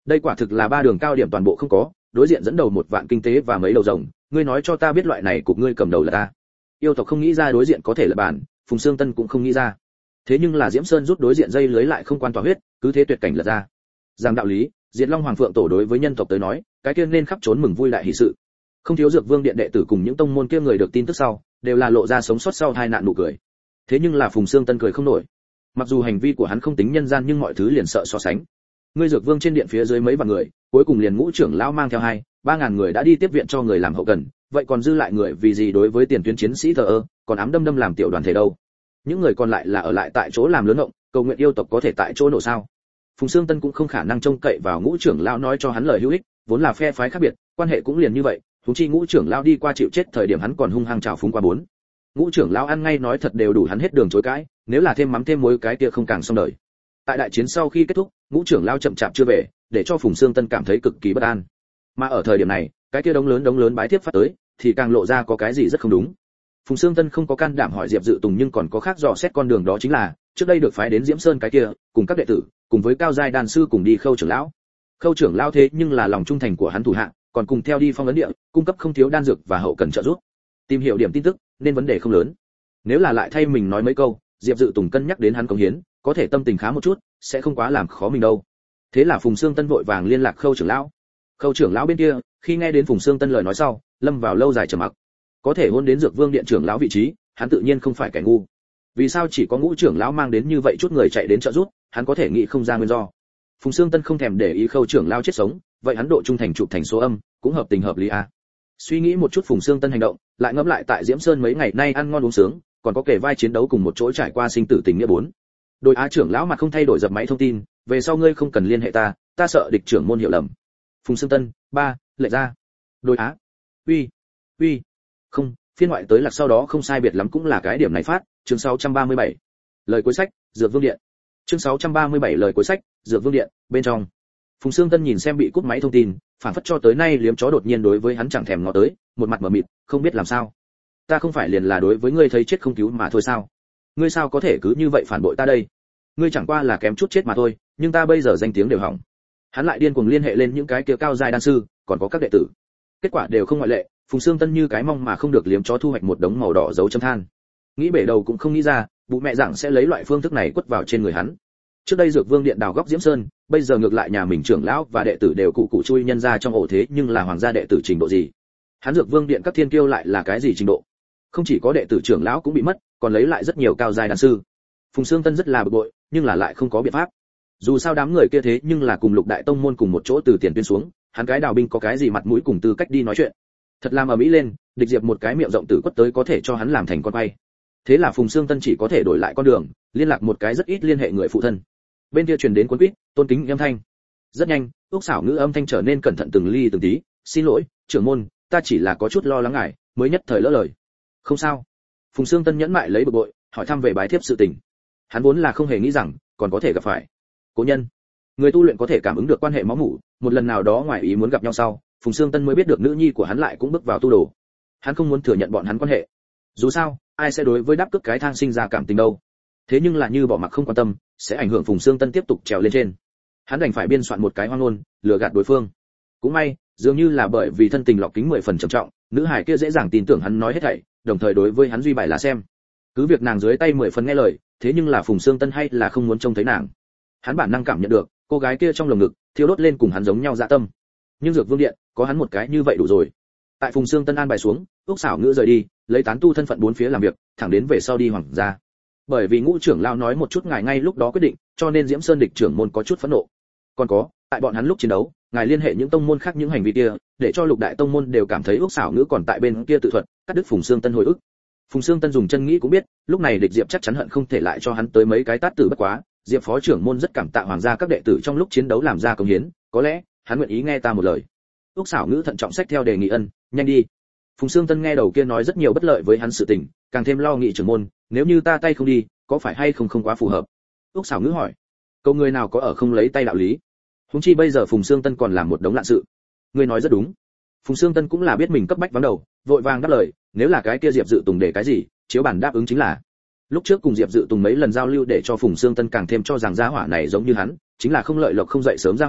Đây quả thực là ba đường cao điểm toàn bộ không có, đối diện dẫn đầu một vạn kinh tế và mấy đầu rồng, ngươi nói cho ta biết loại này cục ngươi cầm đầu là ta. Yêu tộc không nghĩ ra đối diện có thể là bàn, Phùng Xương Tân cũng không nghĩ ra. Thế nhưng là Diễm Sơn rút đối diện dây lưới lại không quan tỏa huyết, cứ thế tuyệt cảnh là ra. Giang đạo lý, Diệt Long Hoàng Phượng tổ đối với nhân tộc tới nói, cái kia nên khắp trốn mừng vui đại hỷ sự. Không thiếu Dược Vương điện đệ tử cùng những tông môn kia người được tin tức sau, đều là lộ ra sống sót sau tai nạn nụ cười. Thế nhưng là Phùng Xương Tân cười không nổi. Mặc dù hành vi của hắn không tính nhân gian nhưng mọi thứ liền sợ so sánh. Ngươi Dược Vương trên điện phía dưới mấy vạn người, cuối cùng liền ngũ trưởng lão mang theo hai, ba ngàn người đã đi tiếp viện cho người làm hậu cần, vậy còn dư lại người vì gì đối với tiền tuyến chiến sĩ thờ ơ, còn ám đâm đâm làm tiểu đoàn thể đâu? Những người còn lại là ở lại tại chỗ làm lớn động, cầu nguyện yêu tộc có thể tại chỗ nổ sao? Phùng Xương Tân cũng không khả năng trông cậy vào ngũ trưởng lão nói cho hắn lời hữu ích, vốn là phe phái khác biệt, quan hệ cũng liền như vậy, huống chi ngũ trưởng lão đi qua chịu chết thời điểm hắn còn hung hăng chào phúng qua bốn. Ngũ trưởng lão ăn ngay nói thật đều đủ hắn hết đường chối cãi, nếu là thêm mắm thêm muối cái kia không càng xong đời. Tại đại chiến sau khi kết thúc, ngũ trưởng lão chậm chạp chưa về, để cho Phùng Xương Tân cảm thấy cực kỳ bất an. Mà ở thời điểm này, cái kia đống lớn đống lớn bái thiếp phát tới, thì càng lộ ra có cái gì rất không đúng. Phùng Xương Tân không có can đảm hỏi Diệp Dự Tùng nhưng còn có khác dò xét con đường đó chính là, trước đây được phái đến Diễm Sơn cái kia, cùng các đệ tử, cùng với cao giai đan sư cùng đi Khâu trưởng lão. Khâu trưởng lão thế nhưng là lòng trung thành của hắn thủ hạ, còn cùng theo đi phong ấn địa, cung cấp không thiếu đan dược và hậu cần trợ giúp. Tìm hiểu điểm tin tức, nên vấn đề không lớn. Nếu là lại thay mình nói mấy câu, Diệp Dự Tùng cân nhắc đến hắn cống hiến, có thể tâm tình khá một chút, sẽ không quá làm khó mình đâu. Thế là Phùng Xương Tân vội vàng liên lạc Khâu trưởng lão. Khâu trưởng lão bên kia, khi nghe đến Phùng Xương Tân lời nói sau, lâm vào lâu dài trầm mặc. Có thể hôn đến Dược Vương điện trưởng lão vị trí, hắn tự nhiên không phải kẻ ngu. Vì sao chỉ có ngũ trưởng lão mang đến như vậy chút người chạy đến trợ giúp, hắn có thể nghĩ không ra nguyên do. Phùng Xương Tân không thèm để ý Khâu trưởng lão chết sống, vậy hắn độ trung thành chụp thành số âm, cũng hợp tình hợp lý à. Suy nghĩ một chút Phùng Xương Tân hành động, lại ngẫm lại tại Diễm Sơn mấy ngày nay ăn ngon uống sướng, còn có kể vai chiến đấu cùng một chỗ trải qua sinh tử tình nghĩa bốn. Đôi Á trưởng lão mặt không thay đổi dập máy thông tin, về sau ngươi không cần liên hệ ta, ta sợ địch trưởng môn hiểu lầm. Phùng Xương Tân, ba, lệ ra. Đôi Á. Uy, uy. Không, phiên ngoại tới lạc sau đó không sai biệt lắm cũng là cái điểm này phát, chương sáu trăm ba mươi bảy. Lời cuối sách, Dược Vương điện. Chương sáu trăm ba mươi bảy lời cuối sách, Dược Vương điện, bên trong. Phùng Xương Tân nhìn xem bị cúp máy thông tin, phản phất cho tới nay liếm chó đột nhiên đối với hắn chẳng thèm ngó tới, một mặt mở mịt, không biết làm sao. Ta không phải liền là đối với ngươi thấy chết không cứu mà thôi sao? Ngươi sao có thể cứ như vậy phản bội ta đây? Ngươi chẳng qua là kém chút chết mà thôi, nhưng ta bây giờ danh tiếng đều hỏng. Hắn lại điên cuồng liên hệ lên những cái kia cao giai đan sư, còn có các đệ tử. Kết quả đều không ngoại lệ, Phùng Xương Tân như cái mong mà không được liếm chó thu hoạch một đống màu đỏ dấu chấm than. Nghĩ bể đầu cũng không nghĩ ra, bố mẹ rằng sẽ lấy loại phương thức này quất vào trên người hắn. Trước đây Dược Vương điện đào góc Diễm Sơn, bây giờ ngược lại nhà mình trưởng lão và đệ tử đều cụ cụ chui nhân ra trong ổ thế, nhưng là hoàng gia đệ tử trình độ gì? Hắn Dược Vương điện các thiên kiêu lại là cái gì trình độ? Không chỉ có đệ tử trưởng lão cũng bị mất, còn lấy lại rất nhiều cao giai đan sư. Phùng Xương Tân rất là bực bội, nhưng là lại không có biện pháp. Dù sao đám người kia thế nhưng là cùng Lục đại tông môn cùng một chỗ từ tiền tuyến xuống, hắn cái đào binh có cái gì mặt mũi cùng tư cách đi nói chuyện. Thật làm ở mỹ lên, địch Diệp một cái miệng rộng tử quất tới có thể cho hắn làm thành con quay. Thế là Phùng Xương Tân chỉ có thể đổi lại con đường, liên lạc một cái rất ít liên hệ người phụ thân. Bên kia truyền đến cuốn quýt, tôn kính âm thanh. Rất nhanh, Úc Xảo Ngữ âm thanh trở nên cẩn thận từng ly từng tí, "Xin lỗi, trưởng môn, ta chỉ là có chút lo lắng ngài, mới nhất thời lỡ lời." "Không sao." Phùng Xương Tân nhẫn mại lấy bực bội, hỏi thăm về bái thiếp sự tình. Hắn vốn là không hề nghĩ rằng còn có thể gặp phải cố nhân. Người tu luyện có thể cảm ứng được quan hệ máu mủ, một lần nào đó ngoài ý muốn gặp nhau sau, Phùng Xương Tân mới biết được nữ nhi của hắn lại cũng bước vào tu đồ. Hắn không muốn thừa nhận bọn hắn quan hệ. Dù sao, ai sẽ đối với đáp cước cái thang sinh ra cảm tình đâu. Thế nhưng là như bỏ mặc không quan tâm, sẽ ảnh hưởng Phùng Xương Tân tiếp tục trèo lên trên. Hắn đành phải biên soạn một cái hoang ngôn, lừa gạt đối phương. Cũng may, dường như là bởi vì thân tình lọc kính mười phần trầm trọng, nữ hải kia dễ dàng tin tưởng hắn nói hết thảy, đồng thời đối với hắn duy bài là xem. Cứ việc nàng dưới tay mười phần nghe lời, thế nhưng là Phùng Xương Tân hay là không muốn trông thấy nàng. Hắn bản năng cảm nhận được, cô gái kia trong lồng ngực thiêu đốt lên cùng hắn giống nhau dạ tâm. Nhưng Dược Vương điện, có hắn một cái như vậy đủ rồi. Tại Phùng Xương Tân an bài xuống, Úc Xảo Ngữ rời đi, lấy tán tu thân phận bốn phía làm việc, thẳng đến về sau đi hoàng gia. Bởi vì ngũ trưởng lão nói một chút ngài ngay lúc đó quyết định, cho nên Diễm Sơn địch trưởng môn có chút phẫn nộ. Còn có, tại bọn hắn lúc chiến đấu, ngài liên hệ những tông môn khác những hành vi kia, để cho Lục đại tông môn đều cảm thấy Úc Xảo Ngữ còn tại bên kia tự thuật, cắt đứt Phùng Xương Tân hồi ức. Phùng Xương Tân dùng chân nghĩ cũng biết, lúc này địch Diệp chắc chắn hận không thể lại cho hắn tới mấy cái tát tử bất quá, Diệp phó trưởng môn rất cảm tạ hoàng gia các đệ tử trong lúc chiến đấu làm ra công hiến, có lẽ hắn nguyện ý nghe ta một lời. Úc Xảo Ngữ thận trọng sách theo đề nghị ân, nhanh đi. Phùng Xương Tân nghe đầu kia nói rất nhiều bất lợi với hắn sự tình, càng thêm lo nghĩ trưởng môn, nếu như ta tay không đi, có phải hay không không quá phù hợp. Úc Xảo Ngữ hỏi, câu người nào có ở không lấy tay đạo lý. Huống chi bây giờ Phùng Xương Tân còn làm một đống lạn sự. Ngươi nói rất đúng. Phùng Xương Tân cũng là biết mình cấp bách vắng đầu, vội vàng đáp lời, nếu là cái kia Diệp Dự Tùng để cái gì, chiếu bản đáp ứng chính là. Lúc trước cùng Diệp Dự Tùng mấy lần giao lưu để cho Phùng Xương Tân càng thêm cho rằng gia hỏa này giống như hắn, chính là không lợi lộc không dậy sớm gia hỏa,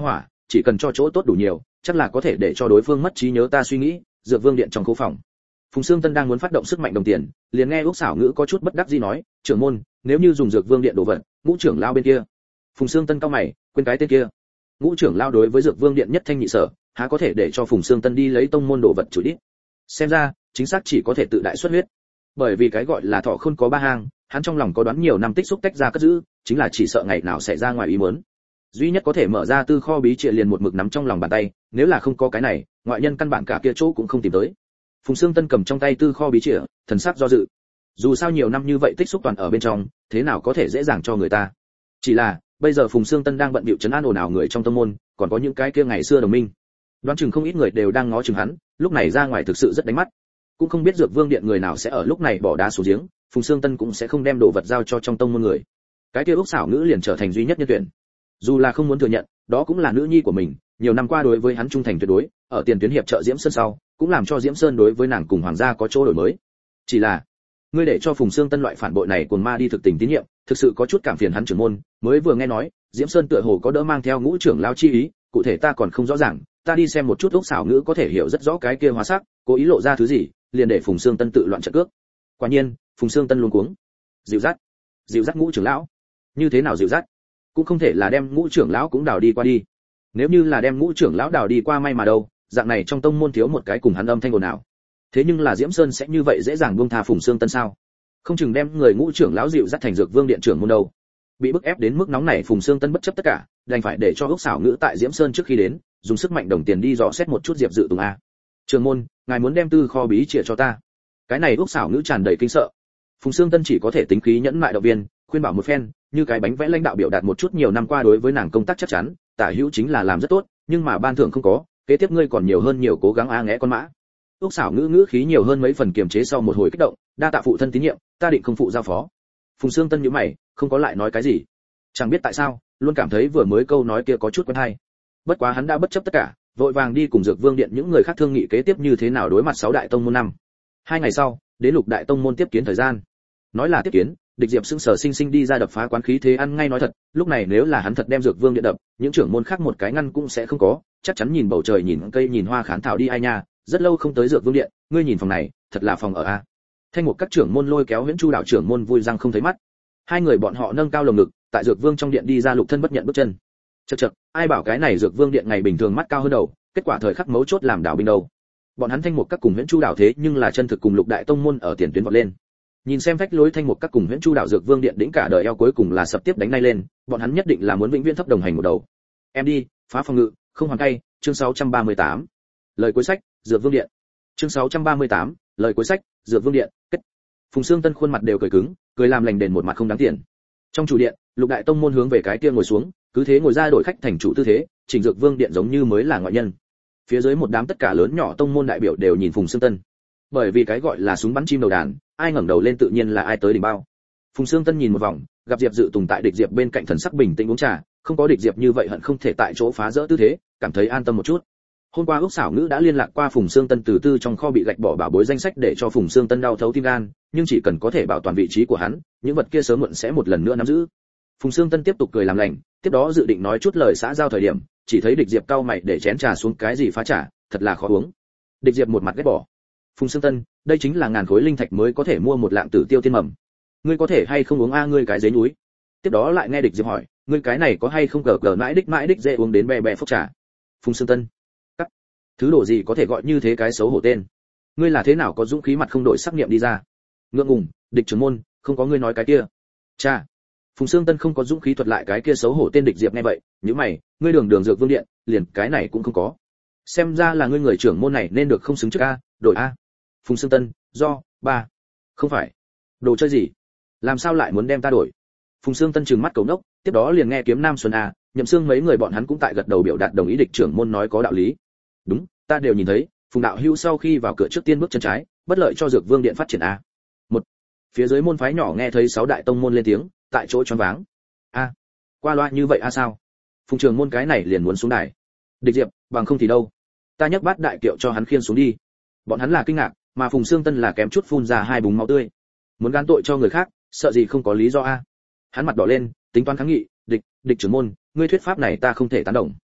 chỉ cần cho chỗ tốt đủ nhiều, chắc là có thể để cho đối phương mất trí nhớ. Ta suy nghĩ, dược vương điện trong khu phòng. Phùng Xương Tân đang muốn phát động sức mạnh đồng tiền, liền nghe Úc Xảo Ngữ có chút bất đắc dĩ nói, trưởng môn, nếu như dùng dược vương điện đồ vật, ngũ trưởng lao bên kia. Phùng Xương Tân cau mày, quên cái tên kia. Ngũ trưởng lao đối với dược vương điện nhất thanh nhị sở, há có thể để cho Phùng Xương Tân đi lấy tông môn đồ vật chủ đít. Xem ra, chính xác chỉ có thể tự đại xuất huyết. Bởi vì cái gọi là thọ khôn có ba hang, hắn trong lòng có đoán nhiều năm tích xúc tách ra cất giữ, chính là chỉ sợ ngày nào sẽ ra ngoài ý muốn. Duy nhất có thể mở ra tư kho bí trịa liền một mực nắm trong lòng bàn tay, nếu là không có cái này, ngoại nhân căn bản cả kia chỗ cũng không tìm tới. Phùng Xương Tân cầm trong tay tư kho bí trịa, thần sắc do dự. Dù sao nhiều năm như vậy tích xúc toàn ở bên trong, thế nào có thể dễ dàng cho người ta. Chỉ là, bây giờ Phùng Xương Tân đang bận bịu trấn an ồn ào người trong tông môn, còn có những cái kia ngày xưa đồng minh. Đoán chừng không ít người đều đang ngó chừng hắn, lúc này ra ngoài thực sự rất đánh mắt. Cũng không biết dược vương điện người nào sẽ ở lúc này bỏ đá xuống giếng, Phùng Xương Tân cũng sẽ không đem đồ vật giao cho trong tông môn người. Cái kia Úc Xảo Ngữ liền trở thành duy nhất nhân tuyển. Dù là không muốn thừa nhận, đó cũng là nữ nhi của mình, nhiều năm qua đối với hắn trung thành tuyệt đối, ở tiền tuyến hiệp trợ Diễm Sơn sau, cũng làm cho Diễm Sơn đối với nàng cùng hoàng gia có chỗ đổi mới. Chỉ là, ngươi để cho Phùng Xương Tân loại phản bội này cuồng ma đi thực tình tín nhiệm, thực sự có chút cảm phiền hắn trưởng môn, mới vừa nghe nói, Diễm Sơn tựa hồ có đỡ mang theo ngũ trưởng lão chi ý, cụ thể ta còn không rõ ràng, ta đi xem một chút. Úc Xảo Ngữ có thể hiểu rất rõ cái kia hóa sắc, cố ý lộ ra thứ gì, liền để Phùng Xương Tân tự loạn trận cước. Quả nhiên, Phùng Xương Tân luống cuống. Dịu dắt, dịu dắt ngũ trưởng lão. Như thế nào dịu dắt? Cũng không thể là đem ngũ trưởng lão cũng đào đi qua đi. Nếu như là đem ngũ trưởng lão đào đi qua may mà đâu, dạng này trong tông môn thiếu một cái cùng hắn âm thanh ồn ào. Thế nhưng là Diễm Sơn sẽ như vậy dễ dàng buông tha Phùng Xương Tân sao? Không chừng đem người ngũ trưởng lão dịu dắt thành dược vương điện trưởng môn đâu. Bị bức ép đến mức nóng này, Phùng Xương Tân bất chấp tất cả, đành phải để cho Úc Xảo Ngữ tại Diễm Sơn trước khi đến, dùng sức mạnh đồng tiền đi dò xét một chút Diệp Dự Tùng a. Trưởng môn, ngài muốn đem tư kho bí trịa cho ta. Cái này Úc Xảo Ngữ tràn đầy kinh sợ. Phùng Xương Tân chỉ có thể tính khí nhẫn mại động viên, khuyên bảo một phen, như cái bánh vẽ lãnh đạo biểu đạt một chút nhiều năm qua đối với nàng công tác chắc chắn, tả hữu chính là làm rất tốt, nhưng mà ban thưởng không có, kế tiếp ngươi còn nhiều hơn nhiều cố gắng a ngẽ con mã. Úc Xảo Ngữ ngữ khí nhiều hơn mấy phần kiềm chế sau một hồi kích động, đa tạ phụ thân tín nhiệm, ta định không phụ giao phó. Phùng Xương Tân nhíu mày, không có lại nói cái gì. Chẳng biết tại sao, luôn cảm thấy vừa mới câu nói kia có chút quen hay. Bất quá hắn đã bất chấp tất cả, vội vàng đi cùng Dược Vương điện những người khác thương nghị kế tiếp như thế nào đối mặt sáu đại tông môn năm. Hai ngày sau, đến Lục đại tông môn tiếp kiến thời gian. Nói là tiếp kiến, Địch Diệp sững sờ sinh sinh đi ra đập phá quán khí thế ăn ngay nói thật, lúc này nếu là hắn thật đem Dược Vương điện đập, những trưởng môn khác một cái ngăn cũng sẽ không có, chắc chắn nhìn bầu trời nhìn cây nhìn hoa khán thảo đi ai nha, rất lâu không tới Dược Vương điện, ngươi nhìn phòng này, thật là phòng ở a. Thanh một các trưởng môn lôi kéo Huyễn Chu đạo trưởng môn vui răng không thấy mắt. Hai người bọn họ nâng cao lồng ngực, tại Dược Vương trong điện đi ra Lục thân bất nhận bước chân. Chậc chậc, ai bảo cái này Dược Vương điện ngày bình thường mắt cao hơn đầu, kết quả thời khắc mấu chốt làm đảo binh đầu. Bọn hắn Thanh một các cùng Huyễn Chu đạo thế nhưng là chân thực cùng Lục đại tông môn ở tiền tuyến vọt lên. Nhìn xem phách lối Thanh một các cùng Huyễn Chu đạo Dược Vương điện đỉnh cả đời eo cuối cùng là sập tiếp đánh nay lên, bọn hắn nhất định là muốn vĩnh viễn thấp đồng hành một đầu. Em đi, phá phòng ngự, không hoàn tay, chương sáu trăm ba mươi tám. Lời cuối sách, Dược Vương điện. Chương sáu trăm ba mươi tám, lời cuối sách, Dược Vương điện, kết. Phùng Xương Tân khuôn mặt đều cười cứng, cười làm lành đền một mặt không đáng tiền. Trong chủ điện, Lục đại tông môn hướng về cái kia ngồi xuống, cứ thế ngồi ra đổi khách thành chủ tư thế, Trình Dược Vương điện giống như mới là ngoại nhân. Phía dưới một đám tất cả lớn nhỏ tông môn đại biểu đều nhìn Phùng Xương Tân. Bởi vì cái gọi là súng bắn chim đầu đàn, ai ngẩng đầu lên tự nhiên là ai tới đỉnh bao. Phùng Xương Tân nhìn một vòng, gặp Diệp Dự Tùng tại Địch Diệp bên cạnh thần sắc bình tĩnh uống trà, không có Địch Diệp như vậy hận không thể tại chỗ phá rỡ tư thế, cảm thấy an tâm một chút. Hôm qua Úc Xảo Ngữ đã liên lạc qua Phùng Xương Tân từ tư trong kho bị gạch bỏ bảo bối danh sách để cho Phùng Xương Tân đau thấu tim gan, nhưng chỉ cần có thể bảo toàn vị trí của hắn, những vật kia sớm muộn sẽ một lần nữa nắm giữ. Phùng Xương Tân tiếp tục cười làm lành, tiếp đó dự định nói chút lời xã giao thời điểm, chỉ thấy Địch Diệp cau mày để chén trà xuống, cái gì phá trà, thật là khó uống. Địch Diệp một mặt ghét bỏ. Phùng Xương Tân, đây chính là ngàn khối linh thạch mới có thể mua một lạng tử tiêu tiên mầm. Ngươi có thể hay không uống a ngươi cái dế núi. Tiếp đó lại nghe Địch Diệp hỏi, ngươi cái này có hay không cờ cờ mãi đích mãi đích dễ uống đến bè bè phốc trà. Phùng Xương Tân, cắt. Thứ đồ gì có thể gọi như thế cái xấu hổ tên. Ngươi là thế nào có dũng khí mặt không đổi sắc niệm đi ra. Ngượng ngùng, Địch trưởng môn, không có ngươi nói cái kia. Cha. Phùng Xương Tân không có dũng khí thuật lại cái kia xấu hổ tên. Địch Diệp nghe vậy, nhíu mày, ngươi đường đường Dược Vương điện, liền cái này cũng không có. Xem ra là ngươi người trưởng môn này nên được không xứng trước a, đổi a. Phùng Xương Tân, do, ba. Không phải. Đồ chơi gì? Làm sao lại muốn đem ta đổi? Phùng Xương Tân trừng mắt cầu nốc, tiếp đó liền nghe Kiếm Nam Xuân a, Nhậm Xương mấy người bọn hắn cũng tại gật đầu biểu đạt đồng ý. Địch trưởng môn nói có đạo lý. Đúng, ta đều nhìn thấy, Phùng đạo hữu sau khi vào cửa trước tiên bước chân trái, bất lợi cho Dược Vương điện phát triển a. Một. Phía dưới môn phái nhỏ nghe thấy sáu đại tông môn lên tiếng, tại chỗ choáng váng. A, qua loa như vậy a sao? Phùng trưởng môn cái này liền muốn xuống đài. Địch Diệp, bằng không thì đâu? Ta nhấc bát đại kiệu cho hắn khiêng xuống đi. Bọn hắn là kinh ngạc, mà Phùng Xương Tân là kém chút phun ra hai búng máu tươi. Muốn gán tội cho người khác, sợ gì không có lý do a. Hắn mặt đỏ lên, tính toán kháng nghị, địch, địch trưởng môn, ngươi thuyết pháp này ta không thể tán đồng.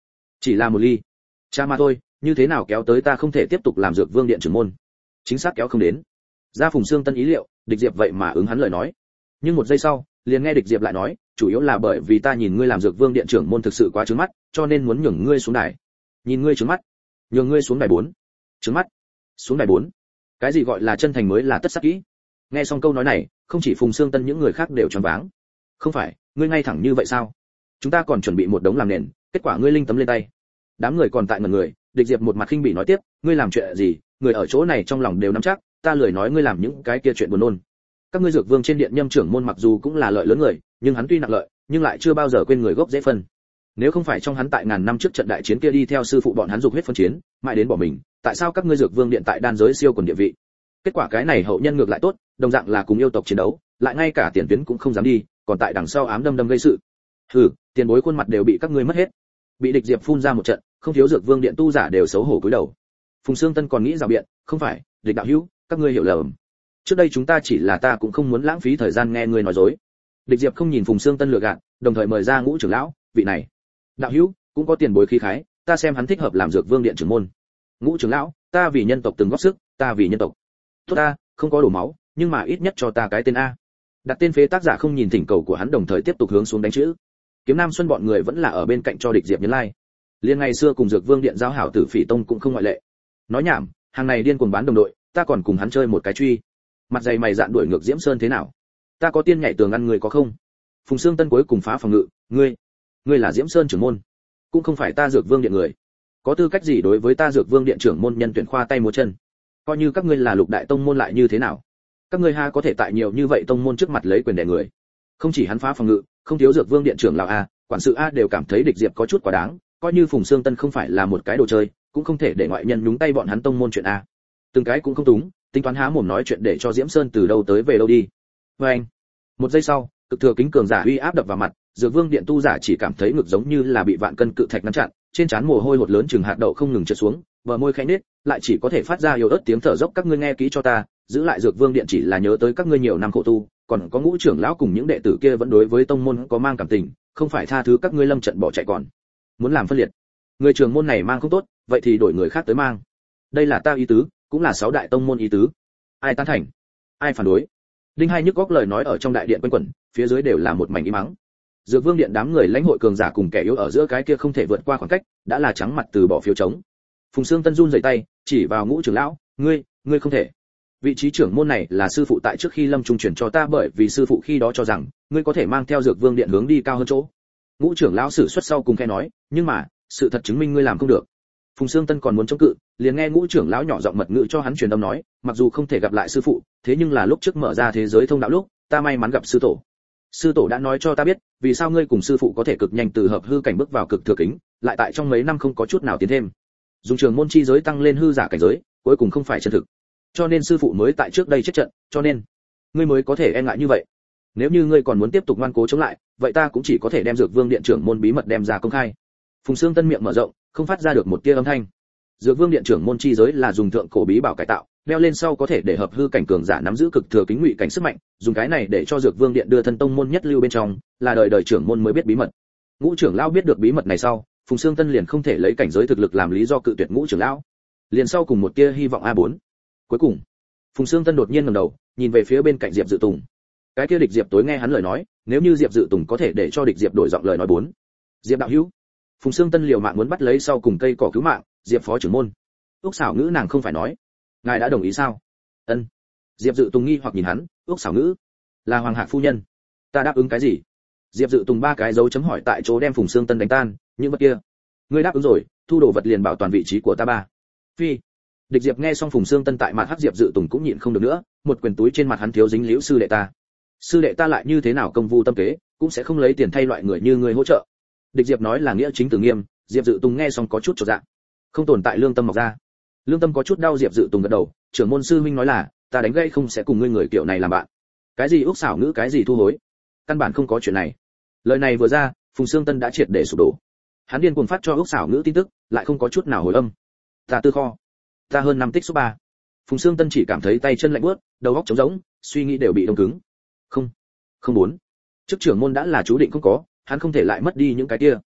Chỉ là một ly cha mà thôi, như thế nào kéo tới ta không thể tiếp tục làm dược vương điện trưởng môn. Chính xác kéo không đến. Ra Phùng Xương Tân ý liệu, Địch Diệp vậy mà ứng hắn lời nói. Nhưng một giây sau, liền nghe Địch Diệp lại nói, chủ yếu là bởi vì ta nhìn ngươi làm dược vương điện trưởng môn thực sự quá trướng mắt, cho nên muốn nhường ngươi xuống đài. Nhìn ngươi trướng mắt, nhường ngươi xuống đài bốn. Trướng mắt, xuống đài bốn. Cái gì gọi là chân thành mới là tất sắc kỹ. Nghe xong câu nói này, không chỉ Phùng Xương Tân những người khác đều choáng váng. Không phải, ngươi ngay thẳng như vậy sao? Chúng ta còn chuẩn bị một đống làm nền, kết quả ngươi linh tấm lên tay. Đám người còn tại ngẩn người, Địch Diệp một mặt khinh bỉ nói tiếp, ngươi làm chuyện gì, người ở chỗ này trong lòng đều nắm chắc, ta lười nói ngươi làm những cái kia chuyện buồn nôn. Các ngươi dược vương trên điện nhâm trưởng môn mặc dù cũng là lợi lớn người, nhưng hắn tuy nặng lợi, nhưng lại chưa bao giờ quên người gốc dễ phân. Nếu không phải trong hắn tại ngàn năm trước trận đại chiến kia đi theo sư phụ bọn hắn dục huyết phân chiến, mãi đến bỏ mình, tại sao các ngươi dược vương điện tại đan giới siêu quần địa vị? Kết quả cái này hậu nhân ngược lại tốt, đồng dạng là cùng yêu tộc chiến đấu, lại ngay cả tiền tuyến cũng không dám đi, còn tại đằng sau ám đâm đâm gây sự. Hừ, tiền bối khuôn mặt đều bị các ngươi mất hết. Bị Địch Diệp phun ra một trận, không thiếu dược vương điện tu giả đều xấu hổ cúi đầu. Phùng Xương Tân còn nghĩ rào biện, không phải, Địch đạo hữu, các ngươi hiểu lầm. Trước đây chúng ta chỉ là ta cũng không muốn lãng phí thời gian nghe ngươi nói dối. Địch Diệp không nhìn Phùng Xương Tân lừa gạt, đồng thời mời ra Ngũ trưởng lão, vị này, đạo hữu, cũng có tiền bối khí khái, ta xem hắn thích hợp làm dược vương điện trưởng môn. Ngũ trưởng lão, ta vì nhân tộc từng góp sức, ta vì nhân tộc. Tốt ta, không có đổ máu, nhưng mà ít nhất cho ta cái tên a. Đặt tên phế tác giả không nhìn thỉnh cầu của hắn, đồng thời tiếp tục hướng xuống đánh chữ. Kiếm Nam Xuân bọn người vẫn là ở bên cạnh cho Địch Diệp nhấn like. Liên ngày xưa cùng dược vương điện giao hảo Tử Phỉ Tông cũng không ngoại lệ. Nói nhảm, hàng này điên cuồng bán đồng đội, ta còn cùng hắn chơi một cái truy. Mặt dày mày dạn đuổi ngược Diễm Sơn thế nào? Ta có tiên nhảy tường ăn người có không? Phùng Xương Tân cuối cùng phá phòng ngự, ngươi, ngươi là Diễm Sơn trưởng môn, cũng không phải ta dược vương điện người, có tư cách gì đối với ta dược vương điện trưởng môn nhân tuyển khoa tay múa chân? Coi như các ngươi là lục đại tông môn lại như thế nào? Các ngươi ha có thể tại nhiều như vậy tông môn trước mặt lấy quyền đè người? Không chỉ hắn phá phòng ngự, không thiếu dược vương điện trưởng lão a, quản sự a đều cảm thấy Địch Diệp có chút quá đáng, coi như Phùng Xương Tân không phải là một cái đồ chơi, cũng không thể để ngoại nhân nhúng tay bọn hắn tông môn chuyện a. Từng cái cũng không túng, tính toán há mồm nói chuyện để cho Diễm Sơn từ đâu tới về đâu đi. Và anh, một giây sau, cực thừa kính cường giả uy áp đập vào mặt, dược vương điện tu giả chỉ cảm thấy ngực giống như là bị vạn cân cự thạch ngăn chặn, trên trán mồ hôi hột lớn chừng hạt đậu không ngừng trượt xuống, bờ môi khẽ nết, lại chỉ có thể phát ra yếu ớt tiếng thở dốc. Các ngươi nghe kỹ cho ta, giữ lại dược vương điện chỉ là nhớ tới các ngươi nhiều năm khổ tu, còn có Ngũ trưởng lão cùng những đệ tử kia vẫn đối với tông môn có mang cảm tình, không phải tha thứ các ngươi lâm trận bỏ chạy còn muốn làm phân liệt. Người trưởng môn này mang không tốt, vậy thì đổi người khác tới mang. Đây là ta ý tứ, cũng là sáu đại tông môn ý tứ. Ai tán thành, ai phản đối? Đinh Hai nhức góc lời nói ở trong đại điện quanh quẩn, phía dưới đều là một mảnh im mắng. Dược vương điện đám người lãnh hội cường giả cùng kẻ yếu ở giữa cái kia không thể vượt qua khoảng cách, đã là trắng mặt từ bỏ phiếu chống. Phùng Xương Tân run rẩy tay, chỉ vào Ngũ trưởng lão, ngươi, ngươi không thể. Vị trí trưởng môn này là sư phụ tại trước khi lâm trung chuyển cho ta, bởi vì sư phụ khi đó cho rằng ngươi có thể mang theo dược vương điện hướng đi cao hơn chỗ. Ngũ trưởng lão sử xuất sau cùng khẽ nói, nhưng mà sự thật chứng minh ngươi làm không được. Phùng Xương Tân còn muốn chống cự, liền nghe Ngũ trưởng lão nhỏ giọng mật ngữ cho hắn truyền âm nói, mặc dù không thể gặp lại sư phụ, thế nhưng là lúc trước mở ra thế giới thông đạo lúc, ta may mắn gặp sư tổ. Sư tổ đã nói cho ta biết, vì sao ngươi cùng sư phụ có thể cực nhanh từ hợp hư cảnh bước vào cực thừa kính, lại tại trong mấy năm không có chút nào tiến thêm. Dùng trường môn chi giới tăng lên hư giả cảnh giới, cuối cùng không phải chân thực. Cho nên sư phụ mới tại trước đây chết trận, cho nên ngươi mới có thể e ngại như vậy. Nếu như ngươi còn muốn tiếp tục ngoan cố chống lại, vậy ta cũng chỉ có thể đem dược vương điện trưởng môn bí mật đem ra công khai. Phùng Xương Tân miệng mở rộng, không phát ra được một tia âm thanh. Dược vương điện trưởng môn chi giới là dùng thượng cổ bí bảo cải tạo, đeo lên sau có thể để hợp hư cảnh cường giả nắm giữ cực thừa kính ngụy cảnh sức mạnh, dùng cái này để cho dược vương điện đưa thân tông môn nhất lưu bên trong, là đời đời trưởng môn mới biết bí mật. Ngũ trưởng lão biết được bí mật này sau, Phùng Xương Tân liền không thể lấy cảnh giới thực lực làm lý do cự tuyệt Ngũ trưởng lão. Liền sau cùng một tia hy vọng a bốn. Cuối cùng, Phùng Xương Tân đột nhiên ngẩng đầu, nhìn về phía bên cạnh Diệp Dự Tùng. Cái kia Địch Diệp tối nghe hắn lời nói, nếu như Diệp Dự Tùng có thể để cho Địch Diệp đổi giọng lời nói bốn. Diệp đạo hữu. Phùng Xương Tân liều mạng muốn bắt lấy sau cùng cây cỏ cứu mạng, Diệp phó trưởng môn. Úc Xảo Ngữ nàng không phải nói, ngài đã đồng ý sao? Ân. Diệp Dự Tùng nghi hoặc nhìn hắn, Úc Xảo Ngữ là Hoàng Hạc phu nhân. Ta đáp ứng cái gì? Diệp Dự Tùng ba cái dấu chấm hỏi tại chỗ đem Phùng Xương Tân đánh tan, những vật kia, ngươi đáp ứng rồi, thu đồ vật liền bảo toàn vị trí của ta ba. Phi. Địch Diệp nghe xong Phùng Xương Tân tại mặt hắc Diệp Dự Tùng cũng nhịn không được nữa, một quyền túi trên mặt hắn thiếu dính liễu sư đệ ta. Sư đệ ta lại như thế nào công vu tâm kế, cũng sẽ không lấy tiền thay loại người như ngươi hỗ trợ. Địch Diệp nói là nghĩa chính từ nghiêm, Diệp Dự Tùng nghe xong có chút chột dạ. Không tồn tại lương tâm mọc ra. Lương tâm có chút đau, Diệp Dự Tùng gật đầu, trưởng môn sư huynh nói là, ta đánh gãy không sẽ cùng ngươi người kiểu này làm bạn. Cái gì Úc Xảo Ngữ cái gì thu hối, căn bản không có chuyện này. Lời này vừa ra, Phùng Xương Tân đã triệt để sụp đổ. Hắn điên cuồng phát cho Úc Xảo Ngữ tin tức, lại không có chút nào hồi âm. Ta tư kho, ta hơn năm tích số ba. Phùng Xương Tân chỉ cảm thấy tay chân lạnh buốt, đầu óc trống rỗng, suy nghĩ đều bị đông cứng. Không, không muốn. Chức trưởng môn đã là chú định không có, hắn không thể lại mất đi những cái kia.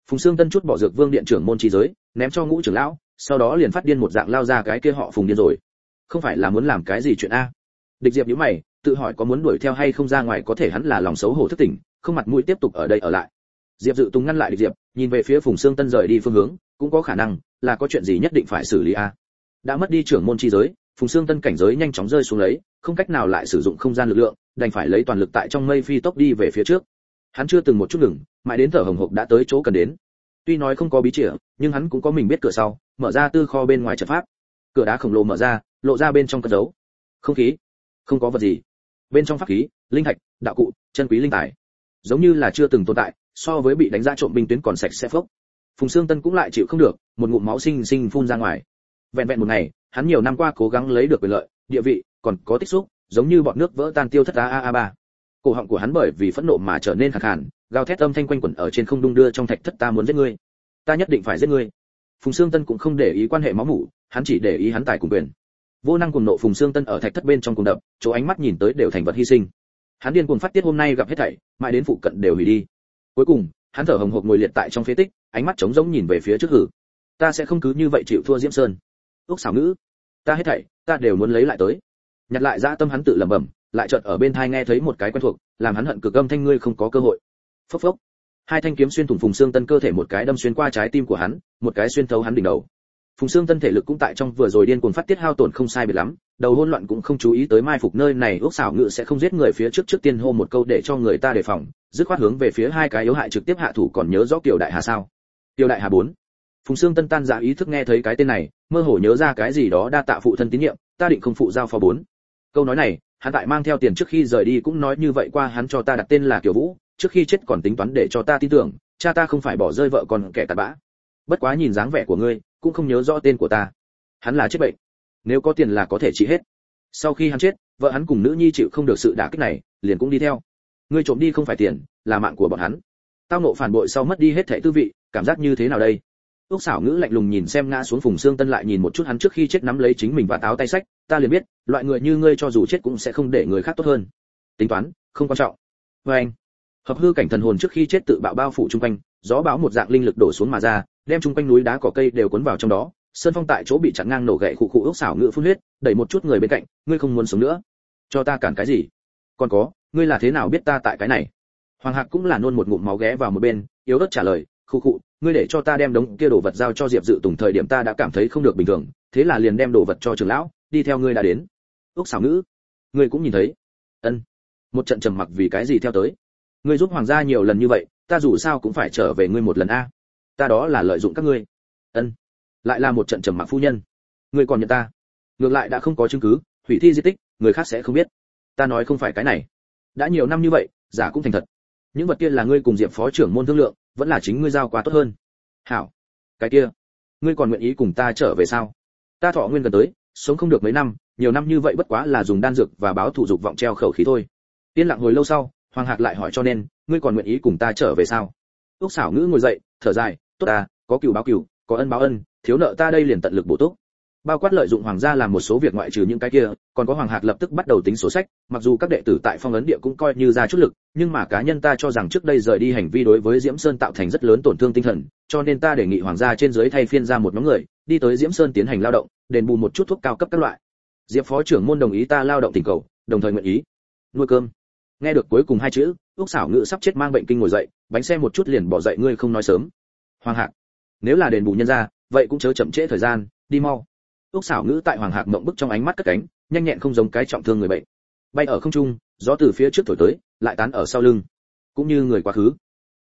Phùng Xương Tân chút bỏ dược vương điện trưởng môn chi giới, ném cho Ngũ trưởng lão, sau đó liền phát điên một dạng lao ra cái kia họ Phùng điên rồi. Không phải là muốn làm cái gì chuyện a? Địch Diệp nhíu mày, tự hỏi có muốn đuổi theo hay không ra ngoài, có thể hắn là lòng xấu hổ thức tỉnh, không mặt mũi tiếp tục ở đây ở lại. Diệp Dự Tùng ngăn lại Địch Diệp, nhìn về phía Phùng Xương Tân rời đi phương hướng, cũng có khả năng là có chuyện gì nhất định phải xử lý a. Đã mất đi trưởng môn chi giới, Phùng Xương Tân cảnh giới nhanh chóng rơi xuống lấy, không cách nào lại sử dụng không gian lực lượng, đành phải lấy toàn lực tại trong mây phi tốc đi về phía trước. Hắn chưa từng một chút ngừng, mãi đến thở hồng hộc đã tới chỗ cần đến. Tuy nói không có bí chìa, nhưng hắn cũng có mình biết cửa sau, mở ra tư kho bên ngoài trận pháp. Cửa đá khổng lồ mở ra, lộ ra bên trong cất giấu không khí, không có vật gì. Bên trong pháp khí, linh thạch, đạo cụ, chân quý linh tài, giống như là chưa từng tồn tại, so với bị đánh ra trộm binh tuyến còn sạch sẽ phốc. Phùng Xương Tân cũng lại chịu không được, một ngụm máu sinh sinh phun ra ngoài. Vẹn vẹn một ngày, hắn nhiều năm qua cố gắng lấy được quyền lợi, địa vị, còn có tích xúc, giống như bọt nước vỡ tan tiêu thất a a a ba. Cổ họng của hắn bởi vì phẫn nộ mà trở nên khàn khàn, gào thét âm thanh quanh quẩn ở trên không đung đưa trong thạch thất, ta muốn giết ngươi, ta nhất định phải giết ngươi. Phùng Xương Tân cũng không để ý quan hệ máu mủ, hắn chỉ để ý hắn tài cùng quyền. Vô năng cùng nộ Phùng Xương Tân ở thạch thất bên trong cùng đập, chỗ ánh mắt nhìn tới đều thành vật hy sinh. Hắn điên cuồng phát tiết hôm nay gặp hết thảy, mãi đến phụ cận đều hủy đi. Cuối cùng, hắn thở hồng hộc ngồi liệt tại trong phế tích, ánh mắt trống rỗng nhìn về phía trước hử. Ta sẽ không cứ như vậy chịu thua Diễm Sơn. Úc xảo ngữ, ta hết thảy, ta đều muốn lấy lại tới. Nhặt lại dã tâm hắn tự lẩm bẩm, lại chợt ở bên tai nghe thấy một cái quen thuộc, làm hắn hận cực âm thanh, ngươi không có cơ hội. Phốc phốc. Hai thanh kiếm xuyên thủng Phùng Xương Tân cơ thể, một cái đâm xuyên qua trái tim của hắn, một cái xuyên thấu hắn đỉnh đầu. Phùng Xương Tân thể lực cũng tại trong vừa rồi điên cuồng phát tiết hao tổn không sai biệt lắm, đầu hỗn loạn cũng không chú ý tới mai phục nơi này. Úc xảo ngự sẽ không giết người phía trước trước tiên hô một câu để cho người ta đề phòng, dứt khoát hướng về phía hai cái yếu hại trực tiếp hạ thủ. Còn nhớ rõ Kiều Đại Hà sao? Kiều Đại Hà bốn. Phùng Xương Tân tan ra ý thức nghe thấy cái tên này, mơ hồ nhớ ra cái gì đó, đa tạ phụ thân tín nhiệm, ta định không phụ giao phó bốn. Câu nói này, hắn tại mang theo tiền trước khi rời đi cũng nói như vậy qua, hắn cho ta đặt tên là Kiều Vũ, trước khi chết còn tính toán để cho ta tin tưởng, cha ta không phải bỏ rơi vợ còn kẻ tàn bã. Bất quá nhìn dáng vẻ của ngươi, cũng không nhớ rõ tên của ta. Hắn là chết bệnh, nếu có tiền là có thể trị hết. Sau khi hắn chết, vợ hắn cùng nữ nhi chịu không được sự đả kích này, liền cũng đi theo. Ngươi trộm đi không phải tiền, là mạng của bọn hắn. Tao nộ phản bội sau mất đi hết thảy tư vị, cảm giác như thế nào đây? Úc xảo ngữ lạnh lùng nhìn xem ngã xuống Phùng Xương Tân, lại nhìn một chút hắn trước khi chết nắm lấy chính mình và táo tay sách, ta liền biết, loại người như ngươi cho dù chết cũng sẽ không để người khác tốt hơn. Tính toán, không quan trọng. Và anh, hợp hư cảnh thần hồn trước khi chết tự bạo bao phủ chung quanh, gió bão một dạng linh lực đổ xuống mà ra, đem chung quanh núi đá cỏ cây đều cuốn vào trong đó. Sơn phong tại chỗ bị chặn ngang nổ gậy khụ khụ. Úc xảo ngữ phun huyết, đẩy một chút người bên cạnh, ngươi không muốn sống nữa, cho ta cản cái gì? Còn có, ngươi là thế nào biết ta tại cái này? Hoàng Hạc cũng là nôn một ngụm máu ghé vào một bên, yếu ớt trả lời, khụ khụ, ngươi để cho ta đem đống kia đồ vật giao cho Diệp Dự Tùng thời điểm ta đã cảm thấy không được bình thường, thế là liền đem đồ vật cho trưởng lão, đi theo ngươi đã đến. Úc xảo ngữ, ngươi cũng nhìn thấy. Ân. Một trận trầm mặc, vì cái gì theo tới? Ngươi giúp hoàng gia nhiều lần như vậy, ta dù sao cũng phải trở về ngươi một lần a. Ta đó là lợi dụng các ngươi. Ân. Lại là một trận trầm mặc, phu nhân. Ngươi còn nhận ta? Ngược lại đã không có chứng cứ, hủy thi di tích, người khác sẽ không biết. Ta nói không phải cái này. Đã nhiều năm như vậy, giả cũng thành thật. Những vật kia là ngươi cùng Diệp phó trưởng môn thương lượng, vẫn là chính ngươi giao qua tốt hơn. Hảo. Cái kia, ngươi còn nguyện ý cùng ta trở về sao? Ta thọ nguyên gần tới, sống không được mấy năm, nhiều năm như vậy bất quá là dùng đan dược và báo thù dục vọng treo khẩu khí thôi. Yên lặng hồi lâu sau, Hoàng Hạc lại hỏi, cho nên, ngươi còn nguyện ý cùng ta trở về sao? Úc xảo ngữ ngồi dậy, thở dài, tốt à, có cừu báo cừu, có ân báo ân, thiếu nợ ta đây liền tận lực bổ túc. Bao quát lợi dụng hoàng gia làm một số việc ngoại trừ những cái kia, còn có Hoàng Hạc lập tức bắt đầu tính sổ sách, mặc dù các đệ tử tại Phong Ấn Địa cũng coi như ra chút lực, nhưng mà cá nhân ta cho rằng trước đây rời đi hành vi đối với Diễm Sơn tạo thành rất lớn tổn thương tinh thần, cho nên ta đề nghị hoàng gia trên dưới thay phiên ra một nhóm người, đi tới Diễm Sơn tiến hành lao động, đền bù một chút thuốc cao cấp các loại. Diệp phó trưởng môn đồng ý ta lao động tình cầu, đồng thời nguyện ý nuôi cơm. Nghe được cuối cùng hai chữ, Úc xảo ngữ sắp chết mang bệnh kinh ngồi dậy, bánh xe một chút liền bỏ dậy, ngươi không nói sớm. Hoàng Hạc, nếu là đền bù nhân ra, vậy cũng chớ chậm trễ thời gian, đi mau. Úc xảo ngữ tại Hoàng Hạc mộng bức trong ánh mắt cất cánh, nhanh nhẹn không giống cái trọng thương người bệnh. Bay ở không trung, gió từ phía trước thổi tới, lại tán ở sau lưng, cũng như người quá khứ.